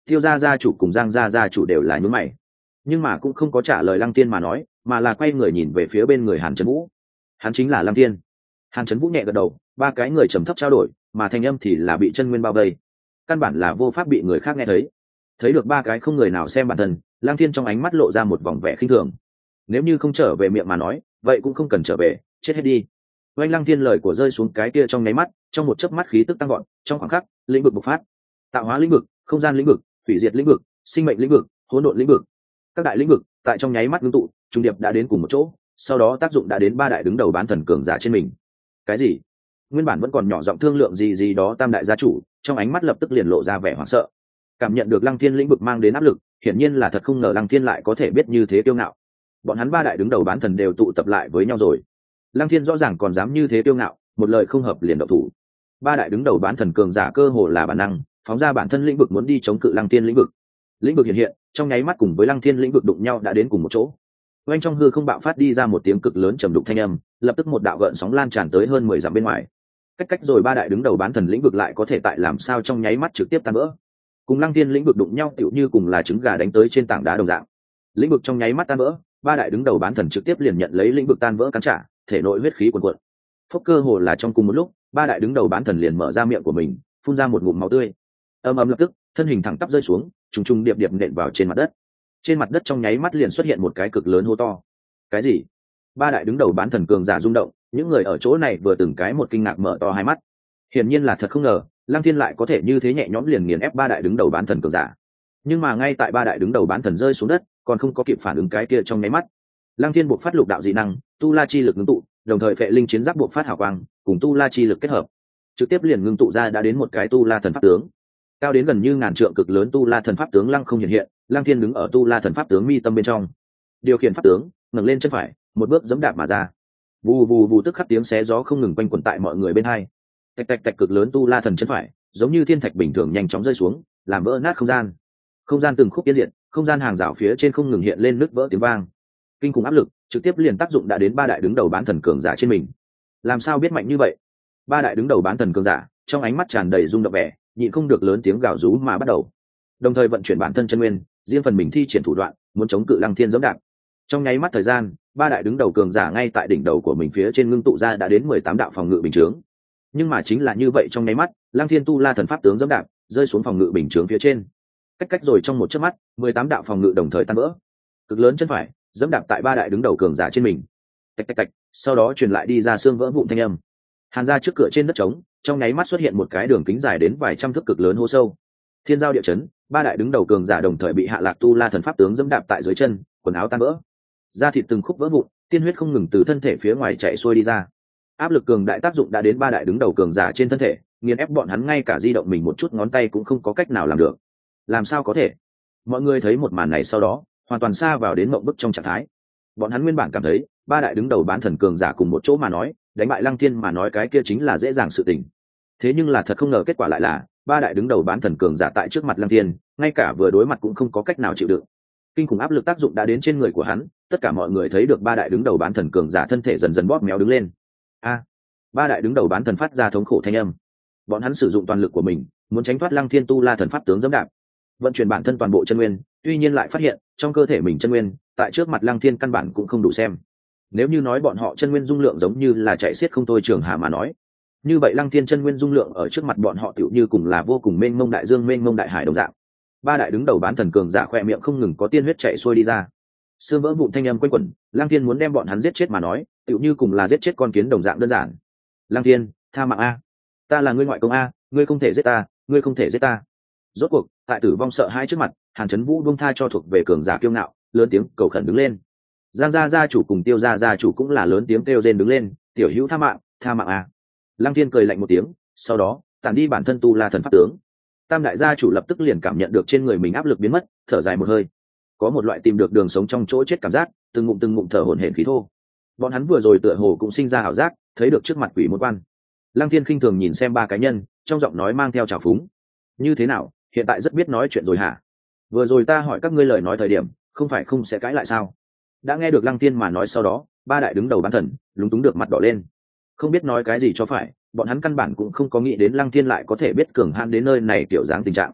Tiêu gia gia chủ cùng Giang gia gia chủ đều là nhún mày, nhưng mà cũng không có trả lời Lăng Tiên mà nói, mà là quay người nhìn về phía bên người Hàn Trấn Vũ. Hắn chính là Lăng Tiên. Hàn Trấn Vũ nhẹ gật đầu, ba cái người trầm thấp trao đổi, mà thanh âm thì là bị chân nguyên bao vây, căn bản là vô pháp bị người khác nghe thấy. Thấy được ba cái không người nào xem bản thân, Lăng Tiên trong ánh mắt lộ ra một vòng vẻ khinh thường. Nếu như không trở về miệng mà nói, vậy cũng không cần trở về, chết hết đi. Oanh Lăng Tiên lời của rơi xuống cái kia trong nháy mắt, trong một chớp mắt khí tức tăng gọn, trong khoảng khắc, lĩnh vực bộc phát. Tạo hóa lĩnh vực, không gian lĩnh vực, hủy diệt lĩnh vực, sinh mệnh lĩnh vực, hỗn độn lĩnh vực. Các đại lĩnh vực tại trong nháy mắt ngưng tụ, trung điệp đã đến cùng một chỗ, sau đó tác dụng đã đến ba đại đứng đầu bán thần cường giả trên mình. Cái gì? Nguyên bản vẫn còn nhỏ giọng thương lượng gì gì đó tam đại gia chủ, trong ánh mắt lập tức liền lộ ra vẻ hoảng sợ. Cảm nhận được Lăng Thiên lĩnh vực mang đến áp lực, hiển nhiên là thật không ngờ Lăng Thiên lại có thể biết như thế kiêu ngạo. Bọn hắn ba đại đứng đầu bán thần đều tụ tập lại với nhau rồi. Lăng Thiên rõ ràng còn dám như thế kiêu ngạo, một lời không hợp liền động thủ. Ba đại đứng đầu bán thần cường giả cơ hồ là bản năng, phóng ra bản thân lĩnh vực muốn đi chống cự Lăng Thiên lĩnh vực. Lĩnh vực hiện hiện, trong nháy mắt cùng với Lăng Thiên lĩnh vực đụng nhau đã đến cùng một chỗ. Oanh trong hư không bạo phát đi ra một tiếng cực lớn trầm đục thanh âm, lập tức một đạo gợn sóng lan tràn tới hơn mười dặm bên ngoài. Cách cách rồi ba đại đứng đầu bán thần lĩnh vực lại có thể tại làm sao trong nháy mắt trực tiếp tan vỡ. Cùng Lăng Thiên lĩnh vực đụng nhau tựu như cùng là trứng gà đánh tới trên tảng đá đồng dạng. Lĩnh vực trong nháy mắt tan vỡ, ba đại đứng đầu bán thần trực tiếp liền nhận lấy lĩnh vực tan vỡ cắn trả, thể nội huyết khí cuồn cuộn. Phốc cơ hồ là trong cùng một lúc, ba đại đứng đầu bán thần liền mở ra miệng của mình, phun ra một ngụm máu tươi. Ầm ầm lập tức, thân hình thẳng tắp rơi xuống, trùng trùng điệp điệp nện vào trên mặt đất. Trên mặt đất trong nháy mắt liền xuất hiện một cái cực lớn hố to. Cái gì? Ba đại đứng đầu bán thần cường giả rung động, những người ở chỗ này vừa từng cái một kinh ngạc mở to hai mắt. Hiển nhiên là thật không ngờ, Lăng Thiên lại có thể như thế nhẹ nhõm liền nghiền ép ba đại đứng đầu bán thần cường giả. Nhưng mà ngay tại ba đại đứng đầu bán thần rơi xuống đất, còn không có kịp phản ứng cái kia trong nháy mắt, Lăng Thiên buộc phát lục đạo dị năng, tu la chi lực ngưng tụ, đồng thời phệ linh chiến giáp buộc phát hào quang, cùng tu la chi lực kết hợp, trực tiếp liền ngưng tụ ra đã đến một cái tu la thần pháp tướng. Cao đến gần như ngàn trượng cực lớn tu la thần pháp tướng lăng không hiện hiện, Lăng Thiên đứng ở tu la thần pháp tướng mi tâm bên trong, điều khiển pháp tướng, ngẩng lên chân phải, một bước giẫm đạp mà ra. Vù vù vù tức khắc tiếng xé gió không ngừng quanh quẩn tại mọi người bên hai. Tạch tạch tạch cực lớn tu la thần chân phải, giống như thiên thạch bình thường nhanh chóng rơi xuống, làm vỡ nát không gian. Không gian từng khúc biến diện, không gian hàng rào phía trên không ngừng hiện lên nứt vỡ tiếng vang. Kinh khủng áp lực, trực tiếp liền tác dụng đã đến ba đại đứng đầu bán thần cường giả trên mình. Làm sao biết mạnh như vậy? Ba đại đứng đầu bán thần cường giả, trong ánh mắt tràn đầy rung động vẻ, nhịn không được lớn tiếng gào rú mà bắt đầu. Đồng thời vận chuyển bản thân chân nguyên, riêng phần mình thi triển thủ đoạn, muốn chống cự Lăng Thiên giẫm đạp. Trong nháy mắt thời gian, ba đại đứng đầu cường giả ngay tại đỉnh đầu của mình phía trên ngưng tụ ra đã đến mười tám đạo phòng ngự bình chướng. Nhưng mà chính là như vậy trong nháy mắt, Lăng Thiên tu la thần pháp tướng giẫm đạp, rơi xuống phòng ngự bình chướng phía trên. Cách cách rồi trong một chớp mắt, mười tám đạo phòng ngự đồng thời tan vỡ. Cực lớn chân phải, giẫm đạp tại ba đại đứng đầu cường giả trên mình. Tạch tạch tạch, sau đó truyền lại đi ra xương vỡ vụn thanh âm. Hàn ra trước cửa trên đất trống, trong nháy mắt xuất hiện một cái đường kính dài đến vài trăm thước cực lớn hố sâu. Thiên giao địa chấn, ba đại đứng đầu cường giả đồng thời bị hạ lạc tu la thần pháp tướng giẫm đạp tại dưới chân, quần áo tan vỡ, da thịt từng khúc vỡ vụn, tiên huyết không ngừng từ thân thể phía ngoài chảy xuôi đi ra. Áp lực cường đại tác dụng đã đến ba đại đứng đầu cường giả trên thân thể, nghiền ép bọn hắn ngay cả di động mình một chút ngón tay cũng không có cách nào làm được. Làm sao có thể? Mọi người thấy một màn này sau đó, hoàn toàn xa vào đến mộng bức trong trạng thái. Bọn hắn nguyên bản cảm thấy, ba đại đứng đầu bán thần cường giả cùng một chỗ mà nói, đánh bại Lăng Thiên mà nói cái kia chính là dễ dàng sự tình. Thế nhưng là thật không ngờ kết quả lại là, ba đại đứng đầu bán thần cường giả tại trước mặt Lăng Thiên, ngay cả vừa đối mặt cũng không có cách nào chịu đựng. Kinh khủng áp lực tác dụng đã đến trên người của hắn, tất cả mọi người thấy được ba đại đứng đầu bán thần cường giả thân thể dần dần bóp méo đứng lên. A, ba đại đứng đầu bán thần phát ra thống khổ thanh âm. Bọn hắn sử dụng toàn lực của mình, muốn tránh thoát Lăng Thiên tu la thần pháp tướng giẫm đạp, vận chuyển bản thân toàn bộ chân nguyên, tuy nhiên lại phát hiện trong cơ thể mình chân nguyên tại trước mặt Lăng Thiên căn bản cũng không đủ xem. Nếu như nói bọn họ chân nguyên dung lượng giống như là chạy xiết không thôi trường hà mà nói, như vậy Lăng Thiên chân nguyên dung lượng ở trước mặt bọn họ tựu như cùng là vô cùng mênh mông đại dương mênh mông đại hải đồng dạng. Ba đại đứng đầu bán thần cường giả khoe miệng không ngừng có tiên huyết chạy xuôi đi ra, xương vỡ vụn thanh âm quanh quẩn. Lăng Thiên muốn đem bọn hắn giết chết mà nói, tựu như cùng là giết chết con kiến đồng dạng đơn giản. Lăng Thiên, tha mạng a, ta là ngươi ngoại công a, ngươi không thể giết ta, ngươi không thể giết ta. Rốt cuộc, tại tử vong sợ hãi trước mặt, Hàn Chấn Vũ buông tha cho thuộc về cường giả kiêu ngạo, lớn tiếng cầu khẩn đứng lên. Giang gia gia chủ cùng Tiêu gia gia chủ cũng là lớn tiếng kêu rên đứng lên, tiểu hữu tha mạng, tha mạng a. Lăng Thiên cười lạnh một tiếng, sau đó tản đi bản thân tu la thần pháp tướng. Tam đại gia chủ lập tức liền cảm nhận được trên người mình áp lực biến mất, thở dài một hơi, có một loại tìm được đường sống trong chỗ chết cảm giác, từng ngụm từng ngụm thở hổn hển khí thô. Bọn hắn vừa rồi tựa hồ cũng sinh ra ảo giác, thấy được trước mặt quỷ môn quan. Lăng Thiên khinh thường nhìn xem ba cá nhân, trong giọng nói mang theo trào phúng. Như thế nào, hiện tại rất biết nói chuyện rồi hả? Vừa rồi ta hỏi các ngươi lời nói thời điểm, không phải không sẽ cãi lại sao? Đã nghe được Lăng Thiên mà nói sau đó, ba đại đứng đầu bán thần lúng túng được mặt đỏ lên, không biết nói cái gì cho phải. Bọn hắn căn bản cũng không có nghĩ đến Lăng Thiên lại có thể biết cường hãn đến nơi này kiểu dáng tình trạng.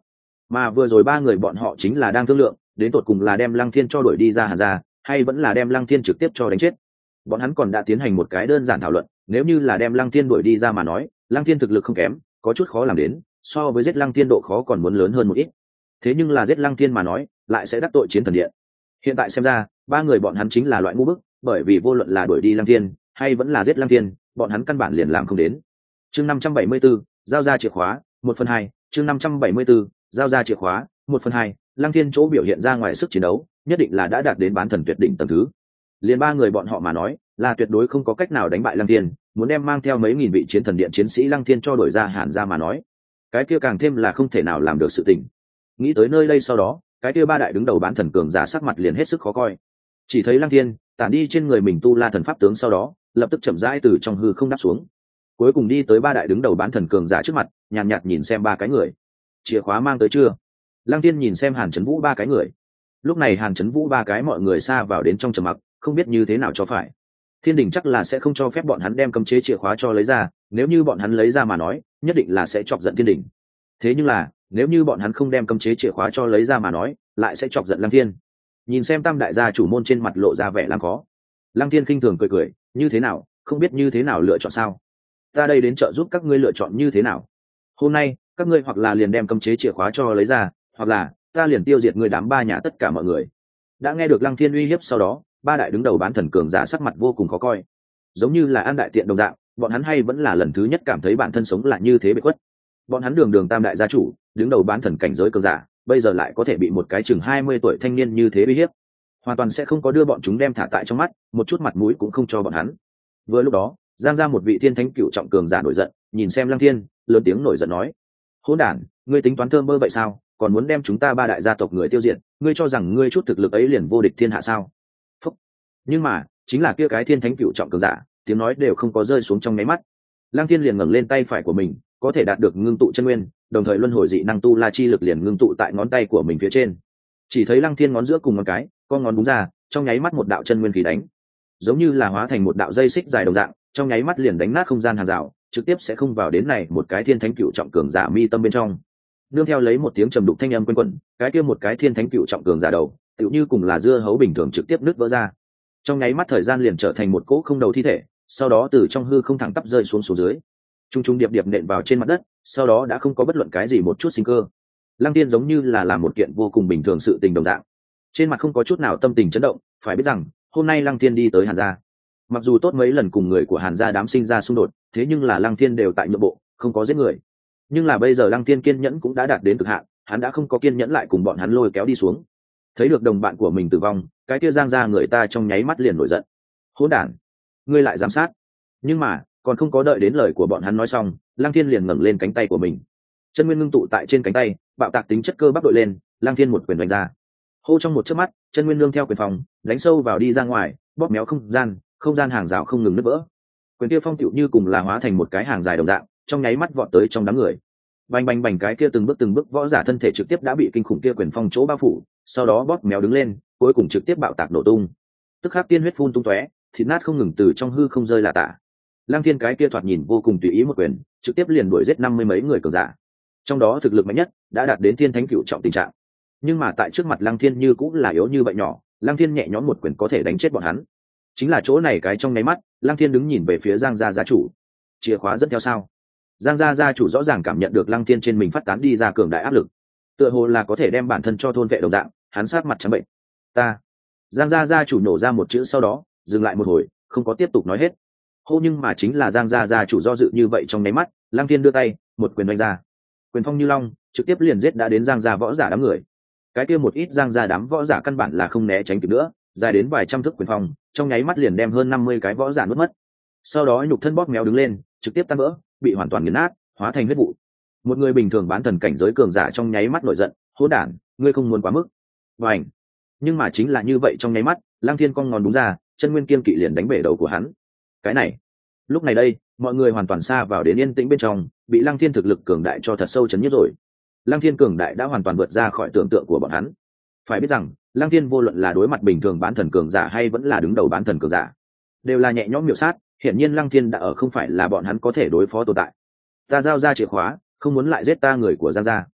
Mà vừa rồi ba người bọn họ chính là đang thương lượng đến tột cùng là đem Lăng Thiên cho đuổi đi ra Hàn gia, hay vẫn là đem Lăng Thiên trực tiếp cho đánh chết. Bọn hắn còn đã tiến hành một cái đơn giản thảo luận, nếu như là đem Lăng Thiên đuổi đi ra mà nói, Lăng Thiên thực lực không kém, có chút khó làm đến, so với giết Lăng Thiên độ khó còn muốn lớn hơn một ít. Thế nhưng là giết Lăng Thiên mà nói, lại sẽ đắc tội Chiến Thần Điện. Hiện tại xem ra, ba người bọn hắn chính là loại ngu bức, bởi vì vô luận là đuổi đi Lăng Thiên, hay vẫn là giết Lăng Thiên, bọn hắn căn bản liền làm không đến. Chương năm trăm bảy mươi 4, giao ra chìa khóa, một phần hai. Chương năm trăm bảy mươi 4, giao ra chìa khóa, một phần hai. Lăng Thiên chỗ biểu hiện ra ngoài sức chiến đấu, nhất định là đã đạt đến bán thần tuyệt đỉnh tầng thứ. Liên ba người bọn họ mà nói, là tuyệt đối không có cách nào đánh bại Lăng Thiên, muốn đem mang theo mấy nghìn vị Chiến Thần Điện chiến sĩ Lăng Thiên cho đổi ra Hàn gia mà nói, cái kia càng thêm là không thể nào làm được sự tình. Nghĩ tới nơi đây sau đó, cái kia ba đại đứng đầu bán thần cường giả sắc mặt liền hết sức khó coi. Chỉ thấy Lăng Thiên tản đi trên người mình tu la thần pháp tướng sau đó, lập tức chậm rãi từ trong hư không đáp xuống, cuối cùng đi tới ba đại đứng đầu bán thần cường giả trước mặt, nhàn nhạt, nhạt nhìn xem ba cái người. Chìa khóa mang tới chưa? Lăng Thiên nhìn xem Hàn Chấn Vũ ba cái người. Lúc này Hàn Chấn Vũ ba cái mọi người xa vào đến trong trầm mặc, không biết như thế nào cho phải. Thiên đình chắc là sẽ không cho phép bọn hắn đem cấm chế chìa khóa cho lấy ra, nếu như bọn hắn lấy ra mà nói, nhất định là sẽ chọc giận thiên đình. Thế nhưng là, nếu như bọn hắn không đem cấm chế chìa khóa cho lấy ra mà nói, lại sẽ chọc giận Lăng Thiên. Nhìn xem tam đại gia chủ môn trên mặt lộ ra vẻ làm khó. Lăng Thiên khinh thường cười cười, như thế nào, không biết như thế nào lựa chọn sao? Ta đây đến trợ giúp các ngươi lựa chọn như thế nào. Hôm nay, các ngươi hoặc là liền đem cấm chế chìa khóa cho lấy ra, hoặc là ta liền tiêu diệt ngươi đám ba nhà tất cả mọi người. Đã nghe được Lăng Thiên uy hiếp sau đó, ba đại đứng đầu bán thần cường giả sắc mặt vô cùng khó coi, giống như là ăn đại tiện đồng dạng. Bọn hắn hay vẫn là lần thứ nhất cảm thấy bản thân sống là như thế bị khuất. Bọn hắn đường đường tam đại gia chủ, đứng đầu bán thần cảnh giới cường giả, bây giờ lại có thể bị một cái chừng hai mươi tuổi thanh niên như thế uy hiếp, hoàn toàn sẽ không có đưa bọn chúng đem thả tại trong mắt, một chút mặt mũi cũng không cho bọn hắn. Vừa lúc đó, giang ra một vị thiên thánh cựu trọng cường giả nổi giận, nhìn xem Lăng Thiên, lớn tiếng nổi giận nói: hỗn đản, ngươi tính toán thơm mơ vậy sao? Còn muốn đem chúng ta ba đại gia tộc người tiêu diệt, ngươi cho rằng ngươi chút thực lực ấy liền vô địch thiên hạ sao? Phúc. Nhưng mà chính là kia cái thiên thánh cựu trọng cường giả, tiếng nói đều không có rơi xuống trong nháy mắt, Lăng Thiên liền ngẩng lên tay phải của mình, có thể đạt được ngưng tụ chân nguyên, đồng thời luân hồi dị năng tu la chi lực liền ngưng tụ tại ngón tay của mình phía trên. Chỉ thấy Lăng Thiên ngón giữa cùng ngón cái, con ngón đúng ra, trong nháy mắt một đạo chân nguyên khí đánh, giống như là hóa thành một đạo dây xích dài đồng dạng, trong nháy mắt liền đánh nát không gian hàng rào, trực tiếp sẽ không vào đến này một cái thiên thánh cựu trọng cường giả mi tâm bên trong. Nương theo lấy một tiếng trầm đục thanh âm quanh quẩn, cái kia một cái thiên thánh cựu trọng cường giả đầu, tựu như cùng là dưa hấu bình thường trực tiếp nứt vỡ ra. Trong nháy mắt thời gian liền trở thành một cỗ không đầu thi thể, sau đó từ trong hư không thẳng tắp rơi xuống xuống dưới, trung trung điệp điệp nện vào trên mặt đất, sau đó đã không có bất luận cái gì một chút sinh cơ. Lăng Tiên giống như là làm một kiện vô cùng bình thường sự tình đồng dạng, trên mặt không có chút nào tâm tình chấn động. Phải biết rằng hôm nay Lăng Tiên đi tới Hàn gia, mặc dù tốt mấy lần cùng người của Hàn gia đám sinh ra xung đột, thế nhưng là Lăng Tiên đều tại nhượng bộ, không có giết người. Nhưng là bây giờ Lăng Tiên kiên nhẫn cũng đã đạt đến cực hạn, hắn đã không có kiên nhẫn lại cùng bọn hắn lôi kéo đi xuống. Thấy được đồng bạn của mình tử vong, cái kia giang gia người ta trong nháy mắt liền nổi giận: hỗn đản, ngươi lại giám sát! Nhưng mà còn không có đợi đến lời của bọn hắn nói xong, Lăng Thiên liền ngẩng lên cánh tay của mình, chân nguyên ngưng tụ tại trên cánh tay, bạo tạc tính chất cơ bắp đội lên, Lăng Thiên một quyền đánh ra. Hô, trong một chớp mắt, chân nguyên nương theo quyền phòng đánh sâu vào đi ra ngoài, bóp méo không gian, không gian hàng rào không ngừng nứt vỡ. Quyền kia phong tựu như cùng là hóa thành một cái hàng dài đồng dạng, trong nháy mắt vọt tới trong đám người. Bành bành bành, cái kia từng bước từng bước võ giả thân thể trực tiếp đã bị kinh khủng kia quyền phong chỗ bao phủ, sau đó bóp méo đứng lên, cuối cùng trực tiếp bạo tạc nổ tung. Tức khắc tiên huyết phun tung tóe, thịt nát không ngừng từ trong hư không rơi là tả. Lăng Thiên cái kia thoạt nhìn vô cùng tùy ý một quyền, trực tiếp liền đuổi giết năm mươi mấy người cường giả, trong đó thực lực mạnh nhất đã đạt đến thiên thánh cửu trọng tình trạng. Nhưng mà tại trước mặt Lăng Thiên như cũng là yếu như vậy nhỏ, Lăng Thiên nhẹ nhõm một quyền có thể đánh chết bọn hắn. Chính là chỗ này cái trong nháy mắt, Lăng Thiên đứng nhìn về phía Giang gia gia chủ. Chìa khóa dẫn theo sao? Giang gia gia chủ rõ ràng cảm nhận được Lăng Thiên trên mình phát tán đi ra cường đại áp lực, tựa hồ là có thể đem bản thân cho thôn vệ đồng dạng, hắn sát mặt trắng bệnh. Ta. Giang gia gia chủ nổ ra một chữ sau đó, dừng lại một hồi, không có tiếp tục nói hết. Hô, nhưng mà chính là Giang gia gia chủ do dự như vậy trong nháy mắt, Lăng Thiên đưa tay, một quyền đánh ra. Quyền phong như long, trực tiếp liền giết đã đến Giang gia võ giả đám người. Cái kia một ít Giang gia đám võ giả căn bản là không né tránh kịp nữa, dài đến vài trăm thước quyền phong, trong nháy mắt liền đem hơn năm mươi cái võ giả nuốt mất. Sau đó nhục thân bóp méo đứng lên, trực tiếp tan vỡ, bị hoàn toàn nghiền nát, hóa thành huyết vụ. Một người bình thường bán thần cảnh giới cường giả trong nháy mắt nổi giận: hỗn đản, ngươi không muốn quá mức. Bành! Nhưng mà chính là như vậy trong nháy mắt, Lăng Thiên cong ngón đúng ra, chân nguyên kiên kỵ liền đánh bể đầu của hắn. Cái này, lúc này đây, mọi người hoàn toàn xa vào đến yên tĩnh bên trong, bị Lăng Thiên thực lực cường đại cho thật sâu chấn nhiếp rồi. Lăng Thiên cường đại đã hoàn toàn vượt ra khỏi tưởng tượng của bọn hắn. Phải biết rằng, Lăng Thiên vô luận là đối mặt bình thường bán thần cường giả hay vẫn là đứng đầu bán thần cường giả, đều là nhẹ nhõm miểu sát. Hiển nhiên Lăng Thiên đã ở không phải là bọn hắn có thể đối phó tồn tại. Ta giao ra chìa khóa, không muốn lại giết ta người của Giang gia.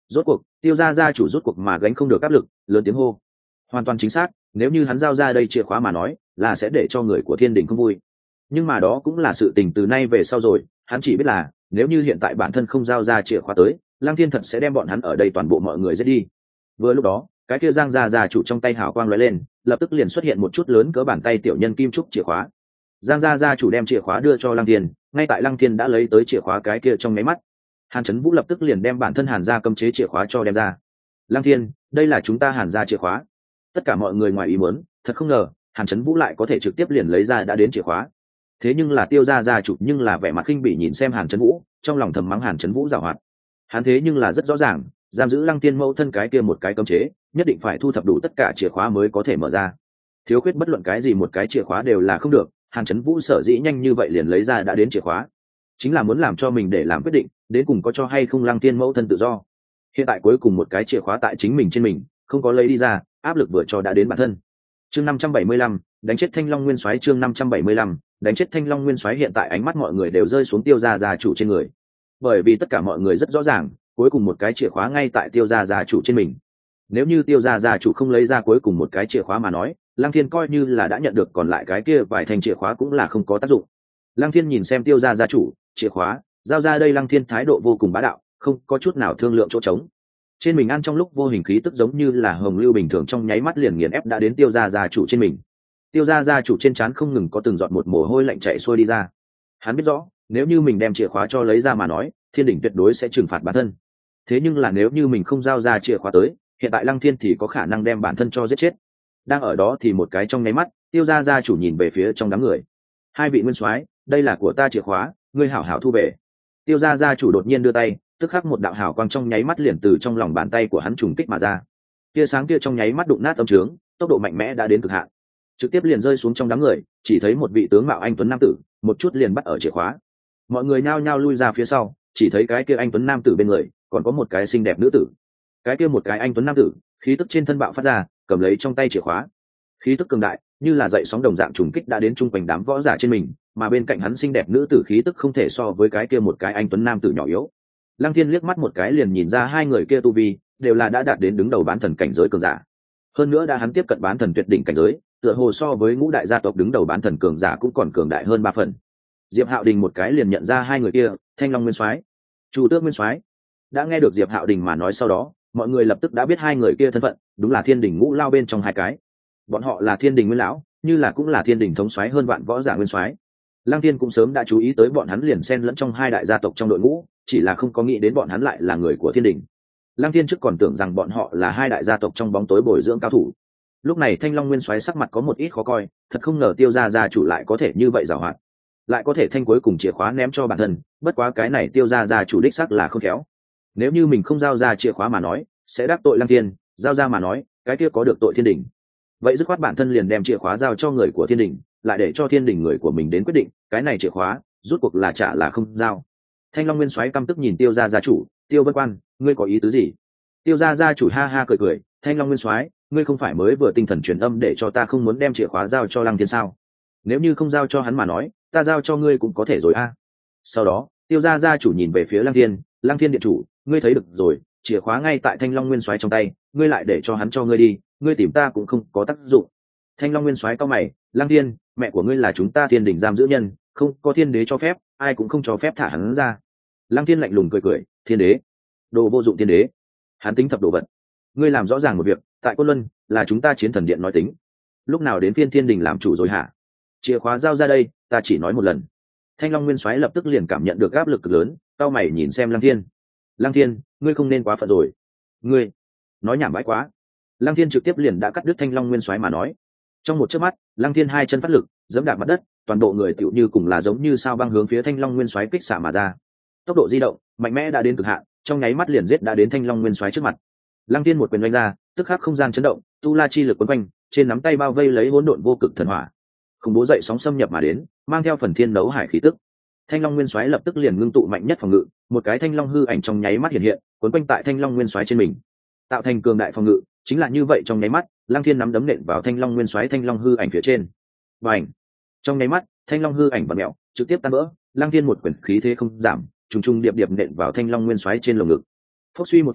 Rốt cuộc tiêu gia gia chủ rốt cuộc mà gánh không được áp lực, lớn tiếng hô. Hoàn toàn chính xác, nếu như hắn giao ra đây chìa khóa mà nói là sẽ để cho người của thiên đình không vui, nhưng mà đó cũng là sự tình từ nay về sau rồi. Hắn chỉ biết là nếu như hiện tại bản thân không giao ra chìa khóa tới, Lăng Thiên thật sẽ đem bọn hắn ở đây toàn bộ mọi người giết đi. Vừa lúc đó, cái kia Giang gia gia chủ trong tay hào quang lóe lên, lập tức liền xuất hiện một chút lớn cỡ bàn tay tiểu nhân kim trúc chìa khóa. Giang gia gia chủ đem chìa khóa đưa cho Lăng Thiên, ngay tại Lăng Thiên đã lấy tới chìa khóa cái kia trong máy mắt, Hàn Chấn Vũ lập tức liền đem bản thân Hàn gia cấm chế chìa khóa cho đem ra. Lăng Thiên, đây là chúng ta Hàn gia chìa khóa. Tất cả mọi người ngoài ý muốn, thật không ngờ Hàn Chấn Vũ lại có thể trực tiếp liền lấy ra đã đến chìa khóa. Thế nhưng là Tiêu gia gia chủ nhưng là vẻ mặt khinh bỉ nhìn xem Hàn Chấn Vũ, trong lòng thầm mắng Hàn Chấn Vũ giàu hoạt. Hắn thế nhưng là rất rõ ràng, giam giữ Lăng Tiên mẫu thân cái kia một cái cấm chế, nhất định phải thu thập đủ tất cả chìa khóa mới có thể mở ra. Thiếu khuyết bất luận cái gì một cái chìa khóa đều là không được. Hàn Chấn Vũ sở dĩ nhanh như vậy liền lấy ra đã đến chìa khóa, chính là muốn làm cho mình để làm quyết định đến cùng có cho hay không Lăng Tiên mẫu thân tự do. Hiện tại cuối cùng một cái chìa khóa tại chính mình trên mình, không có lấy đi ra, áp lực vừa cho đã đến bản thân. Chương năm trăm bảy mươi lăm, đánh chết Thanh Long Nguyên Soái. Chương năm trăm bảy mươi lăm, đánh chết Thanh Long Nguyên Soái. Hiện tại ánh mắt mọi người đều rơi xuống Tiêu gia gia chủ trên người, bởi vì tất cả mọi người rất rõ ràng, cuối cùng một cái chìa khóa ngay tại Tiêu gia gia chủ trên mình. Nếu như Tiêu gia gia chủ không lấy ra cuối cùng một cái chìa khóa mà nói, Lăng Thiên coi như là đã nhận được còn lại cái kia vài thành chìa khóa cũng là không có tác dụng. Lăng Thiên nhìn xem Tiêu gia gia chủ, chìa khóa giao ra đây. Lăng Thiên thái độ vô cùng bá đạo, không có chút nào thương lượng chỗ trống. Trên mình ăn trong lúc vô hình khí tức giống như là hồng lưu bình thường trong nháy mắt liền nghiền ép đã đến Tiêu gia gia chủ trên mình. Tiêu gia gia chủ trên trán không ngừng có từng giọt một mồ hôi lạnh chảy xuôi đi ra. Hắn biết rõ, nếu như mình đem chìa khóa cho lấy ra mà nói, thiên đình tuyệt đối sẽ trừng phạt bản thân. Thế nhưng là nếu như mình không giao ra chìa khóa tới, hiện tại Lăng Thiên thì có khả năng đem bản thân cho giết chết. Đang ở đó thì một cái trong nháy mắt, Tiêu gia gia chủ nhìn về phía trong đám người. Hai vị nguyên soái, đây là của ta chìa khóa, ngươi hảo hảo thu về. Tiêu gia gia chủ đột nhiên đưa tay, tức khắc một đạo hào quang trong nháy mắt liền từ trong lòng bàn tay của hắn trùng kích mà ra. Tia sáng kia trong nháy mắt đụng nát âm trướng, tốc độ mạnh mẽ đã đến cực hạn, trực tiếp liền rơi xuống trong đám người. Chỉ thấy một vị tướng mạo anh tuấn nam tử, một chút liền bắt ở chìa khóa. Mọi người nhao nhao lui ra phía sau, chỉ thấy cái kia anh tuấn nam tử bên người còn có một cái xinh đẹp nữ tử. Cái kia một cái anh tuấn nam tử, khí tức trên thân bạo phát ra, cầm lấy trong tay chìa khóa. Khí tức cường đại, như là dậy sóng đồng dạng trùng kích đã đến trung quanh đám võ giả trên mình, mà bên cạnh hắn xinh đẹp nữ tử khí tức không thể so với cái kia một cái anh tuấn nam tử nhỏ yếu. Lăng Thiên liếc mắt một cái liền nhìn ra hai người kia tu vi đều là đã đạt đến đứng đầu bán thần cảnh giới cường giả. Hơn nữa đã hắn tiếp cận bán thần tuyệt đỉnh cảnh giới, tựa hồ so với ngũ đại gia tộc đứng đầu bán thần cường giả cũng còn cường đại hơn ba phần. Diệp Hạo Đình một cái liền nhận ra hai người kia, Thanh Long Nguyên Soái, Chu Tước Nguyên Soái. Đã nghe được Diệp Hạo Đình mà nói sau đó, mọi người lập tức đã biết hai người kia thân phận, đúng là Thiên Đình ngũ lao bên trong hai cái. Bọn họ là Thiên Đình Nguyên lão, như là cũng là Thiên Đình thống soái hơn vạn võ giả nguyên soái. Lăng Thiên cũng sớm đã chú ý tới bọn hắn liền xen lẫn trong hai đại gia tộc trong đội ngũ, chỉ là không có nghĩ đến bọn hắn lại là người của Thiên Đình. Lăng Thiên trước còn tưởng rằng bọn họ là hai đại gia tộc trong bóng tối bồi dưỡng cao thủ. Lúc này Thanh Long Nguyên Soái sắc mặt có một ít khó coi, thật không ngờ Tiêu gia gia chủ lại có thể như vậy giàu hoạt, lại có thể thanh cuối cùng chìa khóa ném cho bản thân. Bất quá cái này Tiêu gia gia chủ đích xác là không khéo. Nếu như mình không giao ra chìa khóa mà nói, sẽ đắc tội Lăng Thiên, giao ra mà nói, cái kia có được tội Thiên Đình. Vậy dứt khoát bản thân liền đem chìa khóa giao cho người của Thiên Đình, lại để cho Thiên Đình người của mình đến quyết định, cái này chìa khóa rút cuộc là trả là không giao. Thanh Long Nguyên Soái căm tức nhìn Tiêu gia gia chủ, Tiêu Vân Quan, ngươi có ý tứ gì? Tiêu gia gia chủ ha ha cười cười, Thanh Long Nguyên Soái, ngươi không phải mới vừa tinh thần truyền âm để cho ta không muốn đem chìa khóa giao cho Lăng Thiên sao? Nếu như không giao cho hắn mà nói, ta giao cho ngươi cũng có thể rồi a. Sau đó, Tiêu gia gia chủ nhìn về phía Lăng Thiên, Lăng Thiên điện chủ, ngươi thấy được rồi, chìa khóa ngay tại Thanh Long Nguyên Soái trong tay, ngươi lại để cho hắn cho ngươi đi, ngươi tìm ta cũng không có tác dụng. Thanh Long Nguyên Soái cao mày, Lăng Thiên, mẹ của ngươi là chúng ta Thiên Đình giam giữ nhân, không có thiên đế cho phép, ai cũng không cho phép thả hắn ra. Lăng Thiên lạnh lùng cười cười, thiên đế, đồ vô dụng thiên đế, hắn tính thập đồ vật. Ngươi làm rõ ràng một việc, tại Côn Luân là chúng ta Chiến Thần Điện nói tính, lúc nào đến phiên Thiên Đình làm chủ rồi hả? Chìa khóa giao ra đây, ta chỉ nói một lần. Thanh Long Nguyên Soái lập tức liền cảm nhận được áp lực cực lớn, cao mày nhìn xem Lăng Thiên. Lăng Thiên, ngươi không nên quá phận rồi. Ngươi nói nhảm bãi quá. Lăng Thiên trực tiếp liền đã cắt đứt Thanh Long Nguyên Soái mà nói. Trong một chớp mắt, Lăng Thiên hai chân phát lực, giẫm đạp mặt đất, toàn bộ người tựu như cùng là giống như sao băng hướng phía Thanh Long Nguyên Soái kích xạ mà ra. Tốc độ di động mạnh mẽ đã đến cực hạn, trong nháy mắt liền giết đã đến Thanh Long Nguyên Soái trước mặt. Lăng Thiên một quyền đánh ra, tức khắc không gian chấn động, tu la chi lực quấn quanh, trên nắm tay bao vây lấy hỗn độn vô cực thần hỏa. Khủng bố dậy sóng xâm nhập mà đến, mang theo phần thiên đấu hải khí tức. Thanh Long Nguyên Soái lập tức liền ngưng tụ mạnh nhất phòng ngự, một cái thanh long hư ảnh trong nháy mắt hiện hiện, quấn quanh tại Thanh Long Nguyên Soái trên mình, tạo thành cường đại phòng ngự. Chính là như vậy, trong nháy mắt, Lăng Thiên nắm đấm nện vào Thanh Long Nguyên Soái thanh long hư ảnh phía trên. Bành! Trong nháy mắt, thanh long hư ảnh vặn mèo, trực tiếp tan vỡ. Lăng Thiên một quyền khí thế không giảm, trùng trùng điệp điệp nện vào Thanh Long Nguyên Soái trên lồng ngực. Phốc suy một tiếng,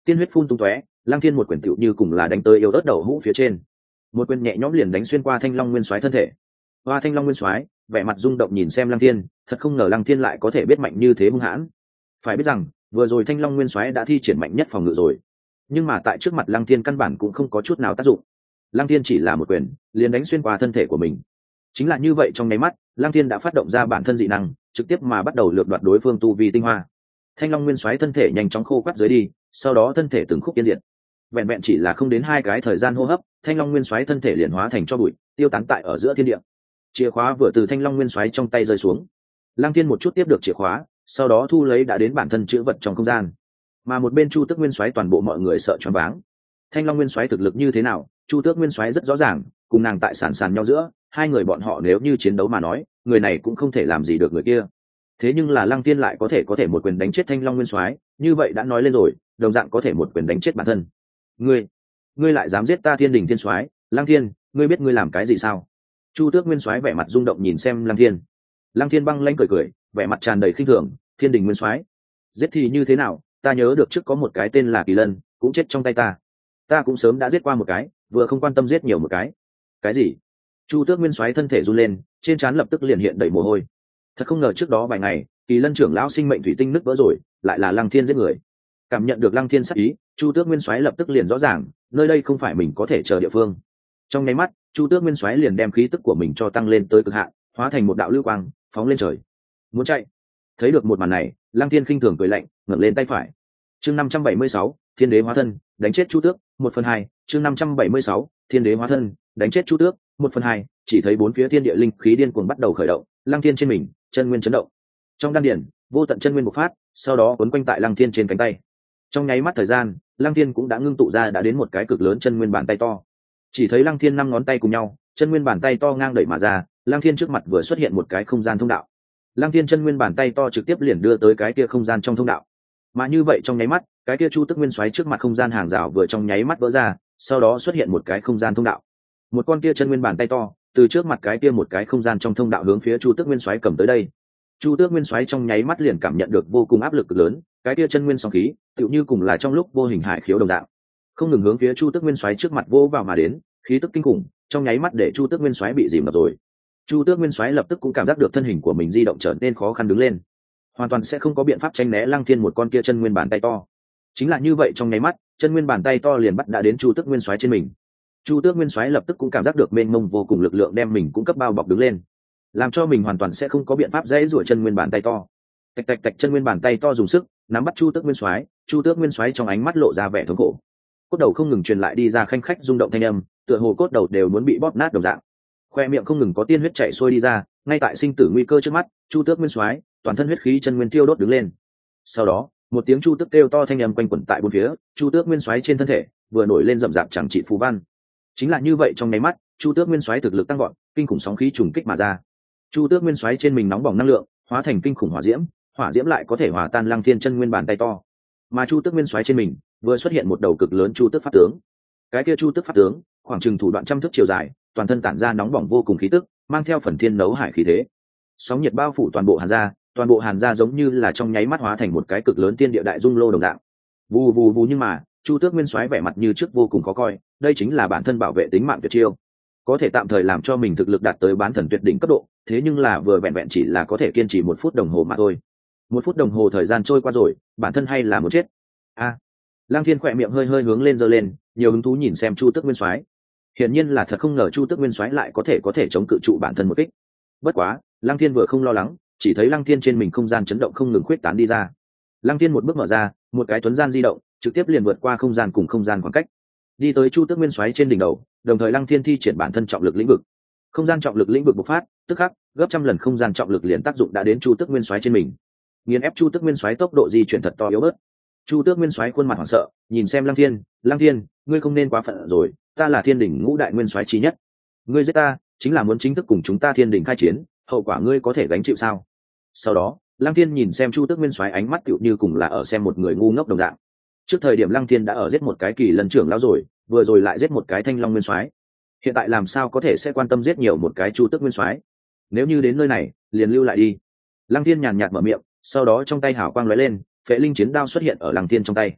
tiên huyết phun tung tóe, Lăng Thiên một quyền tựu như cùng là đánh tới yêu ớt đầu hũ phía trên, một quyền nhẹ nhõm liền đánh xuyên qua Thanh Long Nguyên Soái thân thể. Hoa Thanh Long Nguyên Soái vẻ mặt rung động nhìn xem Lăng Thiên, thật không ngờ Lăng Thiên lại có thể biết mạnh như thế hung hãn. Phải biết rằng, vừa rồi Thanh Long Nguyên Soái đã thi triển mạnh nhất phòng ngự rồi, nhưng mà tại trước mặt Lăng Thiên căn bản cũng không có chút nào tác dụng. Lăng Thiên chỉ là một quyền, liền đánh xuyên qua thân thể của mình. Chính là như vậy, trong nháy mắt, Lăng Thiên đã phát động ra bản thân dị năng, trực tiếp mà bắt đầu lược đoạt đối phương tu vi tinh hoa. Thanh Long Nguyên Soái thân thể nhanh chóng khô quắt dưới đi, sau đó thân thể từng khúc yên diệt. Vẹn vẹn chỉ là không đến hai cái thời gian hô hấp, Thanh Long Nguyên Soái thân thể liền hóa thành tro bụi, tiêu tán tại ở giữa thiên địa. Chìa khóa vừa từ Thanh Long Nguyên Soái trong tay rơi xuống. Lăng Thiên một chút tiếp được chìa khóa, sau đó thu lấy đã đến bản thân chữ vật trong không gian. Mà một bên Chu Tước Nguyên Soái toàn bộ mọi người sợ choáng váng. Thanh Long Nguyên Soái thực lực như thế nào, Chu Tước Nguyên Soái rất rõ ràng, cùng nàng tại sàn sàn nhau giữa, hai người bọn họ nếu như chiến đấu mà nói, người này cũng không thể làm gì được người kia. Thế nhưng là Lăng Tiên lại có thể có thể một quyền đánh chết Thanh Long Nguyên Soái, như vậy đã nói lên rồi, đồng dạng có thể một quyền đánh chết bản thân. Ngươi, ngươi lại dám giết ta Thiên Đình Thiên Soái, Lăng Thiên, ngươi biết ngươi làm cái gì sao? Chu Tước Nguyên Soái vẻ mặt rung động nhìn xem Lăng Thiên. Lăng Thiên băng lãnh cười cười, vẻ mặt tràn đầy khinh thường, Thiên Đình Nguyên Soái, giết thì như thế nào, ta nhớ được trước có một cái tên là Kỳ Lân, cũng chết trong tay ta. Ta cũng sớm đã giết qua một cái, vừa không quan tâm giết nhiều một cái. Cái gì? Chu Tước Nguyên Soái thân thể run lên, trên trán lập tức liền hiện đầy mồ hôi. Thật không ngờ trước đó vài ngày, Kỳ Lân trưởng lão sinh mệnh thủy tinh nứt vỡ rồi, lại là Lăng Thiên giết người. Cảm nhận được Lăng Thiên sát ý, Chu Tước Nguyên Soái lập tức liền rõ ràng, nơi đây không phải mình có thể chờ địa phương. Trong nháy mắt, Chu Tước Nguyên Soái liền đem khí tức của mình cho tăng lên tới cực hạn, hóa thành một đạo lưu quang, phóng lên trời. Muốn chạy. Thấy được một màn này, Lăng Thiên khinh thường cười lạnh, ngẩng lên tay phải. Chương năm trăm bảy mươi sáu, Thiên Đế hóa thân, đánh chết Chu Tước, một phần hai. Chương năm trăm bảy mươi sáu, Thiên Đế hóa thân, đánh chết Chu Tước, một phần hai. Chỉ thấy bốn phía thiên địa linh khí điên cuồng bắt đầu khởi động, Lăng Thiên trên mình, chân nguyên chấn động. Trong đan điển, vô tận chân nguyên bộc phát, sau đó cuốn quanh tại Lăng Thiên trên cánh tay. Trong nháy mắt thời gian, Lăng Thiên cũng đã ngưng tụ ra đã đến một cái cực lớn chân nguyên bàn tay to. Chỉ thấy Lăng Thiên năm ngón tay cùng nhau, chân nguyên bàn tay to ngang đẩy mà ra, Lăng Thiên trước mặt vừa xuất hiện một cái không gian thông đạo. Lăng Thiên chân nguyên bàn tay to trực tiếp liền đưa tới cái kia không gian trong thông đạo. Mà như vậy trong nháy mắt, cái kia Chu Tước Nguyên Soái trước mặt không gian hàng rào vừa trong nháy mắt vỡ ra, sau đó xuất hiện một cái không gian thông đạo. Một con kia chân nguyên bàn tay to, từ trước mặt cái kia một cái không gian trong thông đạo hướng phía Chu Tước Nguyên Soái cầm tới đây. Chu Tước Nguyên Soái trong nháy mắt liền cảm nhận được vô cùng áp lực cực lớn, cái kia chân nguyên sóng khí, tựu như cùng là trong lúc vô hình hải khiếu đồng dạng, không ngừng hướng phía Chu Tước Nguyên Soái trước mặt vô vào mà đến, khí tức kinh khủng, trong nháy mắt để Chu Tước Nguyên Soái bị dìm ngập rồi. Chu Tước Nguyên Soái lập tức cũng cảm giác được thân hình của mình di động trở nên khó khăn đứng lên, hoàn toàn sẽ không có biện pháp tránh né Lăng Thiên một con kia chân nguyên bàn tay to. Chính là như vậy, trong nháy mắt, chân nguyên bàn tay to liền bắt đã đến Chu Tước Nguyên Soái trên mình. Chu Tước Nguyên Soái lập tức cũng cảm giác được mênh mông vô cùng lực lượng đem mình cũng cấp bao bọc đứng lên, làm cho mình hoàn toàn sẽ không có biện pháp dễ rủa chân nguyên bàn tay to. Tạch tạch tạch, chân nguyên bàn tay to dùng sức nắm bắt Chu Tước Nguyên Soái, Chu Tước Nguyên Soái trong ánh mắt lộ ra vẻ thống khổ. Cốt đầu không ngừng truyền lại đi ra khanh khách rung động thanh âm, tựa hồ cốt đầu đều muốn bị bóp nát đồng dạng. Khoe miệng không ngừng có tiên huyết chảy xuôi đi ra, ngay tại sinh tử nguy cơ trước mắt, Chu Tước Nguyên Soái toàn thân huyết khí chân nguyên tiêu đốt đứng lên. Sau đó, một tiếng chu tước kêu to thanh âm quanh quẩn tại bốn phía, Chu Tước Nguyên Soái trên thân thể vừa nổi lên rậm rạp chẳng trị phù văn. Chính là như vậy, trong nháy mắt, Chu Tước Nguyên Soái thực lực tăng vọt, kinh khủng sóng khí trùng kích mà ra. Chu Tước Nguyên Soái trên mình nóng bỏng năng lượng, hóa thành kinh khủng hỏa diễm, hỏa diễm lại có thể hòa tan Lăng Thiên chân nguyên bàn tay to. Mà Chu Tước Nguyên Soái trên mình vừa xuất hiện một đầu cực lớn Chu Tước pháp tướng. Cái kia Chu Tước pháp tướng, khoảng chừng thủ đoạn trăm thước chiều dài, toàn thân tản ra nóng bỏng vô cùng khí tức, mang theo phần thiên nấu hải khí thế. Sóng nhiệt bao phủ toàn bộ Hàn gia, toàn bộ Hàn gia giống như là trong nháy mắt hóa thành một cái cực lớn tiên địa đại dung lô đồng dạng. Vù vù vù, nhưng mà, Chu Tước Nguyên Soái vẻ mặt như trước vô cùng khó coi, đây chính là bản thân bảo vệ tính mạng tuyệt chiêu, có thể tạm thời làm cho mình thực lực đạt tới bán thần tuyệt đỉnh cấp độ, thế nhưng là vừa vẹn vẹn chỉ là có thể kiên trì một phút đồng hồ mà thôi. Một phút đồng hồ thời gian trôi qua rồi, bản thân hay là muốn chết. A, à, Lăng Thiên khỏe miệng hơi hơi hướng lên giơ lên, nhiều hứng thú nhìn xem Chu Tước Nguyên Soái. Hiển nhiên là thật không ngờ Chu Tước Nguyên Soái lại có thể có thể chống cự trụ bản thân một kích. Bất quá, Lăng Thiên vừa không lo lắng, chỉ thấy Lăng Thiên trên mình không gian chấn động không ngừng khuyết tán đi ra. Lăng Thiên một bước mở ra, một cái tuấn gian di động, trực tiếp liền vượt qua không gian cùng không gian khoảng cách, đi tới Chu Tước Nguyên Soái trên đỉnh đầu, đồng thời Lăng Thiên thi triển bản thân trọng lực lĩnh vực. Không gian trọng lực lĩnh vực bộc phát, tức khắc, gấp trăm lần không gian trọng lực liền tác dụng đã đến Chu Tước Nguyên Soái trên mình. Nghiền ép Chu Tước Nguyên Soái tốc độ di chuyển thật to yếu bớt. Chu Tước Nguyên Soái khuôn mặt hoảng sợ, nhìn xem Lăng Thiên, "Lăng Thiên, ngươi không nên quá phận rồi, ta là Thiên Đình Ngũ Đại Nguyên Soái chí nhất. Ngươi giết ta, chính là muốn chính thức cùng chúng ta Thiên Đình khai chiến, hậu quả ngươi có thể gánh chịu sao?" Sau đó, Lăng Thiên nhìn xem Chu Tước Nguyên Soái, ánh mắt tựu như cùng là ở xem một người ngu ngốc đồng dạng. Trước thời điểm Lăng Thiên đã ở giết một cái Kỳ Lân trưởng lão rồi, vừa rồi lại giết một cái Thanh Long Nguyên Soái, hiện tại làm sao có thể sẽ quan tâm giết nhiều một cái Chu Tước Nguyên Soái? Nếu như đến nơi này, liền lưu lại đi. Lăng Thiên nhàn nhạt mở miệng, sau đó trong tay hào quang lóe lên, Phệ Linh chiến đao xuất hiện ở Lăng Thiên trong tay.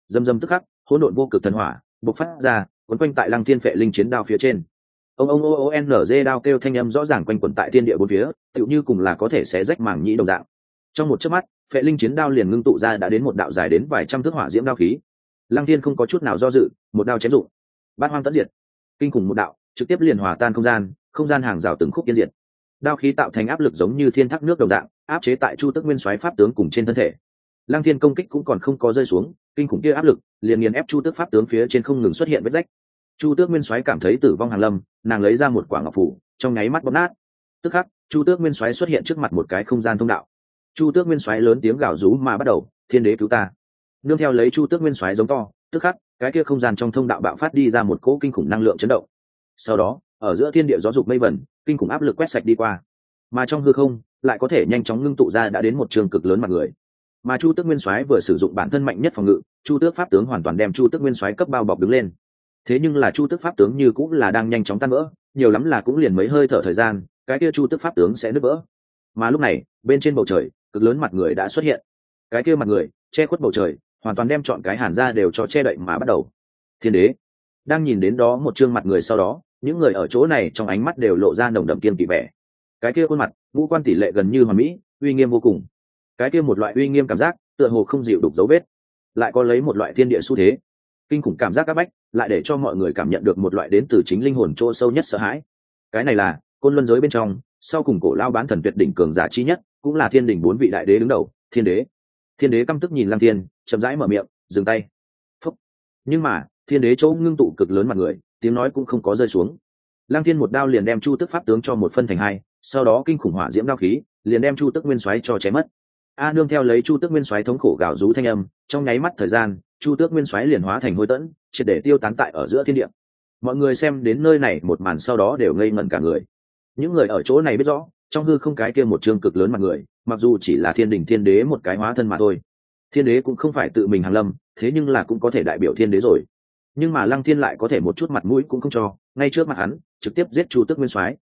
dâm dâm tức khắc hỗn độn vô cực thần hỏa bộc phát ra quấn quanh tại lăng thiên phệ linh chiến đao phía trên. Ông ông ô ô n g đao kêu thanh âm rõ ràng quanh quẩn tại thiên địa bốn phía, tựu như cùng là có thể xé rách mảng nhĩ đồng dạng. Trong một chớp mắt, phệ linh chiến đao liền ngưng tụ ra đã đến một đạo dài đến vài trăm thước hỏa diễm đao khí. Lăng thiên không có chút nào do dự, một đao chém dụng. Bát hoang tận diệt. Kinh khủng một đạo, trực tiếp liền hòa tan không gian, không gian hàng rào từng khúc yên diệt. Đao khí tạo thành áp lực giống như thiên thác nước đồng dạng, áp chế tại Chu Tước Nguyên Soái pháp tướng cùng trên thân thể. Lăng thiên công kích cũng còn không có rơi xuống, kinh khủng kia áp lực liền nghiền ép Chu Tước pháp tướng phía trên không ngừng xuất hiện vết rách. Chu Tước Nguyên Soái cảm thấy tử vong hàng lâm, nàng lấy ra một quả ngọc phù, trong nháy mắt bóp nát. Tức khắc, Chu Tước Nguyên Soái xuất hiện trước mặt một cái không gian thông đạo. Chu Tước Nguyên Soái lớn tiếng gào rú mà bắt đầu, "Thiên đế cứu ta!" Nương theo lấy Chu Tước Nguyên Soái giống to, tức khắc, cái kia không gian trong thông đạo bạo phát đi ra một cỗ kinh khủng năng lượng chấn động. Sau đó, ở giữa thiên địa gió dục mây vẩn, kinh khủng áp lực quét sạch đi qua. Mà trong hư không, lại có thể nhanh chóng ngưng tụ ra đã đến một trường cực lớn mặt người. Mà Chu Tước Nguyên Soái vừa sử dụng bản thân mạnh nhất phòng ngự, Chu Tước pháp tướng hoàn toàn đem Chu Tước Nguyên Soái cấp bao bọc đứng lên. Thế nhưng là Chu Tước pháp tướng như cũng là đang nhanh chóng tan vỡ, nhiều lắm là cũng liền mấy hơi thở thời gian, cái kia Chu Tước pháp tướng sẽ nứt vỡ. Mà lúc này, bên trên bầu trời, cực lớn mặt người đã xuất hiện. Cái kia mặt người che khuất bầu trời, hoàn toàn đem trọn cái hàn ra đều cho che đậy mà bắt đầu. Thiên đế đang nhìn đến đó một trương mặt người, sau đó những người ở chỗ này trong ánh mắt đều lộ ra nồng đậm kiên kỵ vẻ. Cái kia khuôn mặt ngũ quan tỷ lệ gần như hoàn mỹ, uy nghiêm vô cùng. Cái kia một loại uy nghiêm cảm giác tựa hồ không dịu đục dấu vết, lại có lấy một loại thiên địa xu thế, kinh khủng cảm giác áp bách, lại để cho mọi người cảm nhận được một loại đến từ chính linh hồn chỗ sâu nhất sợ hãi. Cái này là côn luân giới bên trong sau cùng cổ lao bán thần tuyệt đỉnh cường giả chi nhất, cũng là thiên đình bốn vị đại đế đứng đầu, thiên đế. Thiên đế căm tức nhìn Lăng Thiên, chậm rãi mở miệng, dừng tay. Phúc. Nhưng mà thiên đế chỗ ngưng tụ cực lớn mặt người, tiếng nói cũng không có rơi xuống. Lăng Thiên một đao liền đem Chu Tước pháp tướng cho một phân thành hai, sau đó kinh khủng hỏa diễm đao khí liền đem Chu Tước Nguyên Soái cho chém mất. A nương theo lấy Chu Tước Nguyên Soái thống khổ gào rú thanh âm, trong nháy mắt thời gian, Chu Tước Nguyên Soái liền hóa thành hôi tẫn, triệt để tiêu tán tại ở giữa thiên địa. Mọi người xem đến nơi này một màn sau đó đều ngây ngẩn cả người. Những người ở chỗ này biết rõ, trong hư không cái kia một trương cực lớn mặt người, mặc dù chỉ là thiên đình thiên đế một cái hóa thân mà thôi. Thiên đế cũng không phải tự mình hàng lâm, thế nhưng là cũng có thể đại biểu thiên đế rồi. Nhưng mà Lăng Thiên lại có thể một chút mặt mũi cũng không cho, ngay trước mặt hắn, trực tiếp giết Chu Tước Nguyên Soái.